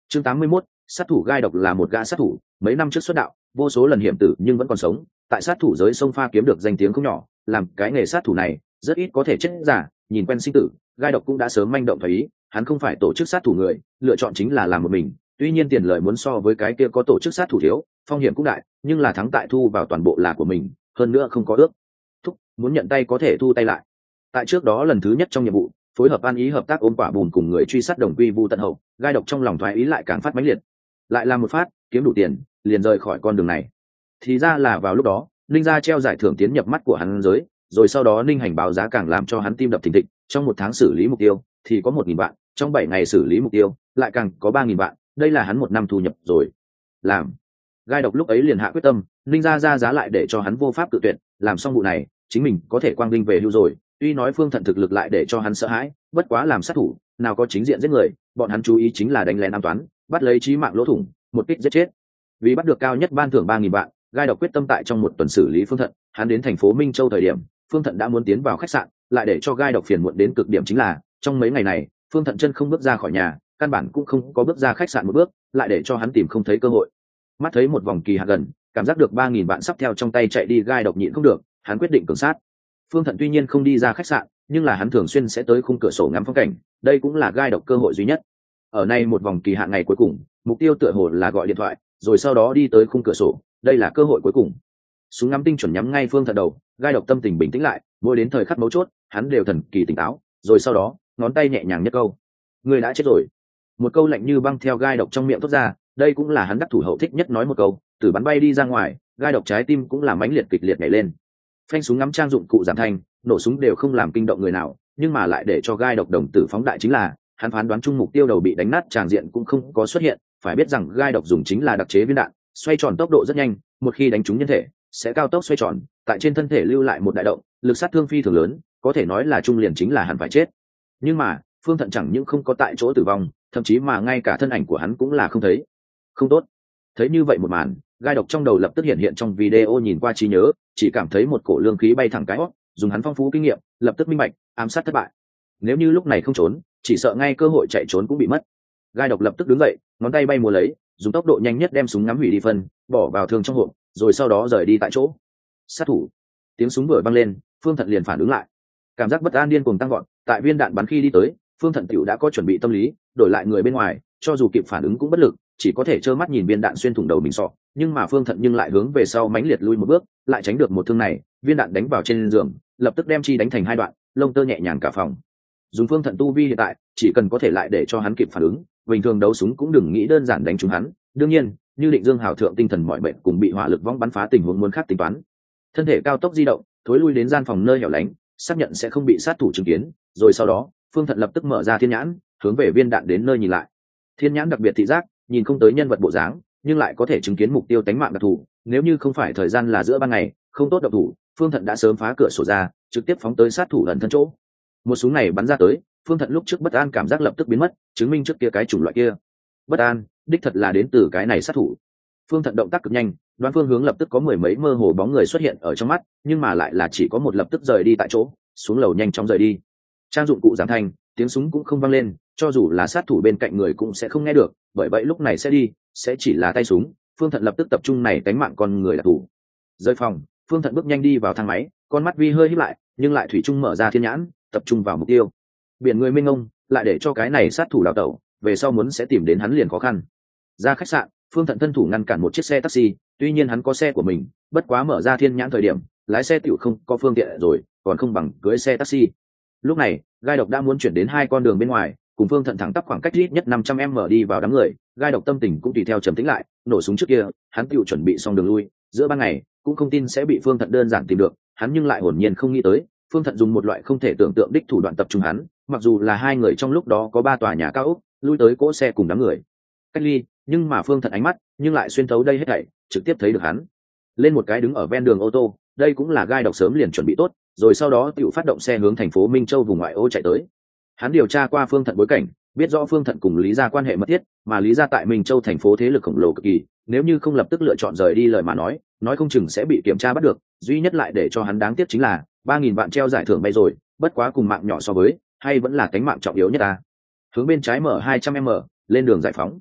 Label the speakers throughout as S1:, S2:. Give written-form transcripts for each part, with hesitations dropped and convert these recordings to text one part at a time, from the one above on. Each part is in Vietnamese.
S1: Chương 81, sát thủ gai độc là một gã sát thủ, mấy năm trước xuất đạo, vô số lần hiểm tử nhưng vẫn còn sống, tại sát thủ giới sông pha kiếm được danh tiếng không nhỏ, làm cái nghề sát thủ này rất ít có thể chết giả, nhìn quen sinh tử, gai độc cũng đã sớm manh động thấy ý, hắn không phải tổ chức sát thủ người, lựa chọn chính là làm một mình, tuy nhiên tiền lợi muốn so với cái kia có tổ chức sát thủ thiếu, phong hiểm cũng đại, nhưng là thắng tại thu vào toàn bộ là của mình, hơn nữa không có ước thúc, muốn nhận tay có thể thu tay lại. Tại trước đó lần thứ nhất trong nhiệm vụ, phối hợp ăn ý hợp tác ôm quả bùn cùng người truy sát đồng quy vu tận hậu, gai độc trong lòng thoái ý lại càng phát mãnh liệt, lại làm một phát kiếm đủ tiền liền rời khỏi con đường này. Thì ra là vào lúc đó ninh gia treo giải thưởng tiến nhập mắt của hắn giới, rồi sau đó ninh hành báo giá càng làm cho hắn tim đập thình thịch, trong một tháng xử lý mục tiêu thì có 1.000 vạn, trong 7 ngày xử lý mục tiêu lại càng có 3.000 vạn, đây là hắn một năm thu nhập rồi. Làm gai độc lúc ấy liền hạ quyết tâm, ninh gia ra giá lại để cho hắn vô pháp tự tuyệt, làm xong vụ này chính mình có thể quang vinh về hưu rồi. Tuy nói Phương Thận thực lực lại để cho hắn sợ hãi, bất quá làm sát thủ nào có chính diện giết người, bọn hắn chú ý chính là đánh lén an toán, bắt lấy chí mạng lỗ thủng, một kích giết chết. Vì bắt được cao nhất ban thưởng 3.000 vạn, gai độc quyết tâm tại trong một tuần xử lý Phương Thận. Hắn đến thành phố Minh Châu thời điểm, Phương Thận đã muốn tiến vào khách sạn, lại để cho gai độc phiền muộn đến cực điểm chính là trong mấy ngày này Phương Thận chân không bước ra khỏi nhà, căn bản cũng không có bước ra khách sạn một bước, lại để cho hắn tìm không thấy cơ hội. Mắt thấy một vòng kỳ hạn gần, cảm giác được 3.000 vạn sắp theo trong tay chạy đi, gai độc nhịn không được, hắn quyết định cường sát. Phương Thận tuy nhiên không đi ra khách sạn, nhưng là hắn thường xuyên sẽ tới khung cửa sổ ngắm phong cảnh, đây cũng là gai độc cơ hội duy nhất. Ở nay một vòng kỳ hạn ngày cuối cùng, mục tiêu tựa hồ là gọi điện thoại, rồi sau đó đi tới khung cửa sổ, đây là cơ hội cuối cùng. Súng ngắm tinh chuẩn nhắm ngay Phương Thận đầu, gai độc tâm tình bình tĩnh lại, mỗi đến thời khắc mấu chốt, hắn đều thần kỳ tỉnh táo, rồi sau đó, ngón tay nhẹ nhàng nhất câu: "Ngươi đã chết rồi." Một câu lạnh như băng theo gai độc trong miệng thoát ra, đây cũng là hắn đắc thủ hậu thích nhất nói một câu, từ bắn bay đi ra ngoài, gai độc trái tim cũng là mãnh liệt kịch liệt nhảy lên. Phanh súng ngắm trang dụng cụ giảm thanh, nổ súng đều không làm kinh động người nào, nhưng mà lại để cho gai độc đồng tử phóng đại chính là hắn phán đoán chung mục tiêu đầu bị đánh nát tràng diện cũng không có xuất hiện. Phải biết rằng gai độc dùng chính là đặc chế viên đạn, xoay tròn tốc độ rất nhanh, một khi đánh trúng nhân thể sẽ cao tốc xoay tròn, tại trên thân thể lưu lại một đại động, lực sát thương phi thường lớn, có thể nói là trung liền chính là hắn phải chết. Nhưng mà Phương Thận chẳng những không có tại chỗ tử vong, thậm chí mà ngay cả thân ảnh của hắn cũng là không thấy. Không tốt. Thấy như vậy một màn, gai độc trong đầu lập tức hiện trong video nhìn qua trí nhớ, chỉ cảm thấy một cổ lương khí bay thẳng cái hót, dùng hắn phong phú kinh nghiệm lập tức minh bạch, ám sát thất bại. Nếu như lúc này không trốn, chỉ sợ ngay cơ hội chạy trốn cũng bị mất. Gai độc lập tức đứng dậy, ngón tay bay múa lấy, dùng tốc độ nhanh nhất đem súng ngắm hủy đi phân, bỏ vào thương trong hộp, rồi sau đó rời đi tại chỗ. Sát thủ. Tiếng súng vừa vang lên, Phương Thận liền phản ứng lại. Cảm giác bất an điên cuồng tăng vọt, tại viên đạn bắn khi đi tới, Phương Thận tiểu đã có chuẩn bị tâm lý, đổi lại người bên ngoài, cho dù kịp phản ứng cũng bất lực, chỉ có thể trơ mắt nhìn viên đạn xuyên thủng đầu mình sọ, nhưng mà Phương Thận nhưng lại hướng về sau mãnh liệt lui một bước, lại tránh được một thương này, viên đạn đánh vào trên giường, lập tức đem chi đánh thành hai đoạn, lông tơ nhẹ nhàng cả phòng. Dùng Phương Thận tu vi hiện tại, chỉ cần có thể lại để cho hắn kịp phản ứng, bình thường đấu súng cũng đừng nghĩ đơn giản đánh trúng hắn. Đương nhiên, như Định Dương hào thượng tinh thần mọi bệnh cùng bị hỏa lực vong bắn phá tình huống muốn khác tính toán. Thân thể cao tốc di động, thối lui đến gian phòng nơi hẻo lánh, xác nhận sẽ không bị sát thủ chứng kiến, rồi sau đó, Phương Thận lập tức mở ra thiên nhãn, hướng về viên đạn đến nơi nhìn lại. Thiên nhãn đặc biệt thị giác, nhìn không tới nhân vật bộ dáng, nhưng lại có thể chứng kiến mục tiêu tánh mạng đặc thù. Nếu như không phải thời gian là giữa ban ngày, không tốt động thủ, Phương Thận đã sớm phá cửa sổ ra, trực tiếp phóng tới sát thủ ẩn thân chỗ. Một súng này bắn ra tới, Phương Thận lúc trước bất an cảm giác lập tức biến mất, chứng minh trước kia cái chủng loại kia bất an đích thật là đến từ cái này sát thủ. Phương Thận động tác cực nhanh, đoán phương hướng lập tức có mười mấy mơ hồ bóng người xuất hiện ở trong mắt, nhưng mà lại là chỉ có một, lập tức rời đi tại chỗ, xuống lầu nhanh chóng rời đi. Trang dụng cụ giảm thanh, tiếng súng cũng không vang lên, cho dù là sát thủ bên cạnh người cũng sẽ không nghe được, bởi vậy lúc này sẽ chỉ là tay súng. Phương Thận lập tức tập trung này tánh mạng con người là thủ. Rời phòng, Phương Thận bước nhanh đi vào thang máy, con mắt vi hơi híp lại, nhưng lại thủy chung mở ra thiên nhãn, tập trung vào mục tiêu. Biển người mênh mông, lại để cho cái này sát thủ đào tẩu, về sau muốn sẽ tìm đến hắn liền khó khăn. Ra khách sạn, Phương Thận thân thủ ngăn cản một chiếc xe taxi, tuy nhiên hắn có xe của mình, bất quá mở ra thiên nhãn thời điểm, lái xe tiểu không có phương tiện rồi, còn không bằng cưới xe taxi. Lúc này, gai độc đã muốn chuyển đến hai con đường bên ngoài, cùng Phương Thận thẳng tắp khoảng cách ít nhất 500m đi vào đám người, gai độc tâm tình cũng tùy theo trầm tĩnh lại, nổ súng trước kia, hắn tiểu chuẩn bị xong đường lui, giữa ban ngày, cũng không tin sẽ bị Phương Thận đơn giản tìm được, hắn nhưng lại hồn nhiên không nghĩ tới, Phương Thận dùng một loại không thể tưởng tượng đích thủ đoạn tập trung hắn, mặc dù là hai người trong lúc đó có 3 tòa nhà cao ốc, lui tới cỗ xe cùng đám người cách ly, nhưng mà Phương Thận ánh mắt nhưng lại xuyên thấu đây hết thảy, trực tiếp thấy được hắn lên một cái đứng ở ven đường ô tô, đây cũng là gai độc sớm liền chuẩn bị tốt, rồi sau đó tự phát động xe hướng thành phố Minh Châu vùng ngoại ô chạy tới. Hắn điều tra qua Phương Thận bối cảnh, biết rõ Phương Thận cùng Lý gia quan hệ mật thiết, mà Lý gia tại Minh Châu thành phố thế lực khổng lồ cực kỳ, nếu như không lập tức lựa chọn rời đi lời mà nói không chừng sẽ bị kiểm tra bắt được. Duy nhất lại để cho hắn đáng tiếc chính là 3.000 vạn treo giải thưởng bay rồi, bất quá cùng mạng nhỏ so với, hay vẫn là cánh mạng trọng yếu nhất ta. Hướng bên trái mở 200m, lên đường giải phóng.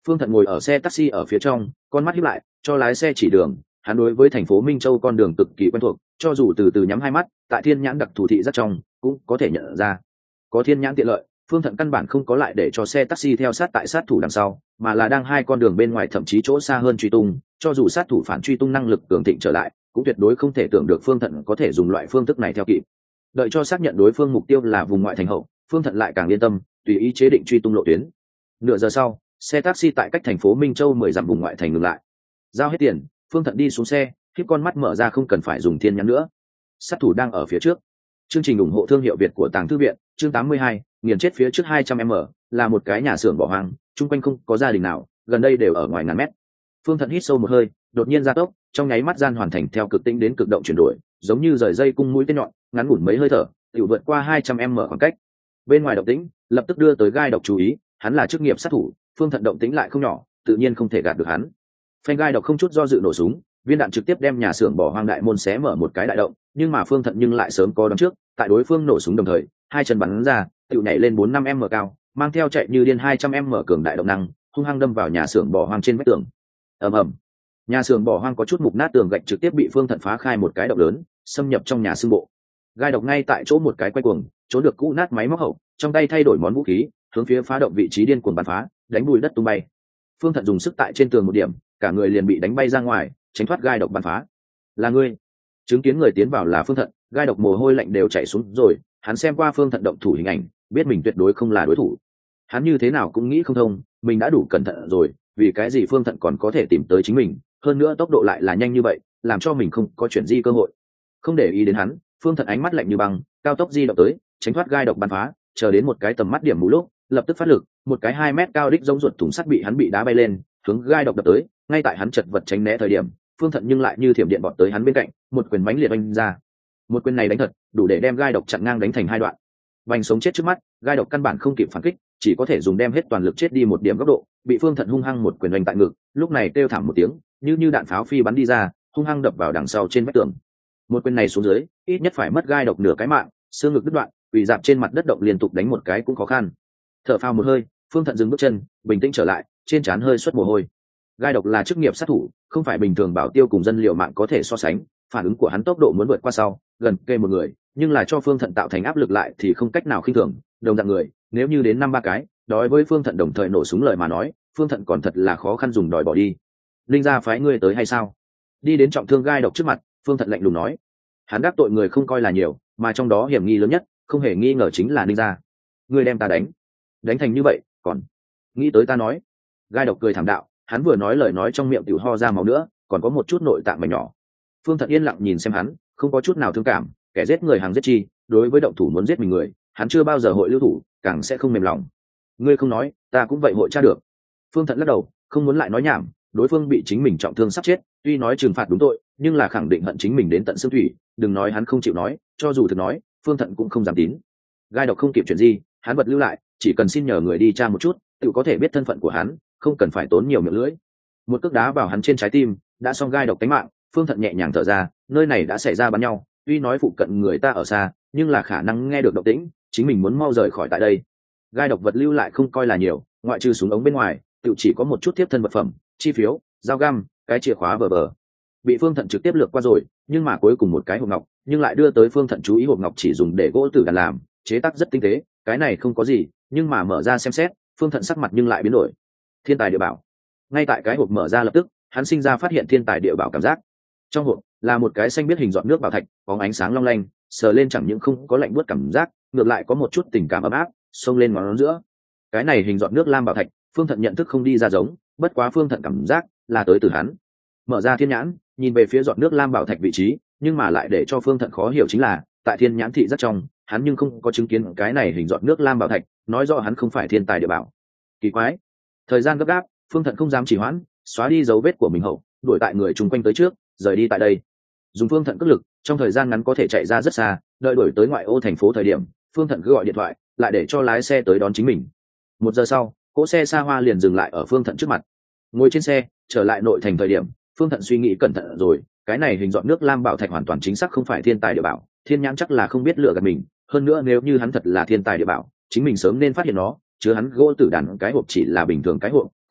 S1: Phương Thận ngồi ở xe taxi ở phía trong, con mắt híp lại, cho lái xe chỉ đường. Hắn đối với thành phố Minh Châu con đường cực kỳ quen thuộc, cho dù từ từ nhắm hai mắt, tại thiên nhãn đặc thù thị rất trong, cũng có thể nhận ra. Có thiên nhãn tiện lợi, Phương Thận căn bản không có lại để cho xe taxi theo sát tại sát thủ đằng sau, mà là đang hai con đường bên ngoài thậm chí chỗ xa hơn truy tung. Cho dù sát thủ phản truy tung năng lực cường thịnh trở lại, cũng tuyệt đối không thể tưởng được Phương Thận có thể dùng loại phương thức này theo kịp. Đợi cho xác nhận đối phương mục tiêu là vùng ngoại thành hậu, Phương Thận lại càng yên tâm, tùy ý chế định truy tung lộ tuyến. Nửa giờ sau, xe taxi tại cách thành phố Minh Châu 10 dặm vùng ngoại thành ngừng lại. Giao hết tiền, Phương Thận đi xuống xe, khiếp con mắt mở ra không cần phải dùng thiên nhãn nữa. Sát thủ đang ở phía trước. Chương trình ủng hộ thương hiệu Việt của Tàng Thư viện, chương 82, nghiền chết phía trước 200m, là một cái nhà xưởng bỏ hoang, chung quanh không có gia đình nào, gần đây đều ở ngoài ngàn mét. Phương Thận hít sâu một hơi, đột nhiên gia tốc, trong nháy mắt gian hoàn thành theo cực tĩnh đến cực động chuyển đổi, giống như rời dây cung mũi tên nhọn, ngắn ngủn mấy hơi thở, tiểu vượt qua 200m khoảng cách. Bên ngoài động tĩnh, lập tức đưa tới gai độc chú ý, hắn là chức nghiệp sát thủ, Phương Thận động tĩnh lại không nhỏ, tự nhiên không thể gạt được hắn. Phanh gai độc không chút do dự nổ súng, viên đạn trực tiếp đem nhà xưởng bỏ hoang đại môn xé mở một cái đại động, nhưng mà Phương Thận nhưng lại sớm có đón trước, tại đối phương nổ súng đồng thời, hai chân bắn ra, tiểu nhảy lên 4-5m cao, mang theo chạy như điên 200m cường đại động năng, hung hăng đâm vào nhà xưởng bỏ hoang trên vách tường. Ầm ầm. Nhà xưởng bỏ hoang có chút mục nát, tường gạch trực tiếp bị Phương Thận phá khai một cái động lớn, xâm nhập trong nhà xương bộ. Gai độc ngay tại chỗ một cái quay cuồng, trốn được cũ nát máy móc hậu, trong tay thay đổi món vũ khí, hướng phía phá động vị trí điên cuồng bắn phá, đánh bùi đất tung bay. Phương Thận dùng sức tại trên tường một điểm, cả người liền bị đánh bay ra ngoài, tránh thoát gai độc bắn phá. Là ngươi? Chứng kiến người tiến vào là Phương Thận, gai độc mồ hôi lạnh đều chảy xuống rồi. Hắn xem qua Phương Thận động thủ hình ảnh, biết mình tuyệt đối không là đối thủ. Hắn như thế nào cũng nghĩ không thông, mình đã đủ cẩn thận rồi, vì cái gì Phương Thận còn có thể tìm tới chính mình, hơn nữa tốc độ lại là nhanh như vậy, làm cho mình không có chuyển di cơ hội. Không để ý đến hắn, Phương Thận ánh mắt lạnh như băng, cao tốc di động tới, tránh thoát gai độc bắn phá, chờ đến một cái tầm mắt điểm mù lúc, lập tức phát lực, một cái 2 mét cao đích giống ruột thùng sắt bị hắn bị đá bay lên, hướng gai độc đập tới. Ngay tại hắn chật vật tránh né thời điểm, Phương Thận nhưng lại như thiểm điện bọt tới hắn bên cạnh, một quyền mãnh liệt oanh ra. Một quyền này đánh thật, đủ để đem gai độc chặn ngang đánh thành hai đoạn. Vành sống chết trước mắt, gai độc căn bản không kịp phản kích, chỉ có thể dùng đem hết toàn lực chết đi một điểm góc độ, bị Phương Thận hung hăng một quyền oanh tại ngực, lúc này kêu thảm một tiếng, như đạn pháo phi bắn đi ra, hung hăng đập vào đằng sau trên vách tường. Một quyền này xuống dưới, ít nhất phải mất gai độc nửa cái mạng, xương ngực đứt đoạn, quỳ dạp trên mặt đất động liên tục đánh một cái cũng khó khăn. Thở phào một hơi, Phương Thận dừng bước chân, bình tĩnh trở lại, trên trán hơi xuất mồ hôi. Gai độc là chức nghiệp sát thủ, không phải bình thường bảo tiêu cùng dân liệu mạng có thể so sánh, phản ứng của hắn tốc độ muốn vượt qua sau, gần kề một người, nhưng là cho Phương Thận tạo thành áp lực lại thì không cách nào khinh thường, đồng dạng người, nếu như đến 5-3 cái, đối với Phương Thận đồng thời nổ súng lời mà nói, Phương Thận còn thật là khó khăn dùng đòi bỏ đi. Linh gia phái ngươi tới hay sao? Đi đến trọng thương gai độc trước mặt, Phương Thận lạnh lùng nói. Hắn đắc tội người không coi là nhiều, mà trong đó hiểm nghi lớn nhất, không hề nghi ngờ chính là Linh gia. Ngươi đem ta đánh thành như vậy, còn nghĩ tới ta nói. Gai độc cười thảm đạo, hắn vừa nói lời nói trong miệng tiểu ho ra máu nữa, còn có một chút nội tạng mảnh nhỏ. Phương Thận yên lặng nhìn xem hắn, không có chút nào thương cảm, kẻ giết người hàng giết chi, đối với động thủ muốn giết mình người, hắn chưa bao giờ hội lưu thủ, càng sẽ không mềm lòng. Ngươi không nói, ta cũng vậy hội tra được. Phương Thận lắc đầu, không muốn lại nói nhảm, đối phương bị chính mình trọng thương sắp chết, tuy nói trừng phạt đúng tội, nhưng là khẳng định hận chính mình đến tận xương thủy, đừng nói hắn không chịu nói, cho dù thực nói, Phương Thận cũng không dám tín. Gai độc không kịp chuyện gì, hắn vật lưu lại, chỉ cần xin nhờ người đi tra một chút, tự có thể biết thân phận của hắn, không cần phải tốn nhiều miệng lưỡi. Một cước đá vào hắn trên trái tim, đã xong gai độc tính mạng. Phương Thận nhẹ nhàng thở ra, nơi này đã xảy ra bắn nhau, tuy nói phụ cận người ta ở xa, nhưng là khả năng nghe được động tĩnh, chính mình muốn mau rời khỏi tại đây. Gai độc vật lưu lại không coi là nhiều, ngoại trừ súng ống bên ngoài, tự chỉ có một chút tiếp thân vật phẩm, chi phiếu, dao găm, cái chìa khóa vờ. Bị Phương Thận trực tiếp lược qua rồi, nhưng mà cuối cùng một cái hộp ngọc, nhưng lại đưa tới Phương Thận chú ý hộp ngọc chỉ dùng để gỗ tử đàn làm, chế tác rất tinh tế, cái này không có gì, nhưng mà mở ra xem xét, Phương Thận sắc mặt nhưng lại biến đổi. Thiên tài địa bảo. Ngay tại cái hộp mở ra lập tức, hắn sinh ra phát hiện thiên tài địa bảo cảm giác. Trong hộp là một cái xanh biết hình giọt nước bảo thạch, có ánh sáng long lanh, sờ lên chẳng những không có lạnh buốt cảm giác, ngược lại có một chút tình cảm ấm áp, xông lên ngón giữa. Cái này hình giọt nước lam bảo thạch, Phương Thận nhận thức không đi ra giống, bất quá Phương Thận cảm giác là tới từ hắn. Mở ra thiên nhãn, nhìn về phía giọt nước lam bảo thạch vị trí, nhưng mà lại để cho Phương Thận khó hiểu chính là, tại thiên nhãn thị rất trong, hắn nhưng không có chứng kiến cái này hình giọt nước lam bảo thạch, nói rõ hắn không phải thiên tài địa bảo. Kỳ quái. Thời gian gấp gáp, Phương Thận không dám trì hoãn, xóa đi dấu vết của mình hậu, đuổi tại người chung quanh tới trước, rời đi tại đây. Dùng Phương Thận cước lực, trong thời gian ngắn có thể chạy ra rất xa, đợi đuổi tới ngoại ô thành phố thời điểm, Phương Thận cứ gọi điện thoại, lại để cho lái xe tới đón chính mình. 1 giờ sau, cỗ xe xa hoa liền dừng lại ở Phương Thận trước mặt. Ngồi trên xe, trở lại nội thành thời điểm, Phương Thận suy nghĩ cẩn thận rồi, cái này hình giọt nước lam bảo thạch hoàn toàn chính xác không phải thiên tài địa bảo, thiên nhãn chắc là không biết lựa gạt mình, hơn nữa nếu như hắn thật là thiên tài địa bảo, chính mình sớm nên phát hiện nó, chứ hắn gỗ tử đàn cái hộp chỉ là bình thường cái hộp,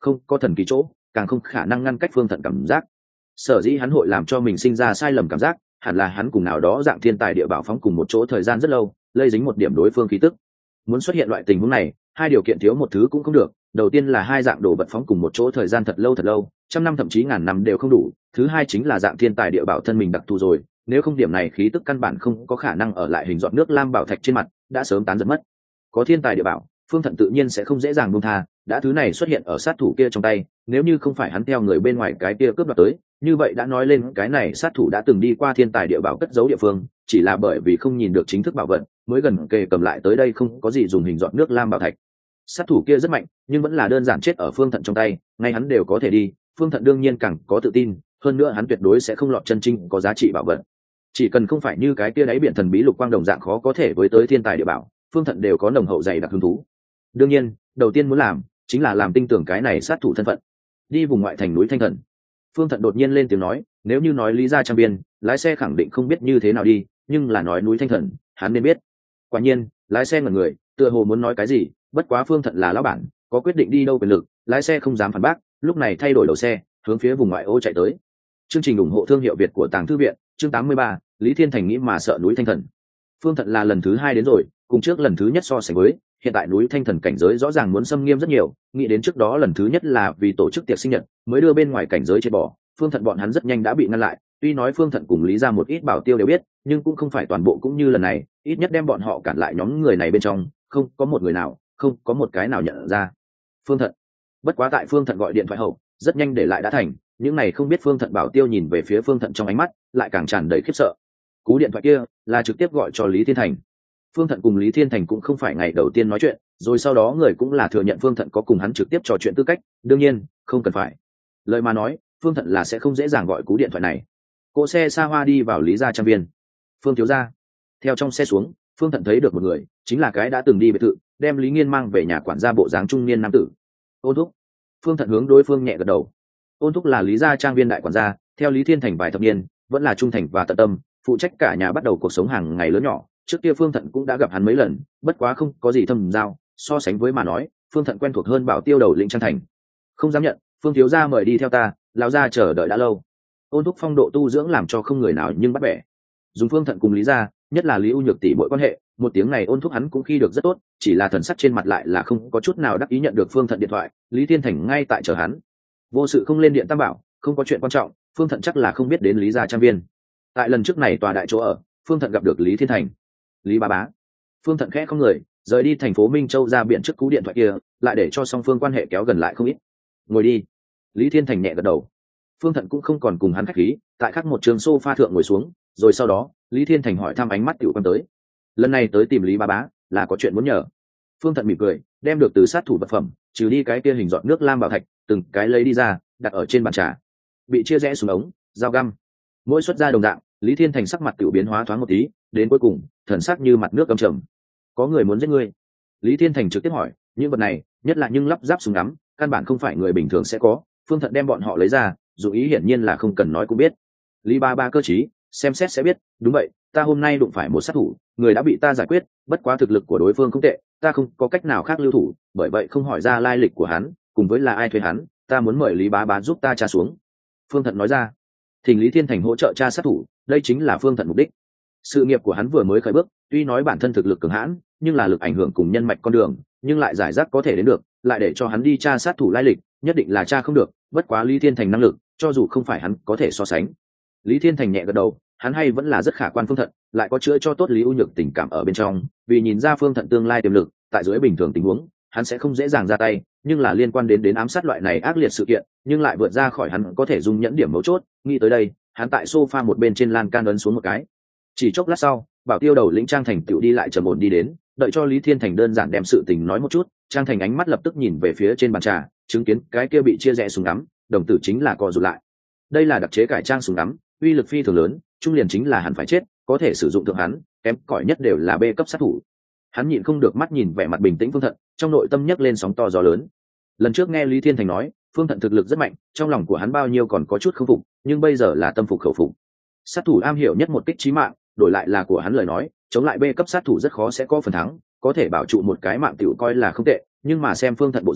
S1: không có thần kỳ chỗ, càng không khả năng ngăn cách Phương Thận cảm giác. Sở dĩ hắn hội làm cho mình sinh ra sai lầm cảm giác, hẳn là hắn cùng nào đó dạng thiên tài địa bảo phóng cùng một chỗ thời gian rất lâu, lây dính một điểm đối phương khí tức. Muốn xuất hiện loại tình huống này, hai điều kiện thiếu một thứ cũng không được. Đầu tiên là hai dạng đồ vật phóng cùng một chỗ thời gian thật lâu, trăm năm thậm chí ngàn năm đều không đủ. Thứ hai chính là dạng thiên tài địa bảo thân mình đặc thù rồi, nếu không điểm này khí tức căn bản không có khả năng ở lại hình giọt nước lam bảo thạch trên mặt, đã sớm tán dần mất. Có thiên tài địa bảo, Phương Thận tự nhiên sẽ không dễ dàng buông tha, đã thứ này xuất hiện ở sát thủ kia trong tay, nếu như không phải hắn theo người bên ngoài cái kia cướp đoạt tới, như vậy đã nói lên cái này sát thủ đã từng đi qua thiên tài địa bảo cất giấu địa phương, chỉ là bởi vì không nhìn được chính thức bảo vật, mới gần kề cầm lại tới đây, không có gì dùng hình giọt nước lam bảo thạch. Sát thủ kia rất mạnh, nhưng vẫn là đơn giản chết ở Phương Thận trong tay, ngay hắn đều có thể đi, Phương Thận đương nhiên càng có tự tin, hơn nữa hắn tuyệt đối sẽ không lọt chân trinh có giá trị bảo vật. Chỉ cần không phải như cái kia đáy biển thần bí lục quang đồng dạng khó có thể với tới thiên tài địa bảo, Phương Thận đều có nồng hậu dày đặc hứng thú. Đương nhiên, đầu tiên muốn làm chính là làm tin tưởng cái này sát thủ thân phận. Đi vùng ngoại thành núi Thanh Thần. Phương Thận đột nhiên lên tiếng nói, nếu như nói Lý Gia Trang Biên, lái xe khẳng định không biết như thế nào đi, nhưng là nói núi Thanh Thần, hắn nên biết. Quả nhiên, lái xe ngẩn người, tựa hồ muốn nói cái gì, bất quá Phương Thận là lão bản, có quyết định đi đâu quyền lực, lái xe không dám phản bác, lúc này thay đổi đầu xe, hướng phía vùng ngoại ô chạy tới. Chương trình ủng hộ thương hiệu Việt của Tàng Thư viện, chương 83, Lý Thiên Thành nghĩ mà sợ núi Thanh Thần. Phương Thận là lần thứ hai đến rồi, cùng trước lần thứ nhất so sánh với, hiện tại núi Thanh Thần cảnh giới rõ ràng muốn xâm nghiêm rất nhiều, nghĩ đến trước đó lần thứ nhất là vì tổ chức tiệc sinh nhật mới đưa bên ngoài cảnh giới chết bỏ, Phương Thận bọn hắn rất nhanh đã bị ngăn lại. Tuy nói Phương Thận cùng Lý Gia một ít bảo tiêu đều biết, nhưng cũng không phải toàn bộ cũng như lần này, ít nhất đem bọn họ cản lại nhóm người này bên trong, không có một người nào, không có một cái nào nhận ra Phương Thận. Bất quá tại Phương Thận gọi điện thoại hậu, rất nhanh để lại đã thành, những này không biết Phương Thận bảo tiêu nhìn về phía Phương Thận trong ánh mắt lại càng tràn đầy khiếp sợ. Cú điện thoại kia là trực tiếp gọi cho Lý Thiên Thành. Phương Thận cùng Lý Thiên Thành cũng không phải ngày đầu tiên nói chuyện, rồi sau đó người cũng là thừa nhận Phương Thận có cùng hắn trực tiếp trò chuyện tư cách, đương nhiên không cần phải. Lời mà nói, Phương Thận là sẽ không dễ dàng gọi cú điện thoại này. Cỗ xe xa hoa đi vào Lý Gia Trang Viên. Phương thiếu gia. Theo trong xe xuống, Phương Thận thấy được một người, chính là cái đã từng đi biệt thự, đem Lý Nghiên mang về nhà quản gia bộ dáng trung niên nam tử. Ôn Thúc. Phương Thận hướng đối phương nhẹ gật đầu. Ôn Thúc là Lý Gia Trang Viên đại quản gia, theo Lý Thiên Thành vài thập niên, vẫn là trung thành và tận tâm, phụ trách cả nhà bắt đầu cuộc sống hàng ngày lớn nhỏ. Trước kia Phương Thận cũng đã gặp hắn mấy lần, bất quá không có gì thâm giao, so sánh với mà nói, Phương Thận quen thuộc hơn bảo tiêu đầu lĩnh Trang Thành. Không dám nhận, Phương thiếu gia mời đi theo ta, lão gia chờ đợi đã lâu. Ôn Thúc phong độ tu dưỡng làm cho không người nào nhưng bắt bẻ. Dùng Phương Thận cùng Lý Gia, nhất là Lý U Nhược tỷ muội quan hệ, một tiếng này Ôn Thúc hắn cũng khi được rất tốt, chỉ là thần sắc trên mặt lại là không có chút nào đắc ý nhận được Phương Thận điện thoại, Lý Thiên Thành ngay tại chờ hắn. Vô sự không lên điện tam bảo, không có chuyện quan trọng, Phương Thận chắc là không biết đến Lý Gia Trang Viên. Tại lần trước này tòa đại chỗ ở, Phương Thận gặp được Lý Thiên Thành. Lý bá bá. Phương Thận khẽ không người, rời đi thành phố Minh Châu ra biển trước cú điện thoại kia, lại để cho song phương quan hệ kéo gần lại không ít. Ngồi đi. Lý Thiên Thành nhẹ gật đầu. Phương Thận cũng không còn cùng hắn khách khí, tại khắc một trường sofa thượng ngồi xuống, rồi sau đó, Lý Thiên Thành hỏi thăm ánh mắt tiểu quan tới. Lần này tới tìm Lý bá bá, là có chuyện muốn nhờ. Phương Thận mỉm cười, đem được từ sát thủ vật phẩm, trừ đi cái kia hình giọt nước lam bảo thạch, từng cái lấy đi ra, đặt ở trên bàn trà. Bị chia rẽ xuống ống, dao găm. Mỗi xuất ra đồng dạng, Lý Thiên Thành sắc mặt tiểu biến hóa thoáng một tí, đến cuối cùng, thần sắc như mặt nước căm trầm. Có người muốn giết ngươi. Lý Thiên Thành trực tiếp hỏi, những vật này, nhất là những lắp ráp súng ngắm, căn bản không phải người bình thường sẽ có. Phương Thận đem bọn họ lấy ra, dù ý hiển nhiên là không cần nói cũng biết. Lý ba ba cơ trí, xem xét sẽ biết, đúng vậy, ta hôm nay đụng phải một sát thủ, người đã bị ta giải quyết, bất quá thực lực của đối phương không tệ, ta không có cách nào khác lưu thủ, bởi vậy không hỏi ra lai lịch của hắn, cùng với là ai thuê hắn, ta muốn mời Lý bá bá giúp ta tra xuống. Phương Thận nói ra. Thỉnh Lý Thiên Thành hỗ trợ tra sát thủ, đây chính là Phương Thận mục đích. Sự nghiệp của hắn vừa mới khởi bước, tuy nói bản thân thực lực cường hãn, nhưng là lực ảnh hưởng cùng nhân mạch con đường, nhưng lại giải rác có thể đến được, lại để cho hắn đi tra sát thủ lai lịch, nhất định là tra không được, bất quá Lý Thiên Thành năng lực, cho dù không phải hắn có thể so sánh. Lý Thiên Thành nhẹ gật đầu, hắn hay vẫn là rất khả quan Phương Thận, lại có chữa cho tốt Lý U Nhược tình cảm ở bên trong, vì nhìn ra Phương Thận tương lai tiềm lực, tại dưới bình thường tình huống, hắn sẽ không dễ dàng ra tay, nhưng là liên quan đến ám sát loại này ác liệt sự kiện, nhưng lại vượt ra khỏi hắn có thể dung nhẫn điểm mấu chốt, nghĩ tới đây, hắn tại sofa một bên trên lan can ấn xuống một cái. Chỉ chốc lát sau, bảo tiêu đầu lĩnh Trang Thành tựu đi lại trầm ổn đi đến, đợi cho Lý Thiên Thành đơn giản đem sự tình nói một chút, Trang Thành ánh mắt lập tức nhìn về phía trên bàn trà, chứng kiến cái kia bị chia rẽ súng ngắm, đồng tử chính là co rụt lại. Đây là đặc chế cải trang súng ngắm, uy lực phi thường lớn, trung liền chính là hắn phải chết, có thể sử dụng thượng hắn, kém cỏi nhất đều là B cấp sát thủ. Hắn nhịn không được mắt nhìn vẻ mặt bình tĩnh Phương Thận, trong nội tâm nhấc lên sóng to gió lớn. Lần trước nghe Lý Thiên Thành nói, Phương Thận thực lực rất mạnh, trong lòng của hắn bao nhiêu còn có chút không phục, nhưng bây giờ là tâm phục khẩu phục. Sát thủ am hiểu nhất một kích chí mạng, đổi lại là của hắn lời nói, chống lại B cấp sát thủ rất khó sẽ có phần thắng, có thể bảo trụ một cái mạng tiểu coi là không tệ, nhưng mà xem Phương Thận bộ dáng,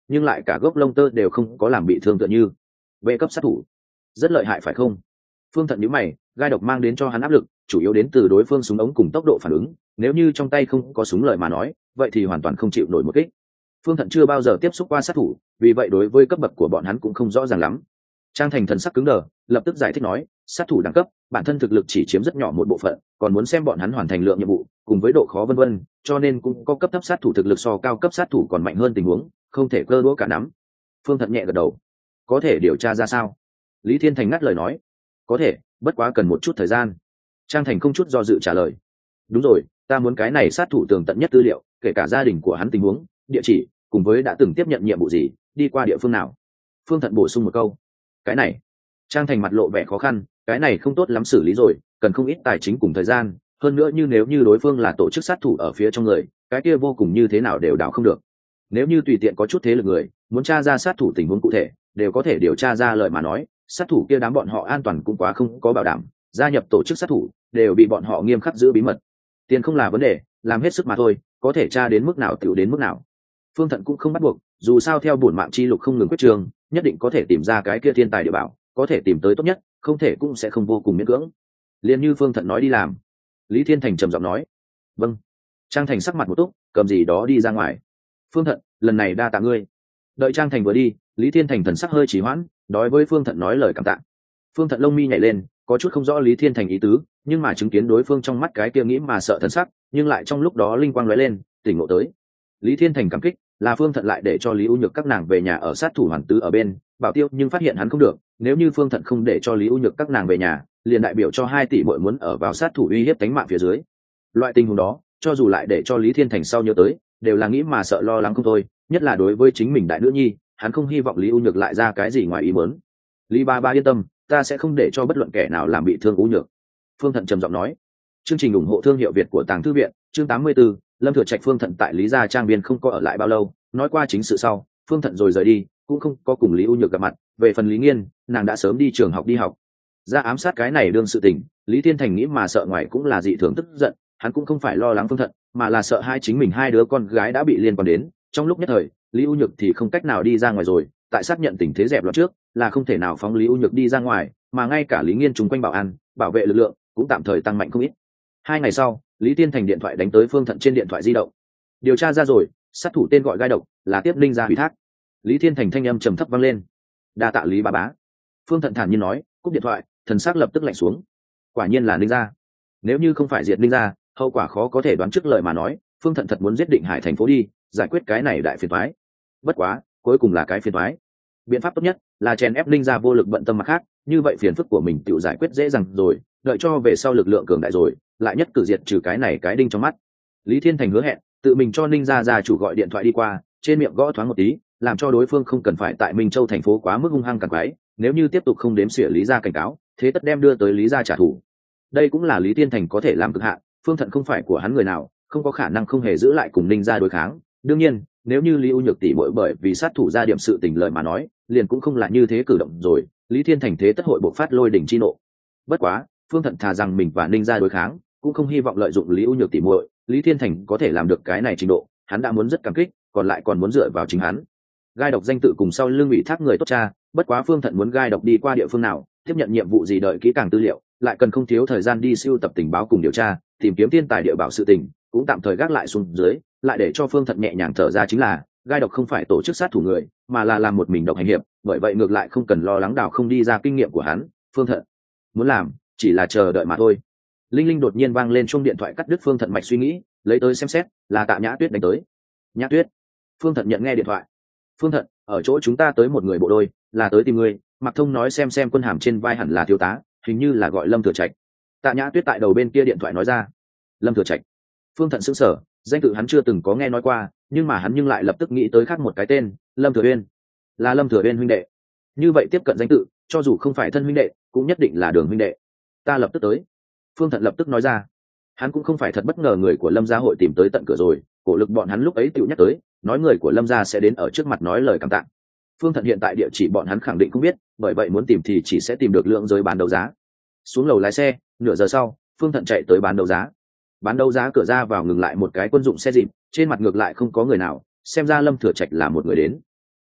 S1: nhưng lại cả gốc lông tơ đều không có làm bị thương tựa như B cấp sát thủ. Rất lợi hại phải không? Phương Thận nhíu mày, gai độc mang đến cho hắn áp lực chủ yếu đến từ đối phương súng ống cùng tốc độ phản ứng, nếu như trong tay không có súng lợi mà nói vậy thì hoàn toàn không chịu nổi một kích. Phương Thận chưa bao giờ tiếp xúc qua sát thủ, vì vậy đối với cấp bậc của bọn hắn cũng không rõ ràng lắm. Trang Thành thần sắc cứng đờ, lập tức giải thích nói, sát thủ đẳng cấp bản thân thực lực chỉ chiếm rất nhỏ một bộ phận, còn muốn xem bọn hắn hoàn thành lượng nhiệm vụ cùng với độ khó vân vân, cho nên cũng có cấp thấp sát thủ thực lực so cao cấp sát thủ còn mạnh hơn tình huống, không thể cơ đũa cả nắm. Phương Thận nhẹ gật đầu. Có thể điều tra ra sao? Lý Thiên Thành ngắt lời nói. Có thể, bất quá cần một chút thời gian. Trang Thành không chút do dự trả lời. Đúng rồi, ta muốn cái này sát thủ tường tận nhất tư liệu, kể cả gia đình của hắn tình huống, địa chỉ, cùng với đã từng tiếp nhận nhiệm vụ gì, đi qua địa phương nào. Phương Thận bổ sung một câu. Cái này, Trang Thành mặt lộ vẻ khó khăn, cái này không tốt lắm xử lý rồi, cần không ít tài chính cùng thời gian, hơn nữa nếu như đối phương là tổ chức sát thủ ở phía trong người, cái kia vô cùng như thế nào đều đảo không được. Nếu như tùy tiện có chút thế lực người muốn tra ra sát thủ tình huống cụ thể, đều có thể điều tra ra lời mà nói, sát thủ kia đám bọn họ an toàn cũng quá không có bảo đảm, gia nhập tổ chức sát thủ đều bị bọn họ nghiêm khắc giữ bí mật. Tiền không là vấn đề, làm hết sức mà thôi, có thể tra đến mức nào tiểu đến mức nào. Phương Thận cũng không bắt buộc, dù sao theo bổn mạng chi lục không ngừng quyết trường, nhất định có thể tìm ra cái kia thiên tài địa bảo, có thể tìm tới tốt nhất, không thể cũng sẽ không vô cùng miễn cưỡng. Liên như Phương Thận nói đi làm. Lý Thiên Thành trầm giọng nói. Vâng. Trang Thành sắc mặt một túc, cầm gì đó đi ra ngoài. Phương Thận, lần này đa tạ ngươi. Đợi Trang Thành vừa đi, Lý Thiên Thành thần sắc hơi trì hoãn, đối với Phương Thận nói lời cảm tạ. Phương Thận lông mi nhảy lên, có chút không rõ Lý Thiên Thành ý tứ, nhưng mà chứng kiến đối phương trong mắt cái kia nghĩ mà sợ thần sắc, nhưng lại trong lúc đó linh quang lóe lên, tỉnh ngộ tới. Lý Thiên Thành cảm kích, là Phương Thận lại để cho Lý U Nhược các nàng về nhà ở sát thủ hoàn tứ ở bên, bảo tiêu nhưng phát hiện hắn không được, nếu như Phương Thận không để cho Lý U Nhược các nàng về nhà, liền đại biểu cho 2 tỷ muội muốn ở vào sát thủ uy hiếp tính mạng phía dưới. Loại tình huống đó, cho dù lại để cho Lý Thiên Thành sau nhớ tới, đều là nghĩ mà sợ lo lắng không thôi, nhất là đối với chính mình đại nữ nhi, hắn không hy vọng Lý U Nhược lại ra cái gì ngoài ý muốn. Lý ba ba yên tâm, ta sẽ không để cho bất luận kẻ nào làm bị thương U Nhược. Phương Thận trầm giọng nói. Chương trình ủng hộ thương hiệu Việt của Tàng Thư viện, chương 84, Lâm Thừa Trạch. Phương Thận tại Lý gia trang viên không có ở lại bao lâu, nói qua chính sự sau, Phương Thận rồi rời đi, cũng không có cùng Lý U Nhược gặp mặt. Về phần Lý Nghiên, nàng đã sớm đi trường học đi học. Ra ám sát cái này đương sự tình, Lý Thiên Thành nghĩ mà sợ ngoài cũng là dị thường tức giận, hắn cũng không phải lo lắng Phương Thận, mà là sợ chính mình 2 đứa con gái đã bị liên quan đến. Trong lúc nhất thời, Lý U Nhược thì không cách nào đi ra ngoài rồi, tại xác nhận tình thế dẹp loạn trước, là không thể nào phóng Lý U Nhược đi ra ngoài, mà ngay cả Lý Nghiên chung quanh bảo an, bảo vệ lực lượng cũng tạm thời tăng mạnh không ít. 2 ngày sau, Lý Thiên Thành điện thoại đánh tới Phương Thận trên điện thoại di động. Điều tra ra rồi, sát thủ tên gọi gai độc, là Tiếp Ninh gia ủy thác. Lý Thiên Thành thanh âm trầm thấp vang lên. Đa tạ Lý bá bá. Phương Thận thản nhiên nói, cúp điện thoại, thần sắc lập tức lạnh xuống. Quả nhiên là Ninh gia. Nếu như không phải diệt Ninh gia, hậu quả khó có thể đoán trước lời mà nói, Phương Thận thật muốn giết Định Hải thành phố đi, giải quyết cái này đại phiền toái. Bất quá, cuối cùng là cái phiền toái. Biện pháp tốt nhất là chèn ép Ninh gia vô lực bận tâm mặt khác, như vậy phiền phức của mình tự giải quyết dễ dàng rồi, đợi cho về sau lực lượng cường đại rồi, lại nhất cử diệt trừ cái này cái đinh trong mắt. Lý Thiên Thành hứa hẹn, tự mình cho Ninh gia gia chủ gọi điện thoại đi qua, trên miệng gõ thoáng một tí, làm cho đối phương không cần phải tại Minh Châu thành phố quá mức hung hăng cằn quấy, nếu như tiếp tục không đếm xỉa Lý gia cảnh cáo, thế tất đem đưa tới Lý gia trả thù. Đây cũng là Lý Thiên Thành có thể làm cực hạn, Phương Thận không phải của hắn người nào, không có khả năng không hề giữ lại cùng Ninh gia đối kháng. Đương nhiên, nếu như Lý U Nhược tỷ muội bởi vì sát thủ ra điểm sự tình lời mà nói, liền cũng không là như thế cử động rồi, Lý Thiên Thành thế tất hội bộc phát lôi đỉnh chi nộ. Bất quá, Phương Thận thà rằng mình và Ninh gia đối kháng, cũng không hy vọng lợi dụng Lý U Nhược tỷ muội, Lý Thiên Thành có thể làm được cái này trình độ, hắn đã muốn rất cảm kích, còn lại còn muốn dựa vào chính hắn. Gai độc danh tự cùng sau lưng ủy thác người tốt cha, bất quá Phương Thận muốn gai độc đi qua địa phương nào, tiếp nhận nhiệm vụ gì đợi kỹ càng tư liệu, lại cần không thiếu thời gian đi siêu tập tình báo cùng điều tra, tìm kiếm thiên tài địa bảo sự tình, cũng tạm thời gác lại xuống dưới, lại để cho Phương Thận nhẹ nhàng thở ra chính là, gai độc không phải tổ chức sát thủ người, mà là làm một mình độc hành hiệp, bởi vậy ngược lại không cần lo lắng đào không đi ra kinh nghiệm của hắn. Phương Thận muốn làm chỉ là chờ đợi mà thôi. Linh linh đột nhiên vang lên chuông điện thoại cắt đứt Phương Thận mạch suy nghĩ, lấy tới xem xét, là Tạ Nhã Tuyết đánh tới. Nhã Tuyết. Phương Thận nhận nghe điện thoại. Phương Thận, ở chỗ chúng ta tới một người bộ đôi, là tới tìm ngươi. Mặc Thông nói xem quân hàm trên vai hẳn là thiếu tá, hình như là gọi Lâm Thừa Trạch. Tạ Nhã Tuyết tại đầu bên kia điện thoại nói ra. Lâm Thừa Trạch. Phương Thận sững sờ, danh tự hắn chưa từng có nghe nói qua, nhưng mà hắn lại lập tức nghĩ tới khác một cái tên, Lâm Thừa Uyên. Là Lâm Thừa Uyên huynh đệ. Như vậy tiếp cận danh tự, cho dù không phải thân huynh đệ, cũng nhất định là Đường huynh đệ. Ta lập tức tới. Phương Thận lập tức nói ra. Hắn cũng không phải thật bất ngờ người của Lâm gia hội tìm tới tận cửa rồi, cổ lực bọn hắn lúc ấy tựu nhắc tới, nói người của Lâm gia sẽ đến ở trước mặt nói lời cảm tạ. Phương Thận hiện tại địa chỉ bọn hắn khẳng định không biết, bởi vậy muốn tìm thì chỉ sẽ tìm được lượng giới bán đấu giá. Xuống lầu lái xe, nửa giờ sau, Phương Thận chạy tới bán đấu giá. Bán đấu giá cửa ra vào ngừng lại một cái quân dụng xe dịp, trên mặt ngược lại không có người nào, xem ra Lâm Thừa Trạch là một người đến.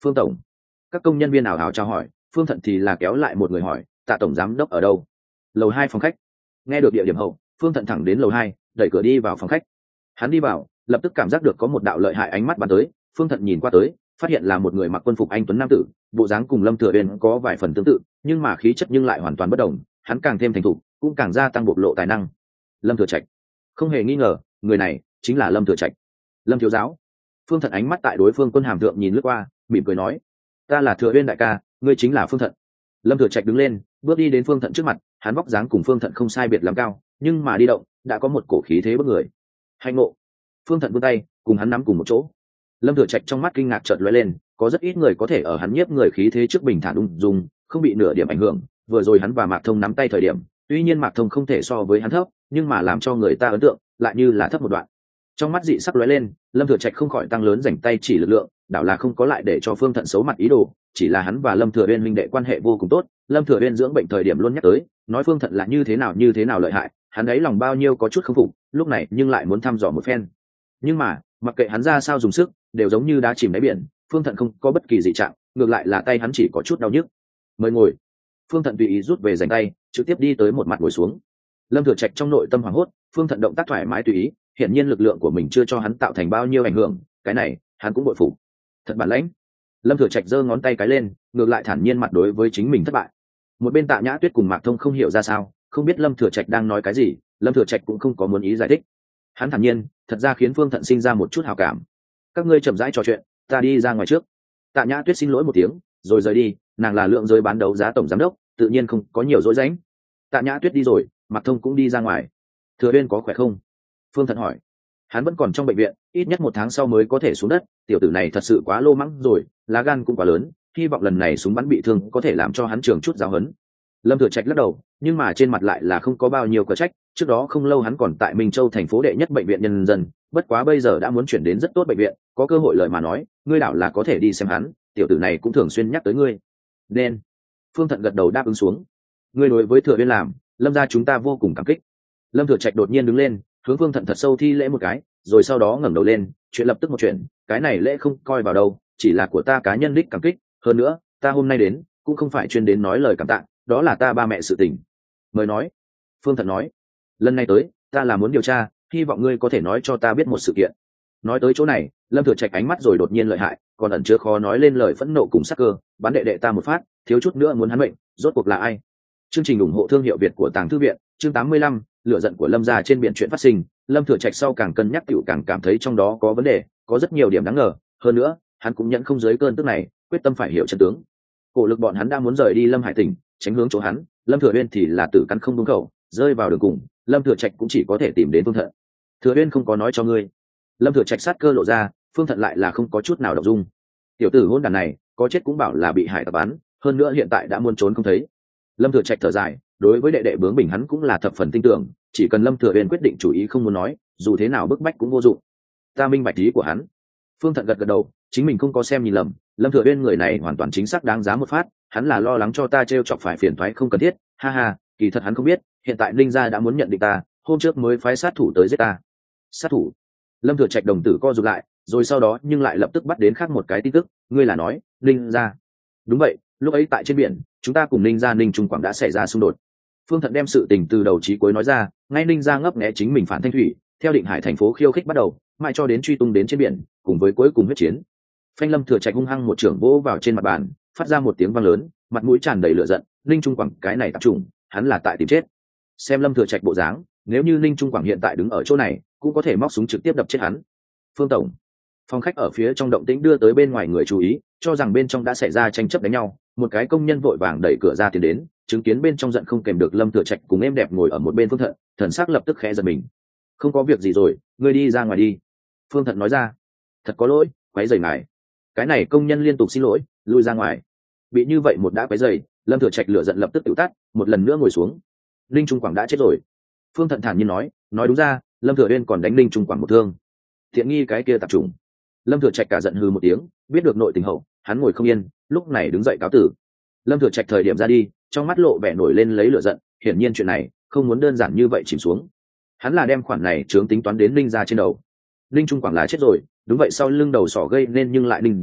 S1: Phương tổng. Các công nhân viên ảo ảo chào hỏi, Phương Thận thì là kéo lại một người hỏi, Tạ tổng giám đốc ở đâu? Lầu 2 phòng khách. Nghe được địa điểm hậu, Phương Thận thẳng đến lầu 2, đẩy cửa đi vào phòng khách. Hắn đi vào, lập tức cảm giác được có một đạo lợi hại ánh mắt bắn tới. Phương Thận nhìn qua tới, phát hiện là một người mặc quân phục anh tuấn nam tử, bộ dáng cùng Lâm Thừa Uyên có vài phần tương tự, nhưng mà khí chất nhưng lại hoàn toàn bất đồng. Hắn càng thêm thành thục, cũng càng gia tăng bộc lộ tài năng. Lâm Thừa Trạch, không hề nghi ngờ, người này chính là Lâm Thừa Trạch. Lâm thiếu giáo. Phương Thận ánh mắt tại đối phương quân hàm thượng nhìn lướt qua, mỉm cười nói, ta là Thừa Uyên đại ca, ngươi chính là Phương Thận. Lâm Thừa Trạch đứng lên, bước đi đến Phương Thận trước mặt. Hắn vóc dáng cùng Phương Thận không sai biệt lắm cao, nhưng mà đi động đã có một cổ khí thế bức người. Hành ngộ. Phương Thận vươn tay cùng hắn nắm cùng một chỗ. Lâm Thừa Trạch trong mắt kinh ngạc chợt lóe lên, có rất ít người có thể ở hắn nhiếp người khí thế trước bình thản ung dung, không bị nửa điểm ảnh hưởng. Vừa rồi hắn và Mạc Thông nắm tay thời điểm, tuy nhiên Mạc Thông không thể so với hắn thấp, nhưng mà làm cho người ta ấn tượng lại như là thấp một đoạn. Trong mắt dị sắc lóe lên, Lâm Thừa Trạch không khỏi tăng lớn rảnh tay chỉ lực lượng, đảo là không có lại để cho Phương Thận xấu mặt ý đồ, chỉ là hắn và Lâm Thừa Uyên huynh đệ quan hệ vô cùng tốt. Lâm Thừa Uyên dưỡng bệnh thời điểm luôn nhắc tới, nói Phương Thận là như thế nào lợi hại, hắn ấy lòng bao nhiêu có chút không phục, lúc này nhưng lại muốn thăm dò một phen. Nhưng mà mặc kệ hắn ra sao dùng sức, đều giống như đá chìm đáy biển. Phương Thận không có bất kỳ dị trạng, ngược lại là tay hắn chỉ có chút đau nhức. Mời ngồi. Phương Thận tùy ý rút về rảnh tay, trực tiếp đi tới một mặt ngồi xuống. Lâm Thừa Trạch trong nội tâm hoảng hốt, Phương Thận động tác thoải mái tùy ý, hiển nhiên lực lượng của mình chưa cho hắn tạo thành bao nhiêu ảnh hưởng, cái này hắn cũng bội phục. Thật bản lãnh. Lâm Thừa Trạch giơ ngón tay cái lên, ngược lại thản nhiên mặt đối với chính mình thất bại. Một bên Tạ Nhã Tuyết cùng Mạc Thông không hiểu ra sao, không biết Lâm Thừa Trạch đang nói cái gì. Lâm Thừa Trạch cũng không có muốn ý giải thích. Hắn thản nhiên, thật ra khiến Phương Thận sinh ra một chút hảo cảm. Các ngươi chậm rãi trò chuyện, ta đi ra ngoài trước. Tạ Nhã Tuyết xin lỗi một tiếng, rồi rời đi. Nàng là lượng giới bán đấu giá tổng giám đốc, tự nhiên không có nhiều dối rãnh. Tạ Nhã Tuyết đi rồi, Mạc Thông cũng đi ra ngoài. Thừa Uyên có khỏe không? Phương Thận hỏi. Hắn vẫn còn trong bệnh viện, ít nhất 1 tháng sau mới có thể xuống đất. Tiểu tử này thật sự quá lô mãng rồi, lá gan cũng quá lớn. Hy vọng lần này súng bắn bị thương có thể làm cho hắn trường chút giáo huấn. Lâm Thừa Trạch lắc đầu, nhưng mà trên mặt lại là không có bao nhiêu cớ trách. Trước đó không lâu hắn còn tại Minh Châu thành phố đệ nhất bệnh viện nhân dân, bất quá bây giờ đã muốn chuyển đến rất tốt bệnh viện, có cơ hội lời mà nói, ngươi đảo là có thể đi xem hắn. Tiểu tử này cũng thường xuyên nhắc tới ngươi. Nên. Phương Thận gật đầu đáp ứng xuống. Ngươi đối với Thừa Uyên làm, Lâm gia chúng ta vô cùng cảm kích. Lâm Thừa Trạch đột nhiên đứng lên, hướng Phương Thận thật sâu thi lễ một cái, rồi sau đó ngẩng đầu lên, chuyện lập tức một chuyện, cái này lễ không coi vào đâu, chỉ là của ta cá nhân đích cảm kích, hơn nữa, ta hôm nay đến, cũng không phải chuyên đến nói lời cảm tạ, đó là ta ba mẹ sự tình. Mời nói. Phương Thận nói, lần này tới, ta là muốn điều tra, hy vọng ngươi có thể nói cho ta biết một sự kiện. Nói tới chỗ này, Lâm Thừa Trạch ánh mắt rồi đột nhiên lợi hại, còn ẩn chứa khó nói lên lời phẫn nộ cùng sắc cơ, bắn đệ đệ ta một phát, thiếu chút nữa muốn hắn mệnh, rốt cuộc là ai? Chương trình ủng hộ thương hiệu Việt của Tàng Thư viện, chương 85, lửa giận của Lâm gia trên biển chuyện phát sinh. Lâm Thừa Trạch sau càng cân nhắc tiểu càng cảm thấy trong đó có vấn đề, có rất nhiều điểm đáng ngờ, hơn nữa, hắn cũng nhận không dưới cơn tức này, quyết tâm phải hiểu chân tướng. Cổ lực bọn hắn đang muốn rời đi Lâm Hải tỉnh, tránh hướng chỗ hắn, Lâm Thừa Uyên thì là tử căn không đúng khẩu, rơi vào đường cùng, Lâm Thừa Trạch cũng chỉ có thể tìm đến Phương Thận. Thừa Uyên không có nói cho ngươi. Lâm Thừa Trạch sát cơ lộ ra, Phương Thận lại là không có chút nào động dung. Tiểu tử hỗn đản này, có chết cũng bảo là bị hải tặc bắn, hơn nữa hiện tại đã muốn trốn không thấy. Lâm Thừa Trạch thở dài, đối với đệ đệ bướng bỉnh hắn cũng là thập phần tin tưởng, chỉ cần Lâm Thừa Uyên quyết định chủ ý không muốn nói, dù thế nào bức bách cũng vô dụng. Ta minh bạch ý của hắn. Phương Thận gật gật đầu, chính mình không có xem nhìn lầm, Lâm Thừa Uyên người này hoàn toàn chính xác đáng giá một phát, hắn là lo lắng cho ta trêu chọc phải phiền toái không cần thiết, ha ha, kỳ thật hắn không biết, hiện tại Ninh gia đã muốn nhận định ta, hôm trước mới phái sát thủ tới giết ta. Sát thủ? Lâm Thừa Trạch đồng tử co rụt lại, rồi sau đó nhưng lại lập tức bắt đến khác một cái tin tức, ngươi là nói, Ninh gia? Đúng vậy, lúc ấy tại trên biển, chúng ta cùng Ninh gia Ninh Trung Quảng đã xảy ra xung đột. Phương Thận đem sự tình từ đầu chí cuối nói ra, ngay Ninh gia ngấp nghé chính mình phản thanh thủy, theo Định Hải thành phố khiêu khích bắt đầu, mãi cho đến truy tung đến trên biển, cùng với cuối cùng huyết chiến. Phanh. Lâm Thừa Trạch hung hăng một trưởng vỗ vào trên mặt bàn, phát ra một tiếng vang lớn, mặt mũi tràn đầy lửa giận, Ninh Trung Quảng cái này tạp trùng, hắn là tại tìm chết. Xem Lâm Thừa Trạch bộ dáng, nếu như Ninh Trung Quảng hiện tại đứng ở chỗ này, cũng có thể móc súng trực tiếp đập chết hắn. Phương tổng. Phòng khách ở phía trong động tĩnh đưa tới bên ngoài người chú ý, cho rằng bên trong đã xảy ra tranh chấp đánh nhau, một cái công nhân vội vàng đẩy cửa ra tiến đến, chứng kiến bên trong giận không kèm được Lâm Thừa Trạch cùng em đẹp ngồi ở một bên Phương Thận, thần sắc lập tức khẽ giật mình. Không có việc gì rồi, ngươi đi ra ngoài đi. Phương Thận nói ra. Thật có lỗi, quấy rầy ngài. Cái này công nhân liên tục xin lỗi, lui ra ngoài. Bị như vậy một đã quấy rầy, Lâm Thừa Trạch lửa giận lập tức tiêu tắt, một lần nữa ngồi xuống. Linh Trung Quảng đã chết rồi. Phương Thận thản nhiên nói đúng ra, Lâm Thừa Uyên còn đánh Linh Trung Quảng một thương. Thiện nghi cái kia tạp trùng. Lâm Thừa Trạch cả giận hừ một tiếng, biết được nội tình hậu, hắn ngồi không yên, lúc này đứng dậy cáo tử. Lâm Thừa Trạch thời điểm ra đi, trong mắt lộ vẻ nổi lên lấy lửa giận, hiển nhiên chuyện này không muốn đơn giản như vậy chìm xuống. Hắn là đem khoản này chướng tính toán đến Ninh gia trên đầu. Ninh Trung Quảng là chết rồi, đúng vậy, sau lưng đầu sỏ gây nên nhưng lại Ninh gia,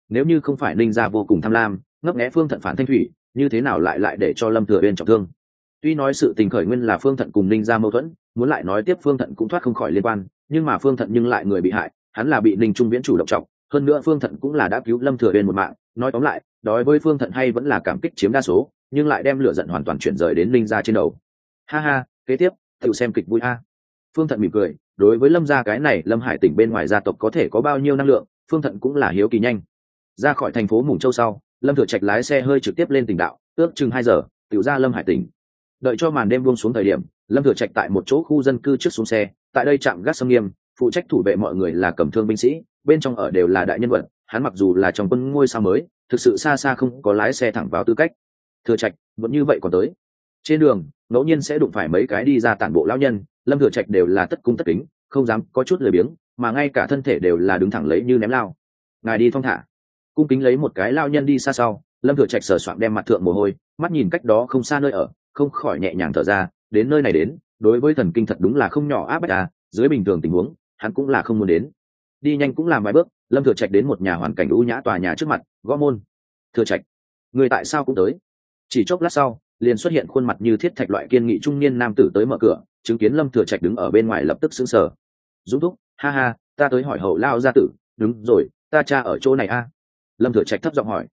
S1: nếu như không phải ninh gia vô cùng tham lam ngấp nghé phương thận phản thanh thủy, như thế nào lại để cho lâm thừa uyên trọng thương? Tuy nói sự tình khởi nguyên là phương thận cùng ninh gia mâu thuẫn, muốn lại nói tiếp phương thận cũng thoát không khỏi liên quan, nhưng mà phương thận nhưng lại người bị hại, hắn là bị ninh trung viễn chủ động trọng, hơn nữa phương thận cũng là đã cứu lâm thừa uyên một mạng. Nói tóm lại, đối với phương thận hay vẫn là cảm kích chiếm đa số, nhưng lại đem lửa giận hoàn toàn chuyển rời đến ninh gia trên đầu. Ha ha, kế tiếp tự xem kịch vui a. Phương thận mỉm cười, đối với lâm gia cái này lâm hải tỉnh bên ngoài gia tộc có thể có bao nhiêu năng lượng, phương thận cũng là hiếu kỳ nhanh. Ra khỏi thành phố Mùng Châu sau, lâm thừa trạch lái xe hơi trực tiếp lên tỉnh đạo, ước chừng 2 giờ tự ra lâm hải tỉnh. Đợi cho màn đêm buông xuống thời điểm, lâm thừa trạch tại một chỗ khu dân cư trước xuống xe, tại đây trạm gác xâm nghiêm, phụ trách thủ vệ mọi người là cầm thương binh sĩ, bên trong ở đều là đại nhân vật, hắn mặc dù là trong quân ngôi sao mới, thực sự xa xa không có lái xe thẳng vào tư cách. Thừa trạch vẫn như vậy còn tới. Trên đường ngẫu nhiên sẽ đụng phải mấy cái đi ra tản bộ lão nhân, lâm thừa trạch đều là tất cung tất kính, không dám có chút lười biếng, mà ngay cả thân thể đều là đứng thẳng lấy như ném lao. Ngài đi thong thả. Cung kính lấy một cái lao nhân đi xa sau, lâm thừa trạch sờ soạng đem mặt thượng mồ hôi, mắt nhìn cách đó không xa nơi ở, không khỏi nhẹ nhàng thở ra. Đến nơi này đến, đối với thần kinh thật đúng là không nhỏ áp bách à, dưới bình thường tình huống hắn cũng là không muốn đến. Đi nhanh cũng làm vài bước, lâm thừa trạch đến một nhà hoàn cảnh ưu nhã tòa nhà trước mặt, gõ môn. Thừa trạch, người tại sao cũng tới? Chỉ chốc lát sau, liền xuất hiện khuôn mặt như thiết thạch loại kiên nghị trung niên nam tử tới mở cửa, chứng kiến lâm thừa trạch đứng ở bên ngoài lập tức sững sờ. Dũng thúc, ha ha, ta tới hỏi hậu lao gia tử. Đúng rồi, ta cha ở chỗ này a. Lâm thừa trạch thấp giọng hỏi.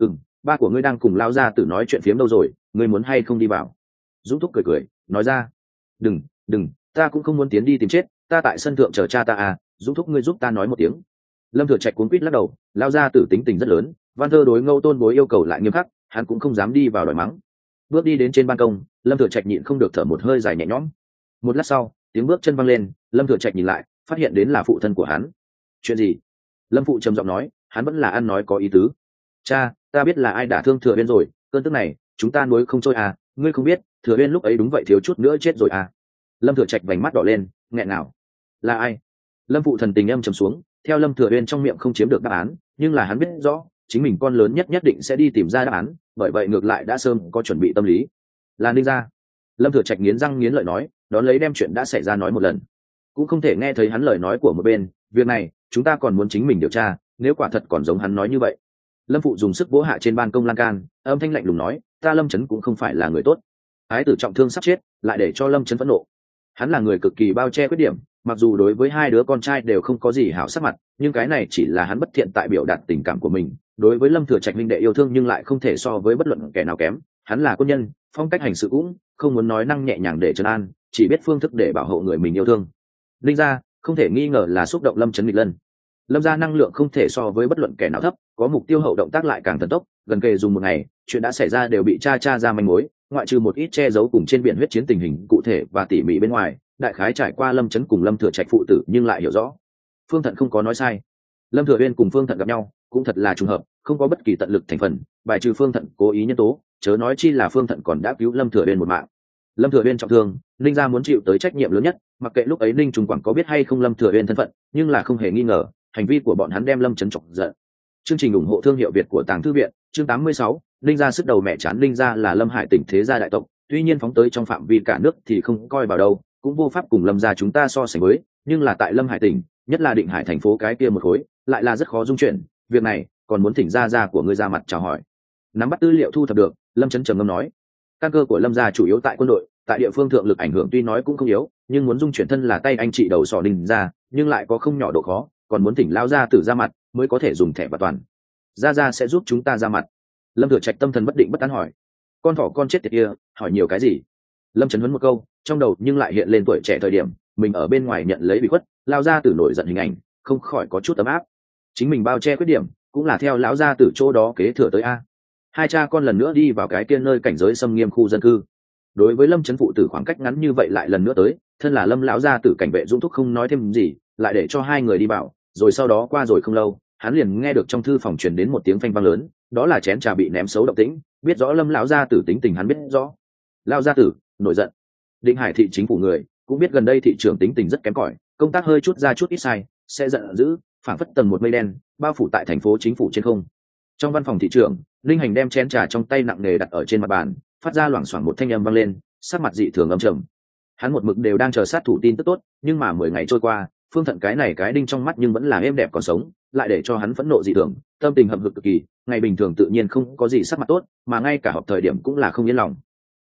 S1: Ba của ngươi đang cùng lao gia tử nói chuyện phiếm đâu rồi, ngươi muốn hay không đi vào? Dũng thúc cười cười nói ra. Đừng, ta cũng không muốn tiến đi tìm chết, ta tại sân thượng chờ cha ta à. Dũng thúc ngươi giúp ta nói một tiếng. Lâm thừa trạch cuống quýt lắc đầu, lao gia tử tính tình rất lớn, văn thơ đối Ngâu Tôn bối yêu cầu lại nghiêm khắc, hắn cũng không dám đi vào đòi mắng. Bước đi đến trên ban công, lâm thừa trạch nhịn không được thở một hơi dài nhẹ nhõm. Một lát sau, tiếng bước chân văng lên, lâm thừa trạch nhìn lại, phát hiện đến là phụ thân của hắn. Chuyện gì? Lâm phụ trầm giọng nói, hắn vẫn là ăn nói có ý tứ. Cha, ta biết là ai đả thương thừa uyên rồi, cơn tức này chúng ta nuối không trôi à, ngươi không biết thừa uyên lúc ấy đúng vậy thiếu chút nữa chết rồi à. Lâm thừa trạch vành mắt đỏ lên, nghẹn nào. Là ai? Lâm phụ thần tình âm trầm xuống, theo lâm thừa uyên trong miệng không chiếm được đáp án, nhưng là hắn biết rõ chính mình con lớn nhất định sẽ đi tìm ra đáp án, bởi vậy ngược lại đã sớm có chuẩn bị tâm lý. Là ninh gia. Lâm thừa trạch nghiến răng nghiến lợi nói, đón lấy đem chuyện đã xảy ra nói một lần, cũng không thể nghe thấy hắn lời nói của một bên. Việc này chúng ta còn muốn chính mình điều tra, nếu quả thật còn giống hắn nói như vậy. Lâm phụ dùng sức vỗ hạ trên ban công lan can, âm thanh lạnh lùng nói, ta lâm chấn cũng không phải là người tốt. Ái tử trọng thương sắp chết, lại để cho lâm chấn phẫn nộ. Hắn là người cực kỳ bao che khuyết điểm, mặc dù đối với hai đứa con trai đều không có gì hảo sắc mặt, nhưng cái này chỉ là hắn bất thiện tại biểu đạt tình cảm của mình. Đối với lâm thừa trạch minh đệ yêu thương nhưng lại không thể so với bất luận kẻ nào kém. Hắn là quân nhân, phong cách hành sự cũng không muốn nói năng nhẹ nhàng để trấn an, chỉ biết phương thức để bảo hộ người mình yêu thương. Linh gia không thể nghi ngờ là xúc động lâm chấn nghịch lân. Lâm gia năng lượng không thể so với bất luận kẻ nào thấp, có mục tiêu hậu động tác lại càng thần tốc, gần kề dùng một ngày, chuyện đã xảy ra đều bị tra ra manh mối, ngoại trừ một ít che giấu cùng trên biển huyết chiến tình hình cụ thể và tỉ mỉ bên ngoài, đại khái trải qua lâm chấn cùng lâm thừa trạch phụ tử nhưng lại hiểu rõ. Phương Thận không có nói sai, lâm thừa uyên cùng Phương Thận gặp nhau cũng thật là trùng hợp, không có bất kỳ tận lực thành phần, bài trừ Phương Thận cố ý nhân tố, chớ nói chi là Phương Thận còn đã cứu lâm thừa uyên một mạng. Lâm thừa uyên trọng thương, ninh gia muốn chịu tới trách nhiệm lớn nhất, mặc kệ lúc ấy ninh trung quảng có biết hay không lâm thừa uyên thân phận, nhưng là không hề nghi ngờ hành vi của bọn hắn đem lâm chấn chọc giận. Chương trình ủng hộ thương hiệu Việt của Tàng Thư viện, chương 86, ninh gia sức đầu mẹ chán. Ninh gia là lâm hải tỉnh thế gia đại tộc, tuy nhiên phóng tới trong phạm vi cả nước thì không coi vào đâu, cũng vô pháp cùng lâm gia chúng ta so sánh với, nhưng là tại lâm hải tỉnh, nhất là định hải thành phố cái kia một khối, lại là rất khó dung chuyển. Việc này còn muốn thỉnh gia của ngươi ra mặt chào hỏi. Nắm bắt tư liệu thu thập được, lâm chấn trầm ngâm nói, căn cơ của lâm gia chủ yếu tại quân đội, tại địa phương thượng lực ảnh hưởng tuy nói cũng không yếu, nhưng muốn dung chuyển thân là tay anh chị đầu sỏ ninh gia, nhưng lại có không nhỏ độ khó, còn muốn thỉnh lao gia tử ra mặt mới có thể dùng thẻ và toàn. Gia sẽ giúp chúng ta ra mặt. Lâm thừa trạch tâm thần bất định bất an hỏi, con thỏ con chết tiệt kia hỏi nhiều cái gì? Lâm chấn huấn một câu, trong đầu nhưng lại hiện lên tuổi trẻ thời điểm mình ở bên ngoài nhận lấy bị khuất, lao gia tử nổi giận hình ảnh, không khỏi có chút ấm áp. Chính mình bao che khuyết điểm cũng là theo lão gia tử chỗ đó kế thừa tới a. Hai cha con lần nữa đi vào cái kia nơi cảnh giới xâm nghiêm khu dân cư. Đối với lâm chấn phụ tử khoảng cách ngắn như vậy lại lần nữa tới, thân là lâm lão gia tử cảnh vệ dũng thúc không nói thêm gì, lại để cho hai người đi vào. Rồi sau đó qua rồi không lâu, hắn liền nghe được trong thư phòng truyền đến một tiếng phanh vang lớn, đó là chén trà bị ném xấu động tĩnh, biết rõ lâm lão gia tử tính tình hắn biết rõ. Lão gia tử nổi giận. Định Hải thị chính phủ người cũng biết gần đây thị trường tính tình rất kém cỏi, công tác hơi chút ra chút ít sai sẽ giận dữ, phảng phất tầng một mây đen bao phủ tại thành phố chính phủ trên không. Trong văn phòng thị trưởng, linh hành đem chén trà trong tay nặng nề đặt ở trên mặt bàn, phát ra loảng xoảng một thanh âm vang lên, sắc mặt dị thường âm trầm. Hắn một mực đều đang chờ sát thủ tin tức tốt, nhưng mà 10 ngày trôi qua, Phương Thận cái này cái đinh trong mắt nhưng vẫn là êm đẹp còn sống, lại để cho hắn phẫn nộ dị thường, tâm tình hậm hực cực kỳ, ngày bình thường tự nhiên không có gì sắc mặt tốt, mà ngay cả họp thời điểm cũng là không yên lòng.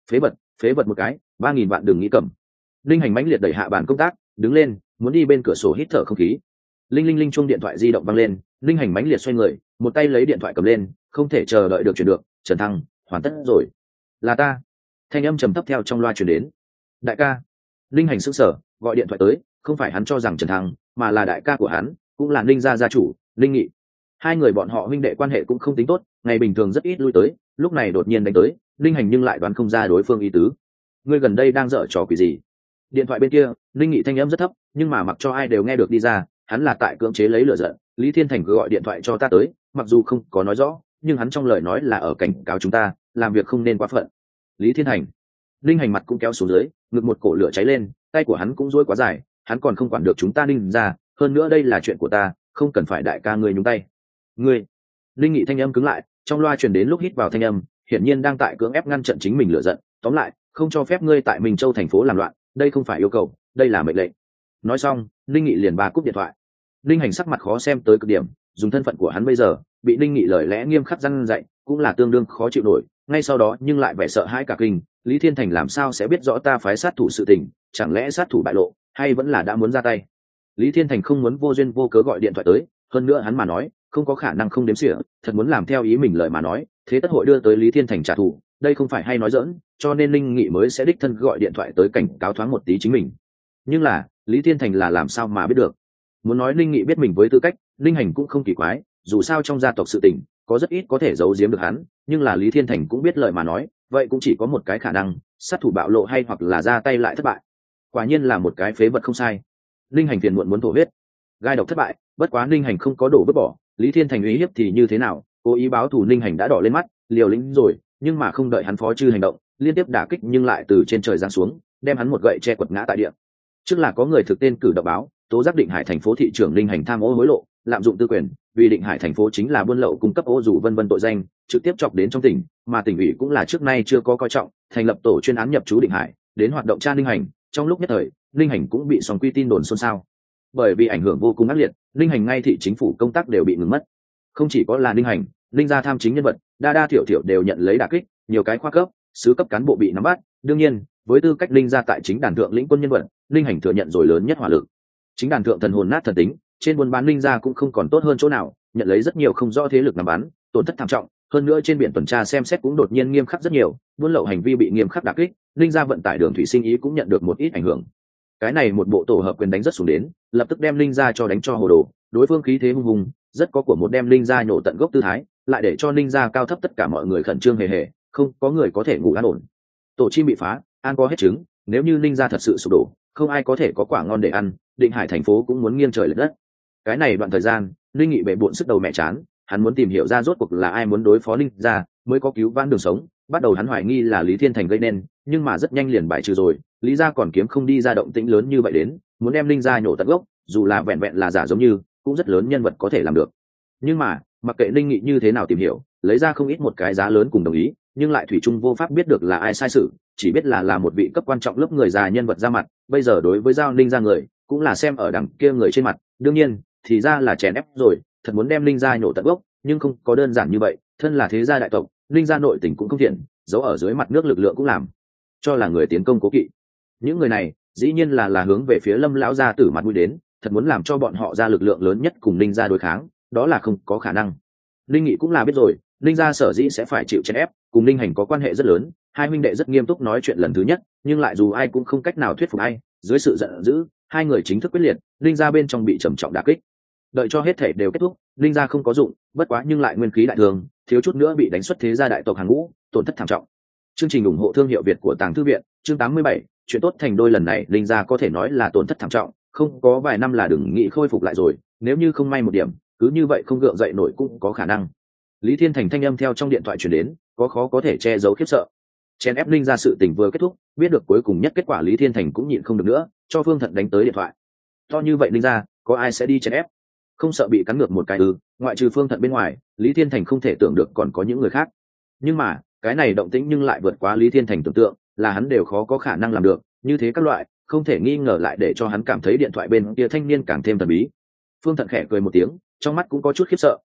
S1: Phế vật một cái, 3.000 vạn đừng nghĩ cầm. Linh Hành mãnh liệt đẩy hạ bàn công tác, đứng lên, muốn đi bên cửa sổ hít thở không khí. Linh linh linh chuông điện thoại di động vang lên, Linh Hành mãnh liệt xoay người, một tay lấy điện thoại cầm lên, không thể chờ đợi được chuyển được. Trần Thăng, hoàn tất rồi. Là ta. Thanh âm trầm thấp theo trong loa truyền đến. Đại ca. Linh Hành sững sờ, gọi điện thoại tới, không phải hắn cho rằng Trần Thăng, mà là đại ca của hắn, cũng là Linh gia gia chủ, Linh Nghị. Hai người bọn họ huynh đệ quan hệ cũng không tính tốt, ngày bình thường rất ít lui tới, lúc này đột nhiên đánh tới, Linh Hành nhưng lại đoán không ra đối phương ý tứ. Ngươi gần đây đang dở trò quỷ gì? Điện thoại bên kia, Linh Nghị thanh âm rất thấp, nhưng mà mặc cho ai đều nghe được đi ra, hắn là tại cưỡng chế lấy lửa giận. Lý Thiên Thành cứ gọi điện thoại cho ta tới, mặc dù không có nói rõ, nhưng hắn trong lời nói là ở cảnh cáo chúng ta, làm việc không nên quá phận. Lý Thiên Thành. Linh Hành mặt cũng kéo xuống dưới, ngực một cổ lửa cháy lên, tay của hắn cũng duỗi quá dài, hắn còn không quản được chúng ta Ninh ra, hơn nữa đây là chuyện của ta, không cần phải đại ca ngươi nhúng tay. Ngươi. Linh Nghị thanh âm cứng lại, trong loa truyền đến lúc hít vào thanh âm, hiển nhiên đang tại cưỡng ép ngăn chặn chính mình lửa giận, tóm lại, không cho phép ngươi tại Minh Châu thành phố làm loạn, đây không phải yêu cầu, đây là mệnh lệnh. Nói xong, Linh Nghị liền cúp điện thoại. Linh Hành sắc mặt khó xem tới cực điểm, dùng thân phận của hắn bây giờ, bị Linh Nghị lời lẽ nghiêm khắc răn dạy, cũng là tương đương khó chịu nổi, ngay sau đó nhưng lại vẻ sợ hãi cả kinh, Lý Thiên Thành làm sao sẽ biết rõ ta phái sát thủ sự tình, chẳng lẽ sát thủ bại lộ, hay vẫn là đã muốn ra tay. Lý Thiên Thành không muốn vô duyên vô cớ gọi điện thoại tới, hơn nữa hắn mà nói, không có khả năng không đếm xỉa, thật muốn làm theo ý mình lời mà nói, thế tất hội đưa tới Lý Thiên Thành trả thù, đây không phải hay nói giỡn, cho nên Linh Nghị mới sẽ đích thân gọi điện thoại tới cảnh cáo thoáng một tí chính mình. Nhưng là, Lý Thiên Thành là làm sao mà biết được? Muốn nói Linh Nghị biết mình với tư cách, Linh Hành cũng không kỳ quái, dù sao trong gia tộc sự tình, có rất ít có thể giấu giếm được hắn, nhưng là Lý Thiên Thành cũng biết lời mà nói, vậy cũng chỉ có một cái khả năng, sát thủ bạo lộ hay hoặc là ra tay lại thất bại. Quả nhiên là một cái phế vật không sai. Linh Hành phiền muộn muốn thổ huyết. Gai độc thất bại, bất quá Linh Hành không có đổ vứt bỏ, Lý Thiên Thành uy hiếp thì như thế nào, cố ý báo thù Linh Hành đã đỏ lên mắt, liều lĩnh rồi, nhưng mà không đợi hắn phó chư hành động, liên tiếp đả kích nhưng lại từ trên trời giáng xuống, đem hắn một gậy che quật ngã tại địa. Trước là có người thực tên cử động báo, tố giác Định Hải thành phố thị trưởng Linh Hành tham ô hối lộ, lạm dụng tư quyền, vì Định Hải thành phố chính là buôn lậu cung cấp ô dù vân vân tội danh, trực tiếp chọc đến trong tỉnh, mà tỉnh ủy cũng là trước nay chưa có coi trọng, thành lập tổ chuyên án nhập trú Định Hải, đến hoạt động tra Linh Hành, trong lúc nhất thời, Linh Hành cũng bị sòng quy tin đồn xôn xao. Bởi vì ảnh hưởng vô cùng ác liệt, Linh Hành ngay thị chính phủ công tác đều bị ngừng mất. Không chỉ có là Linh Hành, Linh gia tham chính nhân vật, đa thiểu thiểu đều nhận lấy đả kích, nhiều cái khoa cấp, sứ cấp cán bộ bị nắm bắt, đương nhiên, với tư cách Linh gia tại chính đàn thượng lĩnh quân nhân vật, Linh Hành thừa nhận rồi lớn nhất hỏa lực. Chính đàn thượng thần hồn nát thần tính, trên buôn bán Linh gia cũng không còn tốt hơn chỗ nào, nhận lấy rất nhiều không rõ thế lực nắm bắn, tổn thất thảm trọng, hơn nữa trên biển tuần tra xem xét cũng đột nhiên nghiêm khắc rất nhiều, buôn lậu hành vi bị nghiêm khắc đả kích, Linh gia vận tải đường thủy sinh ý cũng nhận được một ít ảnh hưởng. Cái này một bộ tổ hợp quyền đánh rất xuống đến, lập tức đem Linh gia cho đánh cho hồ đồ, đối phương khí thế hung hùng, rất có của một đem Linh gia nhổ tận gốc tư thái, lại để cho Linh gia cao thấp tất cả mọi người khẩn trương hề hề, không có người có thể ngủ an ổn. Tổ chim bị phá, an có hết trứng, nếu như Linh gia thật sự sụp đổ, không ai có thể có quả ngon để ăn, Định Hải thành phố cũng muốn nghiêng trời lệch đất. Cái này đoạn thời gian, Linh Nghị bệ bội sức đầu mẹ chán, hắn muốn tìm hiểu ra rốt cuộc là ai muốn đối phó Linh gia, mới có cứu vãn đường sống. Bắt đầu hắn hoài nghi là Lý Thiên Thành gây nên, nhưng mà rất nhanh liền bài trừ rồi, Lý gia còn kiếm không đi ra động tĩnh lớn như vậy đến, muốn đem Linh gia nhổ tận gốc, dù là vẹn vẹn là giả giống như, cũng rất lớn nhân vật có thể làm được. Nhưng mà, mặc kệ Linh Nghị như thế nào tìm hiểu, lấy ra không ít một cái giá lớn cùng đồng ý, nhưng lại thủy chung vô pháp biết được là ai sai sự, chỉ biết là một vị cấp quan trọng lớp người già nhân vật ra mặt, bây giờ đối với giao Linh gia người, cũng là xem ở đằng kia người trên mặt, đương nhiên, thì ra là chèn ép rồi, thật muốn đem Linh gia nhổ tận gốc, nhưng không có đơn giản như vậy, thân là thế gia đại tộc, Linh gia nội tình cũng không thiện, giấu ở dưới mặt nước lực lượng cũng làm cho là người tiến công cố kỵ. Những người này, dĩ nhiên là hướng về phía Lâm lão gia tử mặt mũi đến, thật muốn làm cho bọn họ ra lực lượng lớn nhất cùng Linh gia đối kháng, đó là không có khả năng. Linh Nghị cũng là biết rồi, Linh gia sở dĩ sẽ phải chịu chèn ép, cùng Linh Hành có quan hệ rất lớn, hai huynh đệ rất nghiêm túc nói chuyện lần thứ nhất, nhưng lại dù ai cũng không cách nào thuyết phục ai, dưới sự giận dữ, hai người chính thức quyết liệt, Linh gia bên trong bị trầm trọng đả kích. Đợi cho hết thể đều kết thúc, Linh gia không có dụng, bất quá nhưng lại nguyên khí đại thường, thiếu chút nữa bị đánh xuất thế gia đại tộc hàng ngũ, tổn thất thảm trọng. Chương trình ủng hộ thương hiệu Việt của Tàng Thư viện, chương 87, chuyện tốt thành đôi lần này Linh gia có thể nói là tổn thất thảm trọng, không có vài năm là đừng nghĩ khôi phục lại rồi, nếu như không may một điểm, cứ như vậy không gượng dậy nổi cũng có khả năng. Lý Thiên Thành thanh âm theo trong điện thoại truyền đến, có khó có thể che giấu khiếp sợ. Chèn ép Linh gia sự tình vừa kết thúc, biết được cuối cùng nhất kết quả Lý Thiên Thành cũng nhịn không được nữa, cho Phương Thận đánh tới điện thoại. To như vậy Linh gia, có ai sẽ đi chèn ép? Không sợ bị cắn ngược một cái ngoại trừ Phương Thận bên ngoài, Lý Thiên Thành không thể tưởng được còn có những người khác. Nhưng mà, cái này động tĩnh nhưng lại vượt quá Lý Thiên Thành tưởng tượng, là hắn đều khó có khả năng làm được, như thế các loại, không thể nghi ngờ lại để cho hắn cảm thấy điện thoại bên kia thanh niên càng thêm thần bí. Phương Thận khẽ cười một tiếng, trong mắt cũng có chút khiếp sợ,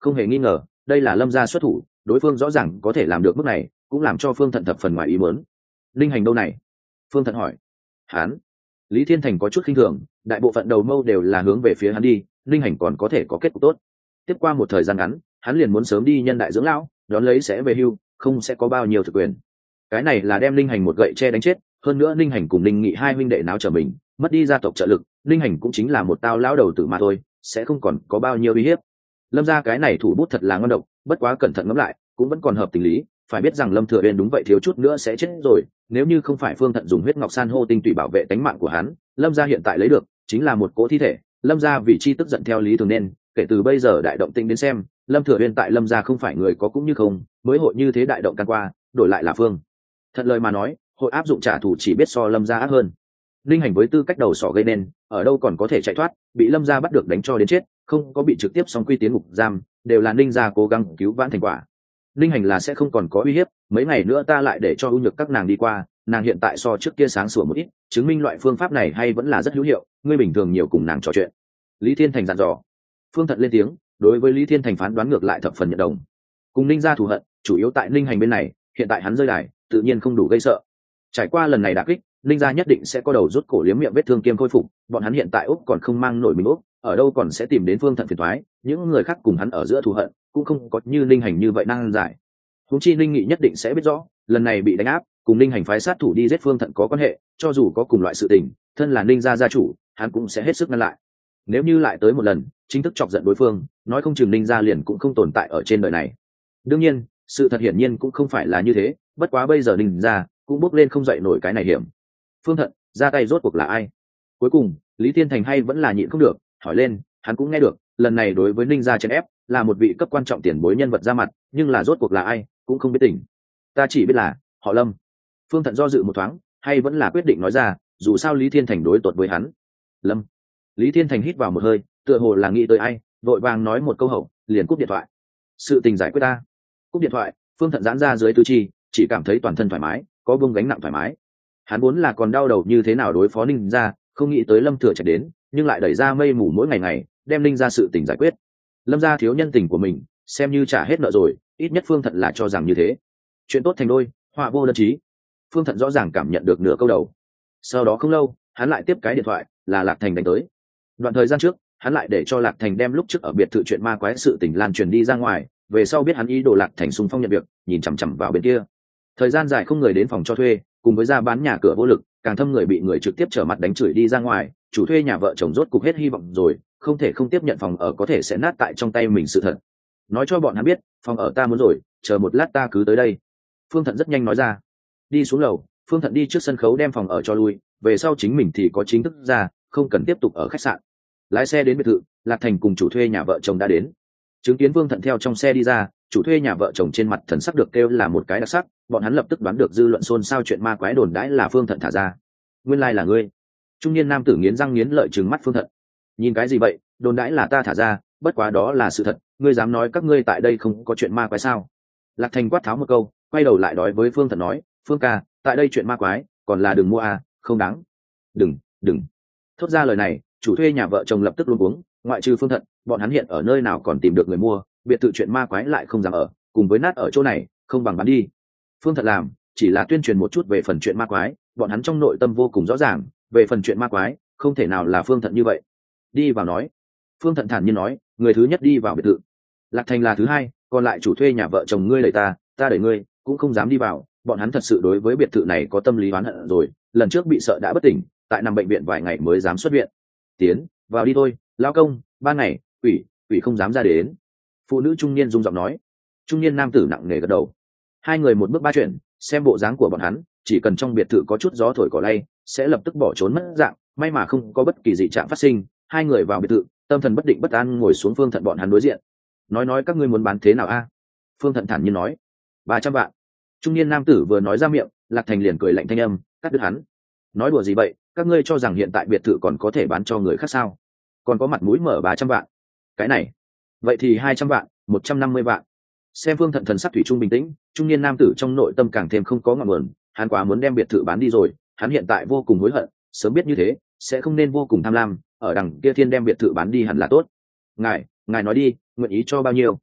S1: Không hề nghi ngờ, đây là Lâm gia xuất thủ, đối phương rõ ràng có thể làm được mức này, cũng làm cho Phương Thận thập phần ngoài ý muốn. Linh Hành đâu này? Phương Thận hỏi. Hán. Lý Thiên Thành có chút khinh thường, đại bộ phận đầu mâu đều là hướng về phía hắn đi, Linh Hành còn có thể có kết cục tốt. Tiếp qua một thời gian ngắn, hắn liền muốn sớm đi nhân đại dưỡng lão, đón lấy sẽ về hưu, không sẽ có bao nhiêu thực quyền. Cái này là đem Linh Hành một gậy che đánh chết, hơn nữa Linh Hành cùng Linh Nghị hai huynh đệ náo trở mình, mất đi gia tộc trợ lực, Linh Hành cũng chính là một tao lão đầu tử mà thôi, sẽ không còn có bao nhiêu uy hiếp. Lâm gia cái này thủ bút thật là ngon độc, bất quá cẩn thận ngẫm lại, cũng vẫn còn hợp tình lý, phải biết rằng Lâm Thừa Uyên đúng vậy thiếu chút nữa sẽ chết rồi, nếu như không phải Phương Thận dùng huyết ngọc san hô tinh tụy bảo vệ tính mạng của hắn, Lâm gia hiện tại lấy được chính là một cỗ thi thể. Lâm gia vì chi tức giận theo lý thường nên, kể từ bây giờ đại động tĩnh đến xem, Lâm Thừa Uyên tại Lâm gia không phải người có cũng như không, mới hội như thế đại động can qua, đổi lại là Phương Thận lời mà nói, hội áp dụng trả thù chỉ biết so Lâm gia ác hơn. Linh Hành với tư cách đầu sỏ gây nên, ở đâu còn có thể chạy thoát, bị Lâm gia bắt được đánh cho đến chết, không có bị trực tiếp song quy tiến ngục giam, đều là Ninh gia cố gắng cứu vãn thành quả. Linh Hành là sẽ không còn có uy hiếp, mấy ngày nữa ta lại để cho ưu nhược các nàng đi qua, nàng hiện tại so trước kia sáng sủa một ít, chứng minh loại phương pháp này hay vẫn là rất hữu hiệu, ngươi bình thường nhiều cùng nàng trò chuyện. Lý Thiên Thành dặn dò. Phương Thận lên tiếng, đối với Lý Thiên Thành phán đoán ngược lại thập phần nhận đồng. Cùng Ninh gia thù hận, chủ yếu tại Linh Hành bên này, hiện tại hắn rơi đài, tự nhiên không đủ gây sợ. Trải qua lần này đả kích, Linh gia nhất định sẽ có đầu rút cổ liếm miệng vết thương kiêm khôi phục, bọn hắn hiện tại Úc còn không mang nổi mình Úc, ở đâu còn sẽ tìm đến Phương Thận phiền toái, những người khác cùng hắn ở giữa thù hận, cũng không có như Linh Hành như vậy năng giải. Huống chi Linh Nghị nhất định sẽ biết rõ, lần này bị đánh áp, cùng Linh Hành phái sát thủ đi giết Phương Thận có quan hệ, cho dù có cùng loại sự tình, thân là Ninh gia gia chủ, hắn cũng sẽ hết sức ngăn lại. Nếu như lại tới một lần, chính thức chọc giận đối phương, nói không chừng Ninh gia liền cũng không tồn tại ở trên đời này. Đương nhiên, sự thật hiển nhiên cũng không phải là như thế, bất quá bây giờ Ninh gia cũng bước lên không dậy nổi cái này hiểm. Phương Thận ra tay rốt cuộc là ai? Cuối cùng, Lý Thiên Thành hay vẫn là nhịn không được, hỏi lên, hắn cũng nghe được, lần này đối với Ninh gia chèn ép, là một vị cấp quan trọng tiền bối nhân vật ra mặt, nhưng là rốt cuộc là ai, cũng không biết tỉnh. Ta chỉ biết là họ Lâm. Phương Thận do dự một thoáng, hay vẫn là quyết định nói ra, dù sao Lý Thiên Thành đối tột với hắn. Lâm. Lý Thiên Thành hít vào một hơi, tựa hồ là nghĩ tới ai, vội vàng nói một câu hậu, liền cúp điện thoại. Sự tình giải quyết ta. Cúp điện thoại, Phương Thận giãn ra dưới tứ chi, chỉ cảm thấy toàn thân thoải mái, có buông gánh nặng thoải mái. Hắn vốn là còn đau đầu như thế nào đối phó Ninh gia, không nghĩ tới Lâm Thừa chạy đến, nhưng lại đẩy ra mây mù mỗi ngày ngày, đem Ninh gia sự tình giải quyết. Lâm gia thiếu nhân tình của mình, xem như trả hết nợ rồi, ít nhất Phương Thận là cho rằng như thế. Chuyện tốt thành đôi, họa vô đơn chí. Phương Thận rõ ràng cảm nhận được nửa câu đầu. Sau đó không lâu, hắn lại tiếp cái điện thoại, là Lạc Thành đánh tới. Đoạn thời gian trước, hắn lại để cho Lạc Thành đem lúc trước ở biệt thự chuyện ma quái sự tình lan truyền đi ra ngoài, về sau biết hắn ý đồ Lạc Thành xung phong nhận việc, nhìn chằm chằm vào bên kia. Thời gian dài không người đến phòng cho thuê, cùng với ra bán nhà cửa vô lực, càng thâm người bị người trực tiếp trở mặt đánh chửi đi ra ngoài, chủ thuê nhà vợ chồng rốt cục hết hy vọng rồi, không thể không tiếp nhận phòng ở có thể sẽ nát tại trong tay mình sự thật. Nói cho bọn hắn biết, phòng ở ta muốn rồi, chờ một lát ta cứ tới đây. Phương Thận rất nhanh nói ra. Đi xuống lầu, Phương Thận đi trước sân khấu đem phòng ở cho lui, về sau chính mình thì có chính thức ra, không cần tiếp tục ở khách sạn. Lái xe đến biệt thự, Lạc Thành cùng chủ thuê nhà vợ chồng đã đến. Chứng kiến Phương Thận theo trong xe đi ra, chủ thuê nhà vợ chồng trên mặt thần sắc được kêu là một cái đặc sắc, bọn hắn lập tức đoán được dư luận xôn xao chuyện ma quái đồn đãi là Phương Thận thả ra. Nguyên lai là ngươi. Trung niên nam tử nghiến răng nghiến lợi trừng mắt Phương Thận. Nhìn cái gì vậy, đồn đãi là ta thả ra, bất quá đó là sự thật, ngươi dám nói các ngươi tại đây không có chuyện ma quái sao? Lạc Thành quát tháo một câu, quay đầu lại nói với Phương Thận nói, Phương ca, tại đây chuyện ma quái, còn là đừng mua à, không đáng. Đừng. Thốt ra lời này, chủ thuê nhà vợ chồng lập tức luống cuống, ngoại trừ Phương Thận, bọn hắn hiện ở nơi nào còn tìm được người mua, biệt thự chuyện ma quái lại không dám ở, cùng với nát ở chỗ này, không bằng bán đi. Phương Thận làm, chỉ là tuyên truyền một chút về phần chuyện ma quái, bọn hắn trong nội tâm vô cùng rõ ràng, về phần chuyện ma quái, không thể nào là Phương Thận như vậy. Đi vào nói. Phương Thận thản nhiên nói, người thứ nhất đi vào biệt thự. Lạc Thành là thứ hai, còn lại chủ thuê nhà vợ chồng ngươi đẩy ta đẩy ngươi, cũng không dám đi vào, bọn hắn thật sự đối với biệt thự này có tâm lý oán hận rồi, lần trước bị sợ đã bất tỉnh, tại nằm bệnh viện vài ngày mới dám xuất viện. Tiến vào đi thôi, lao công, ban ngày, quỷ không dám ra đến. Phụ nữ trung niên rung giọng nói. Trung niên nam tử nặng nề gật đầu. Hai người một bước ba chuyển, xem bộ dáng của bọn hắn, chỉ cần trong biệt thự có chút gió thổi cỏ lay, sẽ lập tức bỏ trốn mất dạng, may mà không có bất kỳ dị trạng phát sinh. Hai người vào biệt thự, tâm thần bất định bất an ngồi xuống Phương Thận bọn hắn đối diện. Nói các ngươi muốn bán thế nào a? Phương Thận thản nhiên nói. 300 vạn. Trung niên nam tử vừa nói ra miệng, Lạc Thành liền cười lạnh thanh âm, cắt đứt hắn. Nói đùa gì vậy, các ngươi cho rằng hiện tại biệt thự còn có thể bán cho người khác sao? Còn có mặt mũi mở 300 vạn. Cái này, vậy thì 200 vạn, 150 vạn. Xem Phương Thận thần sắc thủy chung bình tĩnh, trung niên nam tử trong nội tâm càng thêm không có ngọn nguồn, hắn quá muốn đem biệt thự bán đi rồi, hắn hiện tại vô cùng hối hận, sớm biết như thế, sẽ không nên vô cùng tham lam, ở đằng kia thiên đem biệt thự bán đi hẳn là tốt. Ngài nói đi, nguyện ý cho bao nhiêu?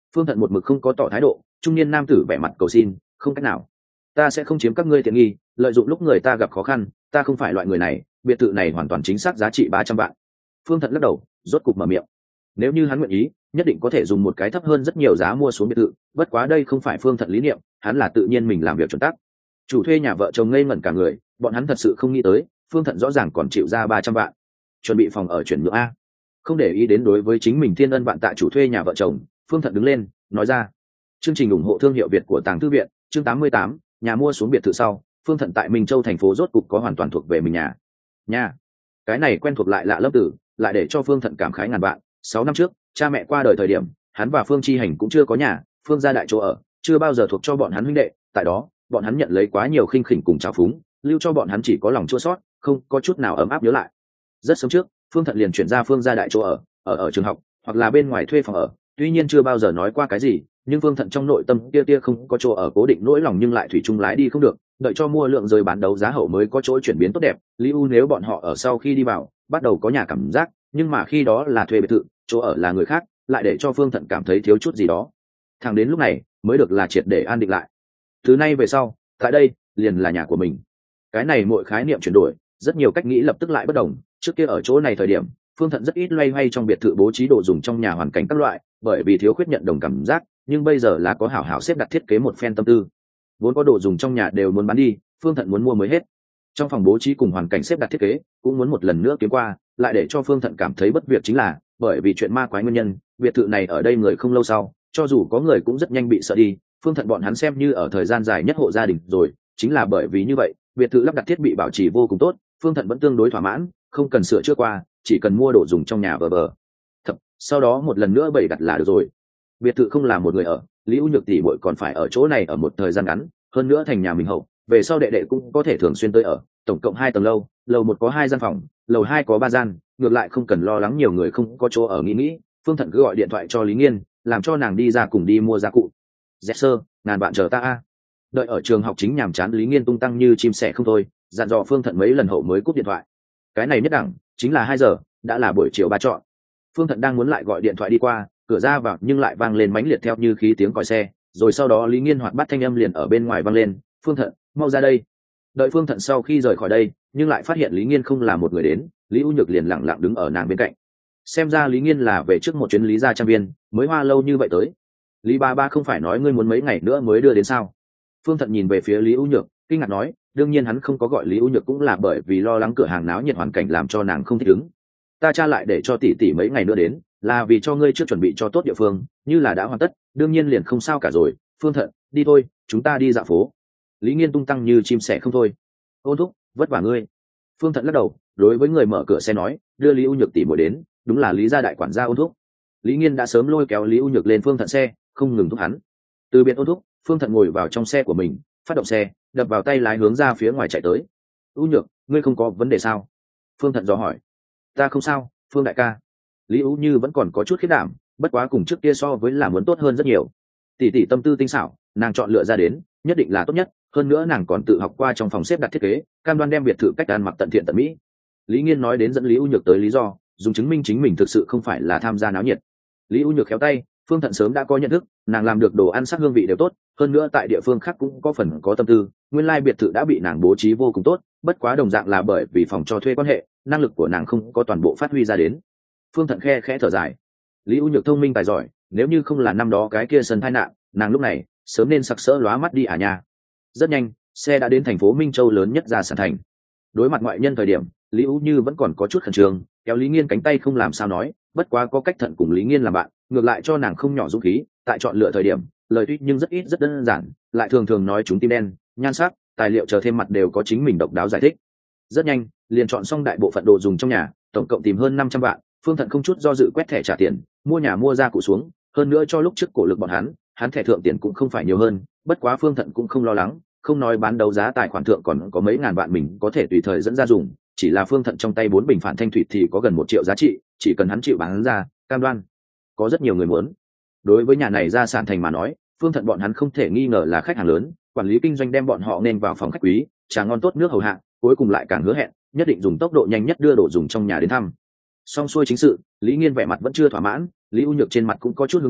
S1: Phương Thận một mực không có tỏ thái độ, trung niên nam tử vẻ mặt cầu xin, không cách nào, ta sẽ không chiếm các ngươi tiện nghi, lợi dụng lúc người ta gặp khó khăn, ta không phải loại người này, biệt thự này hoàn toàn chính xác giá trị 300 vạn. Phương Thận lắc đầu, rốt cục mở miệng. Nếu như hắn nguyện ý, nhất định có thể dùng một cái thấp hơn rất nhiều giá mua xuống biệt thự, bất quá đây không phải Phương Thận lý niệm, hắn là tự nhiên mình làm việc chuẩn tắc. Chủ thuê nhà vợ chồng ngây ngẩn cả người, bọn hắn thật sự không nghĩ tới, Phương Thận rõ ràng còn chịu ra 300 vạn. Chuẩn bị phòng ở chuyển nhượng a. Không để ý đến đối với chính mình thiên ân vạn tạ chủ thuê nhà vợ chồng, Phương Thận đứng lên, nói ra. Chương trình ủng hộ thương hiệu Việt của Tàng Thư viện, chương 88, nhà mua xuống biệt thự sau, Phương Thận tại Minh Châu thành phố rốt cục có hoàn toàn thuộc về mình nhà. Nhà. Cái này quen thuộc lại lạ lẫm từ, lại để cho Phương Thận cảm khái ngàn vạn. 6 năm trước, cha mẹ qua đời thời điểm, hắn và Phương Chi Hành cũng chưa có nhà, Phương gia đại chỗ ở, chưa bao giờ thuộc cho bọn hắn huynh đệ, tại đó, bọn hắn nhận lấy quá nhiều khinh khỉnh cùng trào phúng, lưu cho bọn hắn chỉ có lòng chua xót, không có chút nào ấm áp nhớ lại. Rất sớm trước, Phương Thận liền chuyển ra Phương gia đại chỗ ở trường học, hoặc là bên ngoài thuê phòng ở, tuy nhiên chưa bao giờ nói qua cái gì, nhưng Phương Thận trong nội tâm tia không có chỗ ở cố định nỗi lòng nhưng lại thủy chung lái đi không được, đợi cho mua lượng rời bán đấu giá hậu mới có chỗ chuyển biến tốt đẹp. Lý U nếu bọn họ ở sau khi đi vào, bắt đầu có nhà cảm giác, nhưng mà khi đó là thuê biệt thự, chỗ ở là người khác, lại để cho Phương Thận cảm thấy thiếu chút gì đó. Thẳng đến lúc này mới được là triệt để an định lại. Từ nay về sau, tại đây liền là nhà của mình. Cái này mọi khái niệm chuyển đổi, rất nhiều cách nghĩ lập tức lại bất đồng. Trước kia ở chỗ này thời điểm, Phương Thận rất ít loay hoay trong biệt thự bố trí đồ dùng trong nhà hoàn cảnh các loại, bởi vì thiếu khuyết nhận đồng cảm giác, nhưng bây giờ là có hảo hảo xếp đặt thiết kế một phen tâm tư. Vốn có đồ dùng trong nhà đều muốn bán đi, Phương Thận muốn mua mới hết. Trong phòng bố trí cùng hoàn cảnh xếp đặt thiết kế, cũng muốn một lần nữa kiếm qua, lại để cho Phương Thận cảm thấy bất việc chính là, bởi vì chuyện ma quái nguyên nhân, biệt thự này ở đây người không lâu sau, cho dù có người cũng rất nhanh bị sợ đi. Phương Thận bọn hắn xem như ở thời gian dài nhất hộ gia đình rồi, chính là bởi vì như vậy, biệt thự lắp đặt thiết bị bảo trì vô cùng tốt, Phương Thận vẫn tương đối thỏa mãn, không cần sửa chữa qua, chỉ cần mua đồ dùng trong nhà vờ sau đó một lần nữa bày đặt là được rồi. Biệt thự không là một người ở, Lý U Nhược tỷ muội còn phải ở chỗ này ở một thời gian ngắn, hơn nữa thành nhà mình hậu, về sau đệ đệ cũng có thể thường xuyên tới ở, tổng cộng 2 tầng lâu, lầu 1 có 2 gian phòng, lầu 2 có 3 gian, ngược lại không cần lo lắng nhiều người không có chỗ ở nghĩ. Phương Thận cứ gọi điện thoại cho Lý Nghiên, làm cho nàng đi ra cùng đi mua gia cụ. Dẹt sơ, ngàn bạn chờ ta a. Đợi ở trường học chính nhàm chán Lý Nghiên tung tăng như chim sẻ không thôi, dặn dò Phương Thận mấy lần hậu mới cúp điện thoại. Cái này nhất đẳng, chính là 2 giờ, đã là buổi chiều 3 chọn. Phương Thận đang muốn lại gọi điện thoại đi qua, cửa ra vào nhưng lại vang lên mãnh liệt theo như khí tiếng còi xe, rồi sau đó Lý Nghiên hoạt bát thanh âm liền ở bên ngoài vang lên, "Phương Thận, mau ra đây." Đợi Phương Thận sau khi rời khỏi đây, nhưng lại phát hiện Lý Nghiên không là một người đến, Lý U Nhược liền lặng lặng đứng ở nàng bên cạnh. Xem ra Lý Nghiên là về trước một chuyến Lý gia trang viên, mới hoa lâu như vậy tới. Lý ba ba không phải nói ngươi muốn mấy ngày nữa mới đưa đến sao? Phương Thận nhìn về phía Lý U Nhược, kinh ngạc nói, đương nhiên hắn không có gọi Lý U Nhược cũng là bởi vì lo lắng cửa hàng náo nhiệt hoàn cảnh làm cho nàng không thích ứng. Ta tra lại để cho tỷ tỷ mấy ngày nữa đến, là vì cho ngươi trước chuẩn bị cho tốt địa phương, như là đã hoàn tất, đương nhiên liền không sao cả rồi. Phương Thận, đi thôi, chúng ta đi dạo phố. Lý Nghiên tung tăng như chim sẻ không thôi. Ôn thúc, vất vả ngươi. Phương Thận lắc đầu, đối với người mở cửa xe nói, đưa Lý U Nhược tỷ muội đến, đúng là Lý gia đại quản gia Ôn thúc. Lý Nghiên đã sớm lôi kéo Lý U Nhược lên Phương Thận xe, không ngừng thúc hắn. Từ biệt Ôn thúc, Phương Thận ngồi vào trong xe của mình, phát động xe, đập vào tay lái hướng ra phía ngoài chạy tới. U Nhược, ngươi không có vấn đề sao? Phương Thận dò hỏi. Ta không sao, Phương đại ca. Lý U Như vẫn còn có chút khiếp đảm, bất quá cùng trước kia so với là muốn tốt hơn rất nhiều. Tỷ tỷ tâm tư tinh xảo, nàng chọn lựa ra đến, nhất định là tốt nhất, hơn nữa nàng còn tự học qua trong phòng xếp đặt thiết kế, cam đoan đem biệt thự cách ăn mặc tận thiện tận mỹ. Lý Nghiên nói đến dẫn Lý U Nhược tới lý do, dùng chứng minh chính mình thực sự không phải là tham gia náo nhiệt. Lý U Nhược khéo tay, Phương Thận sớm đã có nhận thức, nàng làm được đồ ăn sắc hương vị đều tốt, hơn nữa tại địa phương khác cũng có phần có tâm tư, nguyên lai biệt thự đã bị nàng bố trí vô cùng tốt, bất quá đồng dạng là bởi vì phòng cho thuê quan hệ, năng lực của nàng không có toàn bộ phát huy ra đến. Phương Thận khe khẽ thở dài. Lý U Nhược thông minh tài giỏi, nếu như không là năm đó cái kia sân tai nạn, nàng lúc này sớm nên sặc sỡ lóa mắt đi à nha. Rất nhanh, xe đã đến thành phố Minh Châu lớn nhất gia sản thành. Đối mặt ngoại nhân thời điểm, Lý U Như vẫn còn có chút khẩn trương, kéo Lý Nghiên cánh tay không làm sao nói, bất quá có cách Thận cùng Lý Nghiên làm bạn, ngược lại cho nàng không nhỏ dũng khí. Tại chọn lựa thời điểm, lời tuy nhưng rất ít rất đơn giản, lại thường thường nói chúng tim đen, nhan sắc, tài liệu chờ thêm mặt đều có chính mình độc đáo giải thích. Rất nhanh, liền chọn xong đại bộ phận đồ dùng trong nhà, tổng cộng tìm hơn 500 vạn. Phương Thận không chút do dự quét thẻ trả tiền, mua nhà mua gia cụ xuống, hơn nữa cho lúc trước cổ lực bọn hắn thẻ thượng tiền cũng không phải nhiều hơn, bất quá Phương Thận cũng không lo lắng, không nói bán đấu giá tài khoản thượng còn có mấy ngàn vạn mình có thể tùy thời dẫn ra dùng, chỉ là Phương Thận trong tay 4 bình phản thanh thủy thì có gần 1 triệu giá trị, chỉ cần hắn chịu bán ra, cam đoan có rất nhiều người muốn. Đối với nhà này gia sản thành mà nói, Phương Thận bọn hắn không thể nghi ngờ là khách hàng lớn, quản lý kinh doanh đem bọn họ nên vào phòng khách quý, trà ngon tốt nước hầu hạ, cuối cùng lại càng hứa hẹn nhất định dùng tốc độ nhanh nhất đưa đồ dùng trong nhà đến thăm. Xong xuôi chính sự, Lý Nghiên vẻ mặt vẫn chưa thỏa mãn, Lý U Nhược trên mặt cũng có chút hướng tới,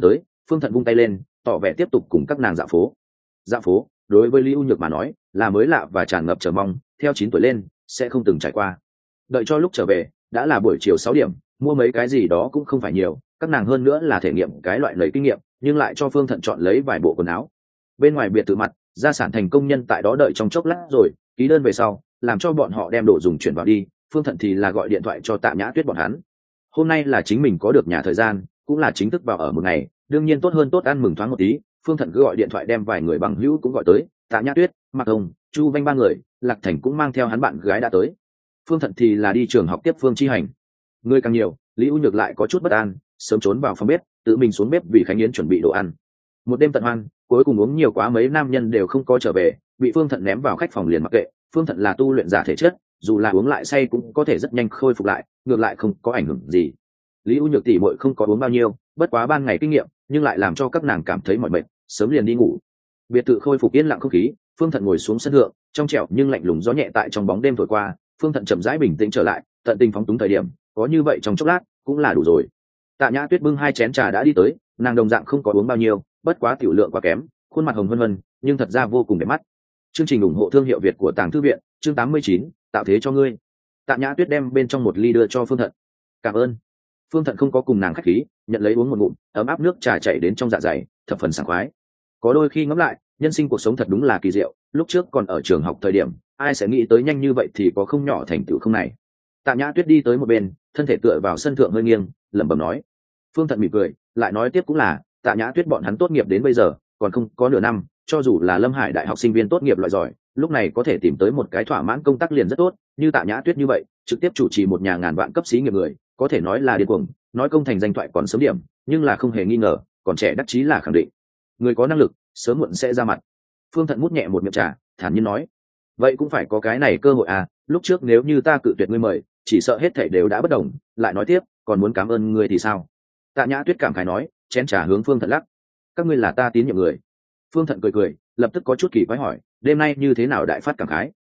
S1: Phương Thận vung tay lên tỏ vẻ tiếp tục cùng các nàng dạo phố. Dạo phố đối với Lý U Nhược mà nói là mới lạ và tràn ngập chờ mong, theo 9 tuổi lên sẽ không từng trải qua. Đợi cho lúc trở về đã là buổi chiều 6 điểm, mua mấy cái gì đó cũng không phải nhiều, các nàng hơn nữa là thể nghiệm cái loại lấy kinh nghiệm, nhưng lại cho Phương Thận chọn lấy vài bộ quần áo. Bên ngoài biệt thự mặt, gia sản thành công nhân tại đó đợi trong chốc lát rồi ký đơn về sau, làm cho bọn họ đem đồ dùng chuyển vào đi. Phương Thận thì là gọi điện thoại cho Tạ Nhã Tuyết bọn hắn. Hôm nay là chính mình có được nhà thời gian, cũng là chính thức vào ở một ngày, đương nhiên tốt hơn tốt ăn mừng thoáng một tí. Phương Thận cứ gọi điện thoại đem vài người bằng hữu cũng gọi tới, Tạ Nhã Tuyết, Mạc Hồng, Chu Vanh ba người, Lạc Thành cũng mang theo hắn bạn gái đã tới. Phương Thận thì là đi trường học tiếp Phương Chi Hành. Người càng nhiều, Lý U Nhược lại có chút bất an, sớm trốn vào phòng bếp, tự mình xuống bếp vì Khánh Yến chuẩn bị đồ ăn. Một đêm tận hoan, cuối cùng uống nhiều quá mấy nam nhân đều không có trở về, bị Phương Thận ném vào khách phòng liền mặc kệ. Phương Thận là tu luyện giả thể chất, dù là uống lại say cũng có thể rất nhanh khôi phục lại, ngược lại không có ảnh hưởng gì. Lý U Nhược tỷ muội không có uống bao nhiêu, bất quá ban ngày kinh nghiệm, nhưng lại làm cho các nàng cảm thấy mỏi mệt, sớm liền đi ngủ. Biệt thự khôi phục yên lặng không khí, Phương Thận ngồi xuống sân thượng, trong trẻo nhưng lạnh lùng gió nhẹ tại trong bóng đêm thổi qua. Phương Thận chậm rãi bình tĩnh trở lại, tận tình phóng túng thời điểm, có như vậy trong chốc lát cũng là đủ rồi. Tạ Nhã Tuyết bưng 2 chén trà đã đi tới, nàng đồng dạng không có uống bao nhiêu, bất quá tiểu lượng quá kém, khuôn mặt hồng vân vân, nhưng thật ra vô cùng đẹp mắt. Chương trình ủng hộ thương hiệu Việt của Tàng Thư viện, chương 89, tạo thế cho ngươi. Tạ Nhã Tuyết đem bên trong một ly đưa cho Phương Thận. Cảm ơn. Phương Thận không có cùng nàng khách khí, nhận lấy uống một ngụm, ấm áp nước trà chảy đến trong dạ dày, thập phần sảng khoái. Có đôi khi ngẫm lại, nhân sinh cuộc sống thật đúng là kỳ diệu, lúc trước còn ở trường học thời điểm, ai sẽ nghĩ tới nhanh như vậy thì có không nhỏ thành tựu không này. Tạ Nhã Tuyết đi tới một bên, thân thể tựa vào sân thượng hơi nghiêng, lẩm bẩm nói. Phương Thận mỉm cười, lại nói tiếp cũng là, Tạ Nhã Tuyết bọn hắn tốt nghiệp đến bây giờ, còn không có nửa năm, cho dù là Lâm Hải đại học sinh viên tốt nghiệp loại giỏi, lúc này có thể tìm tới một cái thỏa mãn công tác liền rất tốt, như Tạ Nhã Tuyết như vậy, trực tiếp chủ trì một nhà ngàn vạn cấp xí nghiệp người, có thể nói là điên cuồng, nói công thành danh thoại còn sớm điểm, nhưng là không hề nghi ngờ, còn trẻ đắc chí là khẳng định. Người có năng lực, sớm muộn sẽ ra mặt. Phương Thận mút nhẹ một miệng trà, thản nhiên nói, vậy cũng phải có cái này cơ hội à, lúc trước nếu như ta cự tuyệt ngươi mời, chỉ sợ hết thảy đều đã bất đồng. Lại nói tiếp, còn muốn cảm ơn ngươi thì sao? Tạ Nhã Tuyết cảm khái nói, chén trà hướng Phương Thận lắc. Các ngươi là ta tín nhiệm người. Phương Thận cười cười, lập tức có chút kỳ quái hỏi, đêm nay như thế nào đại phát cảm khái?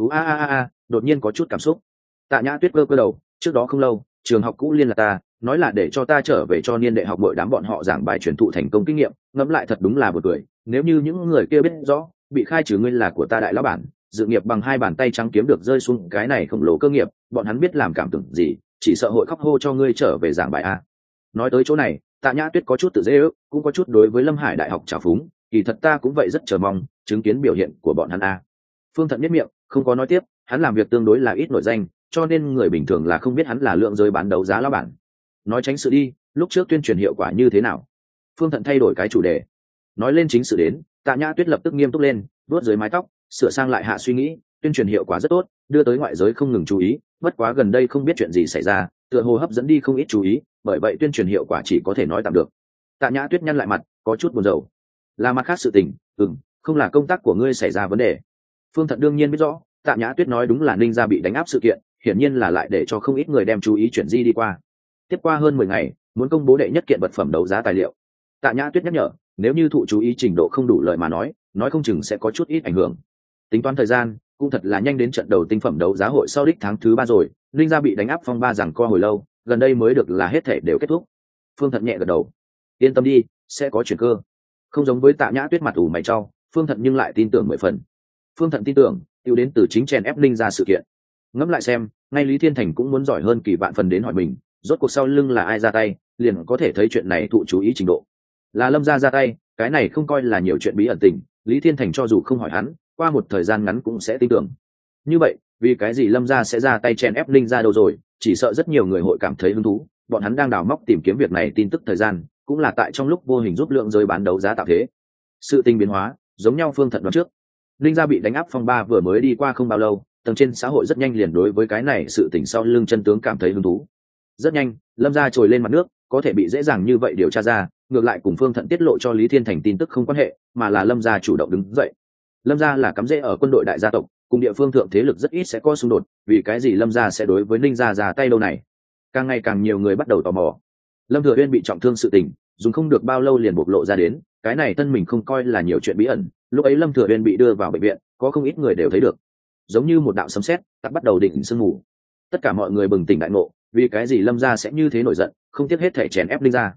S1: Đột nhiên có chút cảm xúc. Tạ Nhã Tuyết cơ đầu, trước đó không lâu, trường học cũ liên lạc ta, nói là để cho ta trở về cho niên đệ học bội đám bọn họ giảng bài truyền thụ thành công kinh nghiệm. Ngẫm lại thật đúng là buồn cười, nếu như những người kia biết rõ bị khai trừ ngươi là của ta đại lão bản, dự nghiệp bằng 2 bàn tay trắng kiếm được rơi xuống cái này khổng lồ cơ nghiệp, bọn hắn biết làm cảm tưởng gì, chỉ sợ hội khóc hô cho ngươi trở về giảng bài a. Nói tới chỗ này, Tạ Nhã Tuyết có chút tự dễ ước, cũng có chút đối với Lâm Hải đại học trào phúng, kỳ thật ta cũng vậy rất chờ mong chứng kiến biểu hiện của bọn hắn a. Phương Thận biết miệng, không có nói tiếp, hắn làm việc tương đối là ít nổi danh, cho nên người bình thường là không biết hắn là lượng giới bán đấu giá lão bản. Nói tránh sự đi, lúc trước tuyên truyền hiệu quả như thế nào? Phương Thận thay đổi cái chủ đề. Nói lên chính sự đến, Tạ Nhã Tuyết lập tức nghiêm túc lên, vuốt dưới mái tóc, sửa sang lại hạ suy nghĩ, tuyên truyền hiệu quả rất tốt, đưa tới ngoại giới không ngừng chú ý, bất quá gần đây không biết chuyện gì xảy ra, tựa hồ hấp dẫn đi không ít chú ý, bởi vậy tuyên truyền hiệu quả chỉ có thể nói tạm được. Tạ Nhã Tuyết nhăn lại mặt, có chút buồn rầu. Là mặt khác sự tình, không là công tác của ngươi xảy ra vấn đề. Phương Thận đương nhiên biết rõ, Tạ Nhã Tuyết nói đúng là Ninh gia bị đánh áp sự kiện, hiển nhiên là lại để cho không ít người đem chú ý chuyển di đi qua. Tiếp qua hơn 10 ngày, muốn công bố đệ nhất kiện vật phẩm đấu giá tài liệu. Tạ Nhã Tuyết nhắc nhở, nếu như thụ chú ý trình độ không đủ lời mà nói không chừng sẽ có chút ít ảnh hưởng. Tính toán thời gian, cũng thật là nhanh đến trận đầu tinh phẩm đấu giá hội sau đích tháng thứ 3 rồi, Ninh gia bị đánh áp phong ba rằng co hồi lâu, gần đây mới được là hết thể đều kết thúc. Phương Thận nhẹ gật đầu, yên tâm đi, sẽ có chuyển cơ. Không giống với Tạ Nhã Tuyết mặt ủ mày trao, Phương Thận nhưng lại tin tưởng 10 phần. Phương Thận tin tưởng, tiêu đến từ chính chèn ép Ninh gia sự kiện. Ngẫm lại xem, ngay Lý Thiên Thành cũng muốn giỏi hơn kỳ vạn phần đến hỏi mình, rốt cuộc sau lưng là ai ra tay, liền có thể thấy chuyện này thụ chú ý trình độ. Là Lâm gia ra tay, cái này không coi là nhiều chuyện bí ẩn tình, Lý Thiên Thành cho dù không hỏi hắn, qua một thời gian ngắn cũng sẽ tin tưởng. Như vậy, vì cái gì Lâm gia sẽ ra tay chèn ép Ninh gia đâu rồi, chỉ sợ rất nhiều người hội cảm thấy hứng thú, bọn hắn đang đào móc tìm kiếm việc này tin tức thời gian, cũng là tại trong lúc vô hình giúp lượng giới bán đấu giá tạo thế. Sự tình biến hóa, giống nhau Phương Thận đoán trước. Ninh gia bị đánh áp phong ba vừa mới đi qua không bao lâu, tầng trên xã hội rất nhanh liền đối với cái này sự tình sau lưng chân tướng cảm thấy hứng thú. Rất nhanh, Lâm gia trồi lên mặt nước, có thể bị dễ dàng như vậy điều tra ra, ngược lại cùng Phương Thận tiết lộ cho Lý Thiên Thành tin tức không quan hệ, mà là Lâm gia chủ động đứng dậy. Lâm gia là cắm rễ ở quân đội đại gia tộc, cùng địa phương thượng thế lực rất ít sẽ có xung đột, vì cái gì Lâm gia sẽ đối với Ninh gia ra tay lâu này? Càng ngày càng nhiều người bắt đầu tò mò. Lâm Thừa Uyên bị trọng thương sự tình, dùng không được bao lâu liền bộc lộ ra đến, cái này thân mình không coi là nhiều chuyện bí ẩn, lúc ấy Lâm Thừa Uyên bị đưa vào bệnh viện, có không ít người đều thấy được. Giống như một đạo sấm sét, tắt bắt đầu đỉnh sương mù. Tất cả mọi người bừng tỉnh đại ngộ, vì cái gì Lâm gia sẽ như thế nổi giận, không tiếc hết thể chèn ép Ninh gia.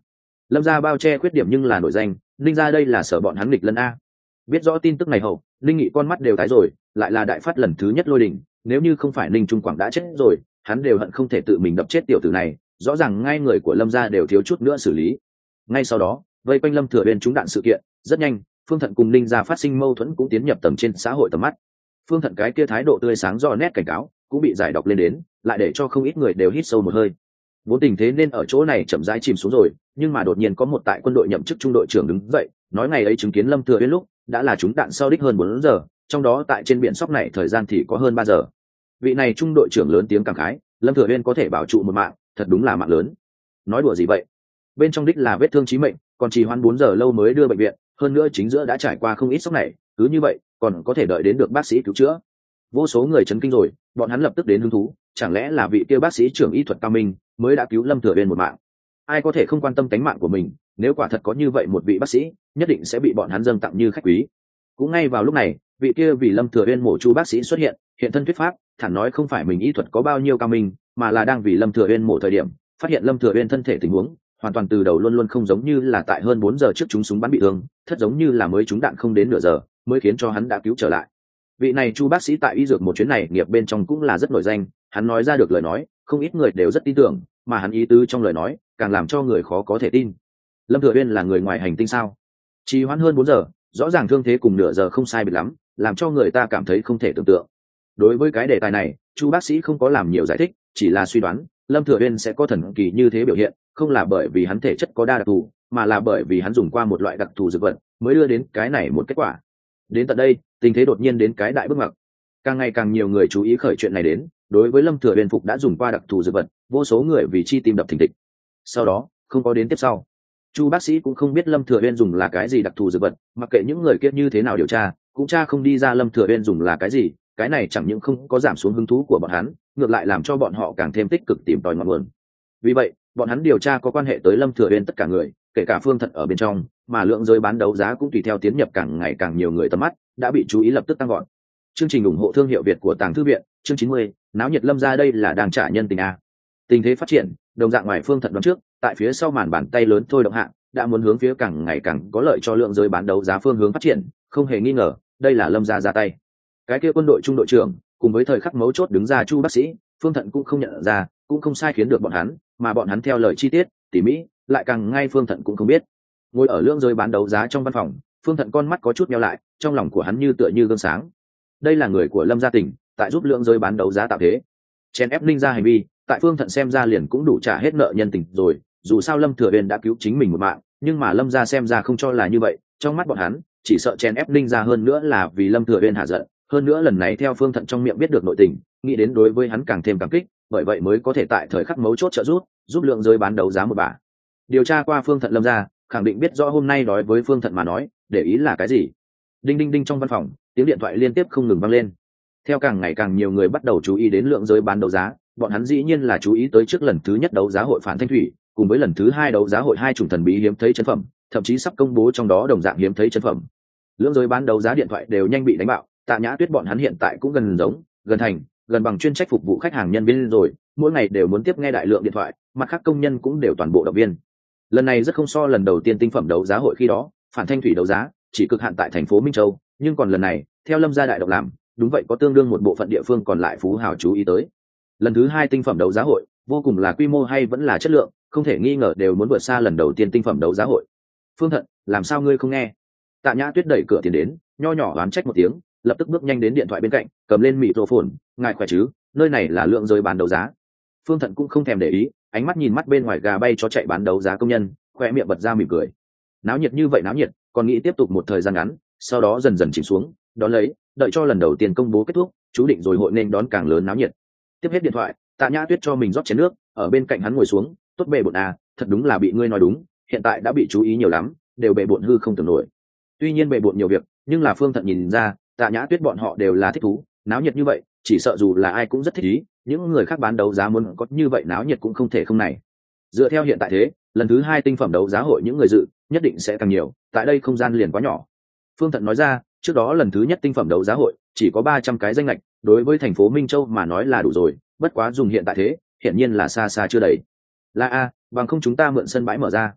S1: Lâm gia bao che khuyết điểm nhưng là nổi danh, Ninh gia đây là sợ bọn hắn nghịch lân a. Biết rõ tin tức này hậu, Ninh Nghị con mắt đều tái rồi, lại là đại phát lần thứ nhất lôi đình, nếu như không phải Ninh Trung Quảng đã chết rồi, hắn đều hận không thể tự mình đập chết tiểu tử này, rõ ràng ngay người của Lâm gia đều thiếu chút nữa xử lý. Ngay sau đó, vây quanh Lâm Thừa Uyên trúng đạn sự kiện, rất nhanh, Phương Thận cùng Ninh gia phát sinh mâu thuẫn cũng tiến nhập tầng trên xã hội tầm mắt. Phương Thận cái kia thái độ tươi sáng do nét cảnh cáo, cũng bị giải đọc lên đến, lại để cho không ít người đều hít sâu một hơi. Vốn tình thế nên ở chỗ này chậm rãi chìm xuống rồi, nhưng mà đột nhiên có một tại quân đội nhậm chức trung đội trưởng đứng dậy, nói ngày ấy chứng kiến Lâm Thừa Uyên lúc đã là trúng đạn sau đích hơn 4 giờ, trong đó tại trên biển sóc này thời gian thì có hơn 3 giờ. Vị này trung đội trưởng lớn tiếng cảm khái, Lâm Thừa Uyên có thể bảo trụ một mạng, thật đúng là mạng lớn. Nói đùa gì vậy? Bên trong đích là vết thương chí mệnh, còn trì hoãn 4 giờ lâu mới đưa bệnh viện, hơn nữa chính giữa đã trải qua không ít sốc này, cứ như vậy, còn có thể đợi đến được bác sĩ cứu chữa. Vô số người chấn kinh rồi, bọn hắn lập tức đến hứng thú, chẳng lẽ là vị kia bác sĩ trưởng y thuật cao minh mới đã cứu Lâm Thừa Uyên một mạng? Ai có thể không quan tâm tính mạng của mình, nếu quả thật có như vậy một vị bác sĩ, nhất định sẽ bị bọn hắn dâng tặng như khách quý. Cũng ngay vào lúc này, vị kia vì Lâm Thừa Uyên mổ chu bác sĩ xuất hiện thân thuyết pháp, thẳng nói không phải mình y thuật có bao nhiêu cao minh, mà là đang vì Lâm Thừa Uyên mổ thời điểm, phát hiện Lâm Thừa Uyên thân thể tình huống, hoàn toàn từ đầu luôn luôn không giống như là tại hơn 4 giờ trước chúng súng bắn bị thương, thật giống như là mới trúng đạn không đến nửa giờ, mới khiến cho hắn đã cứu trở lại. Vị này chu bác sĩ tại y dược một chuyến này nghiệp bên trong cũng là rất nổi danh, hắn nói ra được lời nói, không ít người đều rất tin tưởng, mà hắn ý tứ trong lời nói, càng làm cho người khó có thể tin. Lâm Thừa Uyên là người ngoài hành tinh sao? Trì hoãn hơn 4 giờ, rõ ràng thương thế cùng nửa giờ không sai biệt lắm, làm cho người ta cảm thấy không thể tưởng tượng. Đối với cái đề tài này, chu bác sĩ không có làm nhiều giải thích, chỉ là suy đoán Lâm Thừa Uyên sẽ có thần kỳ như thế biểu hiện, không là bởi vì hắn thể chất có đa đặc thù, mà là bởi vì hắn dùng qua một loại đặc thù dược vật mới đưa đến cái này một kết quả. Đến tận đây, tình thế đột nhiên đến cái đại bước ngoặt, càng ngày càng nhiều người chú ý khởi chuyện này đến. Đối với Lâm Thừa Uyên phục đã dùng qua đặc thù dược vật, vô số người vì chi tim đập thình thịch. Sau đó, không có đến tiếp sau, chu bác sĩ cũng không biết Lâm Thừa Uyên dùng là cái gì đặc thù dược vật, mặc kệ những người kia như thế nào điều tra, cũng tra không đi ra Lâm Thừa Uyên dùng là cái gì. Cái này chẳng những không có giảm xuống hứng thú của bọn hắn, ngược lại làm cho bọn họ càng thêm tích cực tìm tòi ngọn nguồn. Vì vậy, bọn hắn điều tra có quan hệ tới Lâm Thừa Uyên tất cả người, kể cả Phương Thận ở bên trong, mà lượng giới bán đấu giá cũng tùy theo tiến nhập càng ngày càng nhiều người tầm mắt, đã bị chú ý lập tức tăng gọn. Chương trình ủng hộ thương hiệu Việt của Tàng Thư viện, chương 90, náo nhiệt Lâm gia đây là đang trả nhân tình a. Tình thế phát triển, đồng dạng ngoài Phương Thận đoán trước, tại phía sau màn bàn tay lớn thôi động hạ, đã muốn hướng phía càng ngày càng có lợi cho lượng giới bán đấu giá phương hướng phát triển, không hề nghi ngờ, đây là Lâm gia ra tay. Cái kia quân đội trung đội trưởng, cùng với thời khắc mấu chốt đứng ra chu bác sĩ, Phương Thận cũng không nhận ra, cũng không sai khiến được bọn hắn, mà bọn hắn theo lời chi tiết tỉ mỉ, lại càng ngay Phương Thận cũng không biết. Ngồi ở lượng giới bán đấu giá trong văn phòng, Phương Thận con mắt có chút nheo lại, trong lòng của hắn như tựa như gương sáng. Đây là người của Lâm gia tỉnh, tại giúp lượng giới bán đấu giá tạo thế, chèn ép Ninh gia hành vi, tại Phương Thận xem ra liền cũng đủ trả hết nợ nhân tình rồi. Dù sao Lâm Thừa Uyên đã cứu chính mình một mạng, nhưng mà Lâm gia xem ra không cho là như vậy, trong mắt bọn hắn chỉ sợ chèn ép Ninh gia hơn nữa là vì Lâm Thừa Uyên hạ giận. Hơn nữa lần này theo Phương Thận trong miệng biết được nội tình, nghĩ đến đối với hắn càng thêm cảm kích, bởi vậy mới có thể tại thời khắc mấu chốt trợ giúp lượng giới bán đấu giá một bả. Điều tra qua Phương Thận Lâm gia, khẳng định biết rõ hôm nay nói với Phương Thận mà nói, để ý là cái gì. Đinh đinh đinh trong văn phòng, tiếng điện thoại liên tiếp không ngừng vang lên. Theo càng ngày càng nhiều người bắt đầu chú ý đến lượng giới bán đấu giá, bọn hắn dĩ nhiên là chú ý tới trước lần thứ nhất đấu giá hội Phản Thanh Thủy, cùng với lần thứ hai đấu giá hội hai chủng thần bí hiếm thấy chân phẩm, thậm chí sắp công bố trong đó đồng dạng hiếm thấy chân phẩm. Lượng giới bán đấu giá điện thoại đều nhanh bị đánh bạo, Tạ Nhã Tuyết bọn hắn hiện tại cũng gần thành, gần bằng chuyên trách phục vụ khách hàng nhân viên rồi, mỗi ngày đều muốn tiếp nghe đại lượng điện thoại, mặt khác công nhân cũng đều toàn bộ động viên. Lần này rất không so lần đầu tiên tinh phẩm đấu giá hội khi đó, Phản Thanh Thủy đấu giá chỉ cực hạn tại thành phố Minh Châu, nhưng còn lần này, theo Lâm gia đại động làm, đúng vậy có tương đương một bộ phận địa phương còn lại phú hào chú ý tới. Lần thứ hai tinh phẩm đấu giá hội, vô cùng là quy mô hay vẫn là chất lượng, không thể nghi ngờ đều muốn vượt xa lần đầu tiên tinh phẩm đấu giá hội. Phương Thận, làm sao ngươi không nghe? Tạ Nhã Tuyết đẩy cửa tiến đến, nho nhỏ oán trách một tiếng, lập tức bước nhanh đến điện thoại bên cạnh, cầm lên microphone, ngài khỏe chứ, nơi này là lượng giới bán đấu giá. Phương Thận cũng không thèm để ý, ánh mắt nhìn mắt bên ngoài gà bay cho chạy bán đấu giá công nhân, khoe miệng bật ra mỉm cười. Náo nhiệt như vậy náo nhiệt, còn nghĩ tiếp tục một thời gian ngắn, sau đó dần dần chìm xuống, đón lấy, đợi cho lần đầu tiên công bố kết thúc, chú định rồi hội nên đón càng lớn náo nhiệt. Tiếp hết điện thoại, Tạ Nhã Tuyết cho mình rót chén nước, ở bên cạnh hắn ngồi xuống, tốt bề bộn à, thật đúng là bị ngươi nói đúng, hiện tại đã bị chú ý nhiều lắm, đều bề bộn hư không tưởng nổi. Tuy nhiên bề bộn nhiều việc, nhưng là Phương Thận nhìn ra, Tạ Nhã Tuyết bọn họ đều là thích thú, náo nhiệt như vậy, chỉ sợ dù là ai cũng rất thích ý, những người khác bán đấu giá muốn có như vậy náo nhiệt cũng không thể không này. Dựa theo hiện tại thế, lần thứ hai tinh phẩm đấu giá hội những người dự nhất định sẽ càng nhiều, tại đây không gian liền quá nhỏ. Phương Thận nói ra, trước đó lần thứ nhất tinh phẩm đấu giá hội chỉ có 300 cái danh lệch, đối với thành phố Minh Châu mà nói là đủ rồi, bất quá dùng hiện tại thế, hiển nhiên là xa xa chưa đầy. Là a, bằng không chúng ta mượn sân bãi mở ra.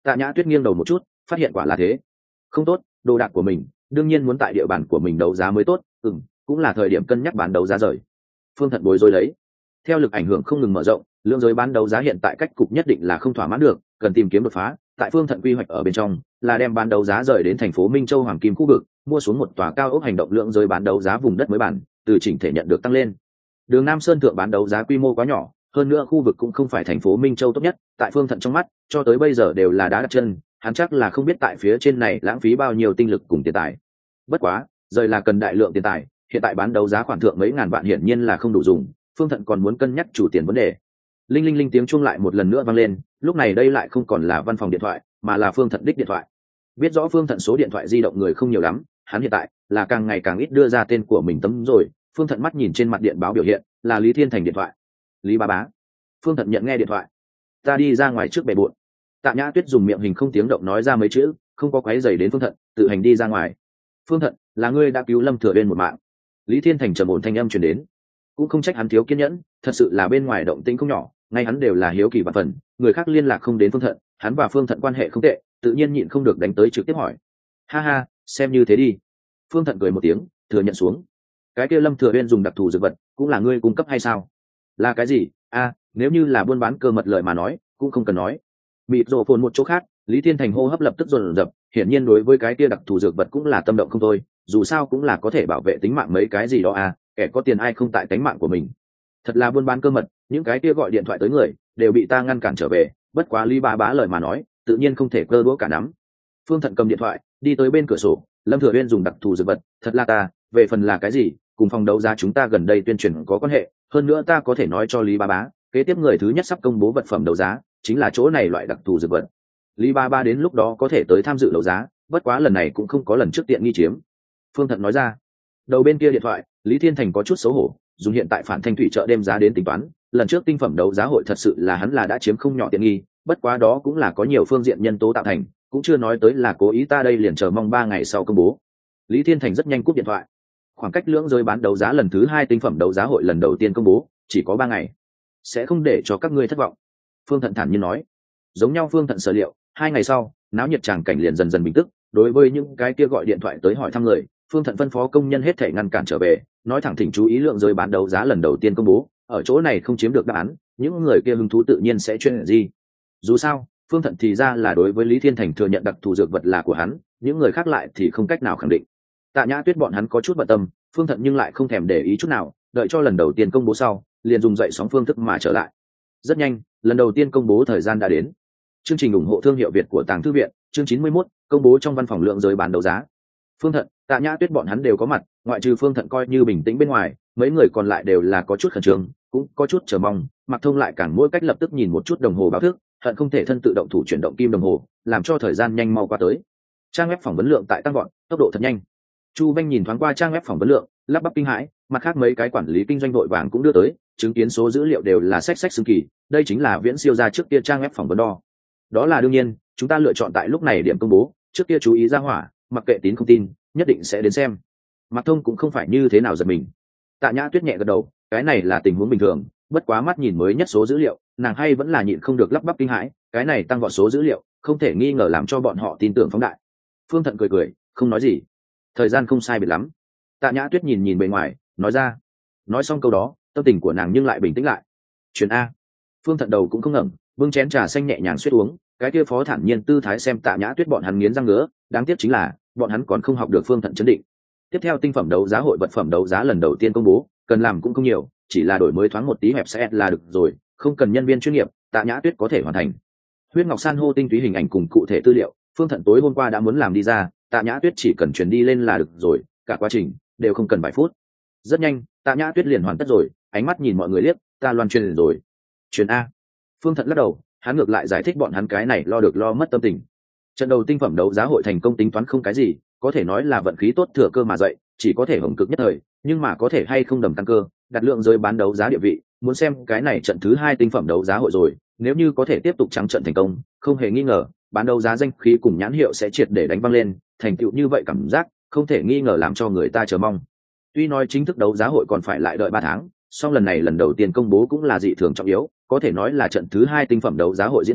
S1: Tạ Nhã Tuyết nghiêng đầu một chút, phát hiện quả là thế. Không tốt, đồ đạc của mình đương nhiên muốn tại địa bàn của mình đấu giá mới tốt. Cũng là thời điểm cân nhắc bán đấu giá rời. Phương Thận bối rối lấy. Theo lực ảnh hưởng không ngừng mở rộng, lượng giới bán đấu giá hiện tại cách cục nhất định là không thỏa mãn được, cần tìm kiếm đột phá. Tại Phương Thận quy hoạch ở bên trong là đem bán đấu giá rời đến thành phố Minh Châu Hoàng Kim khu vực, mua xuống một tòa cao ốc hành động lượng giới bán đấu giá vùng đất mới bản, từ chỉnh thể nhận được tăng lên. Đường Nam Sơn thượng bán đấu giá quy mô quá nhỏ, hơn nữa khu vực cũng không phải thành phố Minh Châu tốt nhất, tại Phương Thận trong mắt, cho tới bây giờ đều là đá đặt chân, hắn chắc là không biết tại phía trên này lãng phí bao nhiêu tinh lực cùng tiền tài. Bất quá, rời là cần đại lượng tiền tài, hiện tại bán đấu giá khoản thượng mấy ngàn vạn hiển nhiên là không đủ dùng, Phương Thận còn muốn cân nhắc chủ tiền vấn đề. Linh linh linh tiếng chuông lại một lần nữa vang lên, lúc này đây lại không còn là văn phòng điện thoại, mà là Phương Thận đích điện thoại. Biết rõ Phương Thận số điện thoại di động người không nhiều lắm, hắn hiện tại là càng ngày càng ít đưa ra tên của mình tấm rồi. Phương Thận mắt nhìn trên mặt điện báo biểu hiện, là Lý Thiên Thành điện thoại. Lý bá bá. Phương Thận nhận nghe điện thoại. Ta đi ra ngoài trước bề bộn. Tạ Nhã Tuyết dùng miệng hình không tiếng động nói ra mấy chữ, không có quấy rầy đến Phương Thận, tự hành đi ra ngoài. Phương Thận, là ngươi đã cứu Lâm Thừa Uyên một mạng. Lý Thiên Thành trầm ổn thanh âm truyền đến. Cũng không trách hắn thiếu kiên nhẫn, thật sự là bên ngoài động tĩnh không nhỏ, ngay hắn đều là hiếu kỳ và phần, người khác liên lạc không đến Phương Thận, hắn và Phương Thận quan hệ không tệ, tự nhiên nhịn không được đánh tới trực tiếp hỏi. Ha ha, xem như thế đi. Phương Thận cười một tiếng, thừa nhận xuống. Cái kia Lâm Thừa Uyên dùng đặc thù dược vật, cũng là ngươi cung cấp hay sao? Là cái gì? Nếu như là buôn bán cơ mật lợi mà nói, cũng không cần nói. Mịt rồ phồn một chỗ khác, Lý Thiên Thành hô hấp lập tức dồn dập, hiển nhiên đối với cái kia đặc thù dược vật cũng là tâm động không thôi, dù sao cũng là có thể bảo vệ tính mạng mấy cái gì đó kẻ có tiền ai không tại tính mạng của mình. Thật là buôn bán cơ mật, những cái kia gọi điện thoại tới người đều bị ta ngăn cản trở về, bất quá Lý bá bá lời mà nói, tự nhiên không thể cơ đũa cả nắm. Phương Thận cầm điện thoại, đi tới bên cửa sổ, Lâm Thừa Uyên dùng đặc thù dược vật, thật là ta, về phần là cái gì, cùng phòng đấu giá chúng ta gần đây tuyên truyền có quan hệ, hơn nữa ta có thể nói cho Lý bá bá, kế tiếp người thứ nhất sắp công bố vật phẩm đấu giá, chính là chỗ này loại đặc thù dược vật. Lý bá bá đến lúc đó có thể tới tham dự đấu giá, bất quá lần này cũng không có lần trước tiện nghi chiếm. Phương Thận nói ra. Đầu bên kia điện thoại, Lý Thiên Thành có chút xấu hổ, dùng hiện tại phản thanh thủy chợ đêm giá đến tính toán, lần trước tinh phẩm đấu giá hội thật sự là hắn là đã chiếm không nhỏ tiện nghi, bất quá đó cũng là có nhiều phương diện nhân tố tạo thành, cũng chưa nói tới là cố ý, ta đây liền chờ mong 3 ngày sau công bố. Lý Thiên Thành rất nhanh cúp điện thoại. Khoảng cách lưỡng giới bán đấu giá lần thứ 2 tinh phẩm đấu giá hội lần đầu tiên công bố chỉ có 3 ngày, sẽ không để cho các ngươi thất vọng. Phương Thận thản nhiên nói. Giống nhau Phương Thận sở liệu, 2 ngày sau, náo nhiệt tràng cảnh liền dần dần bình tức. Đối với những cái kia gọi điện thoại tới hỏi thăm người, Phương Thận phân phó công nhân hết thể ngăn cản trở về, nói thẳng thỉnh chú ý lượng giới bán đấu giá lần đầu tiên công bố, ở chỗ này không chiếm được đáp án, những người kia hứng thú tự nhiên sẽ chuyên gì. Dù sao, Phương Thận thì ra là đối với Lý Thiên Thành thừa nhận đặc thù dược vật là của hắn, những người khác lại thì không cách nào khẳng định. Tạ Nhã Tuyết bọn hắn có chút bận tâm, Phương Thận nhưng lại không thèm để ý chút nào, đợi cho lần đầu tiên công bố sau, liền dùng dậy sóng phương thức mà trở lại. Rất nhanh, lần đầu tiên công bố thời gian đã đến. Chương trình ủng hộ thương hiệu Việt của Tàng Thư viện, chương 91, công bố trong văn phòng lượng giới bán đấu giá. Phương Thận, Tạ Nhã Tuyết bọn hắn đều có mặt, ngoại trừ Phương Thận coi như bình tĩnh bên ngoài, mấy người còn lại đều là có chút khẩn trương, cũng có chút chờ mong. Mặc Thông lại càng mỗi cách lập tức nhìn một chút đồng hồ báo thức, hận không thể thân tự động thủ chuyển động kim đồng hồ, làm cho thời gian nhanh mau qua tới. Trang web phỏng vấn lượng tại tăng gọn, tốc độ thật nhanh. Chu Vanh nhìn thoáng qua trang web phỏng vấn lượng, lắp bắp kinh hãi, mặt khác mấy cái quản lý kinh doanh vội vàng cũng đưa tới, chứng kiến số dữ liệu đều là xách xương kỳ, đây chính là viễn siêu ra trước kia trang web phỏng vấn đo. Đó là đương nhiên, chúng ta lựa chọn tại lúc này điểm công bố, trước kia chú ý ra hỏa, mặc kệ tín không tin, nhất định sẽ đến xem. Mặc Thông cũng không phải như thế nào giật mình. Tạ Nhã Tuyết nhẹ gật đầu, cái này là tình huống bình thường, bất quá mắt nhìn mới nhất số dữ liệu, nàng hay vẫn là nhịn không được lắp bắp kinh hãi, cái này tăng vọt số dữ liệu, không thể nghi ngờ làm cho bọn họ tin tưởng phóng đại. Phương Thận cười cười, không nói gì. Thời gian không sai biệt lắm. Tạ Nhã Tuyết nhìn nhìn bề ngoài, nói ra. Nói xong câu đó, tâm tình của nàng nhưng lại bình tĩnh lại. Chuyển A. Phương Thận đầu cũng không ngẩng, bưng chén trà xanh nhẹ nhàng suýt uống, cái kia phó thản nhiên tư thái xem Tạ Nhã Tuyết bọn hắn nghiến răng ngứa, đáng tiếc chính là bọn hắn còn không học được Phương Thận chấn định. Tiếp theo tinh phẩm đấu giá hội vật phẩm đấu giá lần đầu tiên công bố, cần làm cũng không nhiều, chỉ là đổi mới thoáng một tí hẹp sẽ là được rồi, không cần nhân viên chuyên nghiệp, Tạ Nhã Tuyết có thể hoàn thành. Huyết Ngọc San hô tinh túy hình ảnh cùng cụ thể tư liệu, Phương Thận tối hôm qua đã muốn làm đi ra, Tạ Nhã Tuyết chỉ cần truyền đi lên là được rồi, cả quá trình đều không cần vài phút. Rất nhanh, Tạ Nhã Tuyết liền hoàn tất rồi, ánh mắt nhìn mọi người liếc, ta loan truyền rồi. Truyền A. Phương Thận lắc đầu, hắn ngược lại giải thích bọn hắn cái này lo được lo mất tâm tình. Trận đầu tinh phẩm đấu giá hội thành công tính toán không cái gì, có thể nói là vận khí tốt thừa cơ mà dậy, chỉ có thể hưởng cực nhất thời, nhưng mà có thể hay không đầm tăng cơ, đặt lượng rơi bán đấu giá địa vị, muốn xem cái này trận thứ 2 tinh phẩm đấu giá hội rồi, nếu như có thể tiếp tục trắng trận thành công, không hề nghi ngờ, bán đấu giá danh khí cùng nhãn hiệu sẽ triệt để đánh văng lên, thành tựu như vậy cảm giác, không thể nghi ngờ làm cho người ta chờ mong. Tuy nói chính thức đấu giá hội còn phải lại đợi 3 tháng, song lần này lần đầu tiên công bố cũng là dị thường trọng yếu, có thể nói là trận thứ 2 tinh phẩm đấu giá hội diễn thử,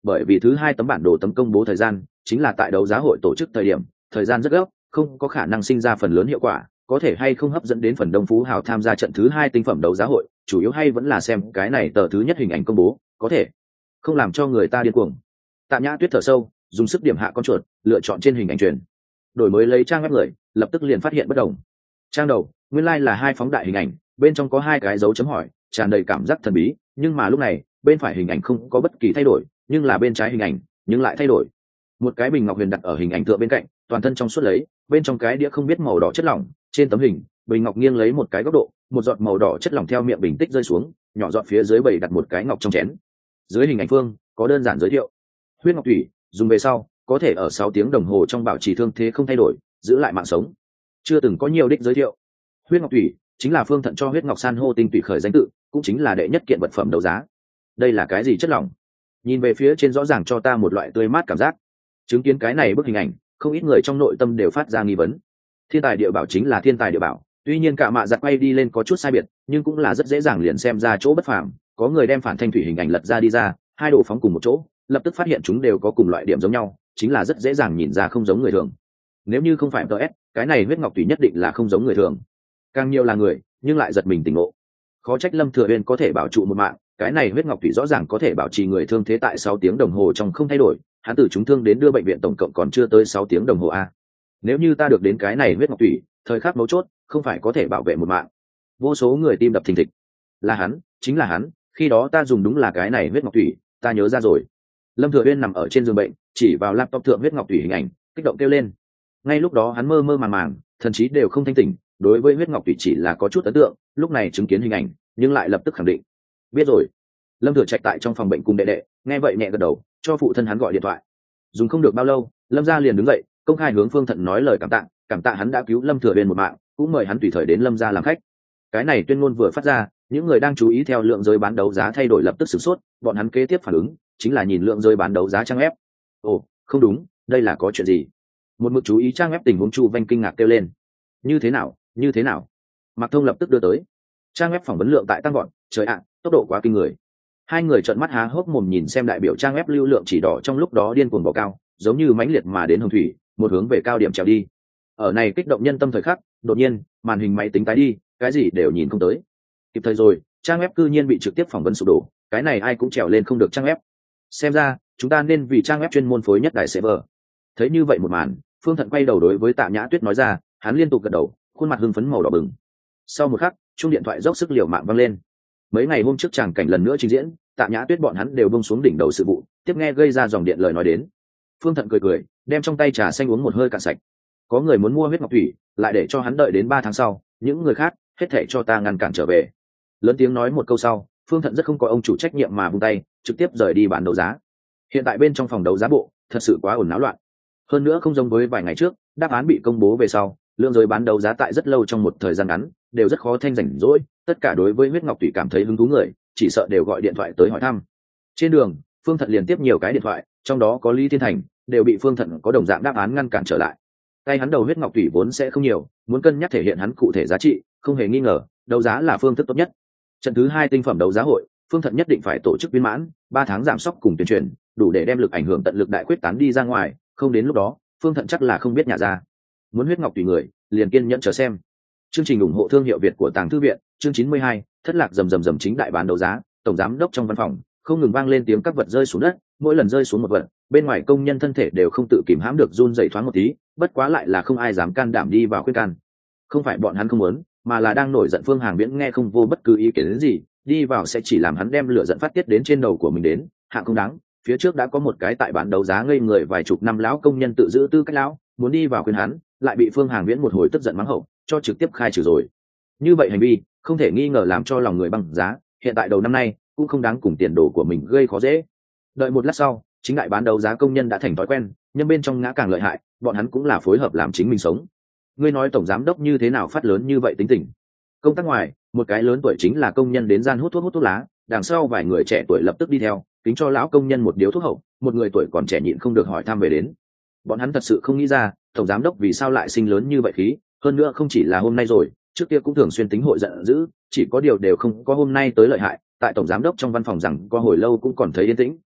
S1: bởi vì thứ hai tấm bản đồ tấm công bố thời gian chính là tại đấu giá hội tổ chức thời điểm, thời gian rất gấp, không có khả năng sinh ra phần lớn hiệu quả, có thể hay không hấp dẫn đến phần đông phú hào tham gia trận thứ hai tinh phẩm đấu giá hội, chủ yếu hay vẫn là xem cái này tờ thứ nhất hình ảnh công bố có thể không làm cho người ta điên cuồng. Tạ Nhã Tuyết thở sâu, dùng sức điểm hạ con chuột, lựa chọn trên hình ảnh truyền, đổi mới lấy trang web người, lập tức liền phát hiện bất đồng. Trang đầu nguyên lai là hai phóng đại hình ảnh, bên trong có hai cái dấu chấm hỏi, tràn đầy cảm giác thần bí, nhưng mà lúc này bên phải hình ảnh không có bất kỳ thay đổi, nhưng là bên trái hình ảnh nhưng lại thay đổi. Một cái bình ngọc huyền đặt ở hình ảnh tựa bên cạnh, toàn thân trong suốt lấy, bên trong cái đĩa không biết màu đỏ chất lỏng, trên tấm hình bình ngọc nghiêng lấy một cái góc độ, một giọt màu đỏ chất lỏng theo miệng bình tích rơi xuống, nhỏ giọt phía dưới bày đặt một cái ngọc trong chén. Dưới hình ảnh phương có đơn giản giới thiệu: huyết ngọc thủy dùng về sau có thể ở 6 tiếng đồng hồ trong bảo trì thương thế không thay đổi, giữ lại mạng sống. Chưa từng có nhiều đích giới thiệu. Huyết ngọc thủy chính là Phương Thận cho huyết ngọc san hô tinh tùy khởi danh tự, cũng chính là đệ nhất kiện vật phẩm đấu giá. Đây là cái gì chất lỏng? Nhìn về phía trên rõ ràng cho ta một loại tươi mát cảm giác. Chứng kiến cái này bức hình ảnh, không ít người trong nội tâm đều phát ra nghi vấn. Thiên tài địa bảo chính là thiên tài địa bảo, tuy nhiên cả mạ giặt quay đi lên có chút sai biệt, nhưng cũng là rất dễ dàng liền xem ra chỗ bất phàm. Có người đem phản thanh thủy hình ảnh lật ra đi ra, hai đồ phóng cùng một chỗ, lập tức phát hiện chúng đều có cùng loại điểm giống nhau, chính là rất dễ dàng nhìn ra không giống người thường. Nếu như không phải TS, cái này huyết ngọc thủy nhất định là không giống người thường. Càng nhiều là người, nhưng lại giật mình tỉnh ngộ. Khó trách Lâm Thừa Uyên có thể bảo trụ một mạng, cái này huyết ngọc thủy rõ ràng có thể bảo trì người thương thế tại 6 tiếng đồng hồ trong không thay đổi, hắn từ chúng thương đến đưa bệnh viện tổng cộng còn chưa tới 6 tiếng đồng hồ a. Nếu như ta được đến cái này huyết ngọc thủy, thời khắc mấu chốt, không phải có thể bảo vệ một mạng. Vô số người tim đập thình thịch. Là hắn, chính là hắn, khi đó ta dùng đúng là cái này huyết ngọc thủy, ta nhớ ra rồi. Lâm Thừa Uyên nằm ở trên giường bệnh, chỉ vào laptop thượng huyết ngọc thủy hình ảnh, kích động kêu lên. Ngay lúc đó hắn mơ mơ màng màng, thần trí đều không thanh tỉnh, đối với huyết ngọc thủy chỉ là có chút ấn tượng, lúc này chứng kiến hình ảnh, nhưng lại lập tức khẳng định. Biết rồi. Lâm Thừa Trạch tại trong phòng bệnh cùng đệ đệ, nghe vậy nhẹ gật đầu, cho phụ thân hắn gọi điện thoại. Dùng không được bao lâu, Lâm gia liền đứng dậy, công khai hướng Phương Thận nói lời cảm tạ hắn đã cứu Lâm Thừa Uyên một mạng, cũng mời hắn tùy thời đến Lâm gia làm khách. Cái này tuyên ngôn vừa phát ra, những người đang chú ý theo lượng giới bán đấu giá thay đổi lập tức sửng sốt, bọn hắn kế tiếp phản ứng chính là nhìn lượng giới bán đấu giá trang ép. Ồ, không đúng, đây là có chuyện gì? Một mực chú ý trang ép tình huống Chu Vanh kinh ngạc kêu lên. Như thế nào? Như thế nào? Mạc Thông lập tức đưa tới. Trang ép phỏng vấn lượng tại tăng gọn, trời ạ, tốc độ quá kinh người. Hai người trợn mắt há hốc mồm nhìn xem đại biểu trang ép lưu lượng chỉ đỏ trong lúc đó điên cuồng bò cao, giống như mãnh liệt mà đến hồng thủy, một hướng về cao điểm trèo đi. Ở này kích động nhân tâm thời khắc, đột nhiên, màn hình máy tính tái đi, cái gì đều nhìn không tới. Kịp thời rồi, trang web cư nhiên bị trực tiếp phỏng vấn sụp đổ, cái này ai cũng trèo lên không được trang web. Xem ra, chúng ta nên vì trang web chuyên môn phối nhất đại server. Thấy như vậy một màn, Phương Thận quay đầu đối với Tạ Nhã Tuyết nói ra, hắn liên tục gật đầu, khuôn mặt hưng phấn màu đỏ bừng. Sau một khắc, chuông điện thoại dốc sức liều mạng vang lên. Mấy ngày hôm trước tràng cảnh lần nữa trình diễn, Tạ Nhã Tuyết bọn hắn đều buông xuống đỉnh đầu sự vụ, tiếp nghe gây ra dòng điện lời nói đến. Phương Thận cười cười, đem trong tay trà xanh uống một hơi cạn sạch. Có người muốn mua huyết ngọc thủy, lại để cho hắn đợi đến 3 tháng sau, những người khác, hết thảy cho ta ngăn cản trở về. Lớn tiếng nói một câu sau, Phương Thận rất không có ông chủ trách nhiệm mà vung tay, trực tiếp rời đi bán đấu giá. Hiện tại bên trong phòng đấu giá bộ, thật sự quá ồn náo loạn. Hơn nữa không giống với vài ngày trước, đáp án bị công bố về sau, lượng giới bán đấu giá tại rất lâu trong một thời gian ngắn, đều rất khó thanh rảnh rỗi, tất cả đối với huyết ngọc thủy cảm thấy hứng thú người, chỉ sợ đều gọi điện thoại tới hỏi thăm. Trên đường, Phương Thận liền tiếp nhiều cái điện thoại, trong đó có Lý Thiên Thành, đều bị Phương Thận có đồng dạng đáp án ngăn cản trở lại. Tay hắn đầu huyết ngọc thủy vốn sẽ không nhiều, muốn cân nhắc thể hiện hắn cụ thể giá trị, không hề nghi ngờ, đấu giá là phương thức tốt nhất. Trận thứ 2 tinh phẩm đấu giá hội, Phương Thận nhất định phải tổ chức viên mãn, 3 tháng giảm sóc cùng tuyên truyền, đủ để đem lực ảnh hưởng tận lực đại quyết tán đi ra ngoài, không đến lúc đó, Phương Thận chắc là không biết nhà ra. Muốn huyết ngọc tùy người, liền kiên nhẫn chờ xem. Chương trình ủng hộ thương hiệu Việt của Tàng Thư viện, chương 92, thất lạc rầm chính đại bán đấu giá, tổng giám đốc trong văn phòng, không ngừng vang lên tiếng các vật rơi xuống đất, mỗi lần rơi xuống một vật, bên ngoài công nhân thân thể đều không tự kìm hãm được run rẩy thoáng một tí, bất quá lại là không ai dám can đảm đi vào khuyên can. Không phải bọn hắn không muốn, mà là đang nổi giận Phương Hàng Viễn nghe không vô bất cứ ý kiến đến gì, đi vào sẽ chỉ làm hắn đem lửa giận phát tiết đến trên đầu của mình đến, hạng không đáng. Phía trước đã có một cái tại bán đấu giá ngây người vài chục năm lão công nhân tự giữ tư cách lão, muốn đi vào khuyên hắn, lại bị Phương Hàng Viễn một hồi tức giận mắng hậu, cho trực tiếp khai trừ rồi. Như vậy hành vi, không thể nghi ngờ làm cho lòng người băng giá, hiện tại đầu năm nay cũng không đáng cùng tiền đồ của mình gây khó dễ. Đợi một lát sau, chính đại bán đấu giá công nhân đã thành thói quen, nhưng bên trong ngã càng lợi hại, bọn hắn cũng là phối hợp làm chính mình sống. Ngươi nói tổng giám đốc như thế nào phát lớn như vậy tính tình? Công tác ngoài, một cái lớn tuổi chính là công nhân đến gian hút thuốc lá, đằng sau vài người trẻ tuổi lập tức đi theo, kính cho lão công nhân một điếu thuốc hậu, một người tuổi còn trẻ nhịn không được hỏi thăm về đến. Bọn hắn thật sự không nghĩ ra, tổng giám đốc vì sao lại sinh lớn như vậy khí, hơn nữa không chỉ là hôm nay rồi, trước kia cũng thường xuyên tính hội giận dữ, chỉ có điều đều không có hôm nay tới lợi hại, tại tổng giám đốc trong văn phòng rằng qua hồi lâu cũng còn thấy yên tĩnh.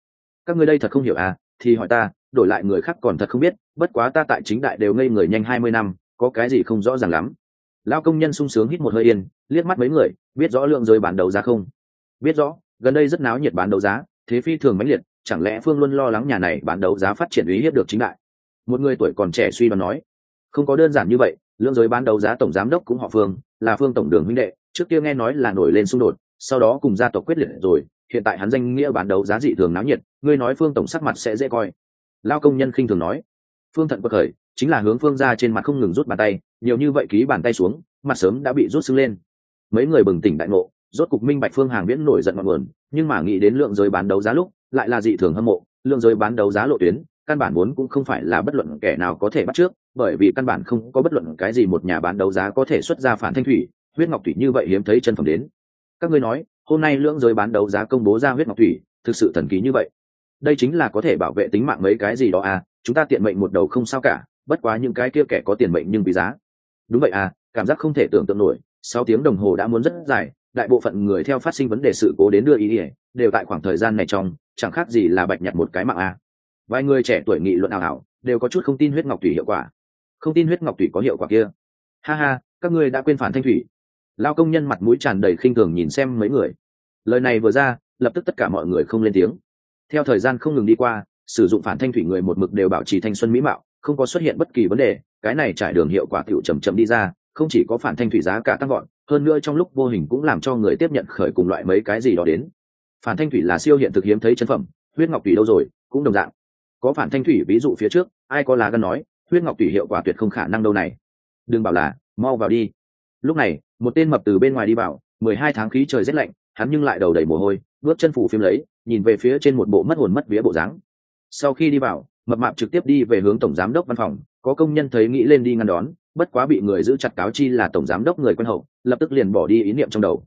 S1: Các ngươi đây thật không hiểu à, thì hỏi ta, đổi lại người khác còn thật không biết, bất quá ta tại chính đại đều ngây người nhanh 20 năm, có cái gì không rõ ràng lắm. Lao công nhân sung sướng hít một hơi yên, liếc mắt mấy người, biết rõ lượng giới bán đấu giá không? Biết rõ, gần đây rất náo nhiệt bán đấu giá, thế phi thường mãnh liệt, chẳng lẽ Phương luôn lo lắng nhà này bán đấu giá phát triển uy hiếp được chính đại? Một người tuổi còn trẻ suy đoán nói, không có đơn giản như vậy, lượng giới bán đấu giá tổng giám đốc cũng họ Phương, là Phương tổng đường huynh đệ, trước kia nghe nói là nổi lên xung đột, sau đó cùng gia tộc quyết liệt rồi, hiện tại hắn danh nghĩa bán đấu giá dị thường náo nhiệt, ngươi nói Phương tổng sắc mặt sẽ dễ coi. Lao công nhân khinh thường nói, Phương thận bật khởi, chính là hướng Phương ra trên mặt không ngừng rút bàn tay, nhiều như vậy ký bàn tay xuống, mặt sớm đã bị rút sưng lên. Mấy người bừng tỉnh đại ngộ, rốt cục minh bạch Phương Hàng Viễn nổi giận ngọn nguồn, nhưng mà nghĩ đến lượng giới bán đấu giá lúc, lại là dị thường hâm mộ, lượng giới bán đấu giá lộ tuyến, căn bản vốn cũng không phải là bất luận kẻ nào có thể bắt trước, bởi vì căn bản không có bất luận cái gì một nhà bán đấu giá có thể xuất ra phản thanh thủy, huyết ngọc thủy như vậy hiếm thấy chân phẩm đến. Các ngươi nói, hôm nay lượng giới bán đấu giá công bố ra huyết ngọc thủy, thực sự thần kỳ như vậy. Đây chính là có thể bảo vệ tính mạng mấy cái gì đó à, chúng ta tiện mệnh một đầu không sao cả, bất quá những cái kia kẻ có tiền mệnh nhưng quý giá. Đúng vậy à, cảm giác không thể tưởng tượng nổi, 6 tiếng đồng hồ đã muốn rất dài, đại bộ phận người theo phát sinh vấn đề sự cố đến đưa ý ỉa đều tại khoảng thời gian này trong, chẳng khác gì là bạch nhặt một cái mạng à. Vài người trẻ tuổi nghị luận ảo ảo, đều có chút không tin huyết ngọc thủy hiệu quả. Không tin huyết ngọc thủy có hiệu quả kia? Ha ha, các ngươi đã quên phản thanh thủy. Lao công nhân mặt mũi tràn đầy khinh thường nhìn xem mấy người. Lời này vừa ra, lập tức tất cả mọi người không lên tiếng. Theo thời gian không ngừng đi qua, sử dụng phản thanh thủy người một mực đều bảo trì thanh xuân mỹ mạo, không có xuất hiện bất kỳ vấn đề, cái này trải đường hiệu quả tiểu chậm chậm đi ra, không chỉ có phản thanh thủy giá cả tăng gọn, hơn nữa trong lúc vô hình cũng làm cho người tiếp nhận khởi cùng loại mấy cái gì đó đến. Phản thanh thủy là siêu hiện thực hiếm thấy chân phẩm, huyết ngọc thủy đâu rồi, cũng đồng dạng. Có phản thanh thủy ví dụ phía trước, ai có lá gan nói, huyết ngọc thủy hiệu quả tuyệt không khả năng đâu này. Đừng bảo là, mau vào đi. Lúc này, một tên mập từ bên ngoài đi vào, 12 tháng khí trời rét lạnh, hắn nhưng lại đầu đầy mồ hôi, bước chân phủ phím lấy, nhìn về phía trên một bộ mất hồn mất vía bộ dáng. Sau khi đi vào, mập mạp trực tiếp đi về hướng tổng giám đốc văn phòng, có công nhân thấy nghĩ lên đi ngăn đón, bất quá bị người giữ chặt cáo chi là tổng giám đốc người quen hậu, lập tức liền bỏ đi ý niệm trong đầu.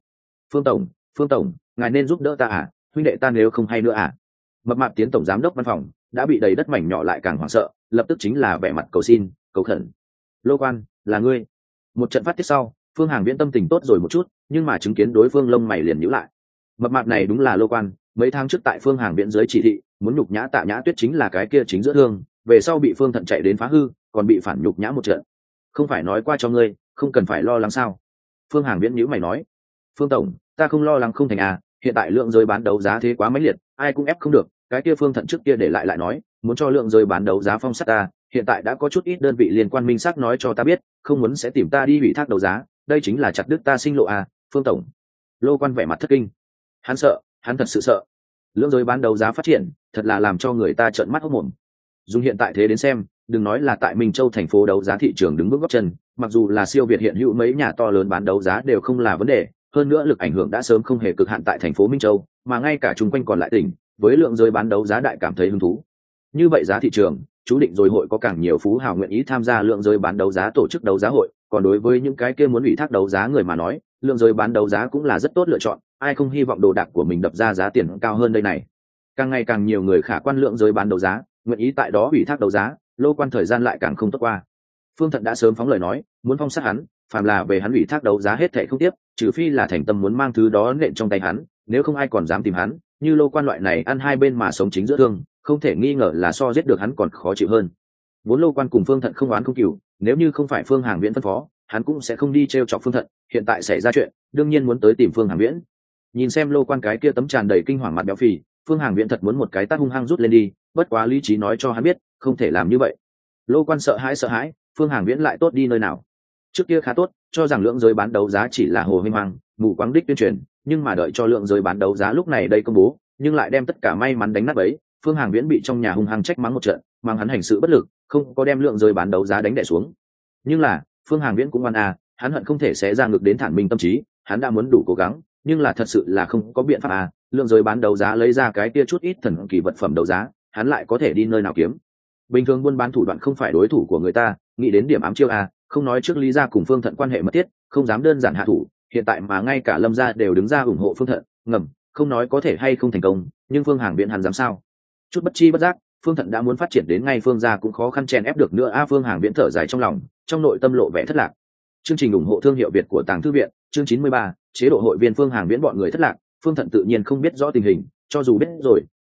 S1: Phương tổng, ngài nên giúp đỡ ta à, huynh đệ ta nếu không hay nữa à. Mập mạp tiến tổng giám đốc văn phòng, đã bị đầy đất mảnh nhỏ lại càng hoảng sợ, lập tức chính là vẻ mặt cầu xin, cầu khẩn. Lô quan, là ngươi. Một trận phát tiết sau, Phương Hàng Viễn tâm tình tốt rồi một chút, nhưng mà chứng kiến đối phương lông mày liền nhíu lại. Mập mạp này đúng là Lô quan, mấy tháng trước tại Phương Hàng Viễn dưới chỉ thị, muốn nhục nhã Tạ Nhã Tuyết chính là cái kia chính giữa thương, về sau bị Phương Thận chạy đến phá hư, còn bị phản nhục nhã một trận. Không phải nói qua cho ngươi, không cần phải lo lắng sao? Phương Hàng Viễn nhíu mày nói. Phương tổng, ta không lo lắng không thành à, hiện tại lượng giới bán đấu giá thế quá mãnh liệt, ai cũng ép không được, cái kia Phương Thận trước kia để lại nói, muốn cho lượng giới bán đấu giá phong sát ta, hiện tại đã có chút ít đơn vị liên quan minh xác nói cho ta biết, không muốn sẽ tìm ta đi ủy thác đấu giá, đây chính là chặt đứt ta sinh lộ à, Phương tổng. Lô quan vẻ mặt thất kinh. Hắn sợ, hắn thật sự sợ. Lượng giới bán đấu giá phát triển, thật là làm cho người ta trợn mắt hốt mồm. Dùng hiện tại thế đến xem, đừng nói là tại Minh Châu thành phố đấu giá thị trường đứng vững gót chân, mặc dù là siêu việt hiện hữu mấy nhà to lớn bán đấu giá đều không là vấn đề, hơn nữa lực ảnh hưởng đã sớm không hề cực hạn tại thành phố Minh Châu, mà ngay cả chung quanh còn lại tỉnh, với lượng giới bán đấu giá đại cảm thấy hứng thú. Như vậy giá thị trường, chú định rồi hội có càng nhiều phú hào nguyện ý tham gia lượng giới bán đấu giá tổ chức đấu giá hội, còn đối với những cái kia muốn ủy thác đấu giá người mà nói, lượng giới bán đấu giá cũng là rất tốt lựa chọn, ai không hy vọng đồ đạc của mình đập ra giá tiền cao hơn đây này. Càng ngày càng nhiều người khả quan lượng giới bán đấu giá, nguyện ý tại đó ủy thác đấu giá, Lô quan thời gian lại càng không tốt qua. Phương Thận đã sớm phóng lời nói, muốn phong sát hắn, phàm là về hắn ủy thác đấu giá hết thảy không tiếp, trừ phi là thành tâm muốn mang thứ đó nện trong tay hắn, nếu không ai còn dám tìm hắn, như Lô quan loại này ăn hai bên mà sống chính giữa thương, không thể nghi ngờ là so giết được hắn còn khó chịu hơn. Vốn Lô quan cùng Phương Thận không oán không cừu, nếu như không phải Phương Hàng Viễn phân phó, hắn cũng sẽ không đi trêu chọc Phương Thận, hiện tại xảy ra chuyện, đương nhiên muốn tới tìm Phương Hàng Viễn. Nhìn xem Lô quan cái kia tấm tràn đầy kinh hoàng mặt béo phì, Phương Hàng Viễn thật muốn một cái tát hung hăng rút lên đi, bất quá lý trí nói cho hắn biết, không thể làm như vậy. Lô quan sợ hãi, Phương Hàng Viễn lại tốt đi nơi nào? Trước kia khá tốt, cho rằng lượng giới bán đấu giá chỉ là hồ huynh hoang, mù quáng đích tuyên truyền, nhưng mà đợi cho lượng giới bán đấu giá lúc này đây công bố, nhưng lại đem tất cả may mắn đánh nát ấy. Phương Hàng Viễn bị trong nhà hung hăng trách mắng một trận, mang hắn hành sự bất lực, không có đem lượng giới bán đấu giá đánh đè xuống. Nhưng là, Phương Hàng Viễn cũng ngoan à, hắn hận không thể xé ra ngực đến thản minh tâm trí, hắn đã muốn đủ cố gắng, nhưng là thật sự là không có biện pháp à, lượng giới bán đấu giá lấy ra cái kia chút ít thần kỳ vật phẩm đấu giá, hắn lại có thể đi nơi nào kiếm? Bình thường buôn bán thủ đoạn không phải đối thủ của người ta, nghĩ đến điểm ám chiêu à, không nói trước Lý gia cùng Phương Thận quan hệ mật thiết, không dám đơn giản hạ thủ, hiện tại mà ngay cả Lâm gia đều đứng ra ủng hộ Phương Thận, ngầm, không nói có thể hay không thành công, nhưng Phương Hàng Viễn hắn dám sao? Chút bất chi bất giác, Phương Thận đã muốn phát triển đến ngay Phương gia cũng khó khăn chèn ép được nữa a. Phương Hàng Viễn thở dài trong lòng, trong nội tâm lộ vẻ thất lạc. Chương trình ủng hộ thương hiệu Việt của Tàng Thư viện, chương 93, chế độ hội viên Phương Hàng Viễn bọn người thất lạc, Phương Thận tự nhiên không biết rõ tình hình, cho dù biết rồi,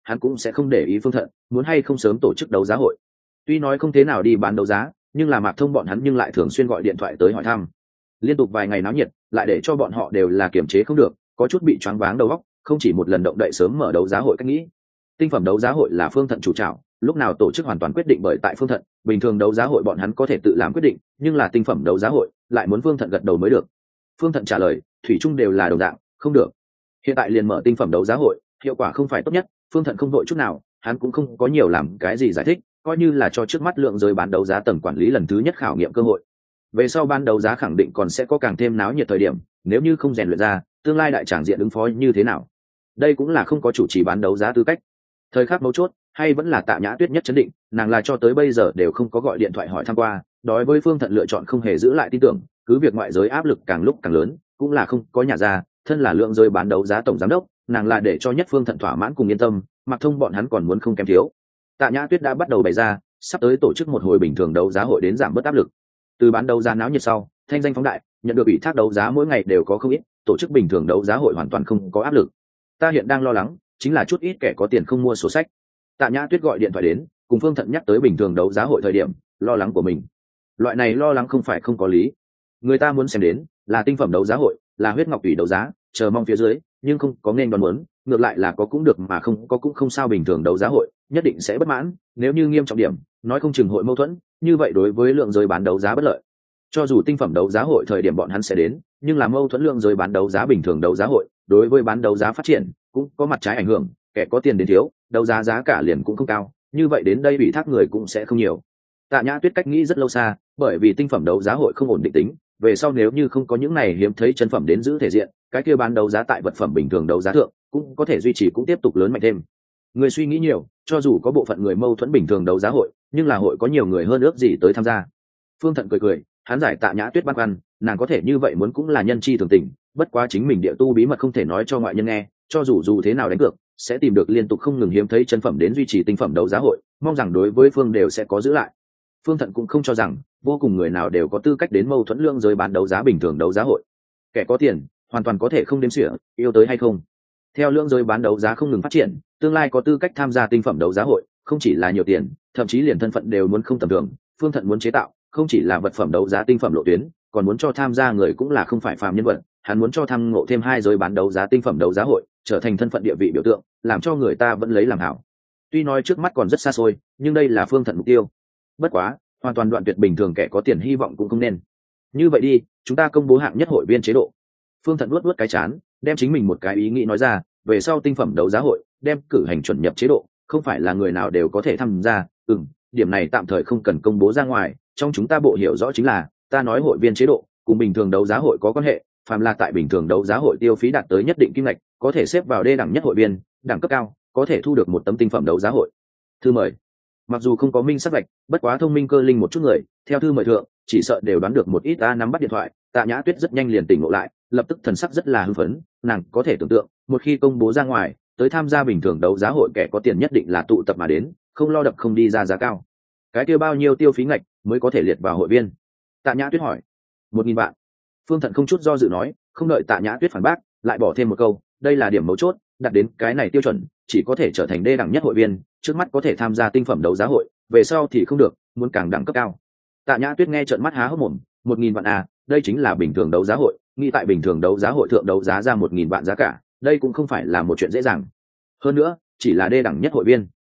S1: hắn cũng sẽ không để ý Phương Thận muốn hay không sớm tổ chức đấu giá hội. Tuy nói không thế nào đi bán đấu giá, nhưng là Mạc Thông bọn hắn nhưng lại thường xuyên gọi điện thoại tới hỏi thăm. Liên tục vài ngày náo nhiệt, lại để cho bọn họ đều là kiềm chế không được, có chút bị choáng váng đầu óc, không chỉ một lần động đậy sớm mở đấu giá hội cách nghĩ. Tinh phẩm đấu giá hội là Phương Thận chủ trảo, lúc nào tổ chức hoàn toàn quyết định bởi tại Phương Thận, bình thường đấu giá hội bọn hắn có thể tự làm quyết định, nhưng là tinh phẩm đấu giá hội lại muốn Phương Thận gật đầu mới được. Phương Thận trả lời, thủy chung đều là đồng dạng, không được. Hiện tại liền mở tinh phẩm đấu giá hội, hiệu quả không phải tốt nhất, Phương Thận không đội chút nào, hắn cũng không có nhiều làm cái gì giải thích, coi như là cho trước mắt lượng giới bán đấu giá tầng quản lý lần thứ nhất khảo nghiệm cơ hội. Về sau ban đấu giá khẳng định còn sẽ có càng thêm náo nhiệt thời điểm, nếu như không rèn luyện ra, tương lai đại tràng diện ứng phó như thế nào? Đây cũng là không có chủ trì bán đấu giá tư cách. Thời khắc mấu chốt, hay vẫn là Tạ Nhã Tuyết nhất chấn định, nàng là cho tới bây giờ đều không có gọi điện thoại hỏi thăm qua, đối với Phương Thận lựa chọn không hề giữ lại tin tưởng, cứ việc ngoại giới áp lực càng lúc càng lớn, cũng là không có nhà ra, thân là lượng giới bán đấu giá tổng giám đốc, nàng là để cho nhất Phương Thận thỏa mãn cùng yên tâm, Mặc Thông bọn hắn còn muốn không kém thiếu. Tạ Nhã Tuyết đã bắt đầu bày ra, sắp tới tổ chức một hồi bình thường đấu giá hội đến giảm bớt áp lực. Từ bán đấu giá náo nhiệt sau, thanh danh phóng đại, nhận được ủy thác đấu giá mỗi ngày đều có không ít, tổ chức bình thường đấu giá hội hoàn toàn không có áp lực. Ta hiện đang lo lắng, chính là chút ít kẻ có tiền không mua sổ sách. Tạ Nhã Tuyết gọi điện thoại đến, cùng Phương Thận nhắc tới bình thường đấu giá hội thời điểm, lo lắng của mình. Loại này lo lắng không phải không có lý. Người ta muốn xem đến là tinh phẩm đấu giá hội, là huyết ngọc tùy đấu giá, chờ mong phía dưới, nhưng không có nên đoán muốn, ngược lại là có cũng được mà không có cũng không sao, bình thường đấu giá hội nhất định sẽ bất mãn, nếu như nghiêm trọng điểm, nói không chừng hội mâu thuẫn, như vậy đối với lượng giới bán đấu giá bất lợi. Cho dù tinh phẩm đấu giá hội thời điểm bọn hắn sẽ đến, nhưng là mâu thuẫn lượng giới bán đấu giá bình thường đấu giá hội, đối với bán đấu giá phát triển cũng có mặt trái ảnh hưởng, kẻ có tiền đến thiếu, đấu giá giá cả liền cũng không cao, như vậy đến đây bị thác người cũng sẽ không nhiều. Tạ Nhã Tuyết cách nghĩ rất lâu xa, bởi vì tinh phẩm đấu giá hội không ổn định tính, về sau nếu như không có những này hiếm thấy chân phẩm đến giữ thể diện, cái kia bán đấu giá tại vật phẩm bình thường đấu giá thượng cũng có thể duy trì, cũng tiếp tục lớn mạnh thêm. Người suy nghĩ nhiều, cho dù có bộ phận người mâu thuẫn bình thường đấu giá hội, nhưng là hội có nhiều người hơn ước gì tới tham gia. Phương Thận cười cười, hắn giải Tạ Nhã Tuyết băn khoăn, nàng có thể như vậy muốn cũng là nhân chi thường tình, bất quá chính mình địa tu bí mật không thể nói cho ngoại nhân nghe, cho dù thế nào đánh cược, sẽ tìm được liên tục không ngừng hiếm thấy chân phẩm đến duy trì tinh phẩm đấu giá hội, mong rằng đối với phương đều sẽ có giữ lại. Phương Thận cũng không cho rằng vô cùng người nào đều có tư cách đến mâu thuẫn lương giới bán đấu giá bình thường đấu giá hội. Kẻ có tiền hoàn toàn có thể không đếm xỉa yêu tới hay không. Theo lương giới bán đấu giá không ngừng phát triển, tương lai có tư cách tham gia tinh phẩm đấu giá hội không chỉ là nhiều tiền, thậm chí liền thân phận đều muốn không tầm thường. Phương Thận muốn chế tạo không chỉ là vật phẩm đấu giá tinh phẩm lộ tuyến, còn muốn cho tham gia người cũng là không phải phàm nhân vật, hắn muốn cho tham ngộ thêm hai giới bán đấu giá tinh phẩm đấu giá hội, trở thành thân phận địa vị biểu tượng, làm cho người ta vẫn lấy làm hảo. Tuy nói trước mắt còn rất xa xôi, nhưng đây là Phương Thận mục tiêu. Bất quá, hoàn toàn đoạn tuyệt bình thường kẻ có tiền hy vọng cũng không nên. Như vậy đi, chúng ta công bố hạng nhất hội viên chế độ. Phương Thận luốt cái chán, đem chính mình một cái ý nghĩ nói ra, về sau tinh phẩm đấu giá hội đem cử hành chuẩn nhập chế độ, không phải là người nào đều có thể tham gia. Điểm này tạm thời không cần công bố ra ngoài, trong chúng ta bộ hiểu rõ chính là, ta nói hội viên chế độ cùng bình thường đấu giá hội có quan hệ, phàm là tại bình thường đấu giá hội tiêu phí đạt tới nhất định kim ngạch, có thể xếp vào đê đẳng nhất hội viên, đẳng cấp cao có thể thu được một tấm tinh phẩm đấu giá hội thư mời. Mặc dù không có minh sắc vạch, bất quá thông minh cơ linh một chút người, theo thư mời thượng chỉ sợ đều đoán được một ít. Ta nắm bắt điện thoại, Tạ Nhã Tuyết rất nhanh liền tỉnh ngộ lại, lập tức thần sắc rất là hưng phấn. Nàng có thể tưởng tượng, một khi công bố ra ngoài, tới tham gia bình thường đấu giá hội kẻ có tiền nhất định là tụ tập mà đến, không lo đập không đi ra giá cao. Cái kia bao nhiêu tiêu phí ngạch mới có thể liệt vào hội viên? Tạ Nhã Tuyết hỏi. 1.000 vạn. Phương Thận không chút do dự nói, không đợi Tạ Nhã Tuyết phản bác, lại bỏ thêm một câu, đây là điểm mấu chốt, đặt đến cái này tiêu chuẩn, chỉ có thể trở thành đê đẳng nhất hội viên, trước mắt có thể tham gia tinh phẩm đấu giá hội, về sau thì không được, muốn càng đẳng cấp cao. Tạ Nhã Tuyết nghe trợn mắt há hốc mồm, 1.000 vạn à, đây chính là bình thường đấu giá hội, nghĩ tại bình thường đấu giá hội thượng đấu giá ra 1.000 vạn giá cả, đây cũng không phải là một chuyện dễ dàng. Hơn nữa, chỉ là đê đẳng nhất hội viên.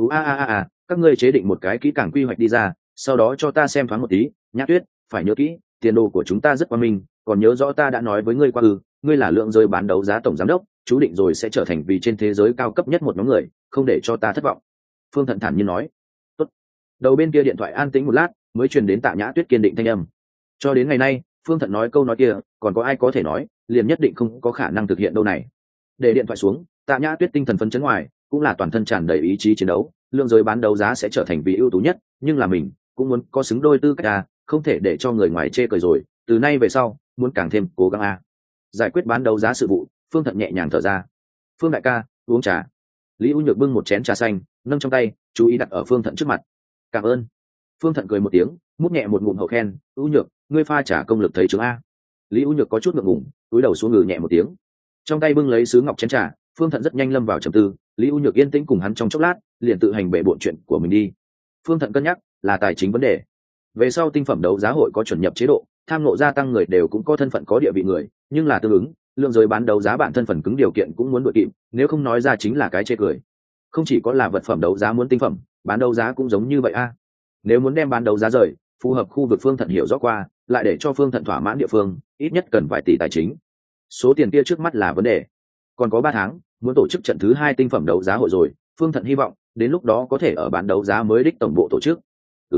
S1: Các ngươi chế định một cái kỹ càng quy hoạch đi ra, sau đó cho ta xem thoáng một tí. Nhã Tuyết, phải nhớ kỹ, tiền đồ của chúng ta rất quan minh, còn nhớ rõ ta đã nói với ngươi qua ngươi là lượng giới bán đấu giá tổng giám đốc, chú định rồi sẽ trở thành vì trên thế giới cao cấp nhất một nhóm người, không để cho ta thất vọng. Phương Thận thản nhiên nói. Tốt. Đầu bên kia điện thoại an tĩnh một lát, mới truyền đến Tạ Nhã Tuyết kiên định thanh âm. Cho đến ngày nay, Phương Thận nói câu nói kia, còn có ai có thể nói, liền nhất định không có khả năng thực hiện đâu này. Để điện thoại xuống, Tạ Nhã Tuyết tinh thần phấn chấn ngoài, cũng là toàn thân tràn đầy ý chí chiến đấu, lượng giới bán đấu giá sẽ trở thành vị ưu tú nhất, nhưng là mình cũng muốn có xứng đôi tư cách à, không thể để cho người ngoài chê cười rồi, từ nay về sau, muốn càng thêm cố gắng à. Giải quyết bán đấu giá sự vụ, Phương Thận nhẹ nhàng thở ra. Phương đại ca, uống trà. Lý U Nhược bưng một chén trà xanh, nâng trong tay, chú ý đặt ở Phương Thận trước mặt. Cảm ơn. Phương Thận cười một tiếng, mút nhẹ một ngụm hậu khen, U Nhược, ngươi pha trà công lực thấy chứng a. Lý U Nhược có chút ngượng ngùng, cúi đầu xuống ngừ nhẹ một tiếng. Trong tay bưng lấy sứ ngọc chén trà, Phương Thận rất nhanh lâm vào trầm tư, Lý U Nhược yên tĩnh cùng hắn trong chốc lát, liền tự hành bệ bộn chuyện của mình đi. Phương Thận cân nhắc là tài chính vấn đề. Về sau tinh phẩm đấu giá hội có chuẩn nhập chế độ, tham ngộ gia tăng người đều cũng có thân phận có địa vị người, nhưng là tương ứng lượng giới bán đấu giá bản thân phần cứng điều kiện cũng muốn đội kịp, nếu không nói ra chính là cái chê cười. Không chỉ có là vật phẩm đấu giá muốn tinh phẩm, bán đấu giá cũng giống như vậy a. Nếu muốn đem bán đấu giá rời, phù hợp khu vực Phương Thận hiểu rõ qua, lại để cho Phương Thận thỏa mãn địa phương, ít nhất cần vài tỷ tài chính. Số tiền kia trước mắt là vấn đề. Còn có 3 tháng, muốn tổ chức trận thứ 2 tinh phẩm đấu giá hội rồi, Phương Thận hy vọng đến lúc đó có thể ở bán đấu giá mới đích tổng bộ tổ chức.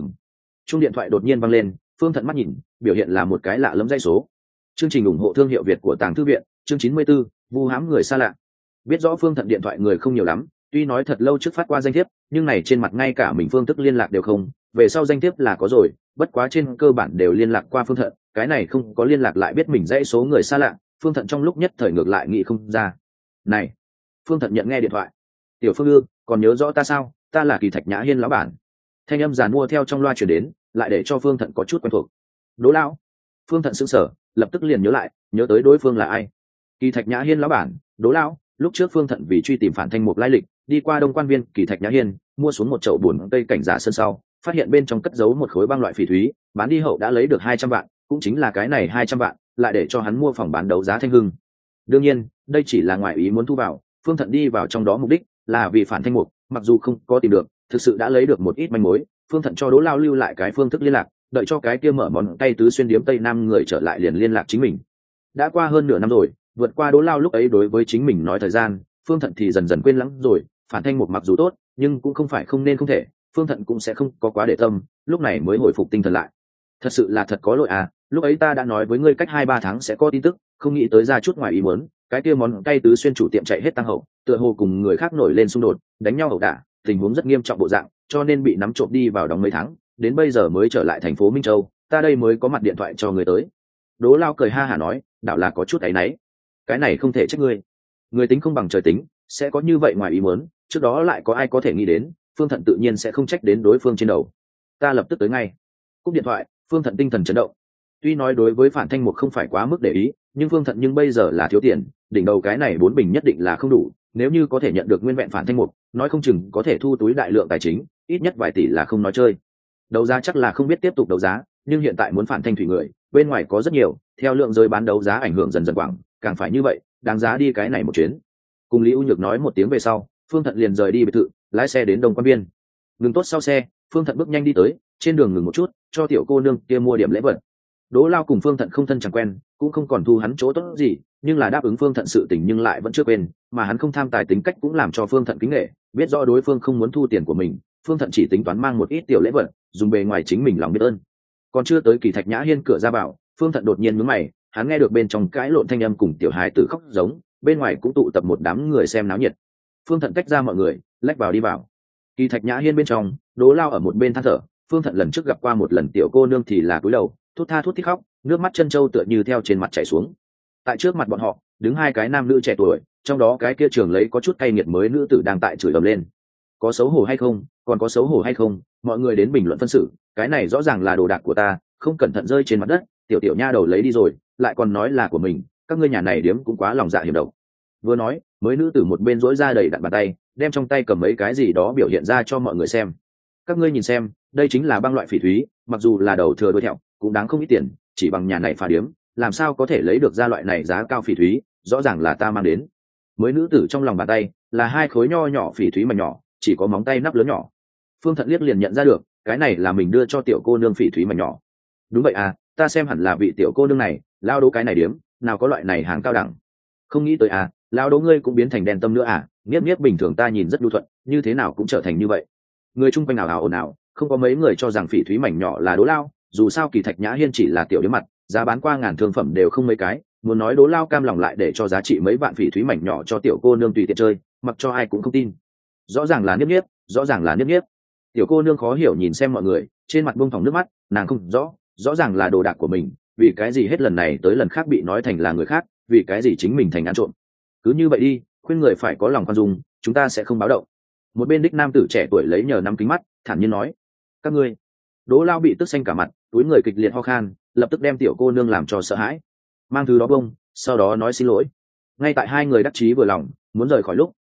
S1: Chuông điện thoại đột nhiên vang lên, Phương Thận mắt nhìn, biểu hiện là một cái lạ lẫm dãy số. Chương trình ủng hộ thương hiệu Việt của Tàng Thư viện, chương 94, vu hãm người xa lạ. Biết rõ Phương Thận điện thoại người không nhiều lắm, tuy nói thật lâu trước phát qua danh thiếp, nhưng này trên mặt ngay cả mình phương thức liên lạc đều không, về sau danh thiếp là có rồi, bất quá trên cơ bản đều liên lạc qua Phương Thận, cái này không có liên lạc lại biết mình dãy số người xa lạ, Phương Thận trong lúc nhất thời ngược lại nghĩ không ra. Này, Phương Thận nhận nghe điện thoại. Tiểu Phương ư, còn nhớ rõ ta sao? Ta là Kỳ Thạch Nhã Hiên lão bản. Thanh âm giàn mua theo trong loa truyền đến, lại để cho Phương Thận có chút quen thuộc. Đỗ lão. Phương Thận sững sờ, lập tức liền nhớ lại, nhớ tới đối phương là ai. Kỳ Thạch Nhã Hiên lão bản, Đỗ lão. Lúc trước Phương Thận vì truy tìm Phản Thanh Mục lai lịch, đi qua Đông Quan Viên Kỳ Thạch Nhã Hiên, mua xuống một chậu buồn cây cảnh giả sơn sau, phát hiện bên trong cất giấu một khối băng loại phỉ thúy, bán đi hậu đã lấy được 200 vạn, cũng chính là cái này 200 vạn, lại để cho hắn mua phòng bán đấu giá Thanh Hưng. Đương nhiên, đây chỉ là ngoại ý muốn thu vào, Phương Thận đi vào trong đó mục đích là vì Phản Thanh Mục, mặc dù không có tìm được, thực sự đã lấy được một ít manh mối, Phương Thận cho Đỗ Lao lưu lại cái phương thức liên lạc, đợi cho cái kia mở món tay tứ xuyên điếm Tây Nam người trở lại liền liên lạc chính mình. Đã qua hơn nửa năm rồi, vượt qua Đỗ Lao lúc ấy đối với chính mình nói thời gian, Phương Thận thì dần dần quên lãng rồi, Phản Thanh Mục mặc dù tốt, nhưng cũng không phải không nên không thể, Phương Thận cũng sẽ không có quá để tâm, lúc này mới hồi phục tinh thần lại. Thật sự là thật có lỗi à, lúc ấy ta đã nói với ngươi cách 2-3 tháng sẽ có tin tức, không nghĩ tới ra chút ngoài ý muốn, cái kia món tay tứ xuyên chủ tiệm chạy hết tăng hậu, tựa hồ cùng người khác nổi lên xung đột, đánh nhau ẩu đả, tình huống rất nghiêm trọng bộ dạng, cho nên bị nắm trộm đi vào đóng mấy tháng, đến bây giờ mới trở lại thành phố Minh Châu, ta đây mới có mặt điện thoại cho người tới. Đỗ Lao cười ha hả nói, đạo là có chút áy náy. Cái này không thể trách ngươi, người tính không bằng trời tính, sẽ có như vậy ngoài ý muốn, trước đó lại có ai có thể nghĩ đến, Phương Thận tự nhiên sẽ không trách đến đối phương trên đầu. Ta lập tức tới ngay. Cúp điện thoại, Phương Thận tinh thần chấn động. Tuy nói đối với Phản Thanh Mục không phải quá mức để ý, nhưng Phương Thận nhưng bây giờ là thiếu tiền, đỉnh đầu cái này 4 bình nhất định là không đủ, nếu như có thể nhận được nguyên vẹn Phản Thanh Mục, nói không chừng có thể thu túi đại lượng tài chính, ít nhất vài tỷ là không nói chơi. Đấu giá chắc là không biết tiếp tục đấu giá, nhưng hiện tại muốn Phản Thanh thủy người, bên ngoài có rất nhiều, theo lượng rơi bán đấu giá ảnh hưởng dần dần quảng, càng phải như vậy, đáng giá đi cái này một chuyến. Cùng Lý U Nhược nói một tiếng về sau, Phương Thận liền rời đi biệt thự, lái xe đến Đông Quan Biên. Ngừng tốt sau xe, Phương Thận bước nhanh đi tới, trên đường ngừng một chút, cho tiểu cô nương kia mua điểm lễ vật. Đỗ Lao cùng Phương Thận không thân chẳng quen, cũng không còn thu hắn chỗ tốt gì, nhưng là đáp ứng Phương Thận sự tình nhưng lại vẫn chưa quên, mà hắn không tham tài tính cách cũng làm cho Phương Thận kính nể, biết rõ đối phương không muốn thu tiền của mình, Phương Thận chỉ tính toán mang một ít tiểu lễ vật, dùng bề ngoài chính mình lòng biết ơn. Còn chưa tới Kỳ Thạch Nhã Hiên cửa ra vào, Phương Thận đột nhiên nhướng mày, hắn nghe được bên trong cãi lộn thanh âm cùng tiểu hài tử khóc giống, bên ngoài cũng tụ tập một đám người xem náo nhiệt. Phương Thận tách ra mọi người, lách vào đi vào. Kỳ Thạch Nhã Hiên bên trong, Đỗ Lao ở một bên than thở, Phương Thận lần trước gặp qua một lần tiểu cô nương thì là cúi đầu, thút tha thút thít khóc, nước mắt chân châu tựa như theo trên mặt chảy xuống. Tại trước mặt bọn họ, đứng 2 cái nam nữ trẻ tuổi, trong đó cái kia trường lấy có chút cay nghiệt mới nữ tử đang tại chửi ầm lên. Có xấu hổ hay không, còn có xấu hổ hay không, mọi người đến bình luận phân xử, cái này rõ ràng là đồ đạc của ta, không cẩn thận rơi trên mặt đất, tiểu tiểu nha đầu lấy đi rồi, lại còn nói là của mình, các ngươi nhà này điếm cũng quá lòng dạ hiểm độc. Vừa nói, mới nữ tử một bên rỗi ra đầy đặn bàn tay, đem trong tay cầm mấy cái gì đó biểu hiện ra cho mọi người xem. Các ngươi nhìn xem, đây chính là băng loại phỉ thúy, mặc dù là đầu thừa đuôi thẹo, cũng đáng không ít tiền, chỉ bằng nhà này phá điếm, làm sao có thể lấy được ra loại này giá cao phỉ thúy, rõ ràng là ta mang đến. Mới nữ tử trong lòng bàn tay là 2 khối nho nhỏ phỉ thúy mảnh nhỏ, chỉ có móng tay nắp lớn nhỏ. Phương Thận liếc liền nhận ra được, cái này là mình đưa cho tiểu cô nương phỉ thúy mảnh nhỏ. Đúng vậy à, ta xem hẳn là vị tiểu cô nương này, lao đố cái này điếm, nào có loại này hàng cao đẳng. Không nghĩ tới à, lao đố ngươi cũng biến thành đèn tâm nữa à, nghiếp nghiếp bình thường ta nhìn rất nhu thuận, như thế nào cũng trở thành như vậy. Người chung quanh nào ào ồn ào, không có mấy người cho rằng phỉ thúy mảnh nhỏ là Đỗ Lao, dù sao Kỳ Thạch Nhã Hiên chỉ là tiểu điếm mặt, giá bán qua ngàn thương phẩm đều không mấy cái, muốn nói Đỗ Lao cam lòng lại để cho giá trị mấy vạn phỉ thúy mảnh nhỏ cho tiểu cô nương tùy tiện chơi, mặc cho ai cũng không tin. Rõ ràng là niếp niếp, rõ ràng là niếp niếp. Tiểu cô nương khó hiểu nhìn xem mọi người, trên mặt buông thòng nước mắt, nàng không rõ, rõ ràng là đồ đạc của mình, vì cái gì hết lần này tới lần khác bị nói thành là người khác, vì cái gì chính mình thành ăn trộm. Cứ như vậy đi, khuyên người phải có lòng khoan dung, chúng ta sẽ không báo động. Một bên đích nam tử trẻ tuổi lấy nhờ nắm kính mắt, thản nhiên nói, các ngươi. Đỗ Lao bị tức xanh cả mặt, túi người kịch liệt ho khan, lập tức đem tiểu cô nương làm cho sợ hãi, mang thứ đó bông, sau đó nói xin lỗi. Ngay tại 2 người đắc chí vừa lòng muốn rời khỏi lúc,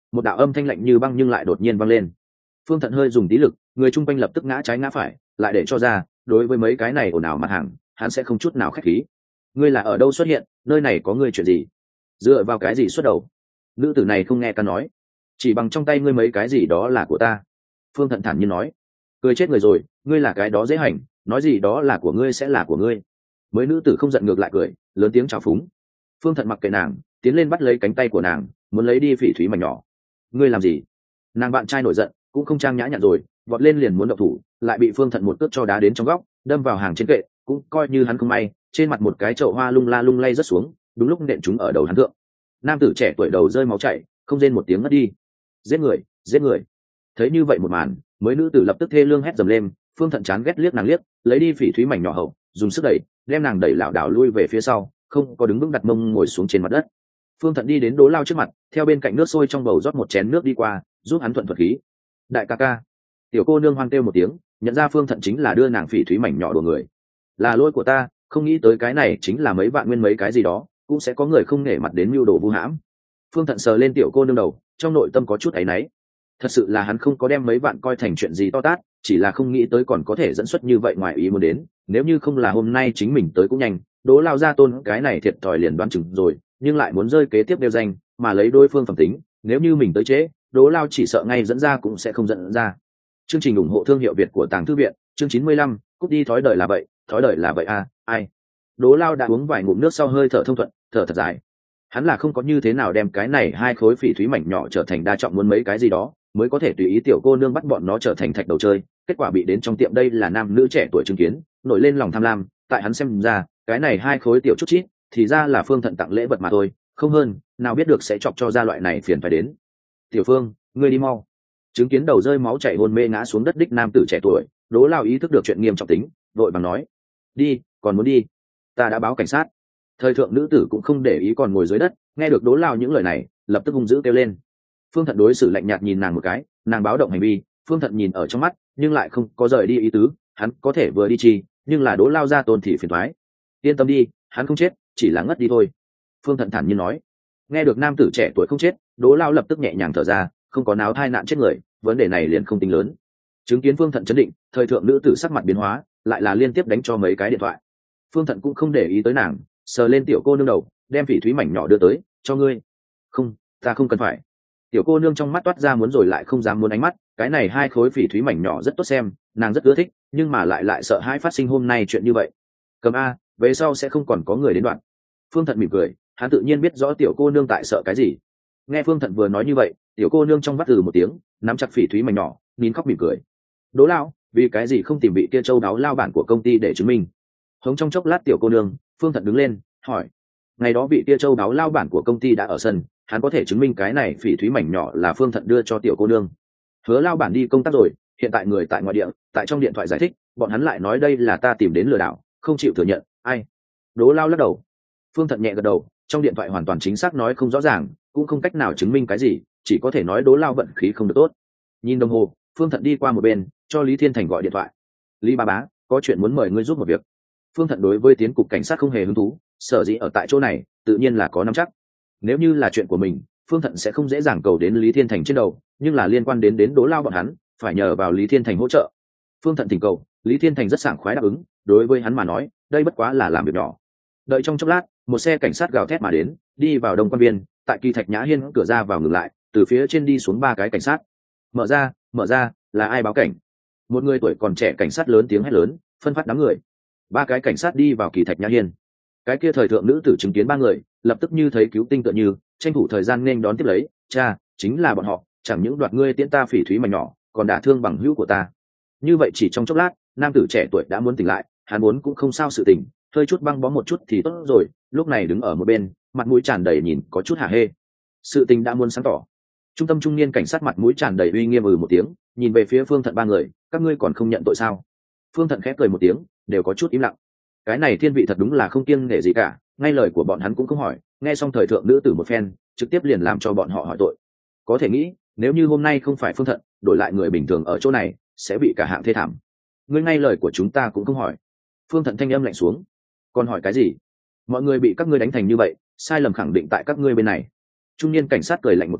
S1: một đạo âm thanh lạnh như băng nhưng lại đột nhiên vang lên. Phương Thận hơi dùng tí lực, người chung quanh lập tức ngã trái ngã phải, lại để cho ra, đối với mấy cái này ồn ào mặt hàng, hắn sẽ không chút nào khách khí. Ngươi là ở đâu xuất hiện, nơi này có ngươi chuyện gì? Dựa vào cái gì xuất đầu? Nữ tử này không nghe ta nói, chỉ bằng trong tay ngươi mấy cái gì đó là của ta. Phương Thận thản nhiên nói. Cười chết người rồi, ngươi là cái đó dễ hành, nói gì đó là của ngươi sẽ là của ngươi. Mới nữ tử không giận ngược lại cười, lớn tiếng chào phúng. Phương Thận mặc kệ nàng, tiến lên bắt lấy cánh tay của nàng, muốn lấy đi phỉ thúy mảnh nhỏ. Ngươi làm gì? Nàng bạn trai nổi giận, cũng không trang nhã nhặn rồi, vọt lên liền muốn động thủ, lại bị Phương Thận một cước cho đá đến trong góc, đâm vào hàng trên kệ, cũng coi như hắn không may, trên mặt một cái chậu hoa lung la lung lay rớt xuống, đúng lúc nện chúng ở đầu hắn thượng. Nam tử trẻ tuổi đầu rơi máu chảy, không rên một tiếng ngất đi. Giết người, giết người. Thấy như vậy một màn, mới nữ tử lập tức thê lương hét dầm lên. Phương Thận chán ghét liếc nàng liếc, lấy đi phỉ thúy mảnh nhỏ hậu, dùng sức đẩy, đem nàng đẩy lảo đảo lui về phía sau, không có đứng vững đặt mông ngồi xuống trên mặt đất. Phương Thận đi đến Đỗ Lao trước mặt, theo bên cạnh nước sôi trong bầu rót một chén nước đi qua, giúp hắn thuận thuật khí. Đại ca ca. Tiểu cô nương hoang kêu một tiếng, nhận ra Phương Thận chính là đưa nàng phỉ thúy mảnh nhỏ đùa người. Là lỗi của ta, không nghĩ tới cái này chính là mấy vạn nguyên mấy cái gì đó, cũng sẽ có người không nể mặt đến mưu đồ vu hãm. Phương Thận sờ lên tiểu cô nương đầu, trong nội tâm có chút áy náy. Thật sự là hắn không có đem mấy vạn coi thành chuyện gì to tát, chỉ là không nghĩ tới còn có thể dẫn xuất như vậy ngoài ý muốn đến. Nếu như không là hôm nay chính mình tới cũng nhanh, Đỗ Lao gia tôn cái này thiệt thòi liền đoán chừng rồi, nhưng lại muốn rơi kế tiếp đeo danh, mà lấy đối phương phẩm tính, nếu như mình tới trễ, Đỗ Lao chỉ sợ ngay dẫn ra cũng sẽ không dẫn ra. Chương trình ủng hộ thương hiệu Việt của Tàng Thư viện, chương 95, cút đi thói đời là vậy, thói đời là vậy à, ai. Đỗ Lao đã uống vài ngụm nước sau hơi thở thông thuận, thở thật dài. Hắn là không có như thế nào đem cái này hai khối phỉ thúy mảnh nhỏ trở thành đa trọng muốn mấy cái gì đó, mới có thể tùy ý tiểu cô nương bắt bọn nó trở thành thạch đầu chơi. Kết quả bị đến trong tiệm đây là nam nữ trẻ tuổi chứng kiến, nổi lên lòng tham lam. Tại hắn xem ra, cái này hai khối tiểu chút chít, thì ra là Phương Thận tặng lễ vật mà thôi, không hơn, nào biết được sẽ chọc cho ra loại này phiền phải đến. Tiểu Phương, ngươi đi mau. Chứng kiến đầu rơi máu chảy hôn mê ngã xuống đất đích nam tử trẻ tuổi, Đỗ Lao ý thức được chuyện nghiêm trọng tính, vội bằng nói: đi, còn muốn đi? Ta đã báo cảnh sát. Thời thượng nữ tử cũng không để ý còn ngồi dưới đất, nghe được Đỗ Lao những lời này, lập tức hung dữ kêu lên. Phương Thận đối xử lạnh nhạt nhìn nàng một cái, nàng báo động hành vi, Phương Thận nhìn ở trong mắt, nhưng lại không có rời đi ý tứ, hắn có thể vừa đi chi, nhưng là Đỗ Lao ra tôn thì phiền toái. Yên tâm đi, hắn không chết, chỉ là ngất đi thôi. Phương Thận thản nhiên nói. Nghe được nam tử trẻ tuổi không chết, Đỗ Lao lập tức nhẹ nhàng thở ra, không có náo thai nạn chết người, vấn đề này liền không tính lớn. Chứng kiến Phương Thận chấn định, thời thượng nữ tử sắc mặt biến hóa, lại là liên tiếp đánh cho mấy cái điện thoại. Phương Thận cũng không để ý tới nàng, sờ lên tiểu cô nương đầu, đem phỉ thúy mảnh nhỏ đưa tới, cho ngươi. Không, ta không cần phải. Tiểu cô nương trong mắt toát ra muốn rồi lại không dám muốn ánh mắt, cái này hai khối phỉ thúy mảnh nhỏ rất tốt xem, nàng rất ưa thích, nhưng mà lại sợ hãi phát sinh hôm nay chuyện như vậy. Cầm a, về sau sẽ không còn có người đến đoạn. Phương Thận mỉm cười, hắn tự nhiên biết rõ tiểu cô nương tại sợ cái gì. Nghe Phương Thận vừa nói như vậy, tiểu cô nương trong vắt từ một tiếng, nắm chặt phỉ thúy mảnh nhỏ, nín khóc mỉm cười. Đỗ Lao, vì cái gì không tìm vị kia châu đáo lao bản của công ty để chứng minh? Hống trong chốc lát tiểu cô nương, Phương Thận đứng lên, hỏi. Ngày đó vị kia châu đáo lao bản của công ty đã ở sân, hắn có thể chứng minh cái này phỉ thúy mảnh nhỏ là Phương Thận đưa cho tiểu cô nương. Hứa lao bản đi công tác rồi, hiện tại người tại ngoại địa, tại trong điện thoại giải thích, bọn hắn lại nói đây là ta tìm đến lừa đảo, không chịu thừa nhận. Ai? Đỗ Lao lắc đầu. Phương Thận nhẹ gật đầu, trong điện thoại hoàn toàn chính xác nói không rõ ràng, cũng không cách nào chứng minh cái gì, chỉ có thể nói Đỗ Lao vận khí không được tốt. Nhìn đồng hồ, Phương Thận đi qua một bên, cho Lý Thiên Thành gọi điện thoại. Lý ba bá, có chuyện muốn mời ngươi giúp một việc. Phương Thận đối với tiến cục cảnh sát không hề hứng thú, sở dĩ ở tại chỗ này, tự nhiên là có nắm chắc. Nếu như là chuyện của mình, Phương Thận sẽ không dễ dàng cầu đến Lý Thiên Thành trên đầu, nhưng là liên quan đến Đỗ Lao bọn hắn, phải nhờ vào Lý Thiên Thành hỗ trợ. Phương Thận thỉnh cầu, Lý Thiên Thành rất sảng khoái đáp ứng, đối với hắn mà nói, đây bất quá là làm việc nhỏ. Đợi trong chốc lát, một xe cảnh sát gào thét mà đến, đi vào Đông Quan Viên, tại Kỳ Thạch Nhã Hiên cửa ra vào ngừng lại, từ phía trên đi xuống ba cái cảnh sát. Mở ra, là ai báo cảnh? Một người tuổi còn trẻ cảnh sát lớn tiếng hét lớn, phân phát đám người. Ba cái cảnh sát đi vào Kỳ Thạch Nhã Hiên. Cái kia thời thượng nữ tử chứng kiến ba người, lập tức như thấy cứu tinh tựa như, tranh thủ thời gian nên đón tiếp lấy. Cha, chính là bọn họ, chẳng những đoạt ngươi tiễn ta phỉ thúy mảnh nhỏ, còn đả thương bằng hữu của ta. Như vậy chỉ trong chốc lát, nam tử trẻ tuổi đã muốn tỉnh lại, hắn muốn cũng không sao sự tỉnh, hơi chút băng bó một chút thì tốt rồi. Lúc này đứng ở một bên, mặt mũi tràn đầy nhìn có chút hả hê. Sự tình đã muốn sáng tỏ. Trung tâm trung niên cảnh sát mặt mũi tràn đầy uy nghiêm một tiếng, nhìn về phía Phương Thận ba người, các ngươi còn không nhận tội sao? Phương Thận khép cười một tiếng, đều có chút im lặng. Cái này thiên vị thật đúng là không kiêng nể gì cả, ngay lời của bọn hắn cũng không hỏi, nghe xong thời thượng nữ tử một phen, trực tiếp liền làm cho bọn họ hỏi tội. Có thể nghĩ, nếu như hôm nay không phải Phương Thận, đổi lại người bình thường ở chỗ này, sẽ bị cả hạng thê thảm. Ngươi ngay lời của chúng ta cũng không hỏi. Phương Thận thanh âm lạnh xuống. Còn hỏi cái gì? Mọi người bị các ngươi đánh thành như vậy, sai lầm khẳng định tại các ngươi bên này. Trung niên cảnh sát cười lạnh một tiếng,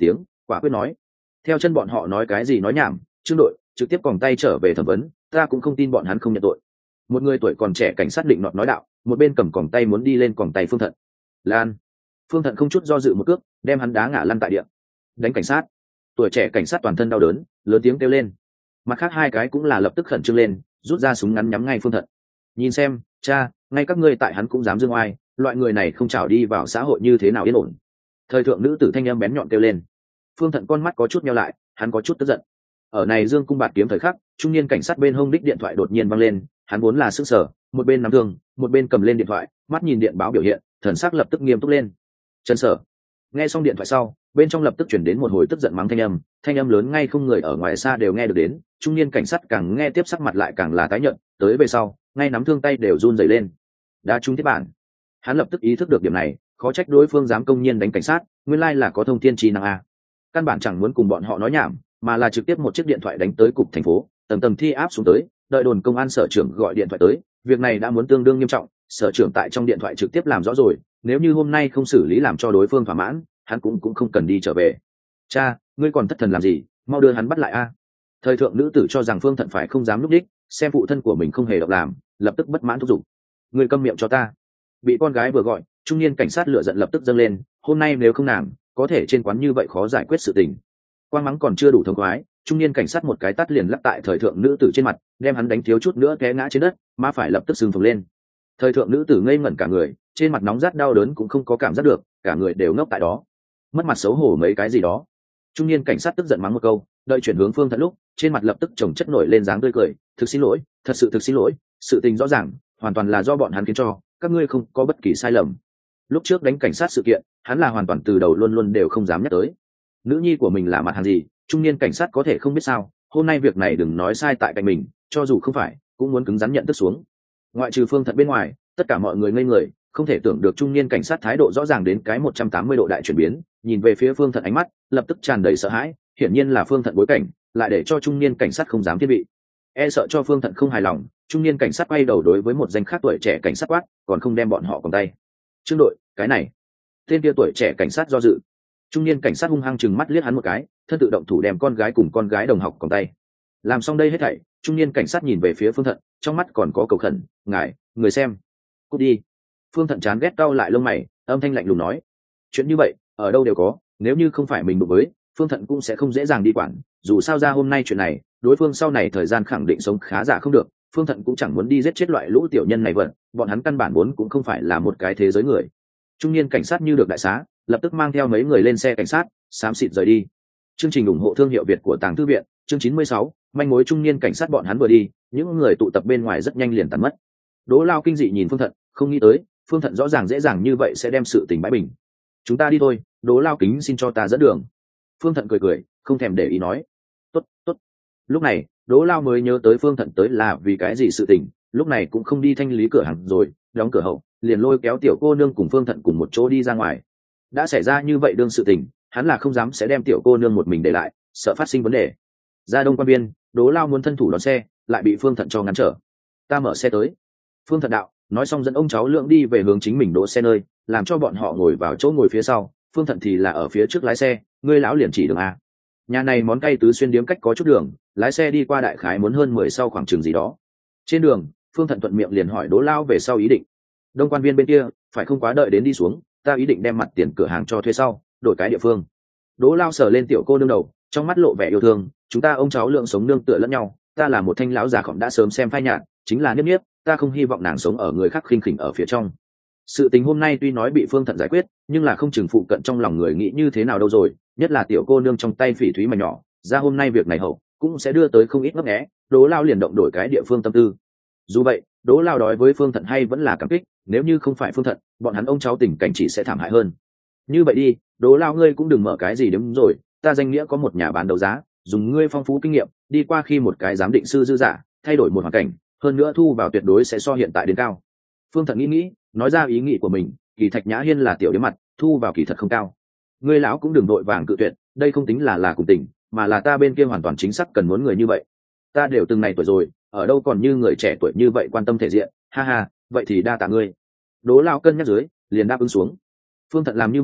S1: quả quyết nói. Theo chân bọn họ nói cái gì nói nhảm, Trương đội trực tiếp còng tay trở về thẩm vấn, ta cũng không tin bọn hắn không nhận tội. Một người tuổi còn trẻ cảnh sát định nọt nói đạo, một bên cầm còng tay muốn đi lên còng tay Phương Thận. Lan. Phương Thận không chút do dự một cước đem hắn đá ngã lăn tại địa. Đánh cảnh sát. Tuổi trẻ cảnh sát toàn thân đau đớn, lớn tiếng kêu lên. Mặt khác hai cái cũng là lập tức khẩn trương lên, rút ra súng ngắn nhắm ngay Phương Thận. Nhìn xem, cha, ngay các ngươi tại hắn cũng dám dương oai, loại người này không trào đi vào xã hội như thế nào yên ổn. Thời thượng nữ tử thanh âm bén nhọn kêu lên. Phương Thận con mắt có chút nheo lại, hắn có chút tức giận. Ở này dương cung bạt kiếm thời khắc, trung niên cảnh sát bên hông đích điện thoại đột nhiên vang lên, hắn vốn là sức sở, một bên nắm thương, một bên cầm lên điện thoại, mắt nhìn điện báo biểu hiện, thần sắc lập tức nghiêm túc lên. Trần Sở. Nghe xong điện thoại sau, bên trong lập tức chuyển đến một hồi tức giận mắng thanh âm lớn ngay không người ở ngoài xa đều nghe được đến, trung niên cảnh sát càng nghe tiếp sắc mặt lại càng là tái nhợt, tới về sau, ngay nắm thương tay đều run rẩy lên. Đã trúng thiết bản. Hắn lập tức ý thức được điểm này, khó trách đối phương dám công nhiên đánh cảnh sát, nguyên lai là có thông thiên trí năng a. Căn bản chẳng muốn cùng bọn họ nói nhảm, mà là trực tiếp một chiếc điện thoại đánh tới cục thành phố, tầng tầng thi áp xuống tới, đợi đồn công an sở trưởng gọi điện thoại tới, việc này đã muốn tương đương nghiêm trọng, sở trưởng tại trong điện thoại trực tiếp làm rõ rồi, nếu như hôm nay không xử lý làm cho đối phương thỏa mãn, hắn cũng không cần đi trở về. Cha, ngươi còn thất thần làm gì, mau đưa hắn bắt lại a. Thời thượng nữ tử cho rằng Phương Thận phải không dám núp đích, xem phụ thân của mình không hề động làm, lập tức bất mãn thúc giục. Ngươi câm miệng cho ta. Bị con gái vừa gọi, trung niên cảnh sát lửa giận lập tức dâng lên, hôm nay nếu không nàng, có thể trên quán như vậy khó giải quyết sự tình. Quang mắng còn chưa đủ thống khoái, trung niên cảnh sát một cái tát liền lắc tại thời thượng nữ tử trên mặt, đem hắn đánh thiếu chút nữa té ngã trên đất, má phải lập tức sưng phồng lên. Thời thượng nữ tử ngây ngẩn cả người, trên mặt nóng rát đau đớn cũng không có cảm giác được, cả người đều ngốc tại đó, mất mặt xấu hổ mấy cái gì đó. Trung niên cảnh sát tức giận mắng một câu, đợi chuyển hướng Phương Thận lúc, trên mặt lập tức chồng chất nổi lên dáng tươi cười, thực xin lỗi, thật sự thực xin lỗi, sự tình rõ ràng, hoàn toàn là do bọn hắn khiến cho, các ngươi không có bất kỳ sai lầm. Lúc trước đánh cảnh sát sự kiện, hắn là hoàn toàn từ đầu luôn luôn đều không dám nhắc tới. Nữ nhi của mình là mặt hàng gì, trung niên cảnh sát có thể không biết sao, hôm nay việc này đừng nói sai tại cạnh mình, cho dù không phải, cũng muốn cứng rắn nhận tức xuống. Ngoại trừ Phương Thận bên ngoài, tất cả mọi người ngây người, không thể tưởng được trung niên cảnh sát thái độ rõ ràng đến cái 180 độ đại chuyển biến, nhìn về phía Phương Thận ánh mắt lập tức tràn đầy sợ hãi, hiển nhiên là Phương Thận bối cảnh, lại để cho trung niên cảnh sát không dám thiết bị. E sợ cho Phương Thận không hài lòng, trung niên cảnh sát quay đầu đối với một danh khác tuổi trẻ cảnh sát quát, còn không đem bọn họ cầm tay. Trương đội, cái này. Tên kia tuổi trẻ cảnh sát do dự. Trung niên cảnh sát hung hăng chừng mắt liếc hắn một cái, thân tự động thủ đem con gái cùng con gái đồng học cầm tay. Làm xong đây hết thảy, trung niên cảnh sát nhìn về phía Phương Thận, trong mắt còn có cầu khẩn, ngài, người xem. Cút đi. Phương Thận chán ghét cau lại lông mày, âm thanh lạnh lùng nói, chuyện như vậy ở đâu đều có, nếu như không phải mình đụng với, Phương Thận cũng sẽ không dễ dàng đi quản, dù sao ra hôm nay chuyện này, đối phương sau này thời gian khẳng định sống khá giả không được, Phương Thận cũng chẳng muốn đi giết chết loại lũ tiểu nhân này vận, bọn hắn căn bản vốn cũng không phải là một cái thế giới người. Trung niên cảnh sát như được đại xá, lập tức mang theo mấy người lên xe cảnh sát, xám xịt rời đi. Chương trình ủng hộ thương hiệu Việt của Tàng Thư viện, chương 96, manh mối trung niên cảnh sát bọn hắn vừa đi, những người tụ tập bên ngoài rất nhanh liền tàn mất. Đỗ Lao kinh dị nhìn Phương Thận, không nghĩ tới, Phương Thận rõ ràng dễ dàng như vậy sẽ đem sự tình bãi bình. Chúng ta đi thôi, Đỗ Lao kính xin cho ta dẫn đường. Phương Thận cười cười, không thèm để ý nói. Tốt, tốt. Lúc này, Đỗ Lao mới nhớ tới Phương Thận tới là vì cái gì sự tình, lúc này cũng không đi thanh lý cửa hàng rồi, đóng cửa hậu, liền lôi kéo tiểu cô nương cùng Phương Thận cùng một chỗ đi ra ngoài. Đã xảy ra như vậy đương sự tình, hắn là không dám sẽ đem tiểu cô nương một mình để lại, sợ phát sinh vấn đề. Ra Đông Quan Biên, Đỗ Lao muốn thân thủ đón xe, lại bị Phương Thận cho ngăn trở. Ta mở xe tới. Phương Thận đạo, nói xong dẫn ông cháu Lượng đi về hướng chính mình đỗ xe nơi, làm cho bọn họ ngồi vào chỗ ngồi phía sau, Phương Thận thì là ở phía trước lái xe, ngươi lão liền chỉ đường a. Nhà này món cay tứ xuyên điếm cách có chút đường, lái xe đi qua đại khái muốn hơn 10 sau khoảng chừng gì đó. Trên đường, Phương Thận thuận miệng liền hỏi Đỗ Lao về sau ý định. Đông Quan Viên bên kia, phải không quá đợi đến đi xuống, ta ý định đem mặt tiền cửa hàng cho thuê sau, đổi cái địa phương. Đỗ Lao sờ lên tiểu cô nương đầu, trong mắt lộ vẻ yêu thương, chúng ta ông cháu Lượng sống nương tựa lẫn nhau, ta là một thanh lão già khổng đã sớm xem phai nhạt, chính là niếp, ta không hy vọng nàng sống ở người khác khinh khỉnh ở phía trong. Sự tình hôm nay tuy nói bị Phương Thận giải quyết, nhưng là không chừng phụ cận trong lòng người nghĩ như thế nào đâu rồi, nhất là tiểu cô nương trong tay phỉ thúy mà nhỏ, ra hôm nay việc này hậu cũng sẽ đưa tới không ít ngấp nghé. Đỗ Lao liền động đổi cái địa phương tâm tư. Dù vậy, Đỗ Lao đói với Phương Thận hay vẫn là cảm kích, nếu như không phải Phương Thận, bọn hắn ông cháu tình cảnh chỉ sẽ thảm hại hơn. Như vậy đi, Đỗ Lao ngươi cũng đừng mở cái gì đúng rồi, ta danh nghĩa có một nhà bán đấu giá, dùng ngươi phong phú kinh nghiệm, đi qua khi một cái giám định sư dư giả, thay đổi một hoàn cảnh, hơn nữa thu vào tuyệt đối sẽ so hiện tại đến cao. Phương Thận nghĩ, nói ra ý nghĩ của mình, Kỳ Thạch Nhã Hiên là tiểu điểm mặt, thu vào kỳ thật không cao. Ngươi lão cũng đừng đội vàng cự tuyệt, đây không tính là cùng tình, mà là ta bên kia hoàn toàn chính xác cần muốn người như vậy. Ta đều từng này tuổi rồi, ở đâu còn như người trẻ tuổi như vậy quan tâm thể diện, ha ha, vậy thì đa tạ ngươi. Đỗ Lao cân nhắc dưới, liền đáp ứng xuống. Phương Thận làm như vậy,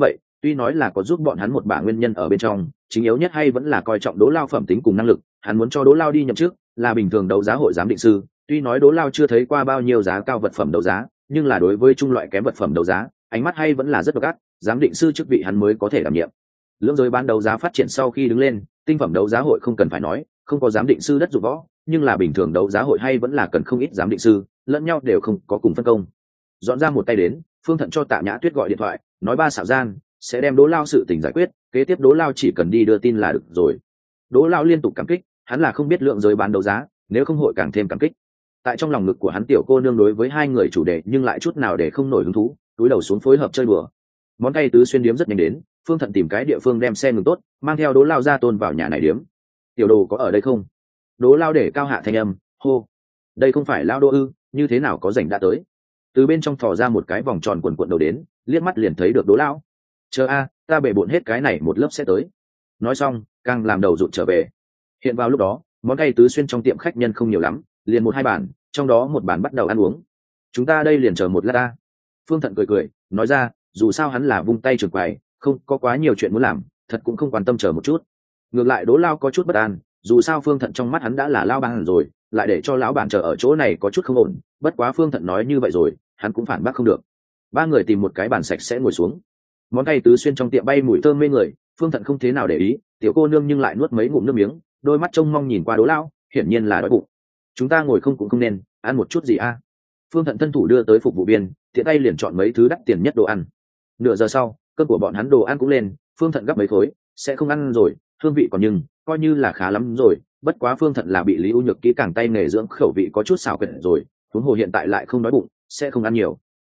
S1: tuy nói là có giúp bọn hắn một bả nguyên nhân ở bên trong, chính yếu nhất hay vẫn là coi trọng Đỗ Lao phẩm tính cùng năng lực, hắn muốn cho Đỗ Lao đi nhậm chức, là bình thường đấu giá hội giám định sư, tuy nói Đỗ Lao chưa thấy qua bao nhiêu giá cao vật phẩm đấu giá, nhưng là đối với trung loại kém vật phẩm đấu giá, ánh mắt hay vẫn là rất độc ác, giám định sư chức vị hắn mới có thể đảm nhiệm. Lưỡng giới bán đấu giá phát triển sau khi đứng lên, tinh phẩm đấu giá hội không cần phải nói, không có giám định sư đất dụng võ, nhưng là bình thường đấu giá hội hay vẫn là cần không ít giám định sư, lẫn nhau đều không có cùng phân công. Dọn ra một tay đến, Phương Thận cho Tạ Nhã Tuyết gọi điện thoại, nói ba xảo gian sẽ đem Đỗ Lao sự tình giải quyết, kế tiếp Đỗ Lao chỉ cần đi đưa tin là được rồi. Đỗ Lao liên tục cảm kích, hắn là không biết lượng giới bán đấu giá, nếu không hội càng thêm cảm kích. Tại trong lòng ngực của hắn tiểu cô nương đối với hai người chủ đề nhưng lại chút nào để không nổi hứng thú, túi đầu xuống phối hợp chơi đùa. Món cay tứ xuyên điếm rất nhanh đến, Phương Thận tìm cái địa phương đem xe ngừng tốt, mang theo Đỗ Lao ra tôn vào nhà này điếm. Tiểu đồ có ở đây không? Đỗ Lao để cao hạ thanh âm, hô. Đây không phải Lao Đỗ ư, như thế nào có rảnh đã tới? Từ bên trong thò ra một cái vòng tròn quần quần đầu đến, liếc mắt liền thấy được Đỗ Lao. Chờ a, ta bể bộn hết cái này một lớp sẽ tới. Nói xong, càng làm đầu rụt trở về. Hiện vào lúc đó, món cay tứ xuyên trong tiệm khách nhân không nhiều lắm, liền một hai bàn, trong đó một bàn bắt đầu ăn uống. Chúng ta đây liền chờ một lát ta. Phương Thận cười cười, nói ra, dù sao hắn là vung tay trường quầy, không có quá nhiều chuyện muốn làm, thật cũng không quan tâm chờ một chút. Ngược lại Đỗ Lao có chút bất an, dù sao Phương Thận trong mắt hắn đã là lao bản rồi, lại để cho lão bản chờ ở chỗ này có chút không ổn. Bất quá Phương Thận nói như vậy rồi, hắn cũng phản bác không được. Ba người tìm một cái bàn sạch sẽ ngồi xuống. Món cay tứ xuyên trong tiệm bay mùi thơm mê người, Phương Thận không thế nào để ý, tiểu cô nương nhưng lại nuốt mấy ngụm nước miếng, đôi mắt trông mong nhìn qua Đỗ Lao, hiển nhiên là đói bụng. Chúng ta ngồi không cũng không nên, ăn một chút gì a? Phương Thận thân thủ đưa tới phục vụ viên, tiện tay liền chọn mấy thứ đắt tiền nhất đồ ăn. Nửa giờ sau, cơm của bọn hắn đồ ăn cũng lên, Phương Thận gấp mấy khối, sẽ không ăn rồi, hương vị còn nhưng coi như là khá lắm rồi. Bất quá Phương Thận là bị Lý U Nhược kỹ càng tay nghề dưỡng khẩu vị có chút xào quyệt rồi, huống hồ hiện tại lại không đói bụng, sẽ không ăn nhiều.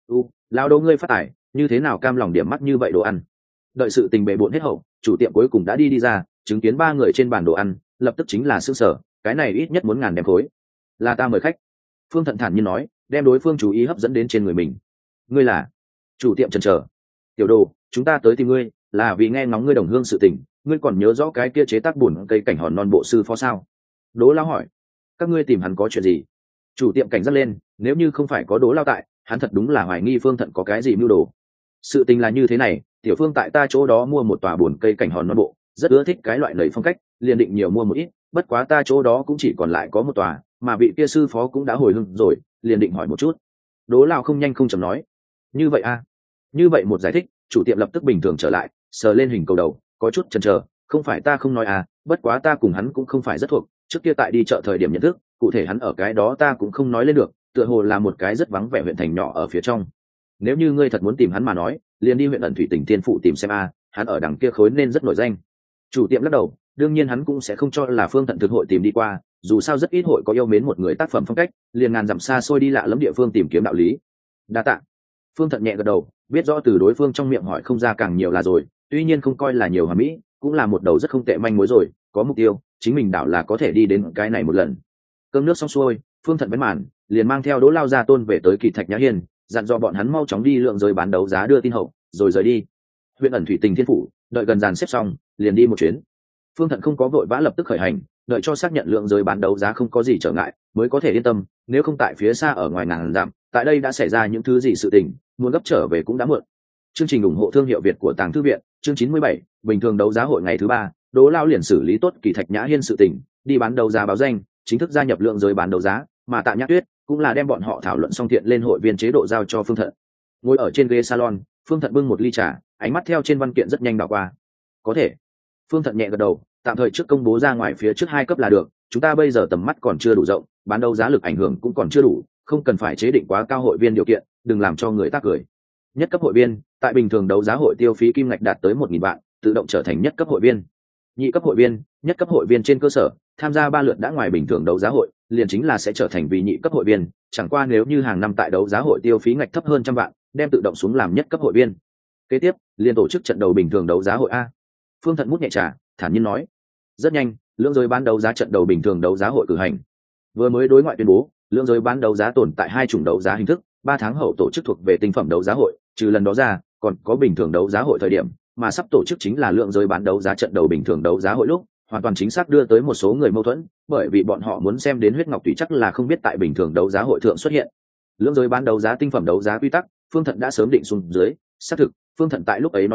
S1: Lao Đỗ ngươi phát tài, như thế nào cam lòng điểm mắt như vậy đồ ăn? Đợi sự tình bề bộn hết hậu, chủ tiệm cuối cùng đã đi ra, chứng kiến ba người trên bàn đồ ăn, lập tức chính là sững sờ, cái này ít nhất muốn ngàn đem khối. Là ta mời khách. Phương Thận thản nhiên nói, đem đối phương chú ý hấp dẫn đến trên người mình. Ngươi là? Chủ tiệm chần chờ. Tiểu đồ, chúng ta tới tìm ngươi là vì nghe ngóng ngươi đồng hương sự tình, ngươi còn nhớ rõ cái kia chế tác bùn cây cảnh hòn non bộ sư phó sao? Đỗ Lao hỏi. Các ngươi tìm hắn có chuyện gì? Chủ tiệm cảnh giác lên, nếu như không phải có Đỗ Lao tại, hắn thật đúng là hoài nghi Phương Thận có cái gì mưu đồ. Sự tình là như thế này, tiểu Phương tại ta chỗ đó mua một tòa bùn cây cảnh hòn non bộ, rất ưa thích cái loại lầy phong cách, liền định nhiều mua một ít, bất quá ta chỗ đó cũng chỉ còn lại có một tòa, mà vị kia sư phó cũng đã hồi hương rồi, liền định hỏi một chút. Đỗ Lao không nhanh không chậm nói. Như vậy a? Như vậy một giải thích, chủ tiệm lập tức bình thường trở lại, sờ lên hình cầu đầu, có chút chần chờ, không phải ta không nói à, bất quá ta cùng hắn cũng không phải rất thuộc, trước kia tại đi chợ thời điểm nhận thức, cụ thể hắn ở cái đó ta cũng không nói lên được, tựa hồ là một cái rất vắng vẻ huyện thành nhỏ ở phía trong. Nếu như ngươi thật muốn tìm hắn mà nói, liền đi huyện ẩn thủy tỉnh Tiên Phụ tìm xem a, hắn ở đằng kia khối nên rất nổi danh. Chủ tiệm lắc đầu, đương nhiên hắn cũng sẽ không cho là Phương Thận thực hội tìm đi qua, dù sao rất ít hội có yêu mến một người tác phẩm phong cách, liền ngàn dặm xa xôi đi lạ lẫm địa phương tìm kiếm đạo lý. Đa tạ. Phương Thận nhẹ gật đầu, biết rõ từ đối phương trong miệng hỏi không ra càng nhiều là rồi, tuy nhiên không coi là nhiều hoàn mỹ, cũng là một đầu rất không tệ manh mối rồi, có mục tiêu, chính mình đảo là có thể đi đến cái này một lần. Cơm nước xong xuôi, Phương Thận bén màn, liền mang theo Đỗ Lao ra tôn về tới Kỳ Thạch Nhã Hiên, dặn dò bọn hắn mau chóng đi lượng giới bán đấu giá đưa tin hậu, rồi rời đi. Huyện ẩn thủy tình Thiên Phủ, đợi gần dàn xếp xong, liền đi một chuyến. Phương Thận không có vội vã lập tức khởi hành, đợi cho xác nhận lượng giới bán đấu giá không có gì trở ngại, mới có thể yên tâm, nếu không tại phía xa ở ngoài ngàn dặm, tại đây đã xảy ra những thứ gì sự tình, muốn gấp trở về cũng đã muộn. Chương trình ủng hộ thương hiệu Việt của Tàng Thư viện, chương 97, bình thường đấu giá hội ngày thứ 3, Đỗ Lao liền xử lý tốt Kỳ Thạch Nhã Hiên sự tình, đi bán đấu giá báo danh, chính thức gia nhập lượng giới bán đấu giá, mà Tạ Nhã Tuyết cũng là đem bọn họ thảo luận xong thiện lên hội viên chế độ giao cho Phương Thận. Ngồi ở trên ghế salon, Phương Thận bưng một ly trà, ánh mắt theo trên văn kiện rất nhanh đảo qua. Có thể. Phương Thận nhẹ gật đầu, tạm thời trước công bố ra ngoài phía trước 2 cấp là được, chúng ta bây giờ tầm mắt còn chưa đủ rộng, bán đấu giá lực ảnh hưởng cũng còn chưa đủ, không cần phải chế định quá cao hội viên điều kiện, đừng làm cho người ta cười. Nhất cấp hội viên, tại bình thường đấu giá hội tiêu phí kim ngạch đạt tới 1.000 vạn, tự động trở thành nhất cấp hội viên. Nhị cấp hội viên, nhất cấp hội viên trên cơ sở tham gia 3 lượt đã ngoài bình thường đấu giá hội, liền chính là sẽ trở thành vì nhị cấp hội viên, chẳng qua nếu như hàng năm tại đấu giá hội tiêu phí ngạch thấp hơn 100 vạn, đem tự động xuống làm nhất cấp hội viên. Kế tiếp, liền tổ chức trận đầu bình thường đấu giá hội a. Phương Thận mút nhẹ trà, thản nhiên nói. Rất nhanh, lượng giới bán đấu giá trận đầu bình thường đấu giá hội cử hành. Vừa mới đối ngoại tuyên bố, lượng giới bán đấu giá tồn tại 2 chủng đấu giá hình thức, 3 tháng hậu tổ chức thuộc về tinh phẩm đấu giá hội, trừ lần đó ra, còn có bình thường đấu giá hội thời điểm, mà sắp tổ chức chính là lượng giới bán đấu giá trận đầu bình thường đấu giá hội lúc, hoàn toàn chính xác đưa tới một số người mâu thuẫn, bởi vì bọn họ muốn xem đến huyết ngọc tùy chắc là không biết tại bình thường đấu giá hội thượng xuất hiện. Lượng giới bán đấu giá tinh phẩm đấu giá quy tắc, Phương Thận đã sớm định xuống dưới, xác thực, Phương Thận tại lúc ấy nói qua,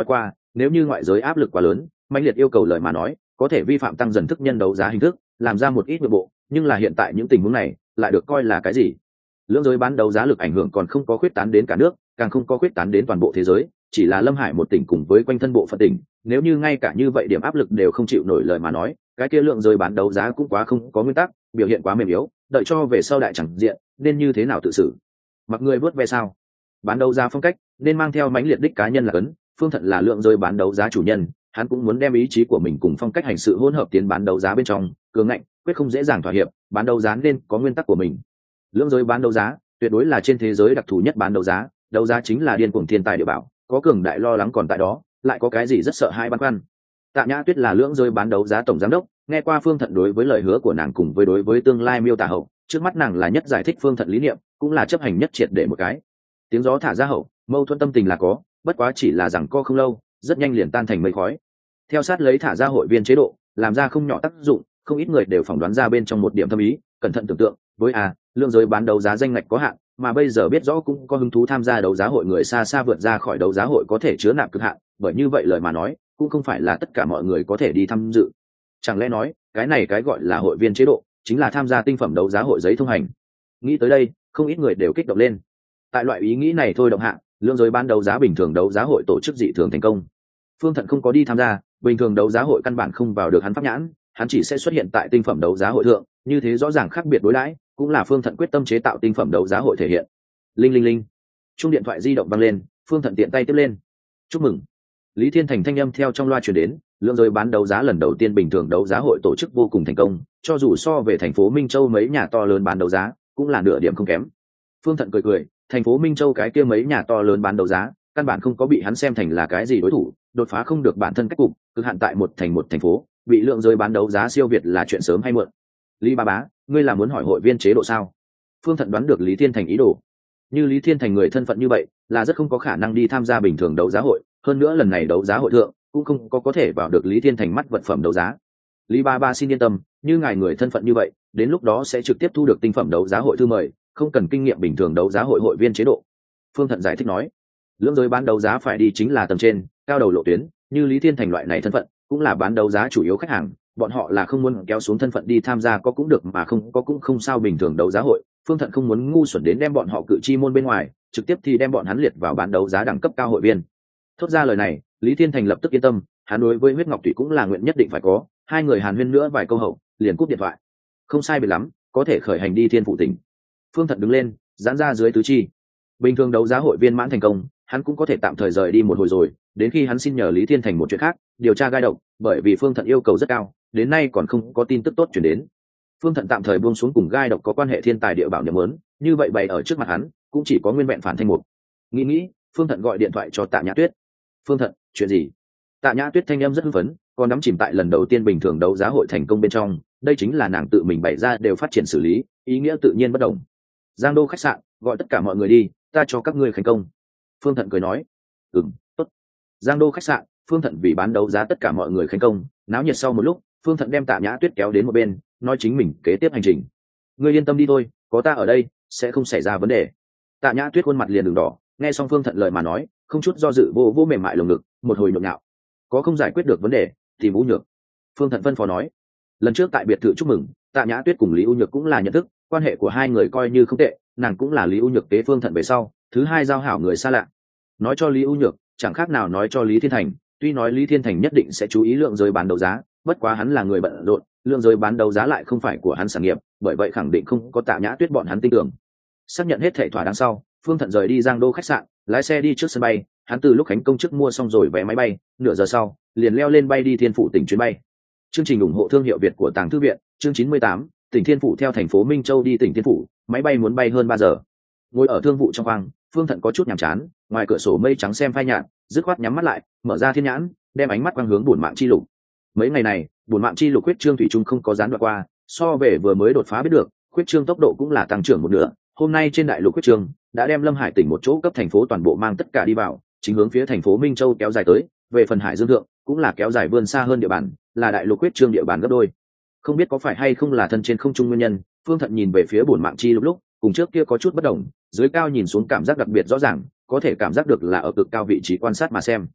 S1: nếu như ngoại giới áp lực quá lớn, mãnh liệt yêu cầu lời mà nói, có thể vi phạm tăng dần thức nhân đấu giá hình thức, làm ra một ít nội bộ, nhưng là hiện tại những tình huống này lại được coi là cái gì? Lưỡng giới bán đấu giá lực ảnh hưởng còn không có khuyết tán đến cả nước, càng không có khuyết tán đến toàn bộ thế giới, chỉ là Lâm Hải một tỉnh cùng với quanh thân bộ phận tỉnh, nếu như ngay cả như vậy điểm áp lực đều không chịu nổi lời mà nói, cái kia lượng giới bán đấu giá cũng quá không có nguyên tắc, biểu hiện quá mềm yếu, đợi cho về sau đại chẳng diện, nên như thế nào tự xử? Mặc người vớt ve sao? Bán đấu giá phong cách nên mang theo mãnh liệt đích cá nhân là cấn, Phương Thận là lượng giới bán đấu giá chủ nhân, hắn cũng muốn đem ý chí của mình cùng phong cách hành sự hỗn hợp tiến bán đấu giá bên trong, cường ngạnh, quyết không dễ dàng thỏa hiệp, bán đấu giá nên có nguyên tắc của mình. Lượng giới bán đấu giá tuyệt đối là trên thế giới đặc thù nhất bán đấu giá chính là điên cuồng thiên tài địa bảo, có cường đại lo lắng còn tại đó, lại có cái gì rất sợ hai băn khoăn. Tạ Nhã Tuyết là lượng giới bán đấu giá tổng giám đốc, nghe qua Phương Thận đối với lời hứa của nàng cùng với đối với tương lai miêu tả hậu, trước mắt nàng là nhất giải thích Phương Thận lý niệm, cũng là chấp hành nhất triệt để một cái. Tiếng gió thả ra hậu, mâu thuẫn tâm tình là có, bất quá chỉ là rằng co không lâu, rất nhanh liền tan thành mây khói. Theo sát lấy thả ra hội viên chế độ, làm ra không nhỏ tác dụng, không ít người đều phỏng đoán ra bên trong một điểm thâm ý, cẩn thận tưởng tượng, với lượng giới bán đấu giá danh ngạch có hạn, mà bây giờ biết rõ cũng có hứng thú tham gia đấu giá hội người xa xa vượt ra khỏi đấu giá hội có thể chứa nạp cực hạn, bởi như vậy lời mà nói, cũng không phải là tất cả mọi người có thể đi tham dự. Chẳng lẽ nói, cái này cái gọi là hội viên chế độ, chính là tham gia tinh phẩm đấu giá hội giấy thông hành. Nghĩ tới đây, không ít người đều kích động lên. Tại loại ý nghĩ này thôi động hạ, lượng giới bán đấu giá bình thường đấu giá hội tổ chức dị thường thành công. Phương Thận không có đi tham gia, bình thường đấu giá hội căn bản không vào được hắn pháp nhãn, hắn chỉ sẽ xuất hiện tại tinh phẩm đấu giá hội thượng, như thế rõ ràng khác biệt đối đãi, cũng là Phương Thận quyết tâm chế tạo tinh phẩm đấu giá hội thể hiện. Linh linh linh, chuông điện thoại di động vang lên, Phương Thận tiện tay tiếp lên. Chúc mừng. Lý Thiên Thành thanh âm theo trong loa truyền đến, lượng giới bán đấu giá lần đầu tiên bình thường đấu giá hội tổ chức vô cùng thành công, cho dù so về thành phố Minh Châu mấy nhà to lớn bán đấu giá, cũng là nửa điểm không kém. Phương Thận cười cười, thành phố Minh Châu cái kia mấy nhà to lớn bán đấu giá, căn bản không có bị hắn xem thành là cái gì đối thủ, đột phá không được bản thân cách cục, cực hạn tại một thành phố, bị lượng giới bán đấu giá siêu việt là chuyện sớm hay muộn. Lý Ba Bá, ngươi là muốn hỏi hội viên chế độ sao? Phương Thận đoán được Lý Thiên Thành ý đồ. Như Lý Thiên Thành người thân phận như vậy, là rất không có khả năng đi tham gia bình thường đấu giá hội, hơn nữa lần này đấu giá hội thượng cũng không có thể vào được Lý Thiên Thành mắt vật phẩm đấu giá. Lý Ba Ba xin yên tâm, như ngài người thân phận như vậy, đến lúc đó sẽ trực tiếp thu được tinh phẩm đấu giá hội thư mời, không cần kinh nghiệm bình thường đấu giá hội hội viên chế độ. Phương Thận giải thích nói, lượng giới bán đấu giá phải đi chính là tầng trên, cao đầu lộ tuyến, như Lý Thiên Thành loại này thân phận, cũng là bán đấu giá chủ yếu khách hàng, bọn họ là không muốn kéo xuống thân phận đi tham gia có cũng được mà không có cũng không sao bình thường đấu giá hội. Phương Thận không muốn ngu xuẩn đến đem bọn họ cự chi môn bên ngoài, trực tiếp thì đem bọn hắn liệt vào bán đấu giá đẳng cấp cao hội viên. Thốt ra lời này, Lý Thiên Thành lập tức yên tâm, hắn đối với Huyết Ngọc Thủy cũng là nguyện nhất định phải có. Hai người hàn huyên nữa vài câu hậu, liền cúp điện thoại. Không sai biệt lắm, có thể khởi hành đi Thiên Phụ tỉnh. Phương Thận đứng lên, giãn ra dưới tứ chi. Bình thường đấu giá hội viên mãn thành công, hắn cũng có thể tạm thời rời đi một hồi rồi, đến khi hắn xin nhờ Lý Thiên Thành một chuyện khác, điều tra gai độc, bởi vì Phương Thận yêu cầu rất cao, đến nay còn không có tin tức tốt chuyển đến. Phương Thận tạm thời buông xuống cùng gai độc có quan hệ thiên tài địa bảo nhầm lớn, như vậy bày ở trước mặt hắn, cũng chỉ có nguyên vẹn phản thanh mục. Nghĩ, Phương Thận gọi điện thoại cho Tạ Nhã Tuyết. Phương Thận, chuyện gì? Tạ Nhã Tuyết thanh âm rất hưng phấn, còn đắm chìm tại lần đầu tiên bình thường đấu giá hội thành công bên trong, đây chính là nàng tự mình bày ra đều phát triển xử lý, ý nghĩa tự nhiên bất đồng. Giang Đô khách sạn, gọi tất cả mọi người đi, ta cho các ngươi thành công. Phương Thận cười nói, tốt. Giang Đô khách sạn, Phương Thận vì bán đấu giá tất cả mọi người thành công, náo nhiệt sau một lúc, Phương Thận đem Tạ Nhã Tuyết kéo đến một bên, nói chính mình kế tiếp hành trình. Ngươi yên tâm đi thôi, có ta ở đây, sẽ không xảy ra vấn đề. Tạ Nhã Tuyết khuôn mặt liền đường đỏ, nghe xong Phương Thận lời mà nói, không chút do dự vô mềm mại lồng ngực, một hồi nhộn nhạo. Có không giải quyết được vấn đề, thì Vũ Nhược. Phương Thận phân phó nói. Lần trước tại biệt thự chúc mừng, Tạ Nhã Tuyết cùng Lý U Nhược cũng là nhận thức, quan hệ của hai người coi như không tệ, nàng cũng là Lý U Nhược kế Phương Thận về sau, thứ hai giao hảo người xa lạ. Nói cho Lý U Nhược, chẳng khác nào nói cho Lý Thiên Thành, tuy nói Lý Thiên Thành nhất định sẽ chú ý lượng giới bán đấu giá, bất quá hắn là người bận rộn, lượng giới bán đấu giá lại không phải của hắn sản nghiệp, bởi vậy khẳng định không có Tạ Nhã Tuyết bọn hắn tin tưởng. Xác nhận hết thảy thỏa đáng sau, Phương Thận rời đi Giang Đô khách sạn, lái xe đi trước sân bay, hắn từ lúc khánh công chức mua xong rồi vé máy bay, nửa giờ sau, liền leo lên bay đi Thiên Phụ tỉnh chuyến bay. Chương trình ủng hộ thương hiệu Việt của Tàng Thư viện, chương 98, tỉnh Thiên Phụ theo thành phố Minh Châu đi tỉnh Thiên Phụ, máy bay muốn bay hơn 3 giờ. Ngồi ở thương vụ trong khoang, Phương Thận có chút nhàm chán, ngoài cửa sổ mây trắng xem phai nhạt, dứt khoát nhắm mắt lại, mở ra thiên nhãn, đem ánh mắt quang hướng bổn mạng chi lục. Mấy ngày này, bổn mạng chi lục huyết trương thủy chung không có gián đoạn qua, so về vừa mới đột phá biết được, huyết trương tốc độ cũng là tăng trưởng một nửa. Hôm nay trên đại lục huyết trương đã đem Lâm Hải tỉnh một chỗ cấp thành phố toàn bộ mang tất cả đi vào, chính hướng phía thành phố Minh Châu kéo dài tới, về phần Hải Dương thượng cũng là kéo dài vươn xa hơn địa bàn, là đại lục huyết trương địa bàn gấp đôi. Không biết có phải hay không là thân trên không trung nguyên nhân, Phương Thận nhìn về phía bổn mạng chi lục lúc, cùng trước kia có chút bất đồng, dưới cao nhìn xuống cảm giác đặc biệt rõ ràng, có thể cảm giác được là ở cực cao vị trí quan sát mà xem.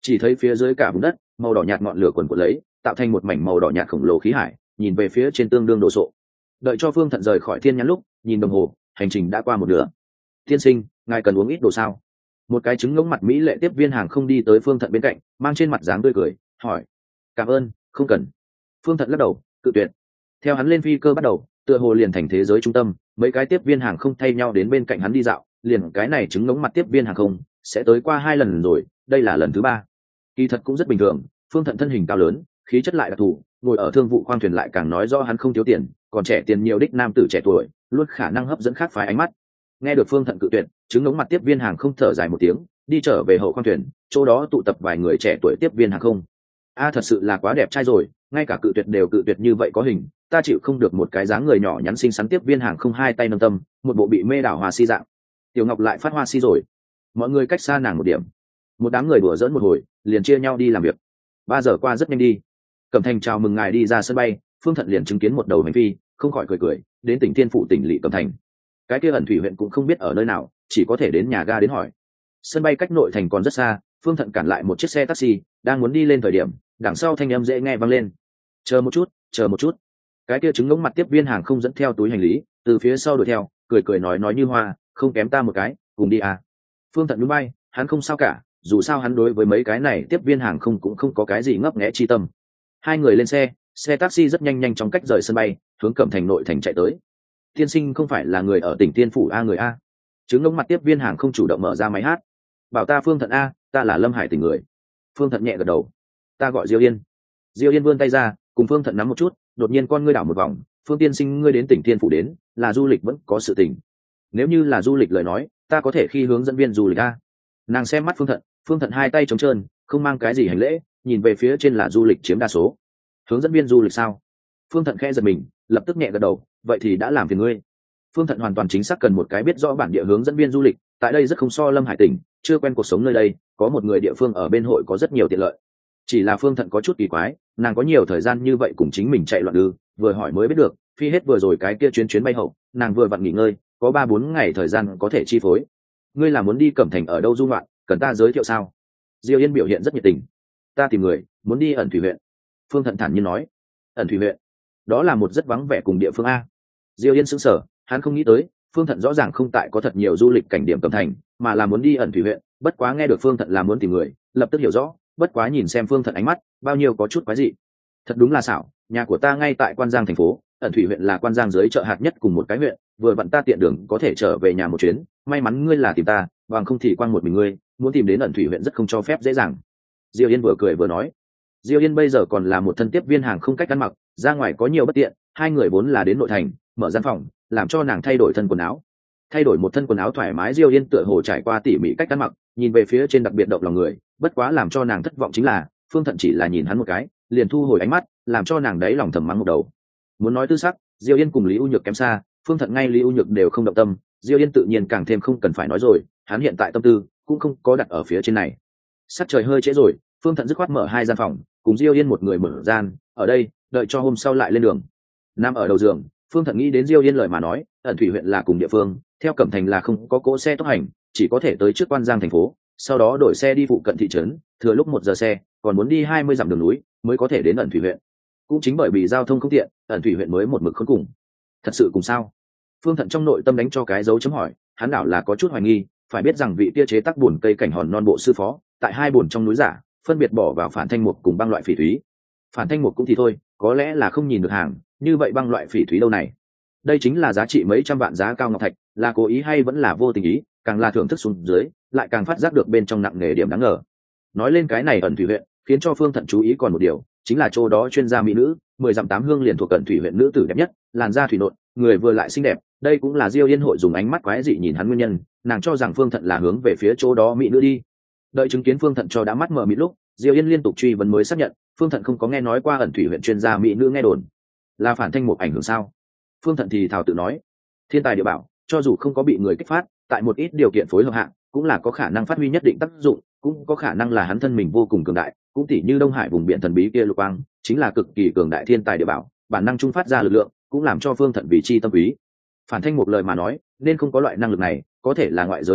S1: Chỉ thấy phía dưới cả vùng đất màu đỏ nhạt ngọn lửa quần quật lấy, tạo thành một mảnh màu đỏ nhạt khổng lồ khí hải, nhìn về phía trên tương đương đồ sộ. Đợi cho Phương Thận rời khỏi thiên nhãn lúc, nhìn đồng hồ, hành trình đã qua một nửa. Tiên sinh, ngài cần uống ít đồ sao? Một cái trứng ngỗng mặt mỹ lệ tiếp viên hàng không đi tới Phương Thận bên cạnh, mang trên mặt dáng tươi cười, hỏi. Cảm ơn, không cần. Phương Thận lắc đầu, cự tuyệt. Theo hắn lên phi cơ bắt đầu, tựa hồ liền thành thế giới trung tâm, mấy cái tiếp viên hàng không thay nhau đến bên cạnh hắn đi dạo, liền cái này trứng ngỗng mặt tiếp viên hàng không sẽ tới qua 2 lần rồi, đây là lần thứ 3. Kỳ thật cũng rất bình thường, Phương Thận thân hình cao lớn, khí chất lại đặc thù, ngồi ở thương vụ khoang thuyền lại càng nói rõ hắn không thiếu tiền, còn trẻ tiền nhiều đích nam tử trẻ tuổi, luôn khả năng hấp dẫn khác phái ánh mắt. Nghe được Phương Thận cự tuyệt, trứng ngỗng mặt tiếp viên hàng không thở dài một tiếng, đi trở về hậu khoang thuyền, chỗ đó tụ tập vài người trẻ tuổi tiếp viên hàng không. Thật sự là quá đẹp trai rồi, ngay cả cự tuyệt đều cự tuyệt như vậy có hình, ta chịu không được một cái dáng người nhỏ nhắn xinh xắn tiếp viên hàng không hai tay nâng tâm, một bộ bị mê đảo hoa si dạng. Tiểu Ngọc lại phát hoa si rồi. Mọi người cách xa nàng một điểm. Một đám người đùa giỡn một hồi, liền chia nhau đi làm việc. 3 giờ qua rất nhanh đi. Cẩm Thành chào mừng ngài đi ra sân bay, Phương Thận liền chứng kiến một đầu hành phi, không khỏi cười, đến tỉnh Thiên Phụ tỉnh lỵ Cẩm Thành. Cái kia ẩn thủy huyện cũng không biết ở nơi nào, chỉ có thể đến nhà ga đến hỏi. Sân bay cách nội thành còn rất xa, Phương Thận cản lại một chiếc xe taxi, đang muốn đi lên thời điểm, đằng sau thanh âm dễ nghe vang lên. Chờ một chút. Cái kia trứng ngỗng mặt tiếp viên hàng không dẫn theo túi hành lý, từ phía sau đuổi theo, cười nói như hoa, không kém ta một cái, cùng đi à. Phương Thận núi bay, hắn không sao cả, dù sao hắn đối với mấy cái này tiếp viên hàng không cũng không có cái gì ngấp nghé chi tâm. Hai người lên xe taxi rất nhanh chóng cách rời sân bay, hướng Cẩm Thành nội thành chạy tới. Tiên sinh không phải là người ở tỉnh Tiên Phủ a người a? Trứng ngỗng mặt tiếp viên hàng không chủ động mở ra máy hát. Bảo ta Phương Thận a, ta là Lâm Hải tỉnh người. Phương Thận nhẹ gật đầu. Ta gọi Diêu Yên. Diêu Yên vươn tay ra, cùng Phương Thận nắm một chút, đột nhiên con ngươi đảo một vòng. Phương tiên sinh ngươi đến tỉnh Tiên Phủ đến, là du lịch vẫn có sự tình. Nếu như là du lịch lời nói, ta có thể khi hướng dẫn viên du lịch a. Nàng xem mắt Phương Thận hai tay trống trơn, không mang cái gì hành lễ, nhìn về phía trên là du lịch chiếm đa số. Hướng dẫn viên du lịch sao? Phương Thận khẽ giật mình, lập tức nhẹ gật đầu, vậy thì đã làm phiền ngươi. Phương Thận hoàn toàn chính xác cần một cái biết rõ bản địa hướng dẫn viên du lịch, tại đây rất không so Lâm Hải tỉnh, chưa quen cuộc sống nơi đây, có một người địa phương ở bên hội có rất nhiều tiện lợi. Chỉ là Phương Thận có chút kỳ quái, nàng có nhiều thời gian như vậy cùng chính mình chạy loạn ư? Vừa hỏi mới biết được, phi hết vừa rồi cái kia chuyến bay hậu, nàng vừa vặn nghỉ ngơi, có 3-4 ngày thời gian có thể chi phối. Ngươi là muốn đi Cẩm Thành ở đâu du ngoạn, cần ta giới thiệu sao? Diêu Yên biểu hiện rất nhiệt tình. Ta tìm người, muốn đi ẩn thủy huyện. Phương Thận thản nhiên nói. Ẩn thủy huyện? Đó là một rất vắng vẻ cùng địa phương a. Diêu Yên sững sờ, hắn không nghĩ tới, Phương Thận rõ ràng không tại có thật nhiều du lịch cảnh điểm Cẩm Thành, mà là muốn đi ẩn thủy huyện, bất quá nghe được Phương Thận là muốn tìm người, lập tức hiểu rõ, bất quá nhìn xem Phương Thận ánh mắt, bao nhiêu có chút quái dị. Thật đúng là xảo, nhà của ta ngay tại Quan Giang thành phố, ẩn thủy huyện là Quan Giang dưới chợ hạt nhất cùng một cái huyện, vừa vặn ta tiện đường có thể trở về nhà một chuyến, may mắn ngươi là tìm ta, bằng không thì quang một mình ngươi, muốn tìm đến ẩn thủy huyện rất không cho phép dễ dàng. Diêu Yên vừa cười vừa nói. Diêu Yên bây giờ còn là một thân tiếp viên hàng không cách ăn mặc, ra ngoài có nhiều bất tiện, hai người vốn là đến nội thành, mở gian phòng, làm cho nàng thay đổi thân quần áo. Thay đổi một thân quần áo thoải mái, Diêu Yên tựa hồ trải qua tỉ mỉ cách ăn mặc, nhìn về phía trên đặc biệt động lòng người, bất quá làm cho nàng thất vọng chính là, Phương Thận chỉ là nhìn hắn một cái, liền thu hồi ánh mắt, làm cho nàng đấy lòng thầm mắng một đầu. Muốn nói tư sắc, Diêu Yên cùng Lý U Nhược kém xa, Phương Thận ngay Lý U Nhược đều không động tâm, Diêu Yên tự nhiên càng thêm không cần phải nói rồi, hắn hiện tại tâm tư cũng không có đặt ở phía trên này. Sắc trời hơi trễ rồi, Phương Thận dứt khoát mở 2 gian phòng, cùng Diêu Yên một người mở gian, ở đây, đợi cho hôm sau lại lên đường. Nằm ở đầu giường, Phương Thận nghĩ đến Diêu Yên lời mà nói, ẩn thủy huyện là cùng địa phương, theo Cẩm Thành là không có cỗ xe tốc hành, chỉ có thể tới trước Quan Giang thành phố, sau đó đổi xe đi phụ cận thị trấn, thừa lúc 1 giờ xe, còn muốn đi 20 dặm đường núi mới có thể đến ẩn thủy huyện. Cũng chính bởi vì giao thông không tiện, ẩn thủy huyện mới một mực khốn cùng. Thật sự cùng sao? Phương Thận trong nội tâm đánh cho cái dấu chấm hỏi, hắn đảo là có chút hoài nghi, phải biết rằng vị tia chế tác buồn cây cảnh hòn non bộ sư phó, tại 2 buồn trong núi giả, phân biệt bỏ vào phản thanh mục cùng băng loại phỉ thúy. Phản thanh mục cũng thì thôi, có lẽ là không nhìn được hàng, như vậy băng loại phỉ thúy đâu này? Đây chính là giá trị mấy trăm vạn giá cao ngọc thạch, là cố ý hay vẫn là vô tình ý, càng là thưởng thức xuống dưới, lại càng phát giác được bên trong nặng nề điểm đáng ngờ. Nói lên cái này ẩn thủy huyện, khiến cho Phương Thận chú ý còn một điều, chính là chỗ đó chuyên gia mỹ nữ, 10 dặm 8 hương liền thuộc ẩn thủy huyện nữ tử đẹp nhất, làn da thủy nộn, người vừa lại xinh đẹp, đây cũng là Diêu Yên hội dùng ánh mắt quái dị nhìn hắn nguyên nhân, nàng cho rằng Phương Thận là hướng về phía chỗ đó mỹ nữ đi. Đợi chứng kiến Phương Thận cho đã mắt mở mịt lúc, Diêu Yên liên tục truy vấn mới xác nhận, Phương Thận không có nghe nói qua ẩn thủy huyện chuyên gia mỹ nữ nghe đồn. Là phản thanh mục ảnh hưởng sao? Phương Thận thì thào tự nói, thiên tài địa bảo, cho dù không có bị người kích phát, tại một ít điều kiện phối hợp hạng, cũng là có khả năng phát huy nhất định tác dụng, cũng có khả năng là hắn thân mình vô cùng cường đại, cũng tỉ như Đông Hải vùng biển thần bí kia lục quang, chính là cực kỳ cường đại thiên tài địa bảo, bản năng trung phát ra lực lượng, cũng làm cho Phương Thận vì chi tâm ý. Phản thanh một lời mà nói, nên không có loại năng lực này, có thể là ngoại giới kích thích,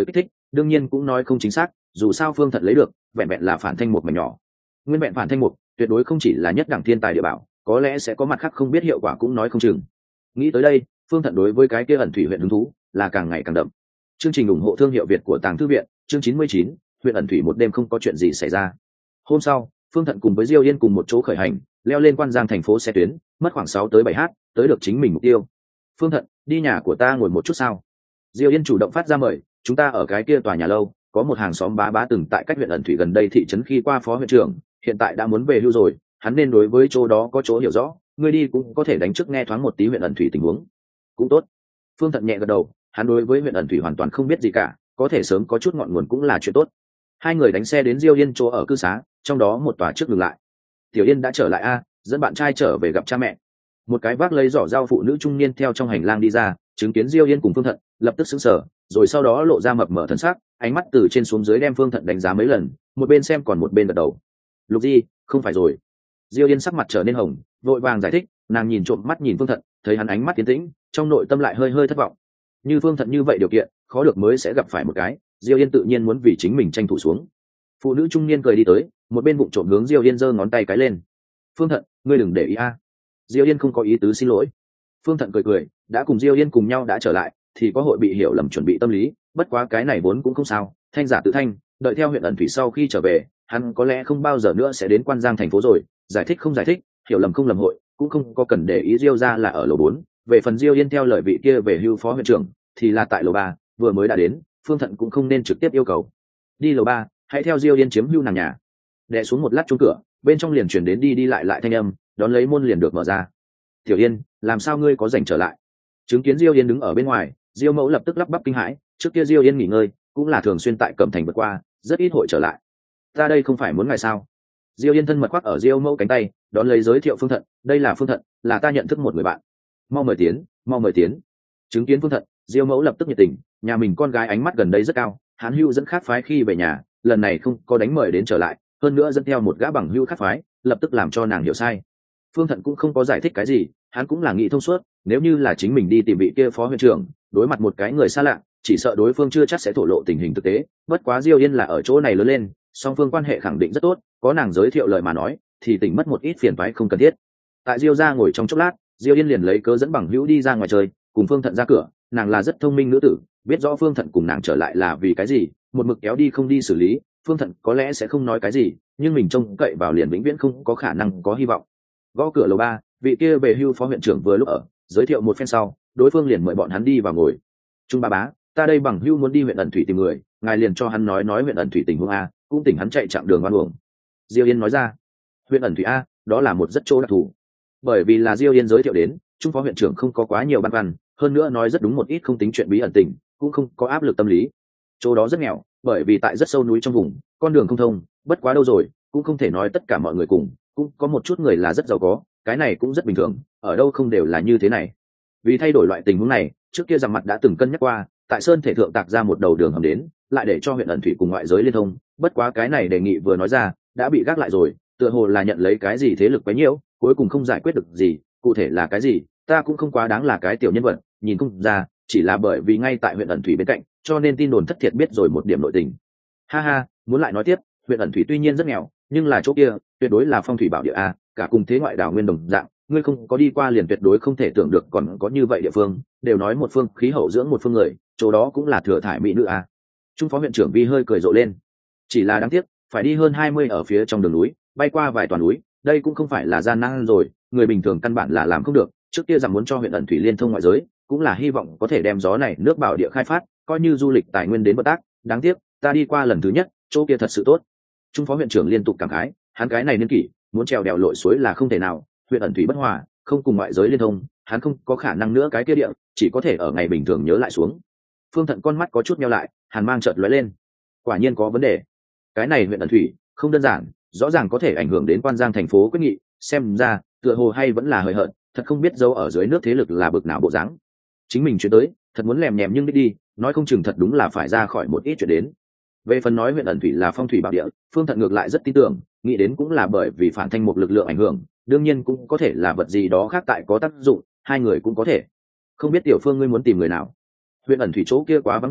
S1: đương nhiên cũng nói không chính xác, dù sao Phương Thận lấy được vẹn vẹn là phản thanh mục mảnh nhỏ. Nguyên vẹn phản thanh mục tuyệt đối không chỉ là nhất đẳng thiên tài địa bảo, có lẽ sẽ có mặt khác không biết hiệu quả cũng nói không chừng. Nghĩ tới đây, Phương Thận đối với cái kia ẩn thủy huyện hứng thú là càng ngày càng đậm. Chương trình ủng hộ thương hiệu Việt của Tàng Thư viện, chương 99, huyện ẩn thủy một đêm không có chuyện gì xảy ra. Hôm sau, Phương Thận cùng với Diêu Yên cùng một chỗ khởi hành, leo lên Quan Giang thành phố xe tuyến, mất khoảng 6 tới 7h, tới được chính mình mục tiêu. Phương Thận, đi nhà của ta ngồi một chút sao? Diêu Yên chủ động phát ra mời, chúng ta ở cái kia tòa nhà lâu, có một hàng xóm bá bá từng tại cách huyện ẩn thủy gần đây thị trấn khi qua phó huyện trưởng, hiện tại đã muốn về hưu rồi, hắn nên đối với chỗ đó có chỗ hiểu rõ, ngươi đi cũng có thể đánh trước nghe thoáng một tí huyện ẩn thủy tình huống. Cũng tốt. Phương Thận nhẹ gật đầu, hắn đối với huyện ẩn thủy hoàn toàn không biết gì cả, có thể sớm có chút ngọn nguồn cũng là chuyện tốt. Hai người đánh xe đến Diêu Yên chỗ ở cư xá, trong đó một tòa trước dừng lại. Tiểu Yên đã trở lại a, dẫn bạn trai trở về gặp cha mẹ. Một cái vác lấy giỏ rau phụ nữ trung niên theo trong hành lang đi ra, chứng kiến Diêu Yên cùng Phương Thận, lập tức sững sờ, rồi sau đó lộ ra mập mờ thần sắc, ánh mắt từ trên xuống dưới đem Phương Thận đánh giá mấy lần, một bên xem còn một bên gật đầu. Lục Di, không phải rồi. Diêu Yên sắc mặt trở nên hồng, vội vàng giải thích, nàng nhìn trộm mắt nhìn Phương Thận, thấy hắn ánh mắt tiến tĩnh, trong nội tâm lại hơi hơi thất vọng. Như Phương Thận như vậy điều kiện, khó được mới sẽ gặp phải một cái, Diêu Yên tự nhiên muốn vì chính mình tranh thủ xuống. Phụ nữ trung niên cười đi tới, một bên vụng trộm hướng Diêu Yên giơ ngón tay cái lên. Phương Thận, ngươi đừng để ý a. Diêu Yên không có ý tứ xin lỗi. Phương Thận cười cười, đã cùng Diêu Yên cùng nhau đã trở lại, thì có hội bị hiểu lầm chuẩn bị tâm lý, bất quá cái này vốn cũng không sao, thanh giả tự thanh, đợi theo huyện ẩn thủy sau khi trở về, hắn có lẽ không bao giờ nữa sẽ đến Quan Giang thành phố rồi, giải thích không giải thích, hiểu lầm không lầm hội, cũng không có cần để ý Diêu ra là ở lầu 4, về phần Diêu Yên theo lời vị kia về hưu phó huyện trưởng, thì là tại lầu 3, vừa mới đã đến, Phương Thận cũng không nên trực tiếp yêu cầu. Đi lầu 3, hãy theo Diêu Yên chiếm hưu nàng nhà. Đè xuống một lát chuông cửa, bên trong liền chuyển đến đi lại thanh âm, đón lấy môn liền được mở ra. Tiểu Yên, làm sao ngươi có rảnh trở lại? Chứng kiến Diêu Yên đứng ở bên ngoài, Diêu Mẫu lập tức lắp bắp kinh hãi, trước kia Diêu Yên nghỉ ngơi, cũng là thường xuyên tại Cẩm Thành vượt qua, rất ít hội trở lại. Ta đây không phải muốn ngài sao? Diêu Yên thân mật khoác ở Diêu Mẫu cánh tay, đón lấy giới thiệu Phương Thận, đây là Phương Thận, là ta nhận thức một người bạn. Mau mời tiến, mau mời tiến. Chứng kiến Phương Thận, Diêu Mẫu lập tức nhiệt tình, nhà mình con gái ánh mắt gần đây rất cao, hắn hưu dẫn khác phái khi về nhà, lần này không có đánh mời đến trở lại, hơn nữa dẫn theo một gã bằng hưu khác phái, lập tức làm cho nàng hiểu sai. Phương Thận cũng không có giải thích cái gì, hắn cũng là nghĩ thông suốt, nếu như là chính mình đi tìm vị kia phó huyện trưởng, đối mặt một cái người xa lạ, chỉ sợ đối phương chưa chắc sẽ thổ lộ tình hình thực tế, bất quá Diêu Yên là ở chỗ này lớn lên, song phương quan hệ khẳng định rất tốt, có nàng giới thiệu lời mà nói, thì tỉnh mất một ít phiền toái không cần thiết. Tại Diêu gia ngồi trong chốc lát, Diêu Yên liền lấy cớ dẫn bằng hữu đi ra ngoài chơi, cùng Phương Thận ra cửa, nàng là rất thông minh nữ tử, biết rõ Phương Thận cùng nàng trở lại là vì cái gì, một mực kéo đi không đi xử lý, Phương Thận có lẽ sẽ không nói cái gì, nhưng mình trông cậy vào liền vĩnh viễn không có khả năng có hy vọng. Gõ cửa lầu 3, vị kia về hưu phó huyện trưởng vừa lúc ở, giới thiệu một phen sau, đối phương liền mời bọn hắn đi vào ngồi. Trung bá bá, ta đây bằng hưu muốn đi huyện ẩn thủy tìm người, ngài liền cho hắn nói huyện ẩn thủy tình huống a, cũng tỉnh hắn chạy chặng đường oan uổng. Diêu Yên nói ra, huyện ẩn thủy a, đó là một rất chỗ đặc thù. Bởi vì là Diêu Yên giới thiệu đến, Trung phó huyện trưởng không có quá nhiều băn khoăn, hơn nữa nói rất đúng một ít không tính chuyện bí ẩn tình, cũng không có áp lực tâm lý. Chỗ đó rất nghèo, bởi vì tại rất sâu núi trong vùng, con đường không thông, bất quá đâu rồi, cũng không thể nói tất cả mọi người cùng, cũng có một chút người là rất giàu có, cái này cũng rất bình thường, ở đâu không đều là như thế này. Vì thay đổi loại tình huống này, trước kia rằng mặt đã từng cân nhắc qua, tại Sơn Thể Thượng tạc ra một đầu đường hầm đến, lại để cho huyện ẩn thủy cùng ngoại giới liên thông, bất quá cái này đề nghị vừa nói ra, đã bị gác lại rồi, tựa hồ là nhận lấy cái gì thế lực quấy nhiễu, cuối cùng không giải quyết được gì, cụ thể là cái gì, ta cũng không quá đáng là cái tiểu nhân vật, nhìn không ra, chỉ là bởi vì ngay tại huyện ẩn thủy bên cạnh, cho nên tin đồn thất thiệt biết rồi một điểm nội tình. Ha ha, muốn lại nói tiếp, huyện ẩn thủy tuy nhiên rất nghèo, nhưng là chỗ kia tuyệt đối là phong thủy bảo địa a, cả cùng thế ngoại đảo nguyên đồng dạng, ngươi không có đi qua liền tuyệt đối không thể tưởng được còn có như vậy địa phương, đều nói một phương khí hậu dưỡng một phương người, chỗ đó cũng là thừa thải mỹ nữ a. Trung phó huyện trưởng Vi hơi cười rộ lên. Chỉ là đáng tiếc, phải đi hơn 20 ở phía trong đường núi, bay qua vài toàn núi, đây cũng không phải là gian nan rồi, người bình thường căn bản là làm không được, trước kia rằng muốn cho huyện ẩn thủy liên thông ngoại giới, cũng là hy vọng có thể đem gió này nước bảo địa khai phát, coi như du lịch tài nguyên đến bất tác, đáng tiếc, ta đi qua lần thứ nhất, chỗ kia thật sự tốt. Trung phó huyện trưởng liên tục cảm khái, hắn cái này niên kỷ, muốn trèo đèo lội suối là không thể nào, huyện ẩn thủy bất hòa, không cùng ngoại giới liên thông, hắn không có khả năng nữa cái kia địa, chỉ có thể ở ngày bình thường nhớ lại xuống. Phương Thận con mắt có chút nheo lại, hàn mang chợt lóe lên. Quả nhiên có vấn đề. Cái này huyện ẩn thủy, không đơn giản, rõ ràng có thể ảnh hưởng đến Quan Giang thành phố quyết nghị, xem ra, tựa hồ hay vẫn là hời hợt, thật không biết dấu ở dưới nước thế lực là bực nào bộ dáng. Chính mình chuyển tới, thật muốn lèm nhèm nhưng đi, nói không chừng thật đúng là phải ra khỏi một ít chuyện đến. Về phần nói huyện ẩn thủy là phong thủy bảo địa, Phương Thận ngược lại rất tin tưởng, nghĩ đến cũng là bởi vì phản thanh một lực lượng ảnh hưởng, đương nhiên cũng có thể là vật gì đó khác tại có tác dụng, hai người cũng có thể. Không biết tiểu Phương ngươi muốn tìm người nào? Huyện ẩn thủy chỗ kia quá vắng vẻ,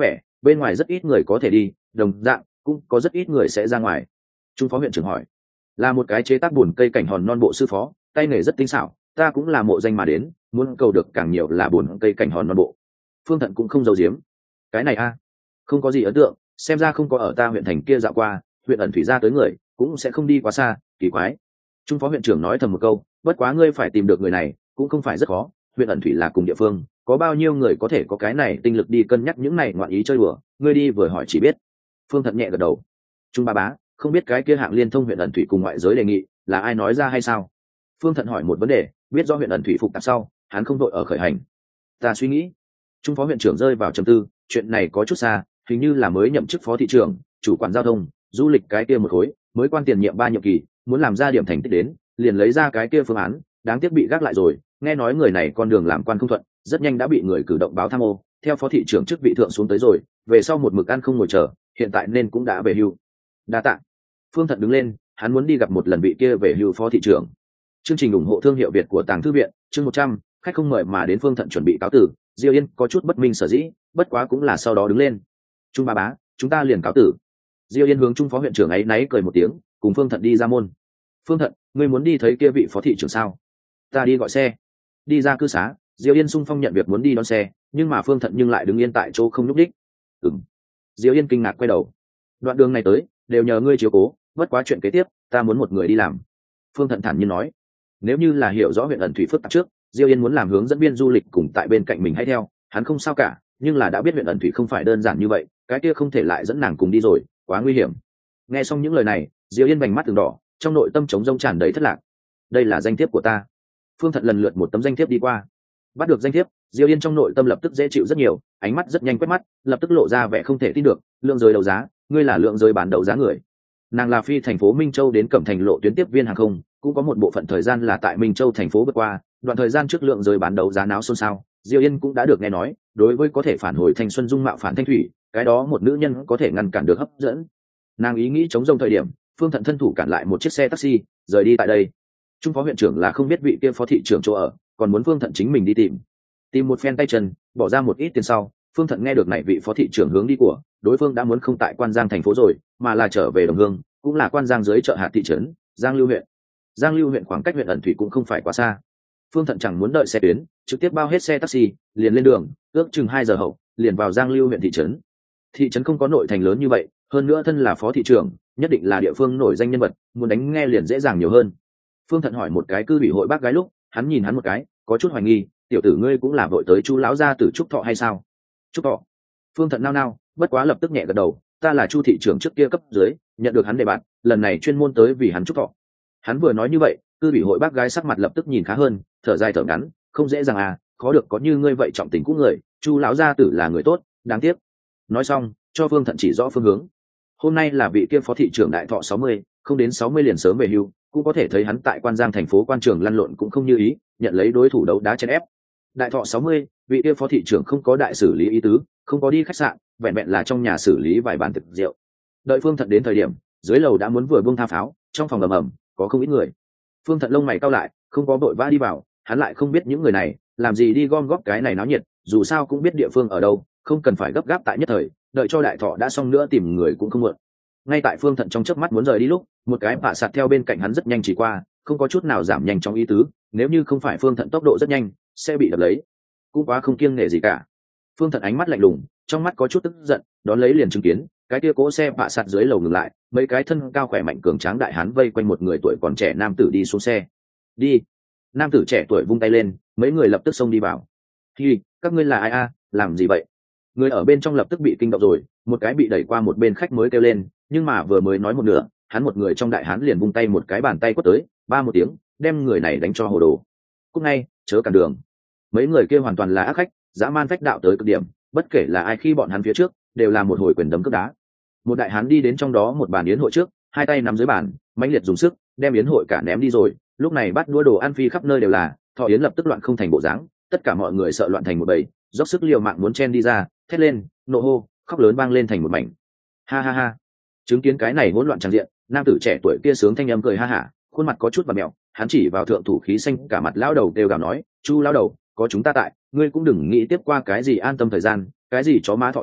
S1: bên ngoài rất ít người có thể đi, đồng dạng cũng có rất ít người sẽ ra ngoài. Trung phó huyện trưởng hỏi. Là một cái chế tác buồn cây cảnh hòn non bộ sư phó, tay nghề rất tinh xảo, ta cũng là mộ danh mà đến, muốn cầu được càng nhiều là buồn cây cảnh hòn non bộ. Phương Thận cũng không giấu giếm. Cái này a, không có gì ấn tượng, xem ra không có ở ta huyện thành kia dạo qua, huyện ẩn thủy ra tới người cũng sẽ không đi quá xa, kỳ quái. Trung phó huyện trưởng nói thầm một câu, bất quá ngươi phải tìm được người này cũng không phải rất khó, huyện ẩn thủy là cùng địa phương, có bao nhiêu người có thể có cái này tinh lực đi cân nhắc những này ngoạn ý chơi đùa, ngươi đi vừa hỏi chỉ biết. Phương Thận nhẹ gật đầu. Trung ba bá, không biết cái kia hạng liên thông huyện ẩn thủy cùng ngoại giới đề nghị là ai nói ra hay sao? Phương Thận hỏi một vấn đề, biết do huyện ẩn thủy phục tạp sau, hắn không đội ở khởi hành. Ta suy nghĩ. Trung phó huyện trưởng rơi vào trầm tư, chuyện này có chút xa, hình như là mới nhậm chức phó thị trưởng, chủ quản giao thông, du lịch cái kia một khối, mới quan tiền nhiệm 3 nhiệm kỳ, muốn làm ra điểm thành tích đến, liền lấy ra cái kia phương án, đáng tiếc bị gác lại rồi. Nghe nói người này con đường làm quan không thuận, rất nhanh đã bị người cử động báo tham ô, theo phó thị trưởng chức vị thượng xuống tới rồi, về sau một mực ăn không ngồi chờ, hiện tại nên cũng đã về hưu. Đa tạ. Phương Thận đứng lên, hắn muốn đi gặp một lần vị kia về hưu phó thị trưởng. Chương trình ủng hộ thương hiệu Việt của Tàng Thư viện, chương 100, khách không mời mà đến. Phương Thận chuẩn bị cáo tử, Diêu Yên có chút bất minh sở dĩ, bất quá cũng là sau đó đứng lên. Trung ba bá, chúng ta liền cáo tử. Diêu Yên hướng Trung phó huyện trưởng ấy náy cười một tiếng, cùng Phương Thận đi ra môn. Phương Thận, ngươi muốn đi thấy kia vị phó thị trưởng sao? Ta đi gọi xe. Đi ra cư xá, Diêu Yên sung phong nhận việc muốn đi đón xe, nhưng mà Phương Thận nhưng lại đứng yên tại chỗ không nhúc đích. Diêu Yên kinh ngạc quay đầu. Đoạn đường này tới, đều nhờ ngươi chiếu cố, bất quá chuyện kế tiếp, ta muốn một người đi làm. Phương Thận thản nhiên nói. Nếu như là hiểu rõ huyện ẩn thủy phức tạp trước, Diêu Yên muốn làm hướng dẫn viên du lịch cùng tại bên cạnh mình hay theo, hắn không sao cả, nhưng là đã biết huyện ẩn thủy không phải đơn giản như vậy, cái kia không thể lại dẫn nàng cùng đi rồi, quá nguy hiểm. Nghe xong những lời này, Diêu Yên vành mắt từng đỏ, trong nội tâm trống rỗng tràn đầy thất lạc. Đây là danh thiếp của ta. Phương Thận lần lượt một tấm danh thiếp đi qua. Bắt được danh thiếp, Diêu Yên trong nội tâm lập tức dễ chịu rất nhiều, ánh mắt rất nhanh quét mắt, lập tức lộ ra vẻ không thể tin được. Lượng giới đấu giá, ngươi là lượng giới bán đấu giá người? Nàng là phi thành phố Minh Châu đến Cẩm Thành lộ tuyến tiếp viên hàng không, cũng có một bộ phận thời gian là tại Minh Châu thành phố vượt qua. Đoạn thời gian trước lượng giới bán đấu giá náo xôn xao, Diêu Yên cũng đã được nghe nói, đối với có thể phản hồi thanh xuân dung mạo phản thanh thủy, cái đó một nữ nhân có thể ngăn cản được hấp dẫn. Nàng ý nghĩ chống rông thời điểm, Phương Thận thân thủ cản lại một chiếc xe taxi, rời đi tại đây. Trung phó huyện trưởng là không biết vị kia phó thị trưởng chỗ ở, còn muốn Phương Thận chính mình đi tìm một phen tay chân, bỏ ra một ít tiền sau, Phương Thận nghe được này vị phó thị trưởng hướng đi của đối phương đã muốn không tại Quan Giang thành phố rồi, mà là trở về đồng hương, cũng là Quan Giang dưới chợ hạt thị trấn Giang Lưu huyện. Giang Lưu huyện khoảng cách huyện ẩn thủy cũng không phải quá xa. Phương Thận chẳng muốn đợi xe tuyến, trực tiếp bao hết xe taxi, liền lên đường, ước chừng 2 giờ hậu, liền vào Giang Lưu huyện thị trấn. Thị trấn không có nội thành lớn như vậy, hơn nữa thân là phó thị trưởng, nhất định là địa phương nổi danh nhân vật, muốn đánh nghe liền dễ dàng nhiều hơn. Phương Thận hỏi một cái cư ủy hội bác gái lúc, hắn nhìn hắn một cái, có chút hoài nghi, tiểu tử ngươi cũng là vội tới Chu lão gia tử Trúc Thọ hay sao? Trúc Thọ. Phương Thận nao nao, bất quá lập tức nhẹ gật đầu, ta là Chu thị trưởng trước kia cấp dưới, nhận được hắn đề bạt, lần này chuyên môn tới vì hắn Trúc Thọ. Hắn vừa nói như vậy, cư ủy hội bác gái sắc mặt lập tức nhìn khá hơn, thở dài thở ngắn, không dễ dàng à, khó được có như ngươi vậy trọng tình cũ người, Chu lão gia tử là người tốt, đáng tiếc. Nói xong, cho Phương Thận chỉ rõ phương hướng. Hôm nay là vị kia phó thị trưởng đại thọ 60, không đến 60 liền sớm về hưu, cũng có thể thấy hắn tại Quan Giang thành phố quan trường lăn lộn cũng không như ý, nhận lấy đối thủ đấu đá chèn ép. Đại thọ 60, vị kia phó thị trưởng không có đại xử lý ý tứ, không có đi khách sạn, vẹn vẹn là trong nhà xử lý vài bàn thực rượu. Đợi Phương Thận đến thời điểm, dưới lầu đã muốn vừa buông tha pháo, trong phòng ầm ầm có không ít người. Phương Thận lông mày cau lại, không có vội vã đi vào, hắn lại không biết những người này làm gì đi gom góp cái này náo nhiệt, dù sao cũng biết địa phương ở đâu, không cần phải gấp gáp tại nhất thời, đợi cho đại thọ đã xong nữa tìm người cũng không muộn. Ngay tại Phương Thận trong chớp mắt muốn rời đi lúc, một cái bạ sạt theo bên cạnh hắn rất nhanh chỉ qua, không có chút nào giảm nhanh trong ý tứ, nếu như không phải Phương Thận tốc độ rất nhanh, sẽ bị đập lấy. Cũng quá không kiêng nể gì cả. Phương Thận ánh mắt lạnh lùng, trong mắt có chút tức giận, đón lấy liền chứng kiến cái kia cỗ xe bạ sạt dưới lầu ngừng lại, mấy cái thân cao khỏe mạnh cường tráng đại hán vây quanh một người tuổi còn trẻ nam tử đi xuống xe. Đi. Nam tử trẻ tuổi vung tay lên, mấy người lập tức xông đi vào. Hi, các ngươi là ai a, làm gì vậy? Người ở bên trong lập tức bị kinh động rồi, một cái bị đẩy qua một bên khách mới kêu lên, nhưng mà vừa mới nói một nửa, hắn một người trong đại hán liền vung tay một cái bàn tay quất tới, ba một tiếng, đem người này đánh cho hồ đồ. Cút ngay, chớ cản đường. Mấy người kia hoàn toàn là ác khách, dã man phách đạo tới cực điểm, bất kể là ai khi bọn hắn phía trước, đều là một hồi quyền đấm cướp đá. Một đại hán đi đến trong đó một bàn yến hội trước, hai tay nắm dưới bàn, mãnh liệt dùng sức, đem yến hội cả ném đi rồi. Lúc này bắt đũa đồ ăn phi khắp nơi đều là, thọ yến lập tức loạn không thành bộ dáng, tất cả mọi người sợ loạn thành một bầy, dốc sức liều mạng muốn chen đi ra, thét lên, nộ hô, khóc lớn vang lên thành một mảnh. Ha ha ha. Chứng kiến cái này hỗn loạn tràn diện, nam tử trẻ tuổi kia sướng thanh âm cười ha hả, khuôn mặt có chút vặn mèo, hắn chỉ vào thượng thủ khí xanh cả mặt lão đầu đều gào nói, Chu lão đầu, có chúng ta tại, ngươi cũng đừng nghĩ tiếp qua cái gì an tâm thời gian, cái gì chó má thọ yến,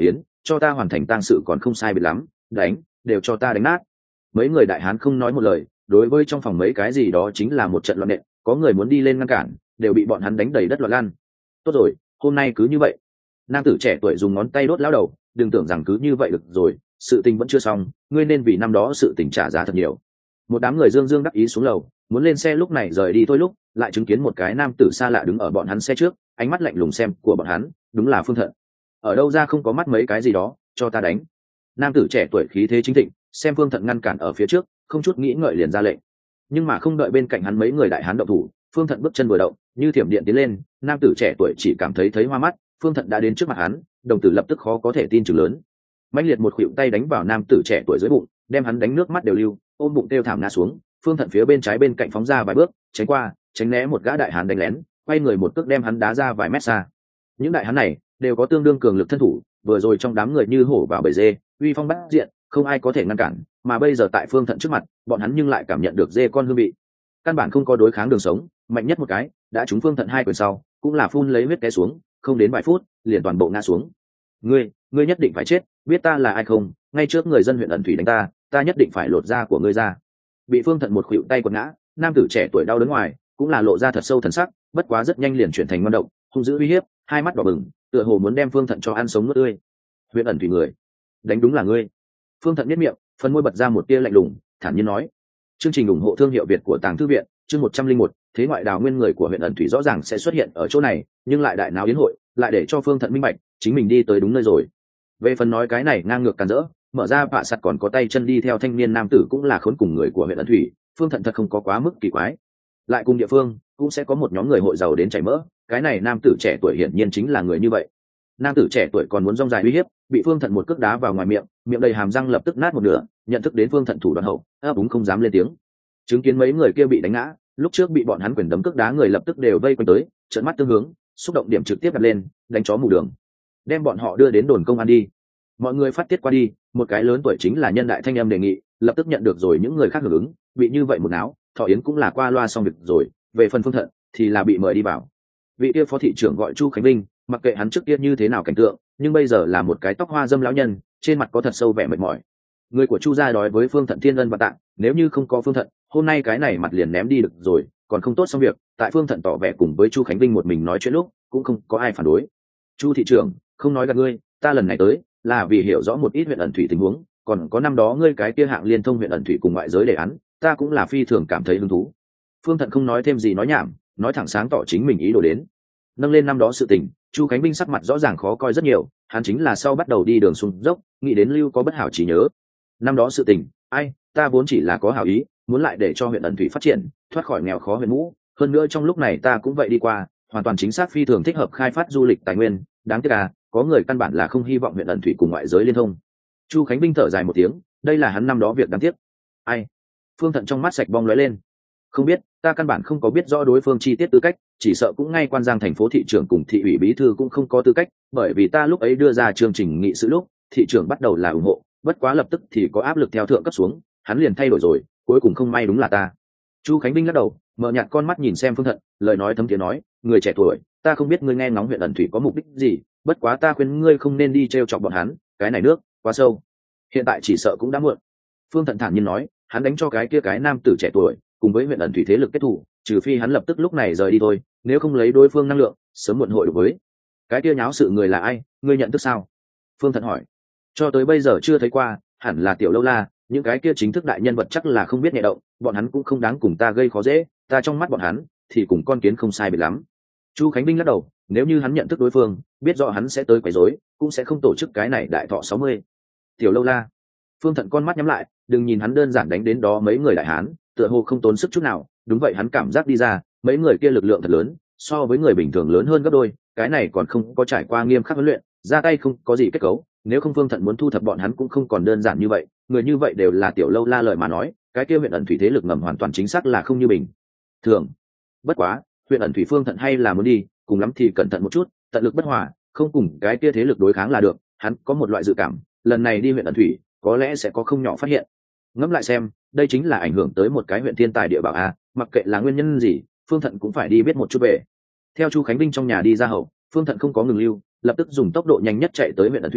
S1: cho ta hoàn thành tang sự còn không sai biệt lắm, đánh đều cho ta đánh nát. Mấy người đại hán không nói một lời, đối với trong phòng mấy cái gì đó chính là một trận loạn nện, có người muốn đi lên ngăn cản đều bị bọn hắn đánh đầy đất loạn lan. Tốt rồi, hôm nay cứ như vậy. Nam tử trẻ tuổi dùng ngón tay đốt lão đầu, đừng tưởng rằng cứ như vậy được rồi, sự tình vẫn chưa xong, ngươi nên vì năm đó sự tình trả giá thật nhiều. Một đám người dương dương đắc ý xuống lầu, muốn lên xe lúc này rời đi thôi lúc lại chứng kiến một cái nam tử xa lạ đứng ở bọn hắn xe trước, ánh mắt lạnh lùng xem của bọn hắn, đúng là Phương Thận. Ở đâu ra không có mắt mấy cái gì đó, cho ta đánh. Nam tử trẻ tuổi khí thế chính thịnh, xem Phương Thận ngăn cản ở phía trước, không chút nghĩ ngợi liền ra lệnh. Nhưng mà không đợi bên cạnh hắn mấy người đại hán động thủ, Phương Thận bước chân vừa động, như thiểm điện tiến lên, nam tử trẻ tuổi chỉ cảm thấy hoa mắt, Phương Thận đã đến trước mặt hắn, đồng tử lập tức khó có thể tin chừng lớn. Mãnh liệt một khuỷu tay đánh vào nam tử trẻ tuổi dưới bụng, đem hắn đánh nước mắt đều lưu, ôm bụng kêu thảm ngã xuống. Phương Thận phía bên trái bên cạnh phóng ra vài bước, tránh qua, tránh né một gã đại hán đánh lén, quay người một cước đem hắn đá ra vài mét xa. Những đại hán này đều có tương đương cường lực thân thủ, vừa rồi trong đám người như hổ vào bầy dê, uy phong bát diện, không ai có thể ngăn cản, mà bây giờ tại Phương Thận trước mặt, bọn hắn nhưng lại cảm nhận được dê con hương vị. Căn bản không có đối kháng đường sống, mạnh nhất một cái, đã trúng Phương Thận hai quyền sau, cũng là phun lấy huyết té xuống, không đến vài phút, liền toàn bộ ngã xuống. Ngươi nhất định phải chết, biết ta là ai không? Ngay trước người dân huyện ẩn thủy đánh ta, ta nhất định phải lột da của ngươi ra. Bị Phương Thận một khuỷu tay quật ngã, nam tử trẻ tuổi đau đớn ngoài, cũng là lộ ra thật sâu thần sắc, bất quá rất nhanh liền chuyển thành ngoan động, hung dữ uy hiếp, hai mắt đỏ bừng, tựa hồ muốn đem Phương Thận cho ăn sống nuốt tươi. Huyện ẩn thủy người, đánh đúng là ngươi. Phương Thận nhếch miệng, phần môi bật ra một tia lạnh lùng, thản nhiên nói. Chương trình ủng hộ thương hiệu Việt của Tàng Thư viện, chương 101, thế ngoại đào nguyên người của huyện ẩn thủy rõ ràng sẽ xuất hiện ở chỗ này, nhưng lại đại náo yến hội, lại để cho Phương Thận minh bạch, chính mình đi tới đúng nơi rồi. Về phần nói cái này ngang ngược càn rỡ, mở ra vạ sặt còn có tay chân đi theo thanh niên nam tử cũng là khốn cùng người của huyện ẩn thủy, Phương Thận thật không có quá mức kỳ quái. Lại cùng địa phương cũng sẽ có một nhóm người hội giàu đến chảy mỡ, cái này nam tử trẻ tuổi hiển nhiên chính là người như vậy. Nam tử trẻ tuổi còn muốn rong dài uy hiếp, bị Phương Thận một cước đá vào ngoài miệng, miệng đầy hàm răng lập tức nát một nửa, nhận thức đến Phương Thận thủ đoạn hậu, ấp úng không dám lên tiếng. Chứng kiến mấy người kia bị đánh ngã, lúc trước bị bọn hắn quyền đấm cước đá người lập tức đều vây quanh tới, trợn mắt tương hướng, xúc động điểm trực tiếp đặt lên, đánh chó mù đường, đem bọn họ đưa đến đồn công an đi. Mọi người phát tiết qua đi, một cái lớn tuổi chính là nhân đại thanh âm đề nghị, lập tức nhận được rồi những người khác hưởng ứng, bị như vậy một náo, thọ yến cũng là qua loa xong việc rồi. Về phần Phương Thận thì là bị mời đi vào. Vị kia phó thị trưởng gọi Chu Khánh Vinh, mặc kệ hắn trước kia như thế nào cảnh tượng, nhưng bây giờ là một cái tóc hoa dâm lão nhân, trên mặt có thật sâu vẻ mệt mỏi. Người của Chu gia đói với Phương Thận thiên ân và tạng, nếu như không có Phương Thận, hôm nay cái này mặt liền ném đi được rồi, còn không tốt xong việc. Tại Phương Thận tỏ vẻ cùng với Chu Khánh Vinh một mình nói chuyện lúc, cũng không có ai phản đối. Chu thị trưởng, không nói gạt ngươi, ta lần này tới là vì hiểu rõ một ít huyện ẩn thủy tình huống, còn có năm đó ngươi cái kia hạng liên thông huyện ẩn thủy cùng ngoại giới đề án, ta cũng là phi thường cảm thấy hứng thú. Phương Thận không nói thêm gì nói nhảm, nói thẳng sáng tỏ chính mình ý đồ đến. Nâng lên năm đó sự tình, Chu Khánh Vinh sắc mặt rõ ràng khó coi rất nhiều, hắn chính là sau bắt đầu đi đường xuống dốc, nghĩ đến lưu có bất hảo chỉ nhớ. Năm đó sự tình, ta vốn chỉ là có hảo ý, muốn lại để cho huyện ẩn thủy phát triển, thoát khỏi nghèo khó huyện mũ, hơn nữa trong lúc này ta cũng vậy đi qua, hoàn toàn chính xác phi thường thích hợp khai phát du lịch tài nguyên, đáng tiếc có người căn bản là không hy vọng huyện ẩn thủy cùng ngoại giới liên thông. Chu Khánh Vinh thở dài một tiếng, đây là hắn năm đó việc đáng tiếc. Phương Thận trong mắt sạch bong lóe lên. Không biết, ta căn bản không có biết rõ đối phương chi tiết tư cách, chỉ sợ cũng ngay quan giang thành phố thị trưởng cùng thị ủy bí thư cũng không có tư cách, bởi vì ta lúc ấy đưa ra chương trình nghị sự lúc, thị trưởng bắt đầu là ủng hộ, bất quá lập tức thì có áp lực theo thượng cấp xuống, hắn liền thay đổi rồi, cuối cùng không may đúng là ta. Chu Khánh Vinh lắc đầu, mở nhạt con mắt nhìn xem Phương Thận, lời nói thấm thiế nói, người trẻ tuổi, ta không biết ngươi nghe ngóng huyện ẩn thủy có mục đích gì, bất quá ta khuyên ngươi không nên đi trêu chọc bọn hắn, cái này nước quá sâu, hiện tại chỉ sợ cũng đã muộn. Phương Thận thản nhiên nói, hắn đánh cho cái kia cái nam tử trẻ tuổi cùng với huyện ẩn thủy thế lực kết thủ, trừ phi hắn lập tức lúc này rời đi thôi, nếu không lấy đối phương năng lượng, sớm muộn hội đối với. Cái kia nháo sự người là ai, ngươi nhận thức sao? Phương Thận hỏi. Cho tới bây giờ chưa thấy qua, hẳn là Tiểu Lâu La, những cái kia chính thức đại nhân vật chắc là không biết nhẹ động, bọn hắn cũng không đáng cùng ta gây khó dễ, ta trong mắt bọn hắn thì cùng con kiến không sai biệt lắm. Chu Khánh Vinh lắc đầu, nếu như hắn nhận thức đối phương, biết rõ hắn sẽ tới quấy rối, cũng sẽ không tổ chức cái này đại thọ 60. Tiểu Lâu La. Phương Thận con mắt nhắm lại, đừng nhìn hắn đơn giản đánh đến đó mấy người đại hán, tựa hồ không tốn sức chút nào, đúng vậy hắn cảm giác đi ra, mấy người kia lực lượng thật lớn, so với người bình thường lớn hơn gấp đôi, cái này còn không có trải qua nghiêm khắc huấn luyện, ra tay không có gì kết cấu, nếu không Phương Thận muốn thu thập bọn hắn cũng không còn đơn giản như vậy, người như vậy đều là Tiểu Lâu La lời mà nói, cái kia huyện ẩn thủy thế lực ngầm hoàn toàn chính xác là không như bình thường. Bất quá, huyện ẩn thủy Phương Thận hay là muốn đi, cùng lắm thì cẩn thận một chút, tận lực bất hòa, không cùng cái kia thế lực đối kháng là được, hắn có một loại dự cảm, lần này đi huyện ẩn thủy, có lẽ sẽ có không nhỏ phát hiện. Ngẫm lại xem, đây chính là ảnh hưởng tới một cái huyện thiên tài địa bảo a, mặc kệ là nguyên nhân gì, Phương Thận cũng phải đi biết một chút về. Theo Chu Khánh Vinh trong nhà đi ra hậu, Phương Thận không có ngừng lưu, lập tức dùng tốc độ nhanh nhất chạy tới huyện ẩn thủy,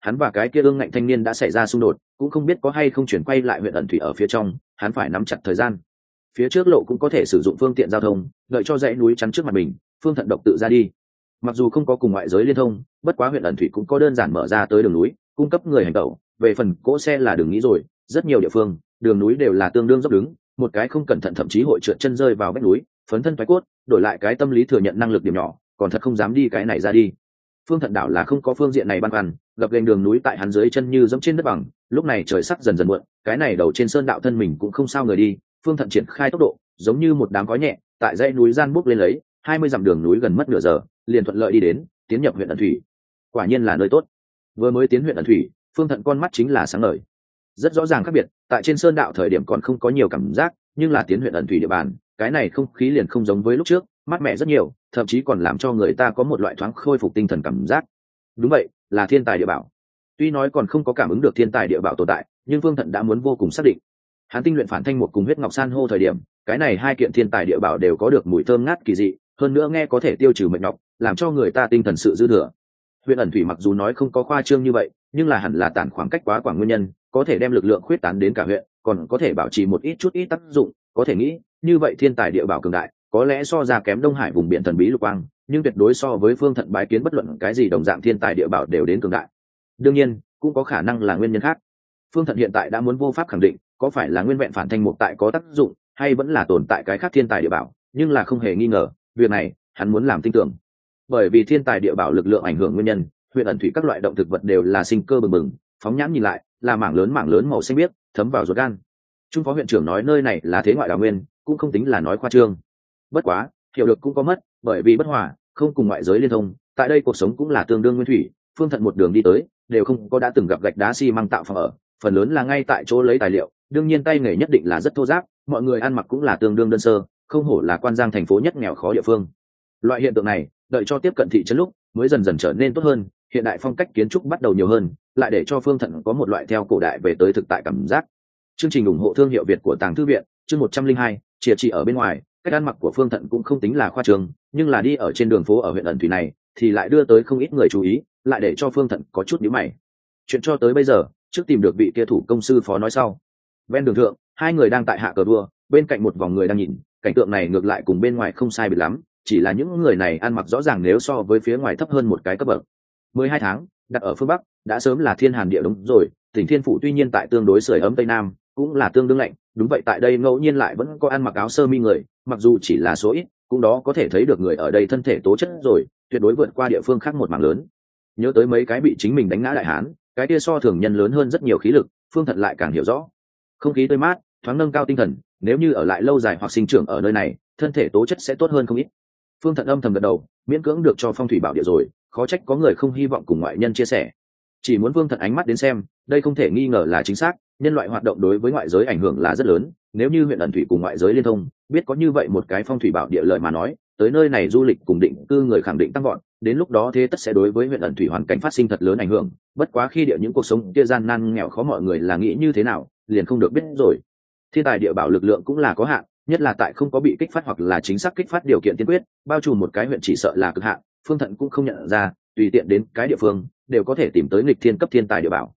S1: hắn và cái kia ương ngạnh thanh niên đã xảy ra xung đột, cũng không biết có hay không chuyển quay lại huyện ẩn thủy ở phía trong, hắn phải nắm chặt thời gian. Phía trước lộ cũng có thể sử dụng phương tiện giao thông, đợi cho dãy núi chắn trước mặt mình, Phương Thận độc tự ra đi. Mặc dù không có cùng ngoại giới liên thông, bất quá huyện ẩn thủy cũng có đơn giản mở ra tới đường núi, cung cấp người hành tẩu. Về phần cỗ xe là đừng nghĩ rồi, rất nhiều địa phương đường núi đều là tương đương dốc đứng, một cái không cẩn thận thậm chí hội trượt chân rơi vào vách núi, phấn thân thoái cốt. Đổi lại cái tâm lý thừa nhận năng lực điểm nhỏ, còn thật không dám đi cái này ra đi. Phương Thận đảo là không có phương diện này băn khoăn, gập ghềnh đường núi tại hắn dưới chân như dẫm trên đất bằng. Lúc này trời sắc dần dần muộn, cái này đầu trên sơn đạo thân mình cũng không sao người đi. Phương Thận triển khai tốc độ, giống như một đám khói nhẹ, tại dãy núi gian bốc lên lấy 20 dặm đường núi gần mất nửa giờ, liền thuận lợi đi đến, tiến nhập huyện ẩn thủy. Quả nhiên là nơi tốt. Vừa mới tiến huyện ẩn thủy, Phương Thận con mắt chính là sáng ngời. Rất rõ ràng khác biệt, tại trên sơn đạo thời điểm còn không có nhiều cảm giác, nhưng là tiến huyện ẩn thủy địa bàn, cái này không khí liền không giống với lúc trước, mát mẻ rất nhiều, thậm chí còn làm cho người ta có một loại thoáng khôi phục tinh thần cảm giác. Đúng vậy, là thiên tài địa bảo. Tuy nói còn không có cảm ứng được thiên tài địa bảo tồn tại, nhưng Phương Thận đã muốn vô cùng xác định. Hắn tinh luyện phản thanh một cùng huyết ngọc san hô thời điểm, cái này hai kiện thiên tài địa bảo đều có được mùi thơm ngát kỳ dị, hơn nữa nghe có thể tiêu trừ mệt nhọc, làm cho người ta tinh thần sự dư thừa. Huyện ẩn thủy mặc dù nói không có khoa trương như vậy, nhưng là hẳn là tản khoảng cách quá quảng nguyên nhân, có thể đem lực lượng khuyết tán đến cả huyện, còn có thể bảo trì một ít tác dụng. Có thể nghĩ, như vậy thiên tài địa bảo cường đại, có lẽ so ra kém Đông Hải vùng biển thần bí lục quang, nhưng tuyệt đối so với Phương Thận bái kiến bất luận cái gì đồng dạng thiên tài địa bảo đều đến cường đại. Đương nhiên, cũng có khả năng là nguyên nhân khác. Phương Thận hiện tại đã muốn vô pháp khẳng định, có phải là nguyên vẹn phản thanh mục tại có tác dụng, hay vẫn là tồn tại cái khác thiên tài địa bảo, nhưng là không hề nghi ngờ, việc này hắn muốn làm tin tưởng. Bởi vì thiên tài địa bảo lực lượng ảnh hưởng nguyên nhân, huyện ẩn thủy các loại động thực vật đều là sinh cơ bừng bừng, phóng nhãn nhìn lại, là mảng lớn màu xanh biếc, thấm vào ruột gan. Trung phó huyện trưởng nói nơi này là thế ngoại đào nguyên, cũng không tính là nói khoa trương. Bất quá, hiểu được cũng có mất, bởi vì bất hòa, không cùng ngoại giới liên thông, tại đây cuộc sống cũng là tương đương nguyên thủy. Phương Thận một đường đi tới, đều không có đã từng gặp gạch đá xi măng tạo phòng ở, phần lớn là ngay tại chỗ lấy tài liệu, đương nhiên tay nghề nhất định là rất thô ráp, mọi người ăn mặc cũng là tương đương đơn sơ, không hổ là Quan Giang thành phố nhất nghèo khó địa phương. Loại hiện tượng này, đợi cho tiếp cận thị trấn lúc, mới dần dần trở nên tốt hơn, hiện đại phong cách kiến trúc bắt đầu nhiều hơn, lại để cho Phương Thận có một loại theo cổ đại về tới thực tại cảm giác. Chương trình ủng hộ thương hiệu Việt của Tàng Thư viện, chương 102, chia chỉ ở bên ngoài, cách ăn mặc của Phương Thận cũng không tính là khoa trương, nhưng là đi ở trên đường phố ở huyện ẩn thủy này, thì lại đưa tới không ít người chú ý, lại để cho Phương Thận có chút nhíu mày. Chuyện cho tới bây giờ, trước tìm được vị kia thủ công sư phó nói sau. Ven đường thượng, hai người đang tại hạ cờ đua, bên cạnh một vòng người đang nhìn, cảnh tượng này ngược lại cùng bên ngoài không sai biệt lắm, chỉ là những người này ăn mặc rõ ràng nếu so với phía ngoài thấp hơn một cái cấp bậc. 12 tháng, đặt ở phương Bắc, đã sớm là thiên hàn địa đông rồi, tỉnh Thiên Phủ tuy nhiên tại tương đối sưởi ấm Tây Nam, cũng là tương đương lạnh, đúng vậy tại đây ngẫu nhiên lại vẫn có ăn mặc áo sơ mi người, mặc dù chỉ là số ít, cũng đó có thể thấy được người ở đây thân thể tố chất rồi, tuyệt đối vượt qua địa phương khác một mảng lớn. Nhớ tới mấy cái bị chính mình đánh ngã đại hán, cái kia so thường nhân lớn hơn rất nhiều khí lực, Phương Thận lại càng hiểu rõ. Không khí tươi mát, thoáng nâng cao tinh thần, nếu như ở lại lâu dài hoặc sinh trưởng ở nơi này, thân thể tố chất sẽ tốt hơn không ít. Phương Thận âm thầm gật đầu, miễn cưỡng được cho phong thủy bảo địa rồi, khó trách có người không hy vọng cùng ngoại nhân chia sẻ. Chỉ muốn Phương Thận ánh mắt đến xem, đây không thể nghi ngờ là chính xác, nhân loại hoạt động đối với ngoại giới ảnh hưởng là rất lớn, nếu như huyện ẩn thủy cùng ngoại giới liên thông, biết có như vậy một cái phong thủy bảo địa lợi mà nói, tới nơi này du lịch cùng định cư người khẳng định tăng vọt, đến lúc đó thế tất sẽ đối với huyện ẩn thủy hoàn cảnh phát sinh thật lớn ảnh hưởng, bất quá khi địa những cuộc sống kia gian nan nghèo khó mọi người là nghĩ như thế nào, liền không được biết rồi. Thiên tài địa bảo lực lượng cũng là có hạn, nhất là tại không có bị kích phát hoặc là chính xác kích phát điều kiện tiên quyết, bao trùm một cái huyện chỉ sợ là cực hạn, Phương Thận cũng không nhận ra, tùy tiện đến cái địa phương đều có thể tìm tới nghịch thiên cấp thiên tài địa bảo.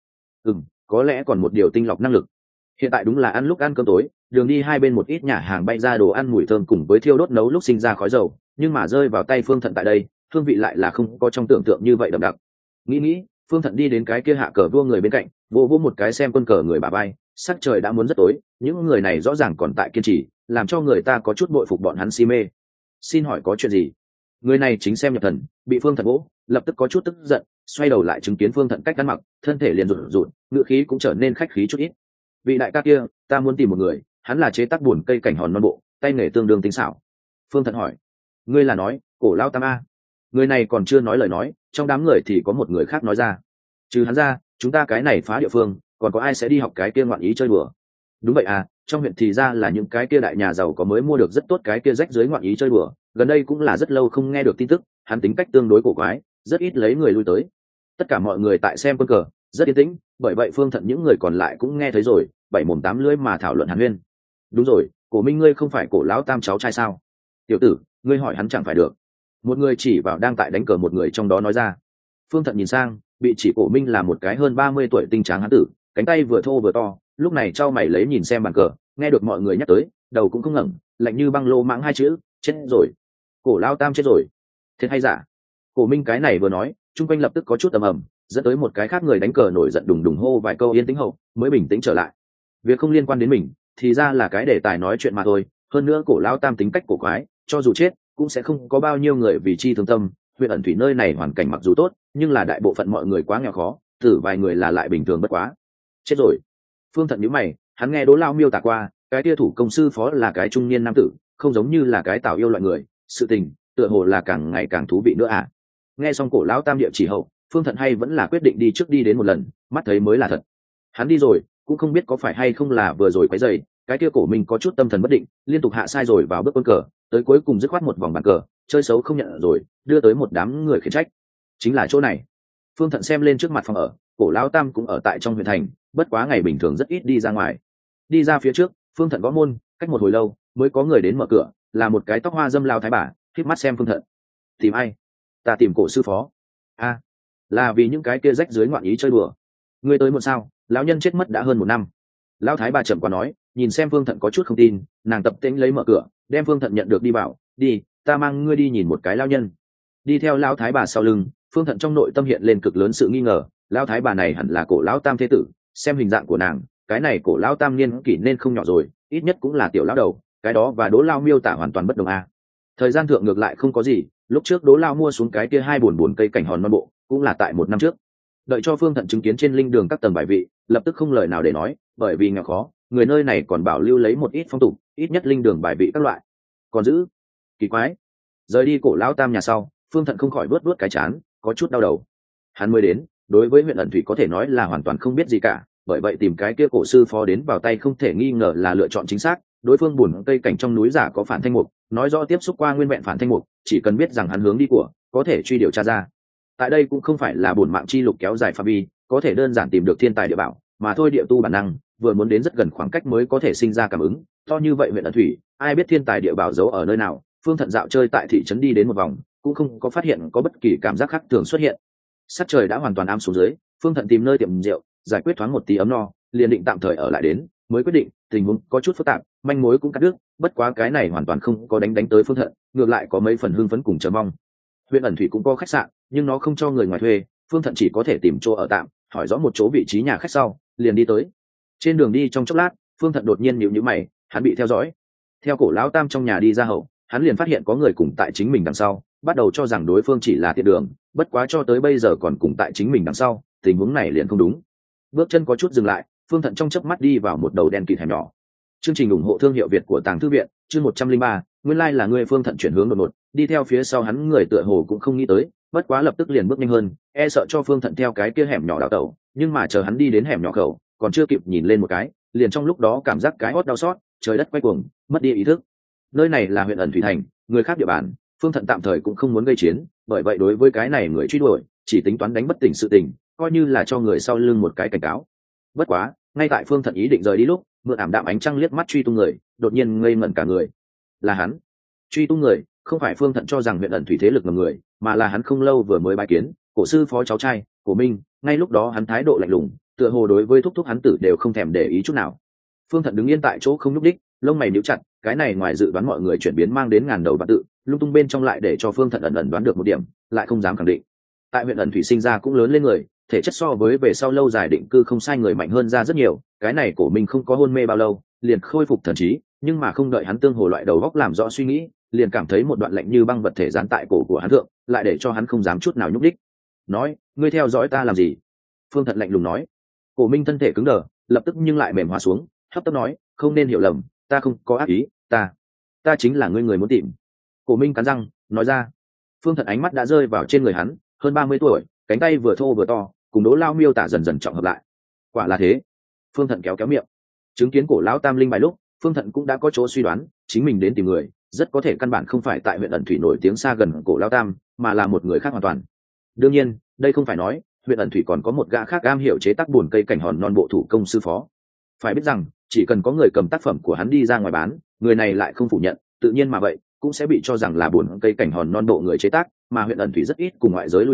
S1: Có lẽ còn một điều tinh lọc năng lực. Hiện tại đúng là ăn lúc ăn cơm tối, đường đi hai bên một ít nhà hàng bay ra đồ ăn mùi thơm cùng với thiêu đốt nấu lúc sinh ra khói dầu, nhưng mà rơi vào tay Phương Thận tại đây, hương vị lại là không có trong tưởng tượng như vậy đậm đặc. Nghĩ, Phương Thận đi đến cái kia hạ cờ vua người bên cạnh, vỗ một cái xem quân cờ người bà bay, sắc trời đã muốn rất tối, những người này rõ ràng còn tại kiên trì, làm cho người ta có chút bội phục bọn hắn si mê. Xin hỏi có chuyện gì? Người này chính xem nhập thần, bị Phương Thận vỗ, lập tức có chút tức giận, xoay đầu lại chứng kiến Phương Thận cách ăn mặc, thân thể liền rụt, ngựa khí cũng trở nên khách khí chút ít. Vị đại ca kia, ta muốn tìm một người, hắn là chế tác buồn cây cảnh hòn non bộ, tay nghề tương đương tinh xảo. Phương Thận hỏi, ngươi là nói Cổ Lao Tam a? Người này còn chưa nói lời nói, trong đám người thì có một người khác nói ra, trừ hắn ra, chúng ta cái này phá địa phương, còn có ai sẽ đi học cái kia ngoạn ý chơi đùa? Đúng vậy à, trong huyện thì ra là những cái kia đại nhà giàu có mới mua được rất tốt cái kia rách dưới ngoạn ý chơi đùa, gần đây cũng là rất lâu không nghe được tin tức, hắn tính cách tương đối cổ quái, rất ít lấy người lui tới. Tất cả mọi người tại xem quân cờ, rất yên tĩnh, bởi vậy Phương Thận những người còn lại cũng nghe thấy rồi, bảy mồm tám lưỡi mà thảo luận hàn huyên. Đúng rồi, Cổ Minh ngươi không phải Cổ lão Tam cháu trai sao? Tiểu tử, ngươi hỏi hắn chẳng phải được. Một người chỉ vào đang tại đánh cờ một người trong đó nói ra. Phương Thận nhìn sang, bị chỉ cổ minh là một cái hơn 30 tuổi tinh tráng hán tử, cánh tay vừa thô vừa to, lúc này trao mày lấy nhìn xem bàn cờ, nghe được mọi người nhắc tới, đầu cũng không ngẩng, lạnh như băng lô mãng hai chữ, chết rồi. Cổ Lao Tam chết rồi. Thiệt hay giả? Cổ Minh cái này vừa nói, chung quanh lập tức có chút ầm ầm, dẫn tới một cái khác người đánh cờ nổi giận đùng đùng hô vài câu yên tĩnh hậu, mới bình tĩnh trở lại. Việc không liên quan đến mình, thì ra là cái đề tài nói chuyện mà thôi. Hơn nữa Cổ Lao Tam tính cách cổ quái, cho dù chết cũng sẽ không có bao nhiêu người vì chi thương tâm. Huyện ẩn thủy nơi này hoàn cảnh mặc dù tốt, nhưng là đại bộ phận mọi người quá nghèo khó, tử vài người là lại bình thường bất quá. Chết rồi. Phương Thận nhíu mày, hắn nghe Đỗ Lao miêu tả qua, cái tia thủ công sư phó là cái trung niên nam tử, không giống như là cái tào yêu loại người, sự tình tựa hồ là càng ngày càng thú vị nữa à. Nghe xong Cổ Lão Tam địa chỉ hậu, Phương Thận hay vẫn là quyết định đi trước đi đến một lần, mắt thấy mới là thật. Hắn đi rồi cũng không biết có phải hay không là vừa rồi quấy rầy, cái kia Cổ Minh có chút tâm thần bất định, liên tục hạ sai rồi vào bước quân cờ, tới cuối cùng dứt khoát một vòng bàn cờ, chơi xấu không nhận rồi, đưa tới một đám người khiển trách. Chính là chỗ này. Phương Thận xem lên trước mặt phòng ở, Cổ Lão Tam cũng ở tại trong huyện thành, bất quá ngày bình thường rất ít đi ra ngoài. Đi ra phía trước, Phương Thận gõ môn, cách một hồi lâu mới có người đến mở cửa, là một cái tóc hoa dâm lao thái bà, khép mắt xem Phương Thận. Tìm ai? Ta tìm Cổ sư phó. A, là vì những cái kia rách dưới ngoạn ý chơi đùa. Ngươi tới muộn sao? Lão nhân chết mất đã hơn 1 năm. Lão thái bà chậm qua nói, nhìn xem Phương Thận có chút không tin, nàng tập tễnh lấy mở cửa, đem Phương Thận nhận được đi vào. Đi, ta mang ngươi đi nhìn một cái lão nhân. Đi theo lão thái bà sau lưng, Phương Thận trong nội tâm hiện lên cực lớn sự nghi ngờ, lão thái bà này hẳn là Cổ Lão Tam thế tử, xem hình dạng của nàng, cái này Cổ Lão Tam niên kỷ nên không nhỏ rồi, ít nhất cũng là tiểu lão đầu, cái đó và Đỗ Lao miêu tả hoàn toàn bất đồng a. Thời gian thượng ngược lại không có gì, lúc trước Đỗ Lao mua xuống cái kia 2 buồn cây cảnh hòn non bộ, cũng là tại 1 năm trước. Đợi cho Phương Thận chứng kiến trên linh đường các tầng bài vị, lập tức không lời nào để nói, bởi vì nghèo khó, người nơi này còn bảo lưu lấy một ít phong tục, ít nhất linh đường bài vị các loại. Còn giữ, kỳ quái. Rời đi Cổ Lão Tam nhà sau, Phương Thận không khỏi vuốt cái trán, có chút đau đầu. Hắn mới đến, đối với huyện ẩn thủy có thể nói là hoàn toàn không biết gì cả, bởi vậy tìm cái kia Cổ sư phó đến vào tay không thể nghi ngờ là lựa chọn chính xác. Đối phương buồn cây cảnh trong núi giả có phản thanh mục, nói rõ tiếp xúc qua nguyên vẹn phản thanh mục, chỉ cần biết rằng hắn hướng đi của, có thể truy điều tra ra. Tại đây cũng không phải là buồn mạng chi lục kéo dài phạm vi, có thể đơn giản tìm được thiên tài địa bảo, mà thôi địa tu bản năng, vừa muốn đến rất gần khoảng cách mới có thể sinh ra cảm ứng. To như vậy huyện ẩn thủy, ai biết thiên tài địa bảo giấu ở nơi nào? Phương Thận dạo chơi tại thị trấn đi đến một vòng, cũng không có phát hiện có bất kỳ cảm giác khác thường xuất hiện. Sắc trời đã hoàn toàn ám xuống dưới, Phương Thận tìm nơi tiệm rượu, giải quyết thoáng một tí ấm no, liền định tạm thời ở lại đến, mới quyết định tình huống có chút phức tạp, manh mối cũng cắt đứt, bất quá cái này hoàn toàn không có đánh tới Phương Thận, ngược lại có mấy phần hưng phấn cùng chờ mong. Huyện ẩn thủy cũng có khách sạn, nhưng nó không cho người ngoài thuê, Phương Thận chỉ có thể tìm chỗ ở tạm, hỏi rõ một chỗ vị trí nhà khách sau, liền đi tới. Trên đường đi trong chốc lát, Phương Thận đột nhiên nhíu nhíu mày, hắn bị theo dõi. Theo Cổ Lão Tam trong nhà đi ra hậu, hắn liền phát hiện có người cùng tại chính mình đằng sau, bắt đầu cho rằng đối phương chỉ là tiện đường, bất quá cho tới bây giờ còn cùng tại chính mình đằng sau, tình huống này liền không đúng. Bước chân có chút dừng lại, Phương Thận trong chớp mắt đi vào một đầu đen kịt hẻm nhỏ. Chương trình ủng hộ thương hiệu Việt của Tàng Thư viện, chương 103, nguyên lai là người. Phương Thận chuyển hướng đột ngột, đi theo phía sau hắn người tựa hồ cũng không nghĩ tới, bất quá lập tức liền bước nhanh hơn, e sợ cho Phương Thận theo cái kia hẻm nhỏ đảo tẩu, nhưng mà chờ hắn đi đến hẻm nhỏ khẩu, còn chưa kịp nhìn lên một cái, liền trong lúc đó cảm giác cái hót đau xót, trời đất quay cuồng, mất đi ý thức. Nơi này là huyện ẩn thủy thành, người khác địa bàn, Phương Thận tạm thời cũng không muốn gây chiến, bởi vậy đối với cái này người truy đuổi, chỉ tính toán đánh bất tỉnh sự tình, coi như là cho người sau lưng một cái cảnh cáo. Bất quá, ngay tại Phương Thận ý định rời đi lúc, mượn ảm đạm ánh trăng liếc mắt truy tung người, đột nhiên ngây ngẩn cả người. Là hắn. Truy tung người, không phải Phương Thận cho rằng huyện ẩn thủy thế lực ngầm người, mà là hắn không lâu vừa mới bái kiến, Cổ sư phó cháu trai, Cổ Minh, ngay lúc đó hắn thái độ lạnh lùng, tựa hồ đối với thúc thúc hắn tử đều không thèm để ý chút nào. Phương Thận đứng yên tại chỗ không nhúc đích, lông mày nhíu chặt, cái này ngoài dự đoán mọi người chuyển biến mang đến ngàn đầu vạn tự, lung tung bên trong lại để cho Phương Thận ẩn ẩn đoán được một điểm, lại không dám khẳng định. Tại huyện ẩn thủy sinh ra cũng lớn lên người, thể chất so với về sau lâu dài định cư không sai người mạnh hơn ra rất nhiều, cái này Cổ Minh không có hôn mê bao lâu, liền khôi phục thần trí, nhưng mà không đợi hắn tương hồ loại đầu góc làm rõ suy nghĩ, liền cảm thấy một đoạn lạnh như băng vật thể dán tại cổ của hắn thượng, lại để cho hắn không dám chút nào nhúc đích. Nói, ngươi theo dõi ta làm gì? Phương Thận lạnh lùng nói. Cổ Minh thân thể cứng đờ, lập tức nhưng lại mềm hóa xuống, hấp tấp nói, không nên hiểu lầm, ta không có ác ý, ta chính là ngươi người muốn tìm. Cổ Minh cắn răng nói ra. Phương Thận ánh mắt đã rơi vào trên người hắn, hơn 30 tuổi, cánh tay vừa thô vừa to, cùng Đỗ Lao miêu tả dần dần trọng hợp lại. Quả là thế. Phương Thận kéo miệng. Chứng kiến Cổ Lão Tam linh bài lúc, Phương Thận cũng đã có chỗ suy đoán, chính mình đến tìm người, rất có thể căn bản không phải tại huyện ẩn thủy nổi tiếng xa gần Cổ Lão Tam, mà là một người khác hoàn toàn. Đương nhiên, đây không phải nói huyện ẩn thủy còn có một gã khác am hiểu chế tác buồn cây cảnh hòn non bộ thủ công sư phó. Phải biết rằng, chỉ cần có người cầm tác phẩm của hắn đi ra ngoài bán, người này lại không phủ nhận, tự nhiên mà vậy cũng sẽ bị cho rằng là buồn cây cảnh hòn non bộ người chế tác, mà huyện ẩn thủy rất ít cùng ngoại giới lui tới,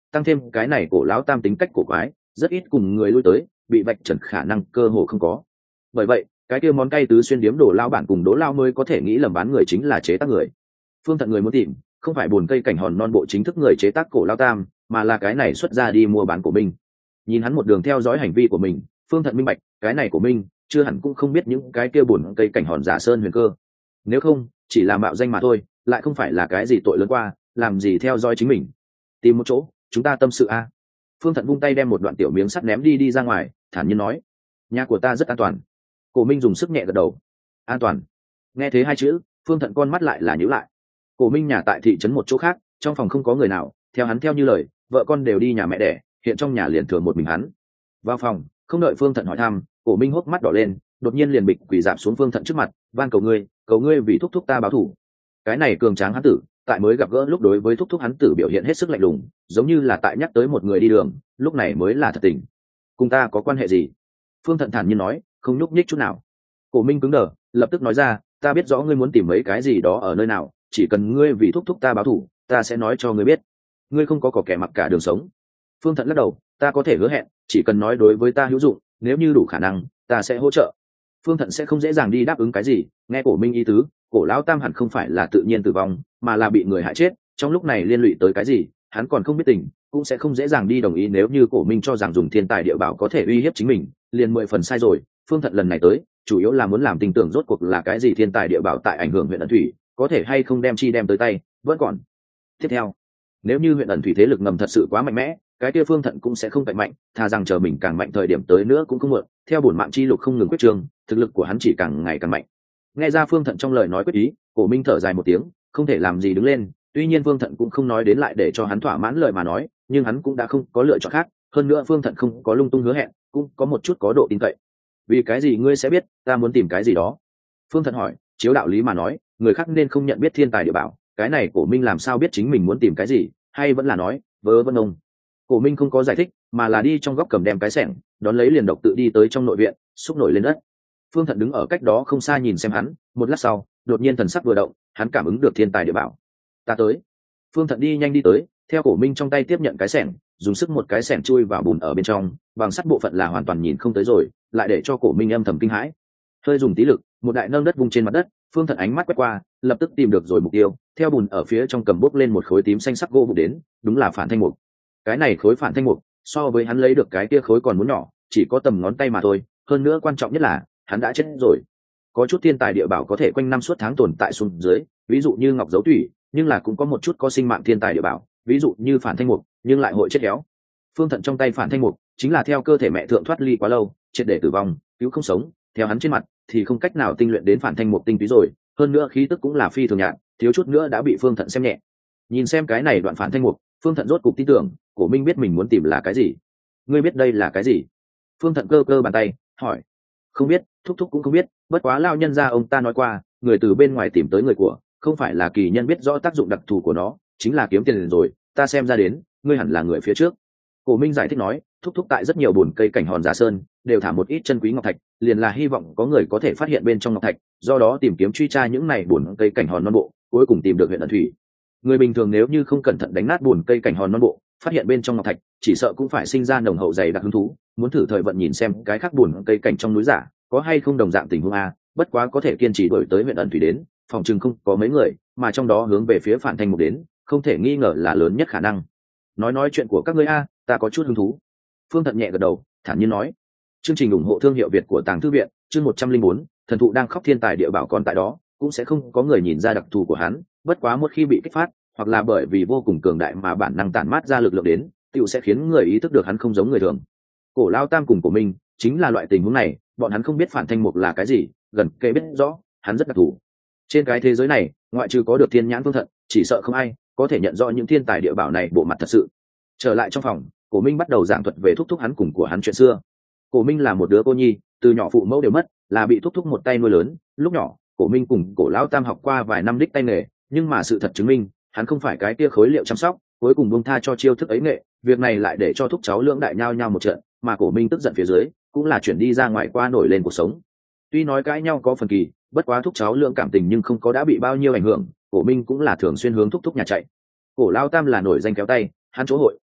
S1: tăng thêm cái này cổ lão tam tính cách cổ quái, rất ít cùng người lui tới, bị vạch trần khả năng cơ hồ không có. Bởi vậy cái kia món cay tứ xuyên điếm đồ lao bản cùng đỗ lao mới có thể nghĩ lầm bán người chính là chế tác người. Phương Thận người muốn tìm không phải buồn cây cảnh hòn non bộ chính thức người chế tác cổ lao tam, mà là cái này xuất ra đi mua bán của mình. Nhìn hắn một đường theo dõi hành vi của mình, Phương Thận minh bạch cái này của mình chưa hẳn cũng không biết những cái kia buồn cây cảnh hòn giả sơn huyền cơ. Nếu không chỉ là mạo danh mà thôi, lại không phải là cái gì tội lớn qua, làm gì theo dõi chính mình. Tìm một chỗ chúng ta tâm sự a. Phương Thận vung tay đem một đoạn tiểu miếng sắt ném đi ra ngoài, thản nhiên nói: nhà của ta rất an toàn. Cổ Minh dùng sức nhẹ gật đầu. An toàn. Nghe thấy hai chữ, Phương Thận con mắt lại là nhíu lại. Cổ Minh nhà tại thị trấn một chỗ khác, trong phòng không có người nào, theo hắn theo như lời, vợ con đều đi nhà mẹ đẻ, hiện trong nhà liền thừa một mình hắn. Vào phòng, không đợi Phương Thận hỏi thăm, Cổ Minh hốc mắt đỏ lên, đột nhiên liền bịch quỳ dạp xuống Phương Thận trước mặt, van cầu ngươi vì thúc thúc ta báo thù. Cái này cường tráng hắn tử, tại mới gặp gỡ lúc đối với thúc thúc hắn tử biểu hiện hết sức lạnh lùng, giống như là tại nhắc tới một người đi đường, lúc này mới là thật tình. Cùng ta có quan hệ gì? Phương Thận thản nhiên nói, không nhúc nhích chút nào. Cổ Minh cứng đờ, lập tức nói ra, ta biết rõ ngươi muốn tìm mấy cái gì đó ở nơi nào, chỉ cần ngươi vì thúc thúc ta báo thù, ta sẽ nói cho ngươi biết. Ngươi không có kẻ mặc cả đường sống. Phương Thận lắc đầu, ta có thể hứa hẹn, chỉ cần nói đối với ta hữu dụng, nếu như đủ khả năng, ta sẽ hỗ trợ. Phương Thận sẽ không dễ dàng đi đáp ứng cái gì. Nghe Cổ Minh ý tứ, cổ lão tam hẳn không phải là tự nhiên tử vong, mà là bị người hại chết, trong lúc này liên lụy tới cái gì hắn còn không biết tình, cũng sẽ không dễ dàng đi đồng ý. Nếu như Cổ Minh cho rằng dùng thiên tài địa bảo có thể uy hiếp chính mình, liền 10 phần sai rồi. Phương Thận lần này tới chủ yếu là muốn làm tin tưởng rốt cuộc là cái gì thiên tài địa bảo tại ảnh hưởng huyện ẩn thủy, có thể hay không đem tới tay vẫn còn. Tiếp theo, nếu như huyện ẩn thủy thế lực ngầm thật sự quá mạnh mẽ, cái kia Phương Thận cũng sẽ không cạnh mạnh, thà rằng chờ mình càng mạnh thời điểm tới nữa cũng không muộn. Theo bổn mạng chi lục không ngừng quyết trường, thực lực của hắn chỉ càng ngày càng mạnh. Nghe ra Phương Thận trong lời nói quyết ý, Cổ Minh thở dài một tiếng, không thể làm gì đứng lên. Tuy nhiên Phương Thận cũng không nói đến lại để cho hắn thỏa mãn lời mà nói, nhưng hắn cũng đã không có lựa chọn khác. Hơn nữa Phương Thận không có lung tung hứa hẹn, cũng có một chút có độ tin cậy. Vì cái gì ngươi sẽ biết ta muốn tìm cái gì đó? Phương Thận hỏi. Chiếu đạo lý mà nói, người khác nên không nhận biết thiên tài địa bảo, cái này Cổ Minh làm sao biết chính mình muốn tìm cái gì, hay vẫn là nói vớ vẩn ông? Cổ Minh không có giải thích, mà là đi trong góc cầm đem cái xẻng, đón lấy liền độc tự đi tới trong nội viện, xúc nổi lên đất. Phương Thận đứng ở cách đó không xa nhìn xem hắn, một lát sau đột nhiên thần sắc vừa động, hắn cảm ứng được thiên tài địa bảo. Ta tới. Phương Thận đi nhanh đi tới, theo Cổ Minh trong tay tiếp nhận cái xẻng, dùng sức một cái xẻng chui vào bùn ở bên trong, bằng sắt bộ phận là hoàn toàn nhìn không tới rồi, lại để cho Cổ Minh âm thầm kinh hãi. Hơi dùng tí lực, một đại nâng đất vung trên mặt đất. Phương Thận ánh mắt quét qua, lập tức tìm được rồi mục tiêu, theo bùn ở phía trong cầm bốc lên một khối tím xanh sắc gỗ vụ đến, đúng là phản thanh mục. Cái này khối phản thanh mục so với hắn lấy được cái kia khối còn muốn nhỏ, chỉ có tầm ngón tay mà thôi. Hơn nữa quan trọng nhất là hắn đã chết rồi. Có chút thiên tài địa bảo có thể quanh năm suốt tháng tồn tại xuống dưới, ví dụ như ngọc dấu thủy, nhưng là cũng có một chút có sinh mạng thiên tài địa bảo, ví dụ như phản thanh mục, nhưng lại hội chết héo. Phương Thận trong tay phản thanh mục chính là theo cơ thể mẹ thượng thoát ly quá lâu, triệt để tử vong, cứu không sống. Theo hắn trên mặt thì không cách nào tinh luyện đến phản thanh mục tinh túy rồi, hơn nữa khí tức cũng là phi thường nhạt, thiếu chút nữa đã bị Phương Thận xem nhẹ. Nhìn xem cái này đoạn phản thanh mục, Phương Thận rốt cục tin tưởng, Cổ Minh biết mình muốn tìm là cái gì. Ngươi biết đây là cái gì? Phương Thận cơ cơ bàn tay hỏi. Không biết, thúc thúc cũng không biết, bất quá lao nhân ra ông ta nói qua, người từ bên ngoài tìm tới người của, không phải là kỳ nhân biết rõ tác dụng đặc thù của nó, chính là kiếm tiền rồi, ta xem ra đến, ngươi hẳn là người phía trước. Cổ Minh giải thích nói, thúc thúc tại rất nhiều bùn cây cảnh hòn giả sơn đều thả một ít chân quý ngọc thạch, liền là hy vọng có người có thể phát hiện bên trong ngọc thạch, do đó tìm kiếm truy tra những này bùn cây cảnh hòn non bộ, cuối cùng tìm được huyện ẩn thủy. Người bình thường nếu như không cẩn thận đánh nát bùn cây cảnh hòn non bộ, phát hiện bên trong ngọc thạch, chỉ sợ cũng phải sinh ra nồng hậu dày đặc hứng thú, muốn thử thời vận nhìn xem cái khác bùn cây cảnh trong núi giả có hay không đồng dạng tình huống a. Bất quá có thể kiên trì đổi tới huyện ẩn thủy đến, phòng chừng không có mấy người, mà trong đó hướng về phía phản thanh mục đến, không thể nghi ngờ là lớn nhất khả năng. Nói chuyện của các ngươi a, ta có chút hứng thú. Phương Thận nhẹ gật đầu, thản nhiên nói. Chương trình ủng hộ thương hiệu Việt của Tàng Thư viện, chương 104, thần thụ đang khóc thiên tài địa bảo còn tại đó, cũng sẽ không có người nhìn ra đặc thù của hắn, bất quá một khi bị kích phát, hoặc là bởi vì vô cùng cường đại mà bản năng tản mát ra lực lượng đến, tựu sẽ khiến người ý thức được hắn không giống người thường. Cổ Lao Tam cùng của mình chính là loại tình huống này, bọn hắn không biết phản thanh mục là cái gì, gần kề biết rõ hắn rất đặc thù. Trên cái thế giới này, ngoại trừ có được thiên nhãn Phương Thận, chỉ sợ không ai có thể nhận rõ những thiên tài địa bảo này bộ mặt thật sự. Trở lại trong phòng, Cổ Minh bắt đầu giảng thuật về thúc thúc hắn cùng của hắn chuyện xưa. Cổ Minh là một đứa cô nhi, từ nhỏ phụ mẫu đều mất, là bị thúc thúc một tay nuôi lớn. Lúc nhỏ, Cổ Minh cùng Cổ Lão Tam học qua vài năm đích tay nghề, nhưng mà sự thật chứng minh, hắn không phải cái kia khối liệu chăm sóc, cuối cùng buông tha cho chiêu thức ấy nghệ. Việc này lại để cho thúc cháu lưỡng đại nhau nhau một trận, mà Cổ Minh tức giận phía dưới, cũng là chuyển đi ra ngoài qua nổi lên cuộc sống. Tuy nói cãi nhau có phần kỳ, bất quá thúc cháu lưỡng cảm tình nhưng không có đã bị bao nhiêu ảnh hưởng. Cổ Minh cũng là thường xuyên hướng thúc thúc nhà chạy. Cổ Lão Tam là nổi danh kéo tay, hắn chỗ hội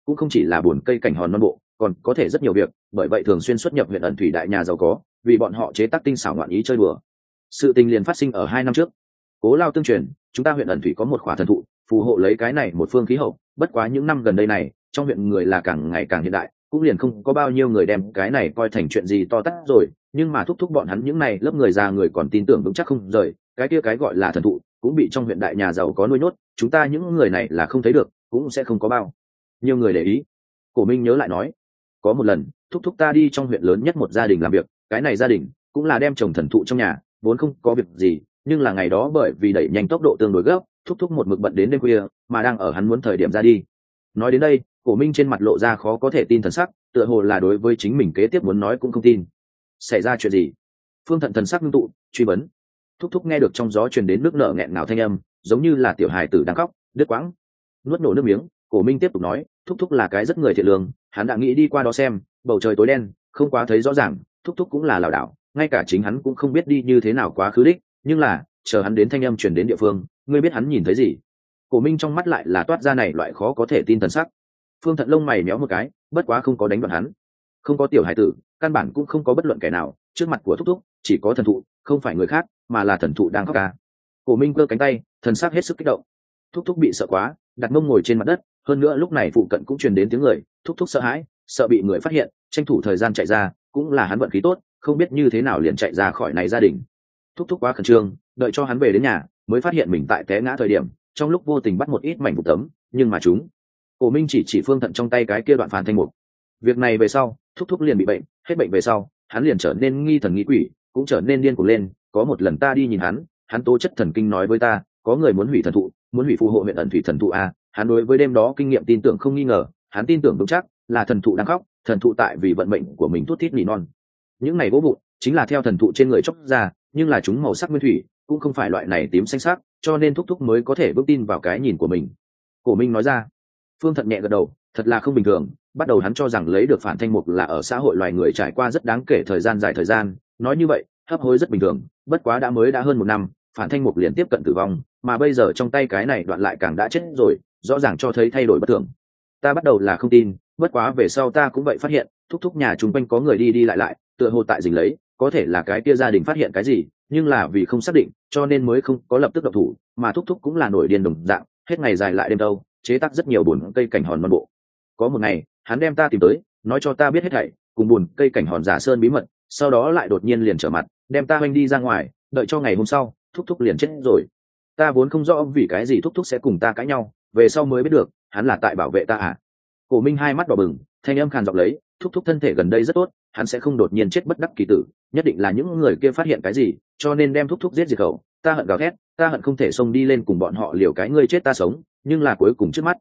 S1: cũng không chỉ là buồn cây cảnh hòn non bộ, còn có thể rất nhiều việc, bởi vậy thường xuyên xuất nhập huyện ẩn thủy đại nhà giàu có, vì bọn họ chế tác tinh xảo ngoạn ý chơi đùa. Sự tình liền phát sinh ở 2 năm trước. Cố Lao tương truyền, chúng ta huyện ẩn thủy có một khỏa thần thụ, phù hộ lấy cái này một phương khí hậu, bất quá những năm gần đây này, trong huyện người là càng ngày càng hiện đại, cũng liền không có bao nhiêu người đem cái này coi thành chuyện gì to tát rồi, nhưng mà thúc thúc bọn hắn những này lớp người già người còn tin tưởng vững chắc không rời, cái kia cái gọi là thần thụ cũng bị trong huyện đại nhà giàu có nuôi nhốt, chúng ta những người này là không thấy được, cũng sẽ không có bao nhiều người để ý. Cổ Minh nhớ lại nói, có một lần thúc thúc ta đi trong huyện lớn nhất một gia đình làm việc, cái này gia đình cũng là đem trồng thần thụ trong nhà, vốn không có việc gì, nhưng là ngày đó bởi vì đẩy nhanh tốc độ tương đối gấp, thúc thúc một mực bận đến đêm khuya, mà đang ở hắn muốn thời điểm ra đi. Nói đến đây, Cổ Minh trên mặt lộ ra khó có thể tin thần sắc, tựa hồ là đối với chính mình kế tiếp muốn nói cũng không tin. Xảy ra chuyện gì? Phương Thận thần sắc ngưng tụ, truy vấn. Thúc thúc nghe được trong gió truyền đến nước nở nghẹn ngào thanh âm, giống như là tiểu hài tử đang khóc, đứt quãng. Nuốt nổ nước miếng, Cổ Minh tiếp tục nói, thúc thúc là cái rất người thiện lương, hắn đã nghĩ đi qua đó xem, bầu trời tối đen, không quá thấy rõ ràng, thúc thúc cũng là lảo đảo, ngay cả chính hắn cũng không biết đi như thế nào quá khứ đích, nhưng là chờ hắn đến thanh âm truyền đến địa phương, ngươi biết hắn nhìn thấy gì? Cổ Minh trong mắt lại là toát ra này loại khó có thể tin thần sắc. Phương Thận lông mày méo một cái, bất quá không có đánh đoạn hắn. Không có tiểu hải tử, căn bản cũng không có bất luận kẻ nào, trước mặt của thúc thúc chỉ có thần thụ, không phải người khác, mà là thần thụ đang khóc ca. Cổ Minh cơ cánh tay, thần sắc hết sức kích động. Thúc thúc bị sợ quá, đặt mông ngồi trên mặt đất, hơn nữa lúc này phụ cận cũng truyền đến tiếng người, thúc thúc sợ hãi, sợ bị người phát hiện, tranh thủ thời gian chạy ra, cũng là hắn vận khí tốt, không biết như thế nào liền chạy ra khỏi này gia đình. Thúc thúc quá khẩn trương, đợi cho hắn về đến nhà, mới phát hiện mình tại té ngã thời điểm, trong lúc vô tình bắt một ít mảnh vụn tấm, nhưng mà chúng. Cổ Minh chỉ Phương Thận trong tay cái kia đoạn phản thanh mục. Việc này về sau, thúc thúc liền bị bệnh, hết bệnh về sau, hắn liền trở nên nghi thần nghi quỷ, cũng trở nên điên cuồng lên. Có một lần ta đi nhìn hắn tố chất thần kinh nói với ta, có người muốn hủy thần thụ, muốn hủy phù hộ huyện ẩn thủy thần thụ a. Hắn đối với đêm đó kinh nghiệm tin tưởng không nghi ngờ, hắn tin tưởng vững chắc là thần thụ đang khóc, thần thụ tại vì vận mệnh của mình thút thít nỉ non. Những này gỗ vụn chính là theo thần thụ trên người chóc ra, nhưng là chúng màu sắc nguyên thủy, cũng không phải loại này tím xanh sắc, cho nên thúc thúc mới có thể vững tin vào cái nhìn của mình. Cổ Minh nói ra. Phương Thận nhẹ gật đầu, thật là không bình thường, bắt đầu hắn cho rằng lấy được phản thanh mục là ở xã hội loài người trải qua rất đáng kể thời gian dài thời gian, nói như vậy hấp hối rất bình thường, bất quá đã hơn 1 năm, phản thanh mục liền tiếp cận tử vong, mà bây giờ trong tay cái này đoạn lại càng đã chết rồi, rõ ràng cho thấy thay đổi bất thường. Ta bắt đầu là không tin, bất quá về sau ta cũng vậy phát hiện, thúc thúc nhà chung quanh có người đi đi lại, tựa hồ tại rình lấy, có thể là cái kia gia đình phát hiện cái gì, nhưng là vì không xác định, cho nên mới không có lập tức động thủ, mà thúc thúc cũng là nổi điên đồng dạng, hết ngày dài lại đêm đâu, chế tác rất nhiều buồn cây cảnh hòn non bộ. Có một ngày, hắn đem ta tìm tới, nói cho ta biết hết thảy, cùng buồn cây cảnh hòn giả sơn bí mật, sau đó lại đột nhiên liền trở mặt, đem ta hoanh đi ra ngoài, đợi cho ngày hôm sau, thúc thúc liền chết rồi. Ta vốn không rõ vì cái gì thúc thúc sẽ cùng ta cãi nhau, về sau mới biết được, hắn là tại bảo vệ ta à. Cổ Minh hai mắt đỏ bừng, thanh âm khàn giọng lấy, thúc thúc thân thể gần đây rất tốt, hắn sẽ không đột nhiên chết bất đắc kỳ tử, nhất định là những người kia phát hiện cái gì, cho nên đem thúc thúc giết diệt khẩu. Ta hận gào thét, ta hận không thể xông đi lên cùng bọn họ liều cái ngươi chết ta sống, nhưng là cuối cùng trước mắt,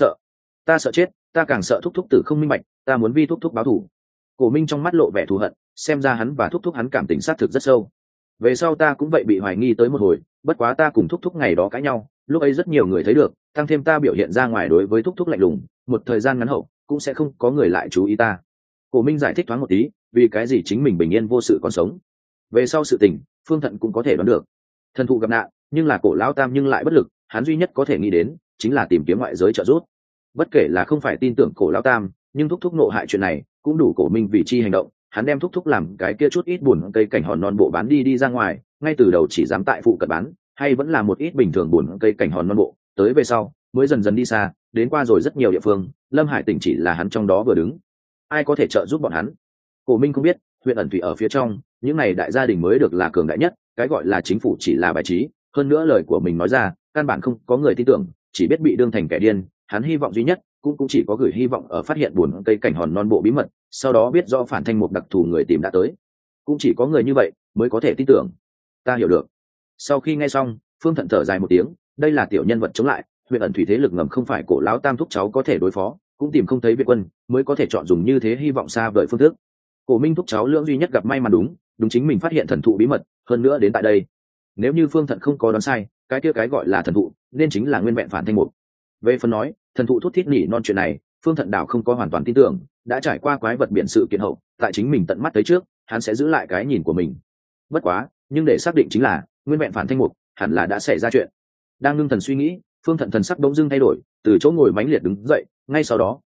S1: ta sợ chết, ta càng sợ thúc thúc tử không minh bạch, ta muốn vi thúc thúc báo thù. Cổ Minh trong mắt lộ vẻ thù hận, xem ra hắn và thúc thúc hắn cảm tình sát thực rất sâu. Về sau ta cũng vậy bị hoài nghi tới một hồi, bất quá ta cùng thúc thúc ngày đó cãi nhau, lúc ấy rất nhiều người thấy được, tăng thêm ta biểu hiện ra ngoài đối với thúc thúc lạnh lùng, một thời gian ngắn hậu cũng sẽ không có người lại chú ý ta. Cổ Minh giải thích thoáng một tí, vì cái gì chính mình bình yên vô sự còn sống. Về sau sự tình, Phương Thận cũng có thể đoán được. Thần thụ gặp nạn, nhưng là Cổ lão tam nhưng lại bất lực, hắn duy nhất có thể nghĩ đến chính là tìm kiếm ngoại giới trợ giúp. Bất kể là không phải tin tưởng Cổ lão tam, nhưng thúc thúc nộ hại chuyện này cũng đủ Cổ Minh vì chi hành động, hắn đem thúc thúc làm cái kia chút ít buồn cây cảnh hòn non bộ bán đi ra ngoài, ngay từ đầu chỉ dám tại phụ cận bán, hay vẫn là một ít bình thường buồn cây cảnh hòn non bộ, tới về sau mới dần dần đi xa, đến qua rồi rất nhiều địa phương, Lâm Hải tỉnh chỉ là hắn trong đó vừa đứng. Ai có thể trợ giúp bọn hắn? Cổ Minh không biết, huyện ẩn thủy ở phía trong, những này đại gia đình mới được là cường đại nhất, cái gọi là chính phủ chỉ là bài trí, hơn nữa lời của mình nói ra, căn bản không có người tin tưởng, chỉ biết bị đương thành kẻ điên, hắn hy vọng duy nhất cũng chỉ có gửi hy vọng ở phát hiện buồn cây cảnh hòn non bộ bí mật, sau đó biết do phản thanh mục đặc thù người tìm đã tới, cũng chỉ có người như vậy mới có thể tin tưởng. Ta hiểu được. Sau khi nghe xong, Phương Thận thở dài một tiếng, đây là tiểu nhân vật chống lại, huyện ẩn thủy thế lực ngầm không phải Cổ lão tam thúc cháu có thể đối phó, cũng tìm không thấy Việt quân, mới có thể chọn dùng như thế hy vọng xa vời phương thức. Cổ Minh thúc cháu lưỡng duy nhất gặp may mắn đúng chính mình phát hiện thần thụ bí mật, hơn nữa đến tại đây. Nếu như Phương Thận không có đoán sai, cái kia cái gọi là thần thụ nên chính là nguyên vẹn phản thanh mục. Về phần nói thần thụ thút thít nỉ non chuyện này, Phương Thận đảo không có hoàn toàn tin tưởng, đã trải qua quái vật biển sự kiện hậu, tại chính mình tận mắt thấy trước, hắn sẽ giữ lại cái nhìn của mình. Bất quá, nhưng để xác định chính là nguyên vẹn phản thanh mục, hẳn là đã xảy ra chuyện. Đang ngưng thần suy nghĩ, Phương Thận thần sắc bỗng dưng thay đổi, từ chỗ ngồi mãnh liệt đứng dậy, ngay sau đó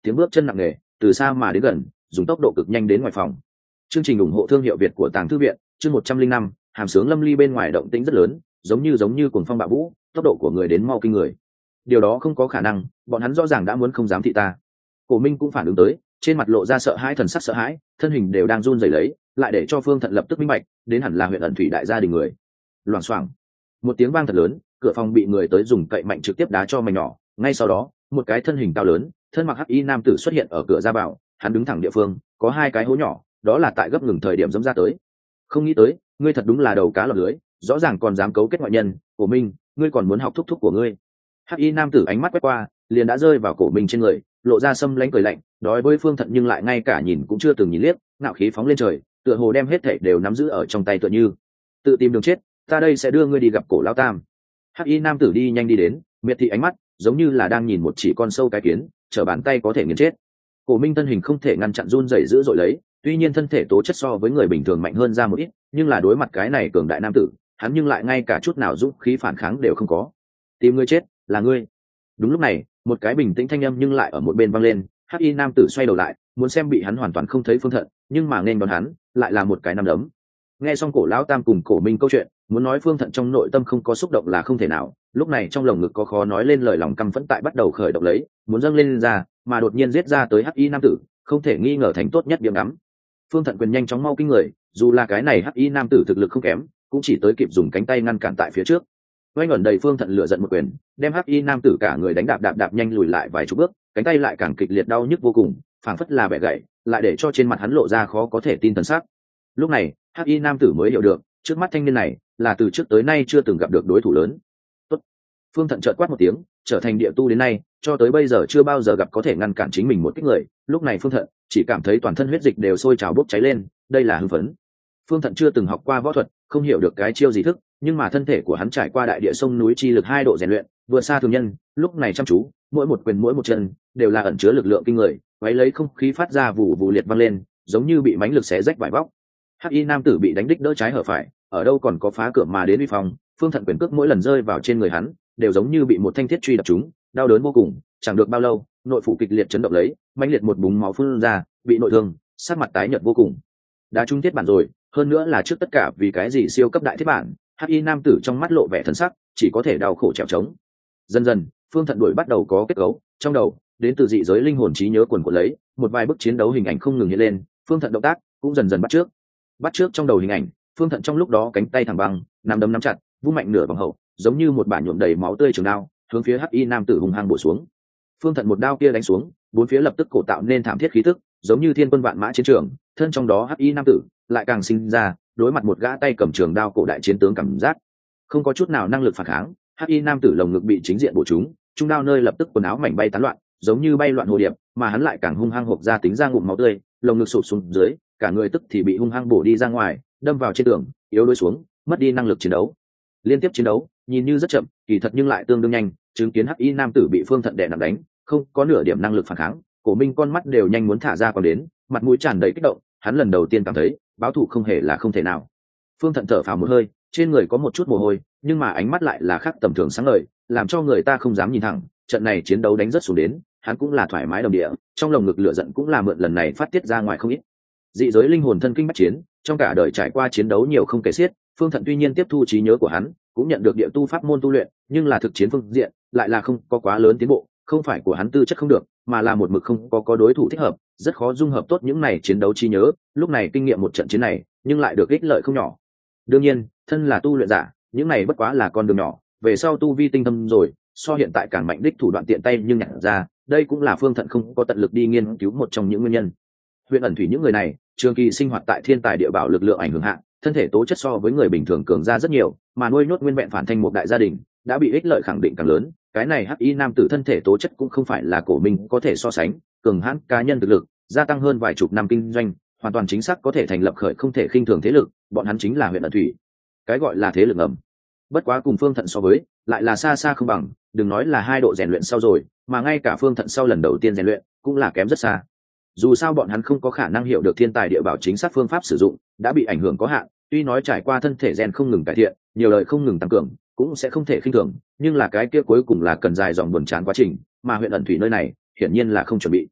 S1: tiếng bước chân nặng nề từ xa mà đến gần, dùng tốc độ cực nhanh đến ngoài phòng. Chương trình ủng hộ thương hiệu Việt của Tàng Thư viện, chương 105, hàm sướng lâm ly bên ngoài động tĩnh rất lớn, giống như cuồng phong bạo vũ, tốc độ của người đến mau kinh người. Điều đó không có khả năng, bọn hắn rõ ràng đã muốn không dám thị ta. Cổ Minh cũng phản ứng tới, trên mặt lộ ra sợ hãi, thần sắc sợ hãi, thân hình đều đang run rẩy lấy, lại để cho Phương Thận lập tức minh bạch, đến hẳn là huyện ẩn thủy đại gia đình người. Loảng xoảng, một tiếng vang thật lớn, cửa phòng bị người tới dùng cậy mạnh trực tiếp đá cho mảnh nhỏ. Ngay sau đó, một cái thân hình cao lớn, thân mặc hắc y nam tử xuất hiện ở cửa ra vào, hắn đứng thẳng địa phương, có hai cái hố nhỏ, đó là tại gấp ngừng thời điểm dẫm ra tới. Không nghĩ tới, ngươi thật đúng là đầu cá lọt lưới, rõ ràng còn dám cấu kết ngoại nhân. Cổ Minh, ngươi còn muốn học thúc thúc của ngươi? Hắc y nam tử ánh mắt quét qua, liền đã rơi vào Cổ Minh trên người, lộ ra sâm lãnh cười lạnh, đối với Phương Thận nhưng lại ngay cả nhìn cũng chưa từng nhìn liếc, ngạo khí phóng lên trời, tựa hồ đem hết thảy đều nắm giữ ở trong tay, tựa như tự tìm đường chết. Ta đây sẽ đưa ngươi đi gặp Cổ lão tam. Hắc y nam tử đi nhanh đi đến, miệt thị ánh mắt, giống như là đang nhìn một chỉ con sâu cái kiến, trở bàn tay có thể nghiền chết. Cổ Minh thân hình không thể ngăn chặn run rẩy dữ dội lấy, tuy nhiên thân thể tố chất so với người bình thường mạnh hơn ra một ít, nhưng là đối mặt cái này cường đại nam tử, hắn nhưng lại ngay cả chút nào dũng khí phản kháng đều không có. Tìm ngươi chết, là ngươi. Đúng lúc này, một cái bình tĩnh thanh âm nhưng lại ở một bên vang lên. Hắc y nam tử xoay đầu lại, muốn xem bị hắn hoàn toàn không thấy Phương Thận, nhưng mà nên đón hắn lại là một cái nắm đấm. Nghe xong Cổ lão tam cùng Cổ Minh câu chuyện, muốn nói Phương Thận trong nội tâm không có xúc động là không thể nào. Lúc này trong lồng ngực có khó nói lên lời lòng căm phẫn tại bắt đầu khởi động lấy, muốn dâng lên ra, mà đột nhiên giết ra tới Hắc y nam tử, không thể nghi ngờ thành tốt nhất điểm ngắm. Phương Thận quyền nhanh chóng mau kinh người, dù là cái này Hắc y nam tử thực lực không kém, cũng chỉ tới kịp dùng cánh tay ngăn cản tại phía trước. Oanh ẩn đầy Phương Thận lửa giận một quyền, đem Hắc y nam tử cả người đánh đạp nhanh lùi lại vài chục bước, cánh tay lại càng kịch liệt đau nhức vô cùng, phảng phất là bẻ gãy, lại để cho trên mặt hắn lộ ra khó có thể tin thần sắc. Lúc này, Hắc y nam tử mới hiểu được, trước mắt thanh niên này là từ trước tới nay chưa từng gặp được đối thủ lớn. Tốt. Phương Thận chợt quát một tiếng, trở thành địa tu đến nay, cho tới bây giờ chưa bao giờ gặp có thể ngăn cản chính mình một kích người. Lúc này Phương Thận chỉ cảm thấy toàn thân huyết dịch đều sôi trào bốc cháy lên, đây là hưng phấn. Phương Thận chưa từng học qua võ thuật, không hiểu được cái chiêu gì thức, nhưng mà thân thể của hắn trải qua đại địa sông núi chi lực 2 độ rèn luyện, vượt xa thường nhân. Lúc này chăm chú, mỗi một quyền mỗi một chân đều là ẩn chứa lực lượng kinh người, váy lấy không khí phát ra vụ vụ liệt vang lên, giống như bị mãnh lực xé rách vải vóc. Hắc y nam tử bị đánh đích đỡ trái hở phải, ở đâu còn có phá cửa mà đến uy phong. Phương Thận quyền cước mỗi lần rơi vào trên người hắn, đều giống như bị một thanh thiết truy đập trúng, đau đớn vô cùng. Chẳng được bao lâu, nội phủ kịch liệt chấn động lấy, mãnh liệt một búng máu phun ra, bị nội thương, sắc mặt tái nhợt vô cùng. Đã trung thiết bản rồi, hơn nữa là trước tất cả vì cái gì siêu cấp đại thiết bản. Hắc y nam tử trong mắt lộ vẻ thần sắc, chỉ có thể đau khổ trèo trống. Dần dần, Phương Thận đuổi bắt đầu có kết cấu, trong đầu đến từ dị giới linh hồn trí nhớ quần của lấy, một vài bức chiến đấu hình ảnh không ngừng hiện lên. Phương Thận động tác cũng dần dần bắt trước trong đầu hình ảnh. Phương Thận trong lúc đó cánh tay thẳng băng, nắm đấm nắm chặt, vung mạnh nửa vòng hậu, giống như một bả nhuộm đầy máu tươi trường đao, hướng phía Hắc y nam tử hung hăng bổ xuống. Phương Thận một đao kia đánh xuống, bốn phía lập tức cổ tạo nên thảm thiết khí tức, giống như thiên quân vạn mã chiến trường. Thân trong đó Hắc y nam tử lại càng sinh ra đối mặt một gã tay cầm trường đao cổ đại chiến tướng cảm giác không có chút nào năng lực phản kháng. Hắc y nam tử lồng ngực bị chính diện bổ trúng, trung đao nơi lập tức quần áo mảnh bay tán loạn, giống như bay loạn hồ điệp, mà hắn lại càng hung hăng hộc ra tính ra ngụm máu tươi, lồng ngực sụp xuống dưới, cả người tức thì bị hung hăng bổ đi ra ngoài, đâm vào trên tường, yếu đuối xuống, mất đi năng lực chiến đấu. Liên tiếp chiến đấu nhìn như rất chậm, kỳ thật nhưng lại tương đương nhanh. Chứng kiến Hắc y nam tử bị Phương Thận đè nặng đánh, không có nửa điểm năng lực phản kháng, Cổ Minh con mắt đều nhanh muốn thả ra còn đến, mặt mũi tràn đầy kích động. Hắn lần đầu tiên cảm thấy báo thù không hề là không thể nào. Phương Thận thở phào một hơi, trên người có một chút mồ hôi, nhưng mà ánh mắt lại là khác tầm thường sáng ngời, làm cho người ta không dám nhìn thẳng. Trận này chiến đấu đánh rất xuống đến, hắn cũng là thoải mái đồng địa, trong lồng ngực lửa giận cũng là mượn lần này phát tiết ra ngoài không ít. Dị giới linh hồn thân kinh bách chiến, trong cả đời trải qua chiến đấu nhiều không kể xiết. Phương Thận tuy nhiên tiếp thu trí nhớ của hắn, cũng nhận được địa tu pháp môn tu luyện, nhưng là thực chiến phương diện lại là không có quá lớn tiến bộ. Không phải của hắn tư chất không được, mà là một mực không có đối thủ thích hợp, rất khó dung hợp tốt những này chiến đấu trí nhớ. Lúc này kinh nghiệm một trận chiến này, nhưng lại được ích lợi không nhỏ. Đương nhiên, thân là tu luyện giả, những này bất quá là con đường nhỏ, về sau tu vi tinh thâm rồi, so hiện tại càng mạnh đích thủ đoạn tiện tay nhưng nhận ra, đây cũng là Phương Thận không có tận lực đi nghiên cứu một trong những nguyên nhân. Huyện ẩn thủy những người này, trường kỳ sinh hoạt tại thiên tài địa bảo lực lượng ảnh hưởng hạ, thân thể tố chất so với người bình thường cường ra rất nhiều, mà nuôi nhốt nguyên vẹn phản thành một đại gia đình, đã bị ích lợi khẳng định càng lớn. Cái này Hắc y nam tử thân thể tố chất cũng không phải là Cổ Minh có thể so sánh, cường hãn cá nhân thực lực, gia tăng hơn vài chục năm kinh doanh, hoàn toàn chính xác có thể thành lập khởi không thể khinh thường thế lực. Bọn hắn chính là huyện ẩn thủy, cái gọi là thế lực ngầm. Bất quá cùng Phương Thận so với, lại là xa xa không bằng. Đừng nói là 2 độ rèn luyện sau rồi, mà ngay cả Phương Thận sau lần đầu tiên rèn luyện cũng là kém rất xa. Dù sao bọn hắn không có khả năng hiểu được thiên tài địa bảo chính xác phương pháp sử dụng, đã bị ảnh hưởng có hạn. Tuy nói trải qua thân thể gen không ngừng cải thiện, nhiều lời không ngừng tăng cường, cũng sẽ không thể khinh thường, nhưng là cái kia cuối cùng là cần dài dòng buồn chán quá trình, mà huyện ẩn thủy nơi này hiển nhiên là không chuẩn bị.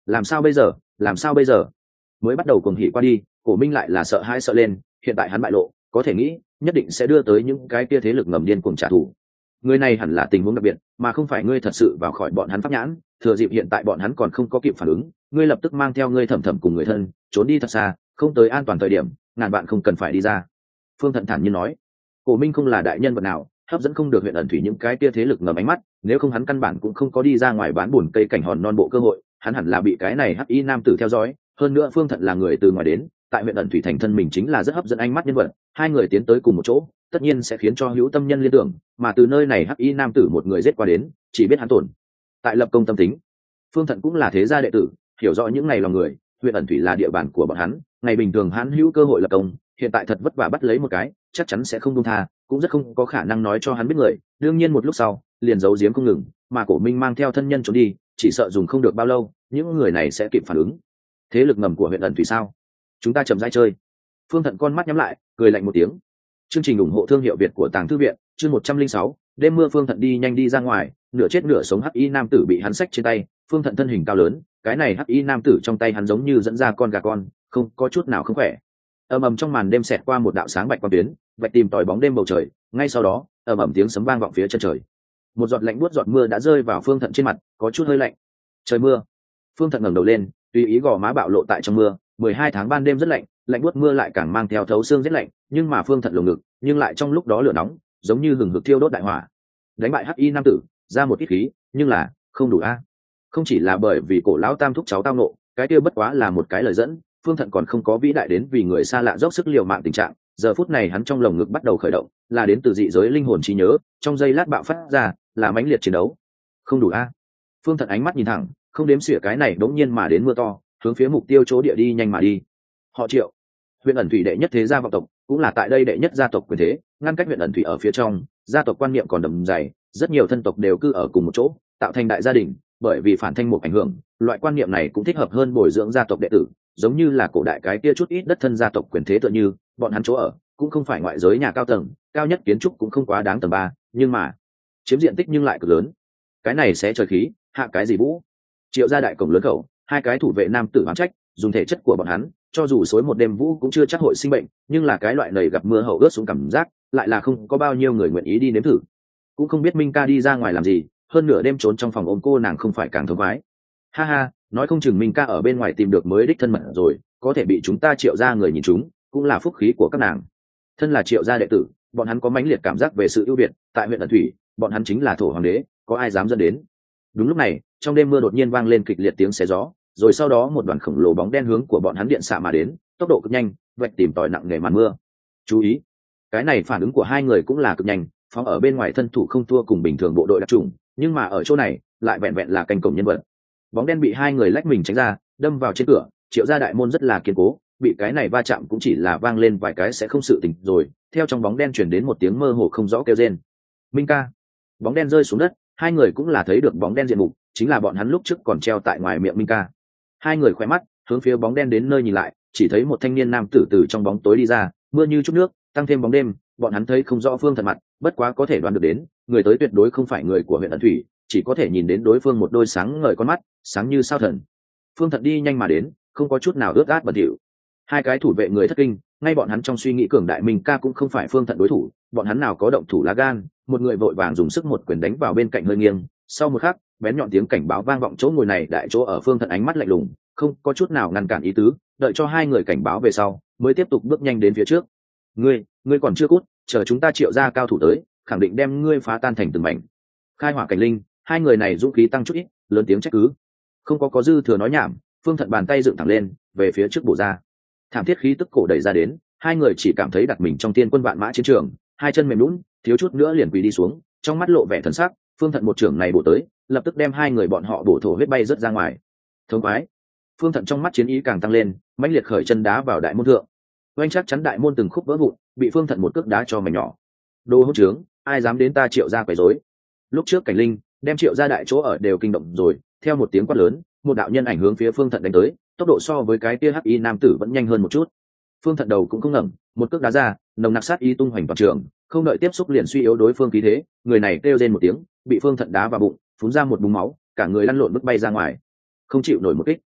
S1: làm sao bây giờ, làm sao bây giờ? Mới bắt đầu cuồng hỉ qua đi, Cổ Minh lại là sợ hãi sợ lên, hiện tại hắn bại lộ, có thể nghĩ nhất định sẽ đưa tới những cái kia thế lực ngầm điên cuồng trả thù. Người này hẳn là tình huống đặc biệt, mà không phải ngươi thật sự vào khỏi bọn hắn pháp nhãn, thừa dịp hiện tại bọn hắn còn không có kịp phản ứng, ngươi lập tức mang theo ngươi thẩm thẩm cùng người thân, trốn đi thật xa, không tới an toàn thời điểm, ngàn bạn không cần phải đi ra. Phương Thận thản nhiên nói. Cổ Minh không là đại nhân vật nào, hấp dẫn không được huyện ẩn thủy những cái kia thế lực ngầm ánh mắt, nếu không hắn căn bản cũng không có đi ra ngoài bán buồn cây cảnh hòn non bộ cơ hội, hắn hẳn là bị cái này hắc y nam tử theo dõi, hơn nữa Phương Thận là người từ ngoài đến, tại huyện ẩn thủy thành thân mình chính là rất hấp dẫn ánh mắt nhân vật, hai người tiến tới cùng một chỗ, tất nhiên sẽ khiến cho hữu tâm nhân liên tưởng, mà từ nơi này hắc y nam tử một người giết qua đến, chỉ biết hắn tổn tại lập công tâm tính. Phương Thận cũng là thế gia đệ tử, hiểu rõ những ngày lòng người, huyện ẩn thủy là địa bàn của bọn hắn, ngày bình thường hắn hữu cơ hội lập công, hiện tại thật vất vả bắt lấy một cái, chắc chắn sẽ không buông tha, cũng rất không có khả năng nói cho hắn biết người, đương nhiên một lúc sau liền giấu giếm không ngừng, mà Cổ Minh mang theo thân nhân trốn đi, chỉ sợ dùng không được bao lâu những người này sẽ kịp phản ứng. Thế lực ngầm của huyện ẩn thủy sao? Chúng ta chậm rãi chơi. Phương Thận con mắt nhắm lại, cười lạnh một tiếng. Chương trình ủng hộ thương hiệu Việt của Tàng Thư viện, chương 106, đêm mưa. Phương Thận đi nhanh đi ra ngoài, nửa chết nửa sống hắc y nam tử bị hắn xách trên tay. Phương Thận thân hình cao lớn, cái này hắc y nam tử trong tay hắn giống như dẫn ra con gà con, không có chút nào không khỏe. Ầm ầm trong màn đêm xẹt qua một đạo sáng bạch quang tuyến, vạch tìm tòi bóng đêm bầu trời, ngay sau đó ầm ầm tiếng sấm vang vọng phía chân trời. Một giọt lạnh buốt giọt mưa đã rơi vào Phương Thận trên mặt, có chút hơi lạnh. Trời mưa. Phương Thận ngẩng đầu lên, tùy ý gò má bạo lộ tại trong mưa. 12 tháng ban đêm rất lạnh, lạnh buốt mưa lại càng mang theo thấu xương rất lạnh, nhưng mà Phương Thận lồng ngực nhưng lại trong lúc đó lửa nóng, giống như hừng hực thiêu đốt đại hỏa. Đánh bại hắc y nam tử, ra một ít khí, nhưng là không đủ a. Không chỉ là bởi vì Cổ lão tam thúc cháu tao nộ, cái kia bất quá là một cái lời dẫn, Phương Thận còn không có vĩ đại đến vì người xa lạ dốc sức liều mạng tình trạng. Giờ phút này hắn trong lồng ngực bắt đầu khởi động, là đến từ dị giới linh hồn trí nhớ, trong giây lát bạo phát ra, là mãnh liệt chiến đấu. Không đủ a. Phương Thận ánh mắt nhìn thẳng, không đếm xỉa cái này đống nhiên mà đến mưa to, hướng phía mục tiêu chỗ địa đi nhanh mà đi. Họ Triệu, huyện ẩn thủy đệ nhất thế gia vọng tộc, cũng là tại đây đệ nhất gia tộc quyền thế, ngăn cách huyện ẩn thủy ở phía trong, gia tộc quan niệm còn đậm dày, rất nhiều thân tộc đều cư ở cùng một chỗ, tạo thành đại gia đình. Bởi vì phản thanh một ảnh hưởng, loại quan niệm này cũng thích hợp hơn bồi dưỡng gia tộc đệ tử, giống như là cổ đại cái kia chút ít đất thân gia tộc quyền thế tựa như bọn hắn chỗ ở cũng không phải ngoại giới nhà cao tầng, cao nhất kiến trúc cũng không quá đáng tầng 3, nhưng mà chiếm diện tích nhưng lại cực lớn. Cái này sẽ trời khí, hạ cái gì vũ. Triệu gia đại cổng lớn khẩu, hai cái thủ vệ nam tử oán trách, dùng thể chất của bọn hắn, cho dù xối một đêm vũ cũng chưa chắc hội sinh bệnh, nhưng là cái loại này gặp mưa hậu ướt xuống cảm giác, lại là không có bao nhiêu người nguyện ý đi nếm thử. Cũng không biết Minh ca đi ra ngoài làm gì, hơn nửa đêm trốn trong phòng ôm cô nàng không phải càng thống khoái. Ha ha, nói không chừng Minh ca ở bên ngoài tìm được mới đích thân mật rồi, có thể bị chúng ta Triệu gia người nhìn chúng, cũng là phúc khí của các nàng. Thân là Triệu gia đệ tử, bọn hắn có mãnh liệt cảm giác về sự ưu việt, tại huyện ẩn thủy, bọn hắn chính là thổ hoàng đế, có ai dám dẫn đến. Đúng lúc này, trong đêm mưa đột nhiên vang lên kịch liệt tiếng xé gió, rồi sau đó một đoàn khổng lồ bóng đen hướng của bọn hắn điện xạ mà đến, tốc độ cực nhanh, vạch tìm tòi nặng nề màn mưa. Chú ý, cái này phản ứng của hai người cũng là cực nhanh, phóng ở bên ngoài thân thủ không thua cùng bình thường bộ đội đặc trùng, nhưng mà ở chỗ này lại vẹn vẹn là canh cổng nhân vật. Bóng đen bị hai người lách mình tránh ra, đâm vào trên cửa. Triệu gia đại môn rất là kiên cố, bị cái này va chạm cũng chỉ là vang lên vài cái sẽ không sự tình rồi. Theo trong bóng đen truyền đến một tiếng mơ hồ không rõ kêu rên. Minh ca. Bóng đen rơi xuống đất, hai người cũng là thấy được bóng đen diện mục, chính là bọn hắn lúc trước còn treo tại ngoài miệng Minh ca. Hai người khóe mắt hướng phía bóng đen đến nơi nhìn lại, chỉ thấy một thanh niên nam tử từ trong bóng tối đi ra, mưa như chút nước, tăng thêm bóng đêm, bọn hắn thấy không rõ Phương Thận mặt, bất quá có thể đoán được đến, người tới tuyệt đối không phải người của huyện ẩn thủy, chỉ có thể nhìn đến đối phương một đôi sáng ngời con mắt, sáng như sao thần. Phương Thận đi nhanh mà đến, không có chút nào ướt át bẩn thỉu. Hai cái thủ vệ người thất kinh, ngay bọn hắn trong suy nghĩ cường đại Minh ca cũng không phải Phương Thận đối thủ, bọn hắn nào có động thủ lá gan, một người vội vàng dùng sức một quyền đánh vào bên cạnh hơi nghiêng. Sau một khắc, bén nhọn tiếng cảnh báo vang vọng chỗ ngồi này đại chỗ ở. Phương Thận ánh mắt lạnh lùng, không có chút nào ngăn cản ý tứ, đợi cho hai người cảnh báo về sau, mới tiếp tục bước nhanh đến phía trước. Ngươi còn chưa cút, chờ chúng ta Triệu gia cao thủ tới, khẳng định đem ngươi phá tan thành từng mảnh. Khai hỏa cảnh linh, hai người này dũng khí tăng chút ít, lớn tiếng trách cứ. Không có dư thừa nói nhảm, Phương Thận bàn tay dựng thẳng lên, về phía trước bổ ra. Thảm thiết khí tức cổ đẩy ra đến, hai người chỉ cảm thấy đặt mình trong tiên quân vạn mã chiến trường, hai chân mềm nhũn, thiếu chút nữa liền quỳ đi xuống, trong mắt lộ vẻ thần sắc. Phương Thận một trưởng này bổ tới, lập tức đem hai người bọn họ bổ thổ huyết bay rớt ra ngoài. Thống khoái. Phương Thận trong mắt chiến ý càng tăng lên, mãnh liệt khởi chân đá vào đại môn thượng. Oanh chắc chắn đại môn từng khúc vỡ vụn, bị Phương Thận một cước đá cho mảnh nhỏ. Đồ hỗn trướng, ai dám đến ta Triệu gia quấy rối? Lúc trước Cảnh Linh đem Triệu gia đại chỗ ở đều kinh động rồi, theo một tiếng quát lớn, một đạo nhân ảnh hướng phía Phương Thận đánh tới, tốc độ so với cái kia hắc y nam tử vẫn nhanh hơn một chút. Phương Thận đầu cũng không ngẩng, một cước đá ra, nồng nặc sát ý tung hoành toàn trường, không đợi tiếp xúc liền suy yếu đối phương khí thế, người này kêu rên một tiếng, bị Phương Thận đá vào bụng, phun ra một búng máu, cả người lăn lộn bước bay ra ngoài. Không chịu nổi một kích,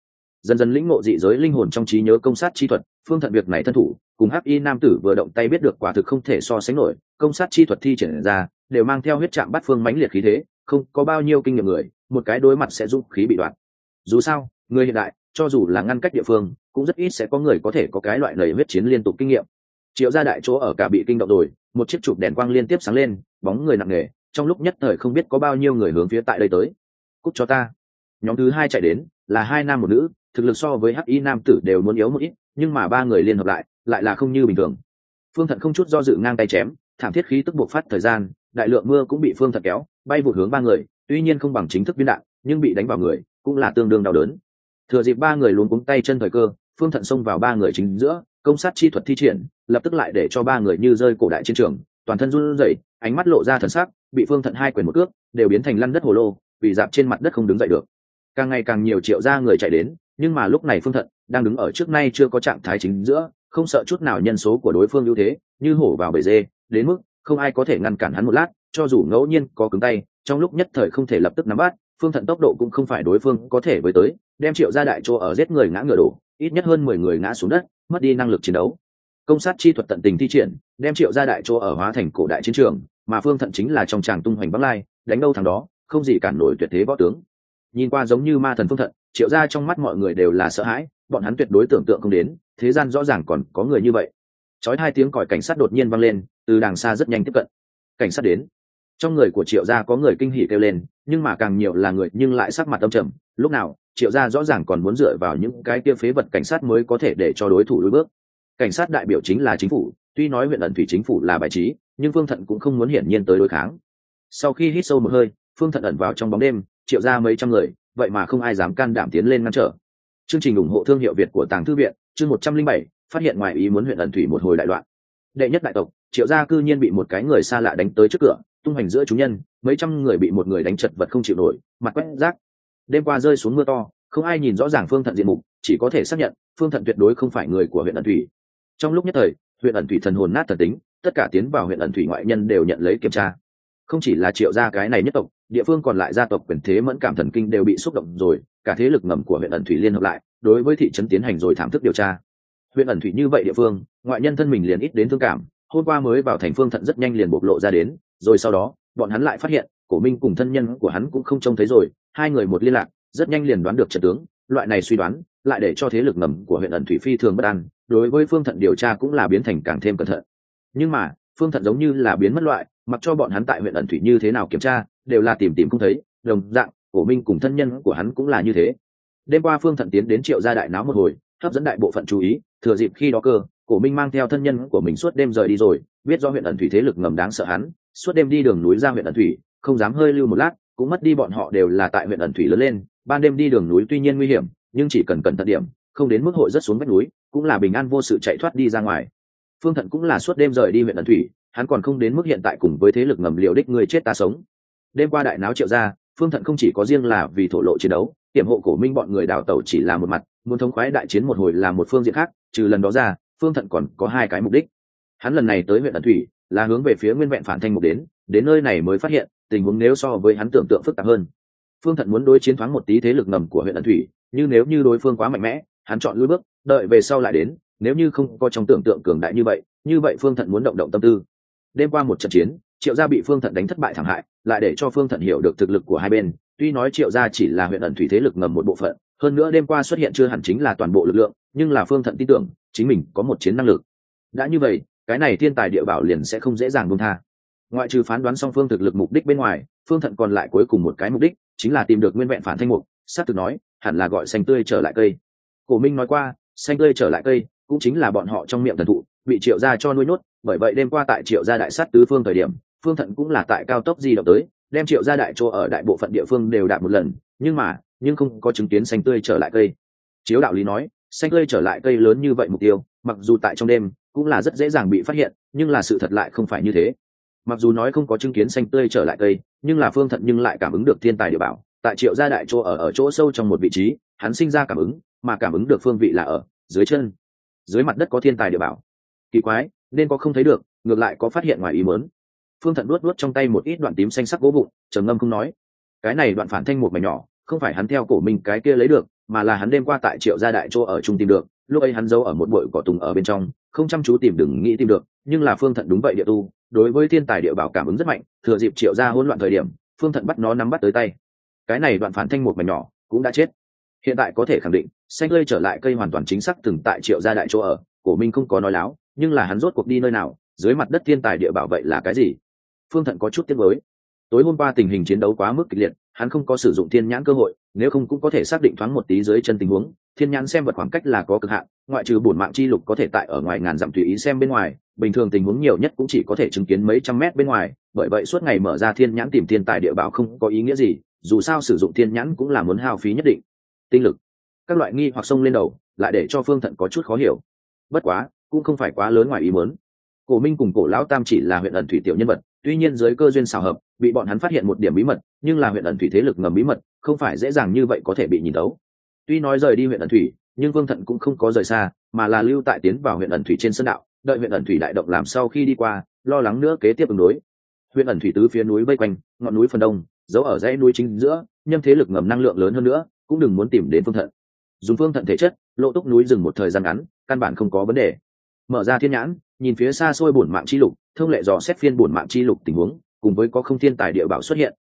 S1: dần dần lĩnh ngộ dị giới linh hồn trong trí nhớ công sát chi thuật. Phương Thận việc này thân thủ cùng hắc y nam tử vừa động tay biết được quả thực không thể so sánh nổi, công sát chi thuật thi triển ra đều mang theo huyết trạng bát phương mãnh liệt khí thế, không có bao nhiêu kinh nghiệm người một cái đối mặt sẽ dũng khí bị đoạn. Dù sao người hiện đại cho dù là ngăn cách địa phương cũng rất ít sẽ có người có thể có cái loại lầy huyết chiến liên tục kinh nghiệm. Triệu gia đại chỗ ở cả bị kinh động rồi, một chiếc chụp đèn quang liên tiếp sáng lên, bóng người nặng nề, trong lúc nhất thời không biết có bao nhiêu người hướng phía tại đây tới. Cút cho ta. Nhóm thứ hai chạy đến là hai nam một nữ, thực lực so với hắc y nam tử đều muốn yếu một ít, nhưng mà ba người liên hợp lại là không như bình thường. Phương Thận không chút do dự ngang tay chém, thảm thiết khí tức buộc phát thời gian, đại lượng mưa cũng bị Phương Thận kéo bay vụt hướng ba người, tuy nhiên không bằng chính thức viên đạn, nhưng bị đánh vào người cũng là tương đương đau đớn. Thừa dịp ba người luống cuống tay chân thời cơ, Phương Thận xông vào ba người chính giữa, công sát chi thuật thi triển, lập tức lại để cho ba người như rơi cổ đại chiến trường, toàn thân run rẩy, ánh mắt lộ ra thần sắc, bị Phương Thận hai quyền một cước đều biến thành lăn đất hồ lô, bị dạp trên mặt đất không đứng dậy được. Càng ngày càng nhiều triệu gia người chạy đến, nhưng mà lúc này Phương Thận đang đứng ở trước nay chưa có trạng thái chính giữa, không sợ chút nào nhân số của đối phương ưu thế, như hổ vào bầy dê, đến mức không ai có thể ngăn cản hắn một lát, cho dù ngẫu nhiên có cứng tay, trong lúc nhất thời không thể lập tức nắm bắt. Phương Thận tốc độ cũng không phải đối phương có thể với tới, đem triệu gia đại chỗ ở giết người ngã ngựa đổ, ít nhất hơn 10 người ngã xuống đất, mất đi năng lực chiến đấu. Công sát chi thuật tận tình thi triển, đem triệu gia đại chỗ ở hóa thành cổ đại chiến trường, mà Phương Thận chính là trong tràng tung hoành vắng lai, đánh đâu thằng đó, không gì cản nổi tuyệt thế võ tướng. Nhìn qua giống như ma thần Phương Thận, triệu gia trong mắt mọi người đều là sợ hãi, bọn hắn tuyệt đối tưởng tượng không đến, thế gian rõ ràng còn có người như vậy. Chói hai tiếng còi cảnh sát đột nhiên vang lên, từ đằng xa rất nhanh tiếp cận. Cảnh sát đến. Trong người của triệu gia có người kinh hỉ kêu lên, nhưng mà càng nhiều là người nhưng lại sắc mặt âm trầm. Lúc nào triệu gia rõ ràng còn muốn dựa vào những cái kia phế vật cảnh sát mới có thể để cho đối thủ lùi bước. Cảnh sát đại biểu chính là chính phủ, tuy nói huyện ẩn thủy chính phủ là bài trí, nhưng Phương Thận cũng không muốn hiển nhiên tới đối kháng. Sau khi hít sâu một hơi, Phương Thận ẩn vào trong bóng đêm, triệu gia mấy trăm người, vậy mà không ai dám can đảm tiến lên ngăn trở. Chương trình ủng hộ thương hiệu Việt của Tàng Thư viện, chương 107, phát hiện ngoài ý muốn huyện ẩn thủy một hồi đại loạn. Đệ nhất đại tộc, triệu gia cư nhiên bị một cái người xa lạ đánh tới trước cửa, tung hành giữa chúng nhân, mấy trăm người bị một người đánh chật vật không chịu nổi, mặt quét rác. Đêm qua rơi xuống mưa to, không ai nhìn rõ ràng Phương Thận diện mục, chỉ có thể xác nhận Phương Thận tuyệt đối không phải người của huyện ẩn thủy. Trong lúc nhất thời, huyện ẩn thủy thần hồn nát thần tính, tất cả tiến vào huyện ẩn thủy ngoại nhân đều nhận lấy kiểm tra. Không chỉ là triệu gia cái này nhất tộc, địa phương còn lại gia tộc quyền thế mẫn cảm thần kinh đều bị xúc động rồi, cả thế lực ngầm của huyện ẩn thủy liên hợp lại, đối với thị trấn tiến hành rồi thảm thức điều tra. Huyện ẩn thủy như vậy địa phương, ngoại nhân thân mình liền ít đến thương cảm, hôm qua mới vào thành Phương Thận rất nhanh liền bộc lộ ra đến, rồi sau đó bọn hắn lại phát hiện Cổ Minh cùng thân nhân của hắn cũng không trông thấy rồi, hai người một liên lạc rất nhanh liền đoán được trận tướng. Loại này suy đoán lại để cho thế lực ngầm của huyện ẩn thủy phi thường bất an, đối với Phương Thận điều tra cũng là biến thành càng thêm cẩn thận. Nhưng mà Phương Thận giống như là biến mất loại, mặc cho bọn hắn tại huyện ẩn thủy như thế nào kiểm tra đều là tìm không thấy, đồng dạng Cổ Minh cùng thân nhân của hắn cũng là như thế. Đêm qua Phương Thận tiến đến triệu gia đại náo một hồi, hấp dẫn đại bộ phận chú ý, thừa dịp khi đó cơ, Cổ Minh mang theo thân nhân của mình suốt đêm rời đi rồi, biết do huyện ẩn thủy thế lực ngầm đáng sợ hắn, suốt đêm đi đường núi ra huyện ẩn thủy, không dám hơi lưu một lát, cũng mất đi bọn họ đều là tại huyện ẩn thủy lớn lên, ban đêm đi đường núi tuy nhiên nguy hiểm, nhưng chỉ cần cẩn thận điểm, không đến mức hội rất xuống vách núi, cũng là bình an vô sự chạy thoát đi ra ngoài. Phương Thận cũng là suốt đêm rời đi huyện ẩn thủy, hắn còn không đến mức hiện tại cùng với thế lực ngầm liều đích người chết ta sống. Đêm qua đại náo triệu gia, Phương Thận không chỉ có riêng là vì thổ lộ chiến đấu, tiềm hộ Cổ Minh bọn người đào tẩu chỉ là một mặt, muốn thống khoái đại chiến một hồi là một phương diện khác. Trừ lần đó ra, Phương Thận còn có hai cái mục đích. Hắn lần này tới huyện ẩn thủy là hướng về phía nguyên vẹn phản thanh mục đến nơi này mới phát hiện tình huống nếu so với hắn tưởng tượng phức tạp hơn. Phương Thận muốn đối chiến thoáng một tí thế lực ngầm của huyện ẩn thủy, nhưng nếu như đối phương quá mạnh mẽ, hắn chọn lùi bước, đợi về sau lại đến. Nếu như không có trong tưởng tượng cường đại như vậy Phương Thận muốn động tâm tư. Đêm qua một trận chiến, triệu gia bị Phương Thận đánh thất bại thảm hại, lại để cho Phương Thận hiểu được thực lực của hai bên. Tuy nói triệu gia chỉ là huyện ẩn thủy thế lực ngầm một bộ phận, hơn nữa đêm qua xuất hiện chưa hẳn chính là toàn bộ lực lượng, nhưng là Phương Thận tin tưởng chính mình có một chiến năng lực. Đã như vậy, cái này thiên tài địa bảo liền sẽ không dễ dàng buông tha. Ngoại trừ phán đoán song phương thực lực mục đích bên ngoài, Phương Thận còn lại cuối cùng một cái mục đích, chính là tìm được nguyên vẹn phản thanh mục. Sát thực nói, hẳn là gọi xanh tươi trở lại cây. Cổ Minh nói qua, xanh tươi trở lại cây cũng chính là bọn họ trong miệng thần thụ, bị triệu gia cho nuôi nhốt. Bởi vậy đêm qua tại triệu gia đại sát tứ phương thời điểm, Phương Thận cũng là tại cao tốc di động tới, đem triệu gia đại chỗ ở đại bộ phận địa phương đều đạt một lần, nhưng không có chứng kiến xanh tươi trở lại cây. Chiếu đạo lý nói, xanh tươi trở lại cây lớn như vậy mục tiêu, mặc dù tại trong đêm cũng là rất dễ dàng bị phát hiện, nhưng là sự thật lại không phải như thế. Mặc dù nói không có chứng kiến xanh tươi trở lại cây, nhưng là Phương Thận nhưng lại cảm ứng được thiên tài địa bảo tại triệu gia đại chỗ ở chỗ sâu trong một vị trí, hắn sinh ra cảm ứng, mà cảm ứng được phương vị là ở dưới chân, dưới mặt đất có thiên tài địa bảo. Kỳ quái, nên có không thấy được, ngược lại có phát hiện ngoài ý muốn. Phương Thận luốt trong tay một ít đoạn tím xanh sắc gỗ vụn, trầm ngâm không nói. Cái này đoạn phản thanh một mảnh nhỏ, không phải hắn theo Cổ Minh cái kia lấy được, mà là hắn đêm qua tại Triệu gia đại chỗ ở trung tìm được. Lúc ấy hắn giấu ở một bụi cỏ tùng ở bên trong, không chăm chú tìm đừng nghĩ tìm được, nhưng là Phương Thận đúng vậy địa tu, đối với thiên tài địa bảo cảm ứng rất mạnh, thừa dịp Triệu gia hỗn loạn thời điểm, Phương Thận bắt nó nắm bắt tới tay. Cái này đoạn phản thanh một mảnh nhỏ cũng đã chết. Hiện tại có thể khẳng định, xanh lây trở lại cây hoàn toàn chính xác từng tại Triệu gia đại chỗ ở, Cổ Minh không có nói láo, nhưng là hắn rốt cuộc đi nơi nào, dưới mặt đất thiên tài địa bảo vậy là cái gì? Phương Thận có chút tiếc nuối. Tối hôm qua tình hình chiến đấu quá mức kịch liệt, hắn không có sử dụng thiên nhãn cơ hội, nếu không cũng có thể xác định thoáng một tí dưới chân tình huống. Thiên nhãn xem vật khoảng cách là có cực hạn, ngoại trừ bổn mạng chi lục có thể tại ở ngoài ngàn dặm tùy ý xem bên ngoài, bình thường tình huống nhiều nhất cũng chỉ có thể chứng kiến mấy trăm mét bên ngoài. Bởi vậy suốt ngày mở ra thiên nhãn tìm thiên tài địa bảo không có ý nghĩa gì, dù sao sử dụng thiên nhãn cũng là muốn hao phí nhất định tinh lực. Các loại nghi hoặc xông lên đầu, lại để cho Phương Thận có chút khó hiểu. Bất quá, cũng không phải quá lớn ngoài ý muốn. Cổ Minh cùng Cổ lão tam chỉ là huyện ẩn thủy tiểu nhân vật, tuy nhiên dưới cơ duyên xào hợp, bị bọn hắn phát hiện một điểm bí mật, nhưng là huyện ẩn thủy thế lực ngầm bí mật, không phải dễ dàng như vậy có thể bị nhìn thấu. Tuy nói rời đi huyện ẩn thủy, nhưng Vương Thận cũng không có rời xa, mà là lưu tại tiến vào huyện ẩn thủy trên sơn đạo, đợi huyện ẩn thủy đại động làm sau khi đi qua, lo lắng nữa kế tiếp ứng đối. Huyện ẩn thủy tứ phía núi vây quanh, ngọn núi phần đông, giấu ở dãy núi chính giữa, nhưng thế lực ngầm năng lượng lớn hơn nữa, cũng đừng muốn tìm đến Phương Thận. Dùng Phương Thận thể chất, lộ túc núi rừng một thời gian ngắn, căn bản không có vấn đề. Mở ra thiên nhãn, nhìn phía xa xôi bổn mạng chi lục, thông lệ dò xét phiên bổn mạng chi lục tình huống, cùng với có không thiên tài địa bảo xuất hiện.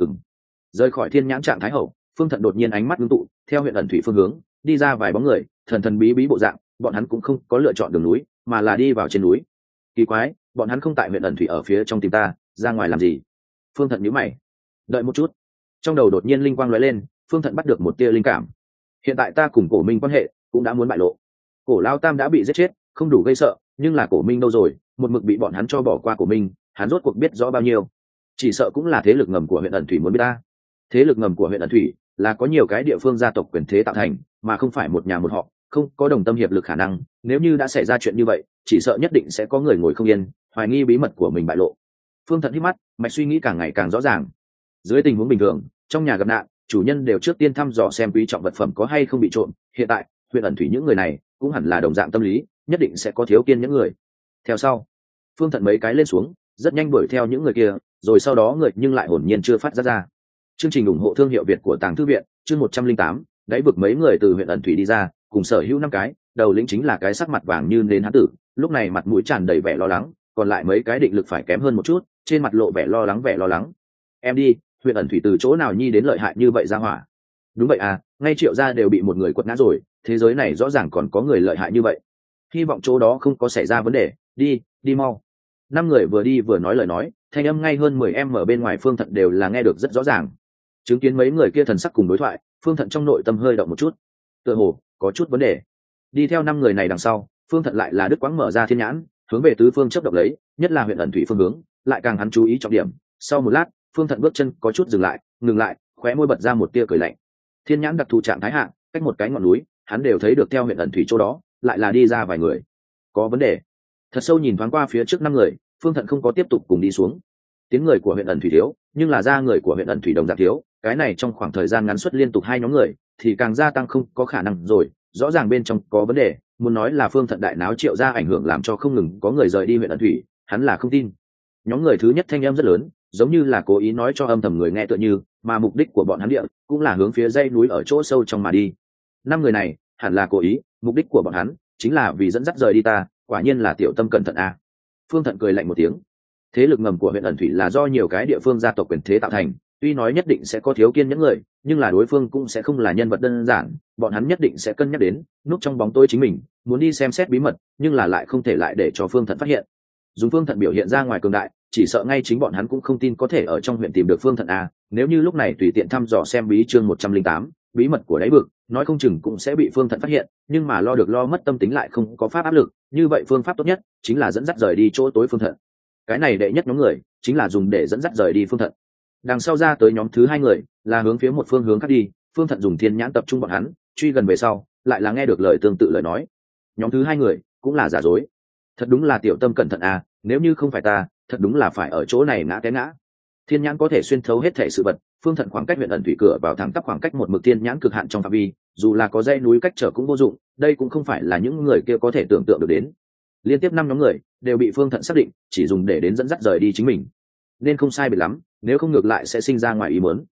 S1: Rời khỏi thiên nhãn trạng thái hậu, Phương Thận đột nhiên ánh mắt ngưng tụ, theo huyện ẩn thủy phương hướng, đi ra vài bóng người, thần thần bí bí bộ dạng, bọn hắn cũng không có lựa chọn đường núi, mà là đi vào trên núi. Kỳ quái, bọn hắn không tại huyện ẩn thủy ở phía trong tìm ta, ra ngoài làm gì? Phương Thận nhíu mày. Đợi một chút. Trong đầu đột nhiên linh quang lóe lên, Phương Thận bắt được một tia linh cảm. Hiện tại ta cùng Cổ Minh quan hệ cũng đã muốn bại lộ. Cổ Lao Tam đã bị giết chết, không đủ gây sợ, nhưng là Cổ Minh đâu rồi, một mực bị bọn hắn cho bỏ qua Cổ Minh, hắn rốt cuộc biết rõ bao nhiêu. Chỉ sợ cũng là thế lực ngầm của huyện ẩn thủy muốn biết ta. Thế lực ngầm của huyện ẩn thủy là có nhiều cái địa phương gia tộc quyền thế tạo thành, mà không phải một nhà một họ, không có đồng tâm hiệp lực khả năng. Nếu như đã xảy ra chuyện như vậy, chỉ sợ nhất định sẽ có người ngồi không yên, hoài nghi bí mật của mình bại lộ. Phương Thận hít mắt, mạch suy nghĩ càng ngày càng rõ ràng. Dưới tình huống bình thường, trong nhà gặp nạn, chủ nhân đều trước tiên thăm dò xem quý trọng vật phẩm có hay không bị trộm. Hiện tại, huyện ẩn thủy những người này cũng hẳn là đồng dạng tâm lý, nhất định sẽ có thiếu kiên những người. Theo sau, Phương Thận mấy cái lên xuống, rất nhanh đuổi theo những người kia, rồi sau đó người nhưng lại hồn nhiên chưa phát ra. Chương trình ủng hộ thương hiệu Việt của Tàng Thư viện, chương 108, đáy vực mấy người từ huyện ẩn thủy đi ra, cùng sở hữu 5 cái, đầu lĩnh chính là cái sắc mặt vàng như nến hán tử, lúc này mặt mũi tràn đầy vẻ lo lắng, còn lại mấy cái định lực phải kém hơn một chút, trên mặt lộ vẻ lo lắng. Em đi, huyện ẩn thủy từ chỗ nào nhi đến lợi hại như vậy ra hỏa? Đúng vậy à, ngay Triệu gia đều bị một người quật ngã rồi, thế giới này rõ ràng còn có người lợi hại như vậy. Hy vọng chỗ đó không có xảy ra vấn đề, đi mau. 5 người vừa đi vừa nói lời nói, thanh âm ngay hơn 10 ở bên ngoài Phương Thận đều là nghe được rất rõ ràng. Chứng kiến mấy người kia thần sắc cùng đối thoại, Phương Thận trong nội tâm hơi động một chút, tựa hồ có chút vấn đề. Đi theo 5 người này đằng sau, Phương Thận lại là đứt quãng mở ra thiên nhãn, hướng về tứ phương chấp động lấy, nhất là huyện ẩn thủy phương hướng, lại càng hắn chú ý trọng điểm. Sau một lát, Phương Thận bước chân có chút ngừng lại, khóe môi bật ra một tia cười lạnh. Thiên nhãn đặc thù trạng thái hạ, cách một cái ngọn núi, hắn đều thấy được theo huyện ẩn thủy chỗ đó, lại là đi ra vài người. Có vấn đề. Thật sâu nhìn thoáng qua phía trước 5 người, Phương Thận không có tiếp tục cùng đi xuống. Tiếng người của huyện ẩn thủy thiếu, nhưng là ra người của huyện ẩn thủy đồng dạng thiếu, cái này trong khoảng thời gian ngắn xuất liên tục 2 nhóm người, thì càng gia tăng không có khả năng rồi, rõ ràng bên trong có vấn đề, muốn nói là Phương Thận đại náo Triệu ra ảnh hưởng làm cho không ngừng có người rời đi huyện ẩn thủy, hắn là không tin. Nhóm người thứ nhất thanh âm rất lớn, giống như là cố ý nói cho âm thầm người nghe tựa như, mà mục đích của bọn hắn địa cũng là hướng phía dãy núi ở chỗ sâu trong mà đi. 5 người này hẳn là cố ý, mục đích của bọn hắn chính là vì dẫn dắt rời đi ta, quả nhiên là tiểu tâm cẩn thận a. Phương Thận cười lạnh một tiếng. Thế lực ngầm của huyện ẩn thủy là do nhiều cái địa phương gia tộc quyền thế tạo thành, tuy nói nhất định sẽ có thiếu kiên những người, nhưng là đối phương cũng sẽ không là nhân vật đơn giản, bọn hắn nhất định sẽ cân nhắc đến núp trong bóng tối chính mình, muốn đi xem xét bí mật, nhưng là lại không thể lại để cho Phương Thận phát hiện. Dùng Phương Thận biểu hiện ra ngoài cường đại, chỉ sợ ngay chính bọn hắn cũng không tin có thể ở trong huyện tìm được Phương Thận a. Nếu như lúc này tùy tiện thăm dò xem bí chương 108, bí mật của đáy vực, nói không chừng cũng sẽ bị Phương Thận phát hiện, nhưng mà lo được lo mất tâm tính lại không có pháp áp lực, như vậy phương pháp tốt nhất chính là dẫn dắt rời đi chỗ tối Phương Thận. Cái này đệ nhất nhóm người chính là dùng để dẫn dắt rời đi Phương Thận. Đằng sau ra tới nhóm thứ 2 người là hướng phía một phương hướng khác đi, Phương Thận dùng thiên nhãn tập trung bọn hắn, truy gần về sau lại là nghe được lời tương tự lời nói. Nhóm thứ 2 người cũng là giả dối. Thật đúng là tiểu tâm cẩn thận à, nếu như không phải ta, thật đúng là phải ở chỗ này ngã té ngã. Thiên nhãn có thể xuyên thấu hết thể sự vật, Phương Thận khoảng cách huyện ẩn thủy cửa vào thẳng tắp khoảng cách một mực thiên nhãn cực hạn trong phạm vi, dù là có dãy núi cách trở cũng vô dụng, đây cũng không phải là những người kia có thể tưởng tượng được đến. Liên tiếp 5 nhóm người đều bị Phương Thận xác định chỉ dùng để đến dẫn dắt rời đi chính mình, nên không sai biệt lắm, nếu không ngược lại sẽ sinh ra ngoài ý muốn.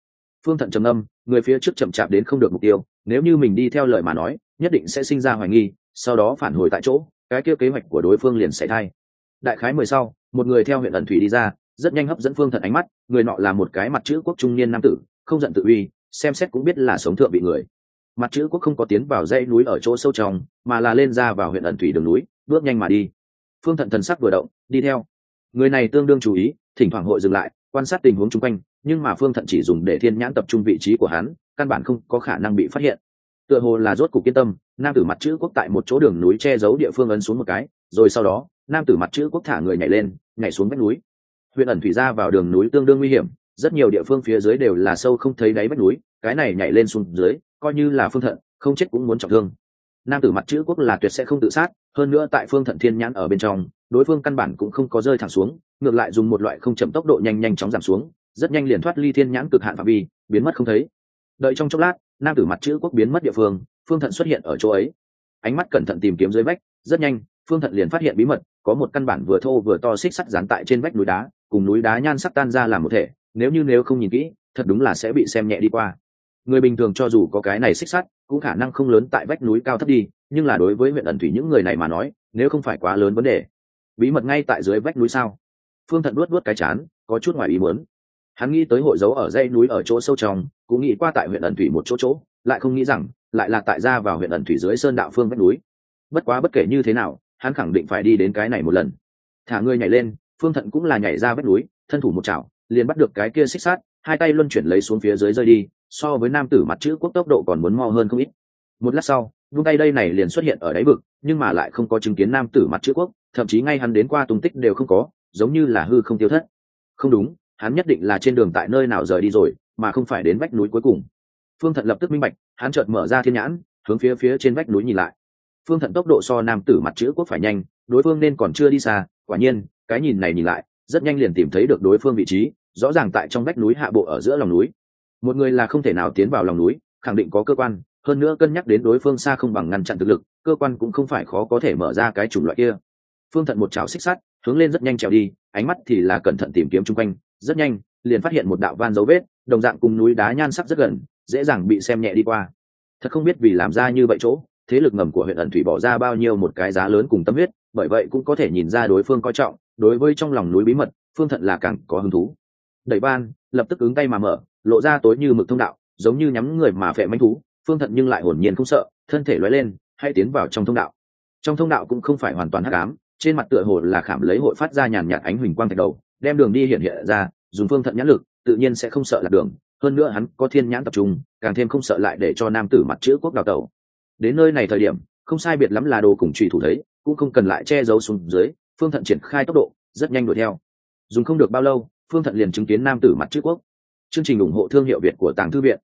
S1: Phương Thận trầm ngâm, người phía trước chậm chạp đến không được mục tiêu, nếu như mình đi theo lời mà nói nhất định sẽ sinh ra hoài nghi, sau đó phản hồi tại chỗ, cái kia kế hoạch của đối phương liền xảy thai. Đại khái 10 sau, một người theo huyện ẩn thủy đi ra, rất nhanh hấp dẫn Phương Thận ánh mắt. Người nọ là một cái mặt chữ quốc trung niên nam tử, không giận tự uy, xem xét cũng biết là sống thượng vị người. Mặt chữ quốc không có tiến vào dãy núi ở chỗ sâu trong, mà là lên ra vào huyện ẩn thủy đường núi, bước nhanh mà đi. Phương Thận thần sắc vừa động, đi theo. Người này tương đương chú ý, thỉnh thoảng hội dừng lại, quan sát tình huống xung quanh, nhưng mà Phương Thận chỉ dùng để thiên nhãn tập trung vị trí của hắn, căn bản không có khả năng bị phát hiện. Tựa hồ là rốt cục yên tâm, nam tử mặt chữ quốc tại một chỗ đường núi che giấu địa phương ấn xuống một cái, rồi sau đó, nam tử mặt chữ quốc thả người nhảy lên, nhảy xuống vách núi. Huyện ẩn thủy ra vào đường núi tương đương nguy hiểm, rất nhiều địa phương phía dưới đều là sâu không thấy đáy vách núi, cái này nhảy lên xuống dưới, coi như là Phương Thận, không chết cũng muốn trọng thương. Nam tử mặt chữ quốc là tuyệt sẽ không tự sát, hơn nữa tại Phương Thận thiên nhãn ở bên trong, đối phương căn bản cũng không có rơi thẳng xuống, ngược lại dùng một loại không chậm tốc độ nhanh chóng giảm xuống, rất nhanh liền thoát ly thiên nhãn cực hạn phạm vi, biến mất không thấy. Đợi trong chốc lát, nam tử mặt chữ quốc biến mất địa phương, Phương Thận xuất hiện ở chỗ ấy. Ánh mắt cẩn thận tìm kiếm dưới vách, rất nhanh, Phương Thận liền phát hiện bí mật, có một căn bản vừa thô vừa to xích sắt dán tại trên vách núi đá, cùng núi đá nhan sắc tan ra làm một thể, nếu không nhìn kỹ, thật đúng là sẽ bị xem nhẹ đi qua. Người bình thường cho dù có cái này xích sắt, cũng khả năng không lớn tại vách núi cao thấp đi, nhưng là đối với huyện ẩn thủy những người này mà nói, nếu không phải quá lớn vấn đề. Bí mật ngay tại dưới vách núi sao? Phương Thận luốt cái chán, có chút ngoài ý muốn. Hắn nghĩ tới hội dấu ở dãy núi ở chỗ sâu trong, cũng nghĩ qua tại huyện ẩn thủy một chỗ, lại không nghĩ rằng lại là tại ra vào huyện ẩn thủy dưới sơn đạo phương vách núi. Bất quá bất kể như thế nào, hắn khẳng định phải đi đến cái này một lần. Thả người nhảy lên, Phương Thận cũng là nhảy ra vách núi, thân thủ một chảo, liền bắt được cái kia xích sắt, hai tay luân chuyển lấy xuống phía dưới rơi đi, so với nam tử mặt chữ quốc tốc độ còn muốn mo hơn không ít. Một lát sau, vung tay đây này liền xuất hiện ở đáy vực, nhưng mà lại không có chứng kiến nam tử mặt chữ quốc, thậm chí ngay hắn đến qua tung tích đều không có, giống như là hư không tiêu thất. Không đúng, hắn nhất định là trên đường tại nơi nào rời đi rồi, mà không phải đến vách núi cuối cùng. Phương Thận lập tức minh bạch, hắn chợt mở ra thiên nhãn, hướng phía trên vách núi nhìn lại. Phương Thận tốc độ so nam tử mặt chữ quốc phải nhanh, đối phương nên còn chưa đi xa. Quả nhiên, cái nhìn này nhìn lại, rất nhanh liền tìm thấy được đối phương vị trí, rõ ràng tại trong vách núi hạ bộ ở giữa lòng núi. Một người là không thể nào tiến vào lòng núi, khẳng định có cơ quan, hơn nữa cân nhắc đến đối phương xa không bằng ngăn chặn thực lực, cơ quan cũng không phải khó có thể mở ra cái chủng loại kia. Phương Thận một chảo xích sắt, hướng lên rất nhanh trèo đi, ánh mắt thì là cẩn thận tìm kiếm chung quanh, rất nhanh liền phát hiện một đạo van dấu vết, đồng dạng cùng núi đá nhan sắc rất gần, dễ dàng bị xem nhẹ đi qua. Thật không biết vì làm ra như vậy chỗ, thế lực ngầm của huyện ẩn thủy bỏ ra bao nhiêu một cái giá lớn cùng tâm huyết, bởi vậy cũng có thể nhìn ra đối phương coi trọng, đối với trong lòng núi bí mật, Phương Thận là càng có hứng thú. Đẩy van, lập tức ứng tay mà mở, lộ ra tối như mực thông đạo, giống như nhắm người mà phệ manh thú. Phương Thận nhưng lại hồn nhiên không sợ, thân thể lóe lên, hay tiến vào trong thông đạo. Trong thông đạo cũng không phải hoàn toàn hắc ám, trên mặt tựa hồ là khảm lấy hội phát ra nhàn nhạt ánh huỳnh quang thạch đầu, đem đường đi hiện ra. Dùng Phương Thận nhãn lực, tự nhiên sẽ không sợ lạc đường. Hơn nữa hắn có thiên nhãn tập trung, càng thêm không sợ lại để cho nam tử mặt chữ quốc đào tẩu. Đến nơi này thời điểm, không sai biệt lắm là đồ cùng trùy thủ thấy, cũng không cần lại che giấu xuống dưới. Phương Thận triển khai tốc độ, rất nhanh đuổi theo. Dùng không được bao lâu, Phương Thận liền chứng kiến nam tử mặt chữ quốc. Chương trình ủng hộ thương hiệu Việt của Tàng Thư Viện.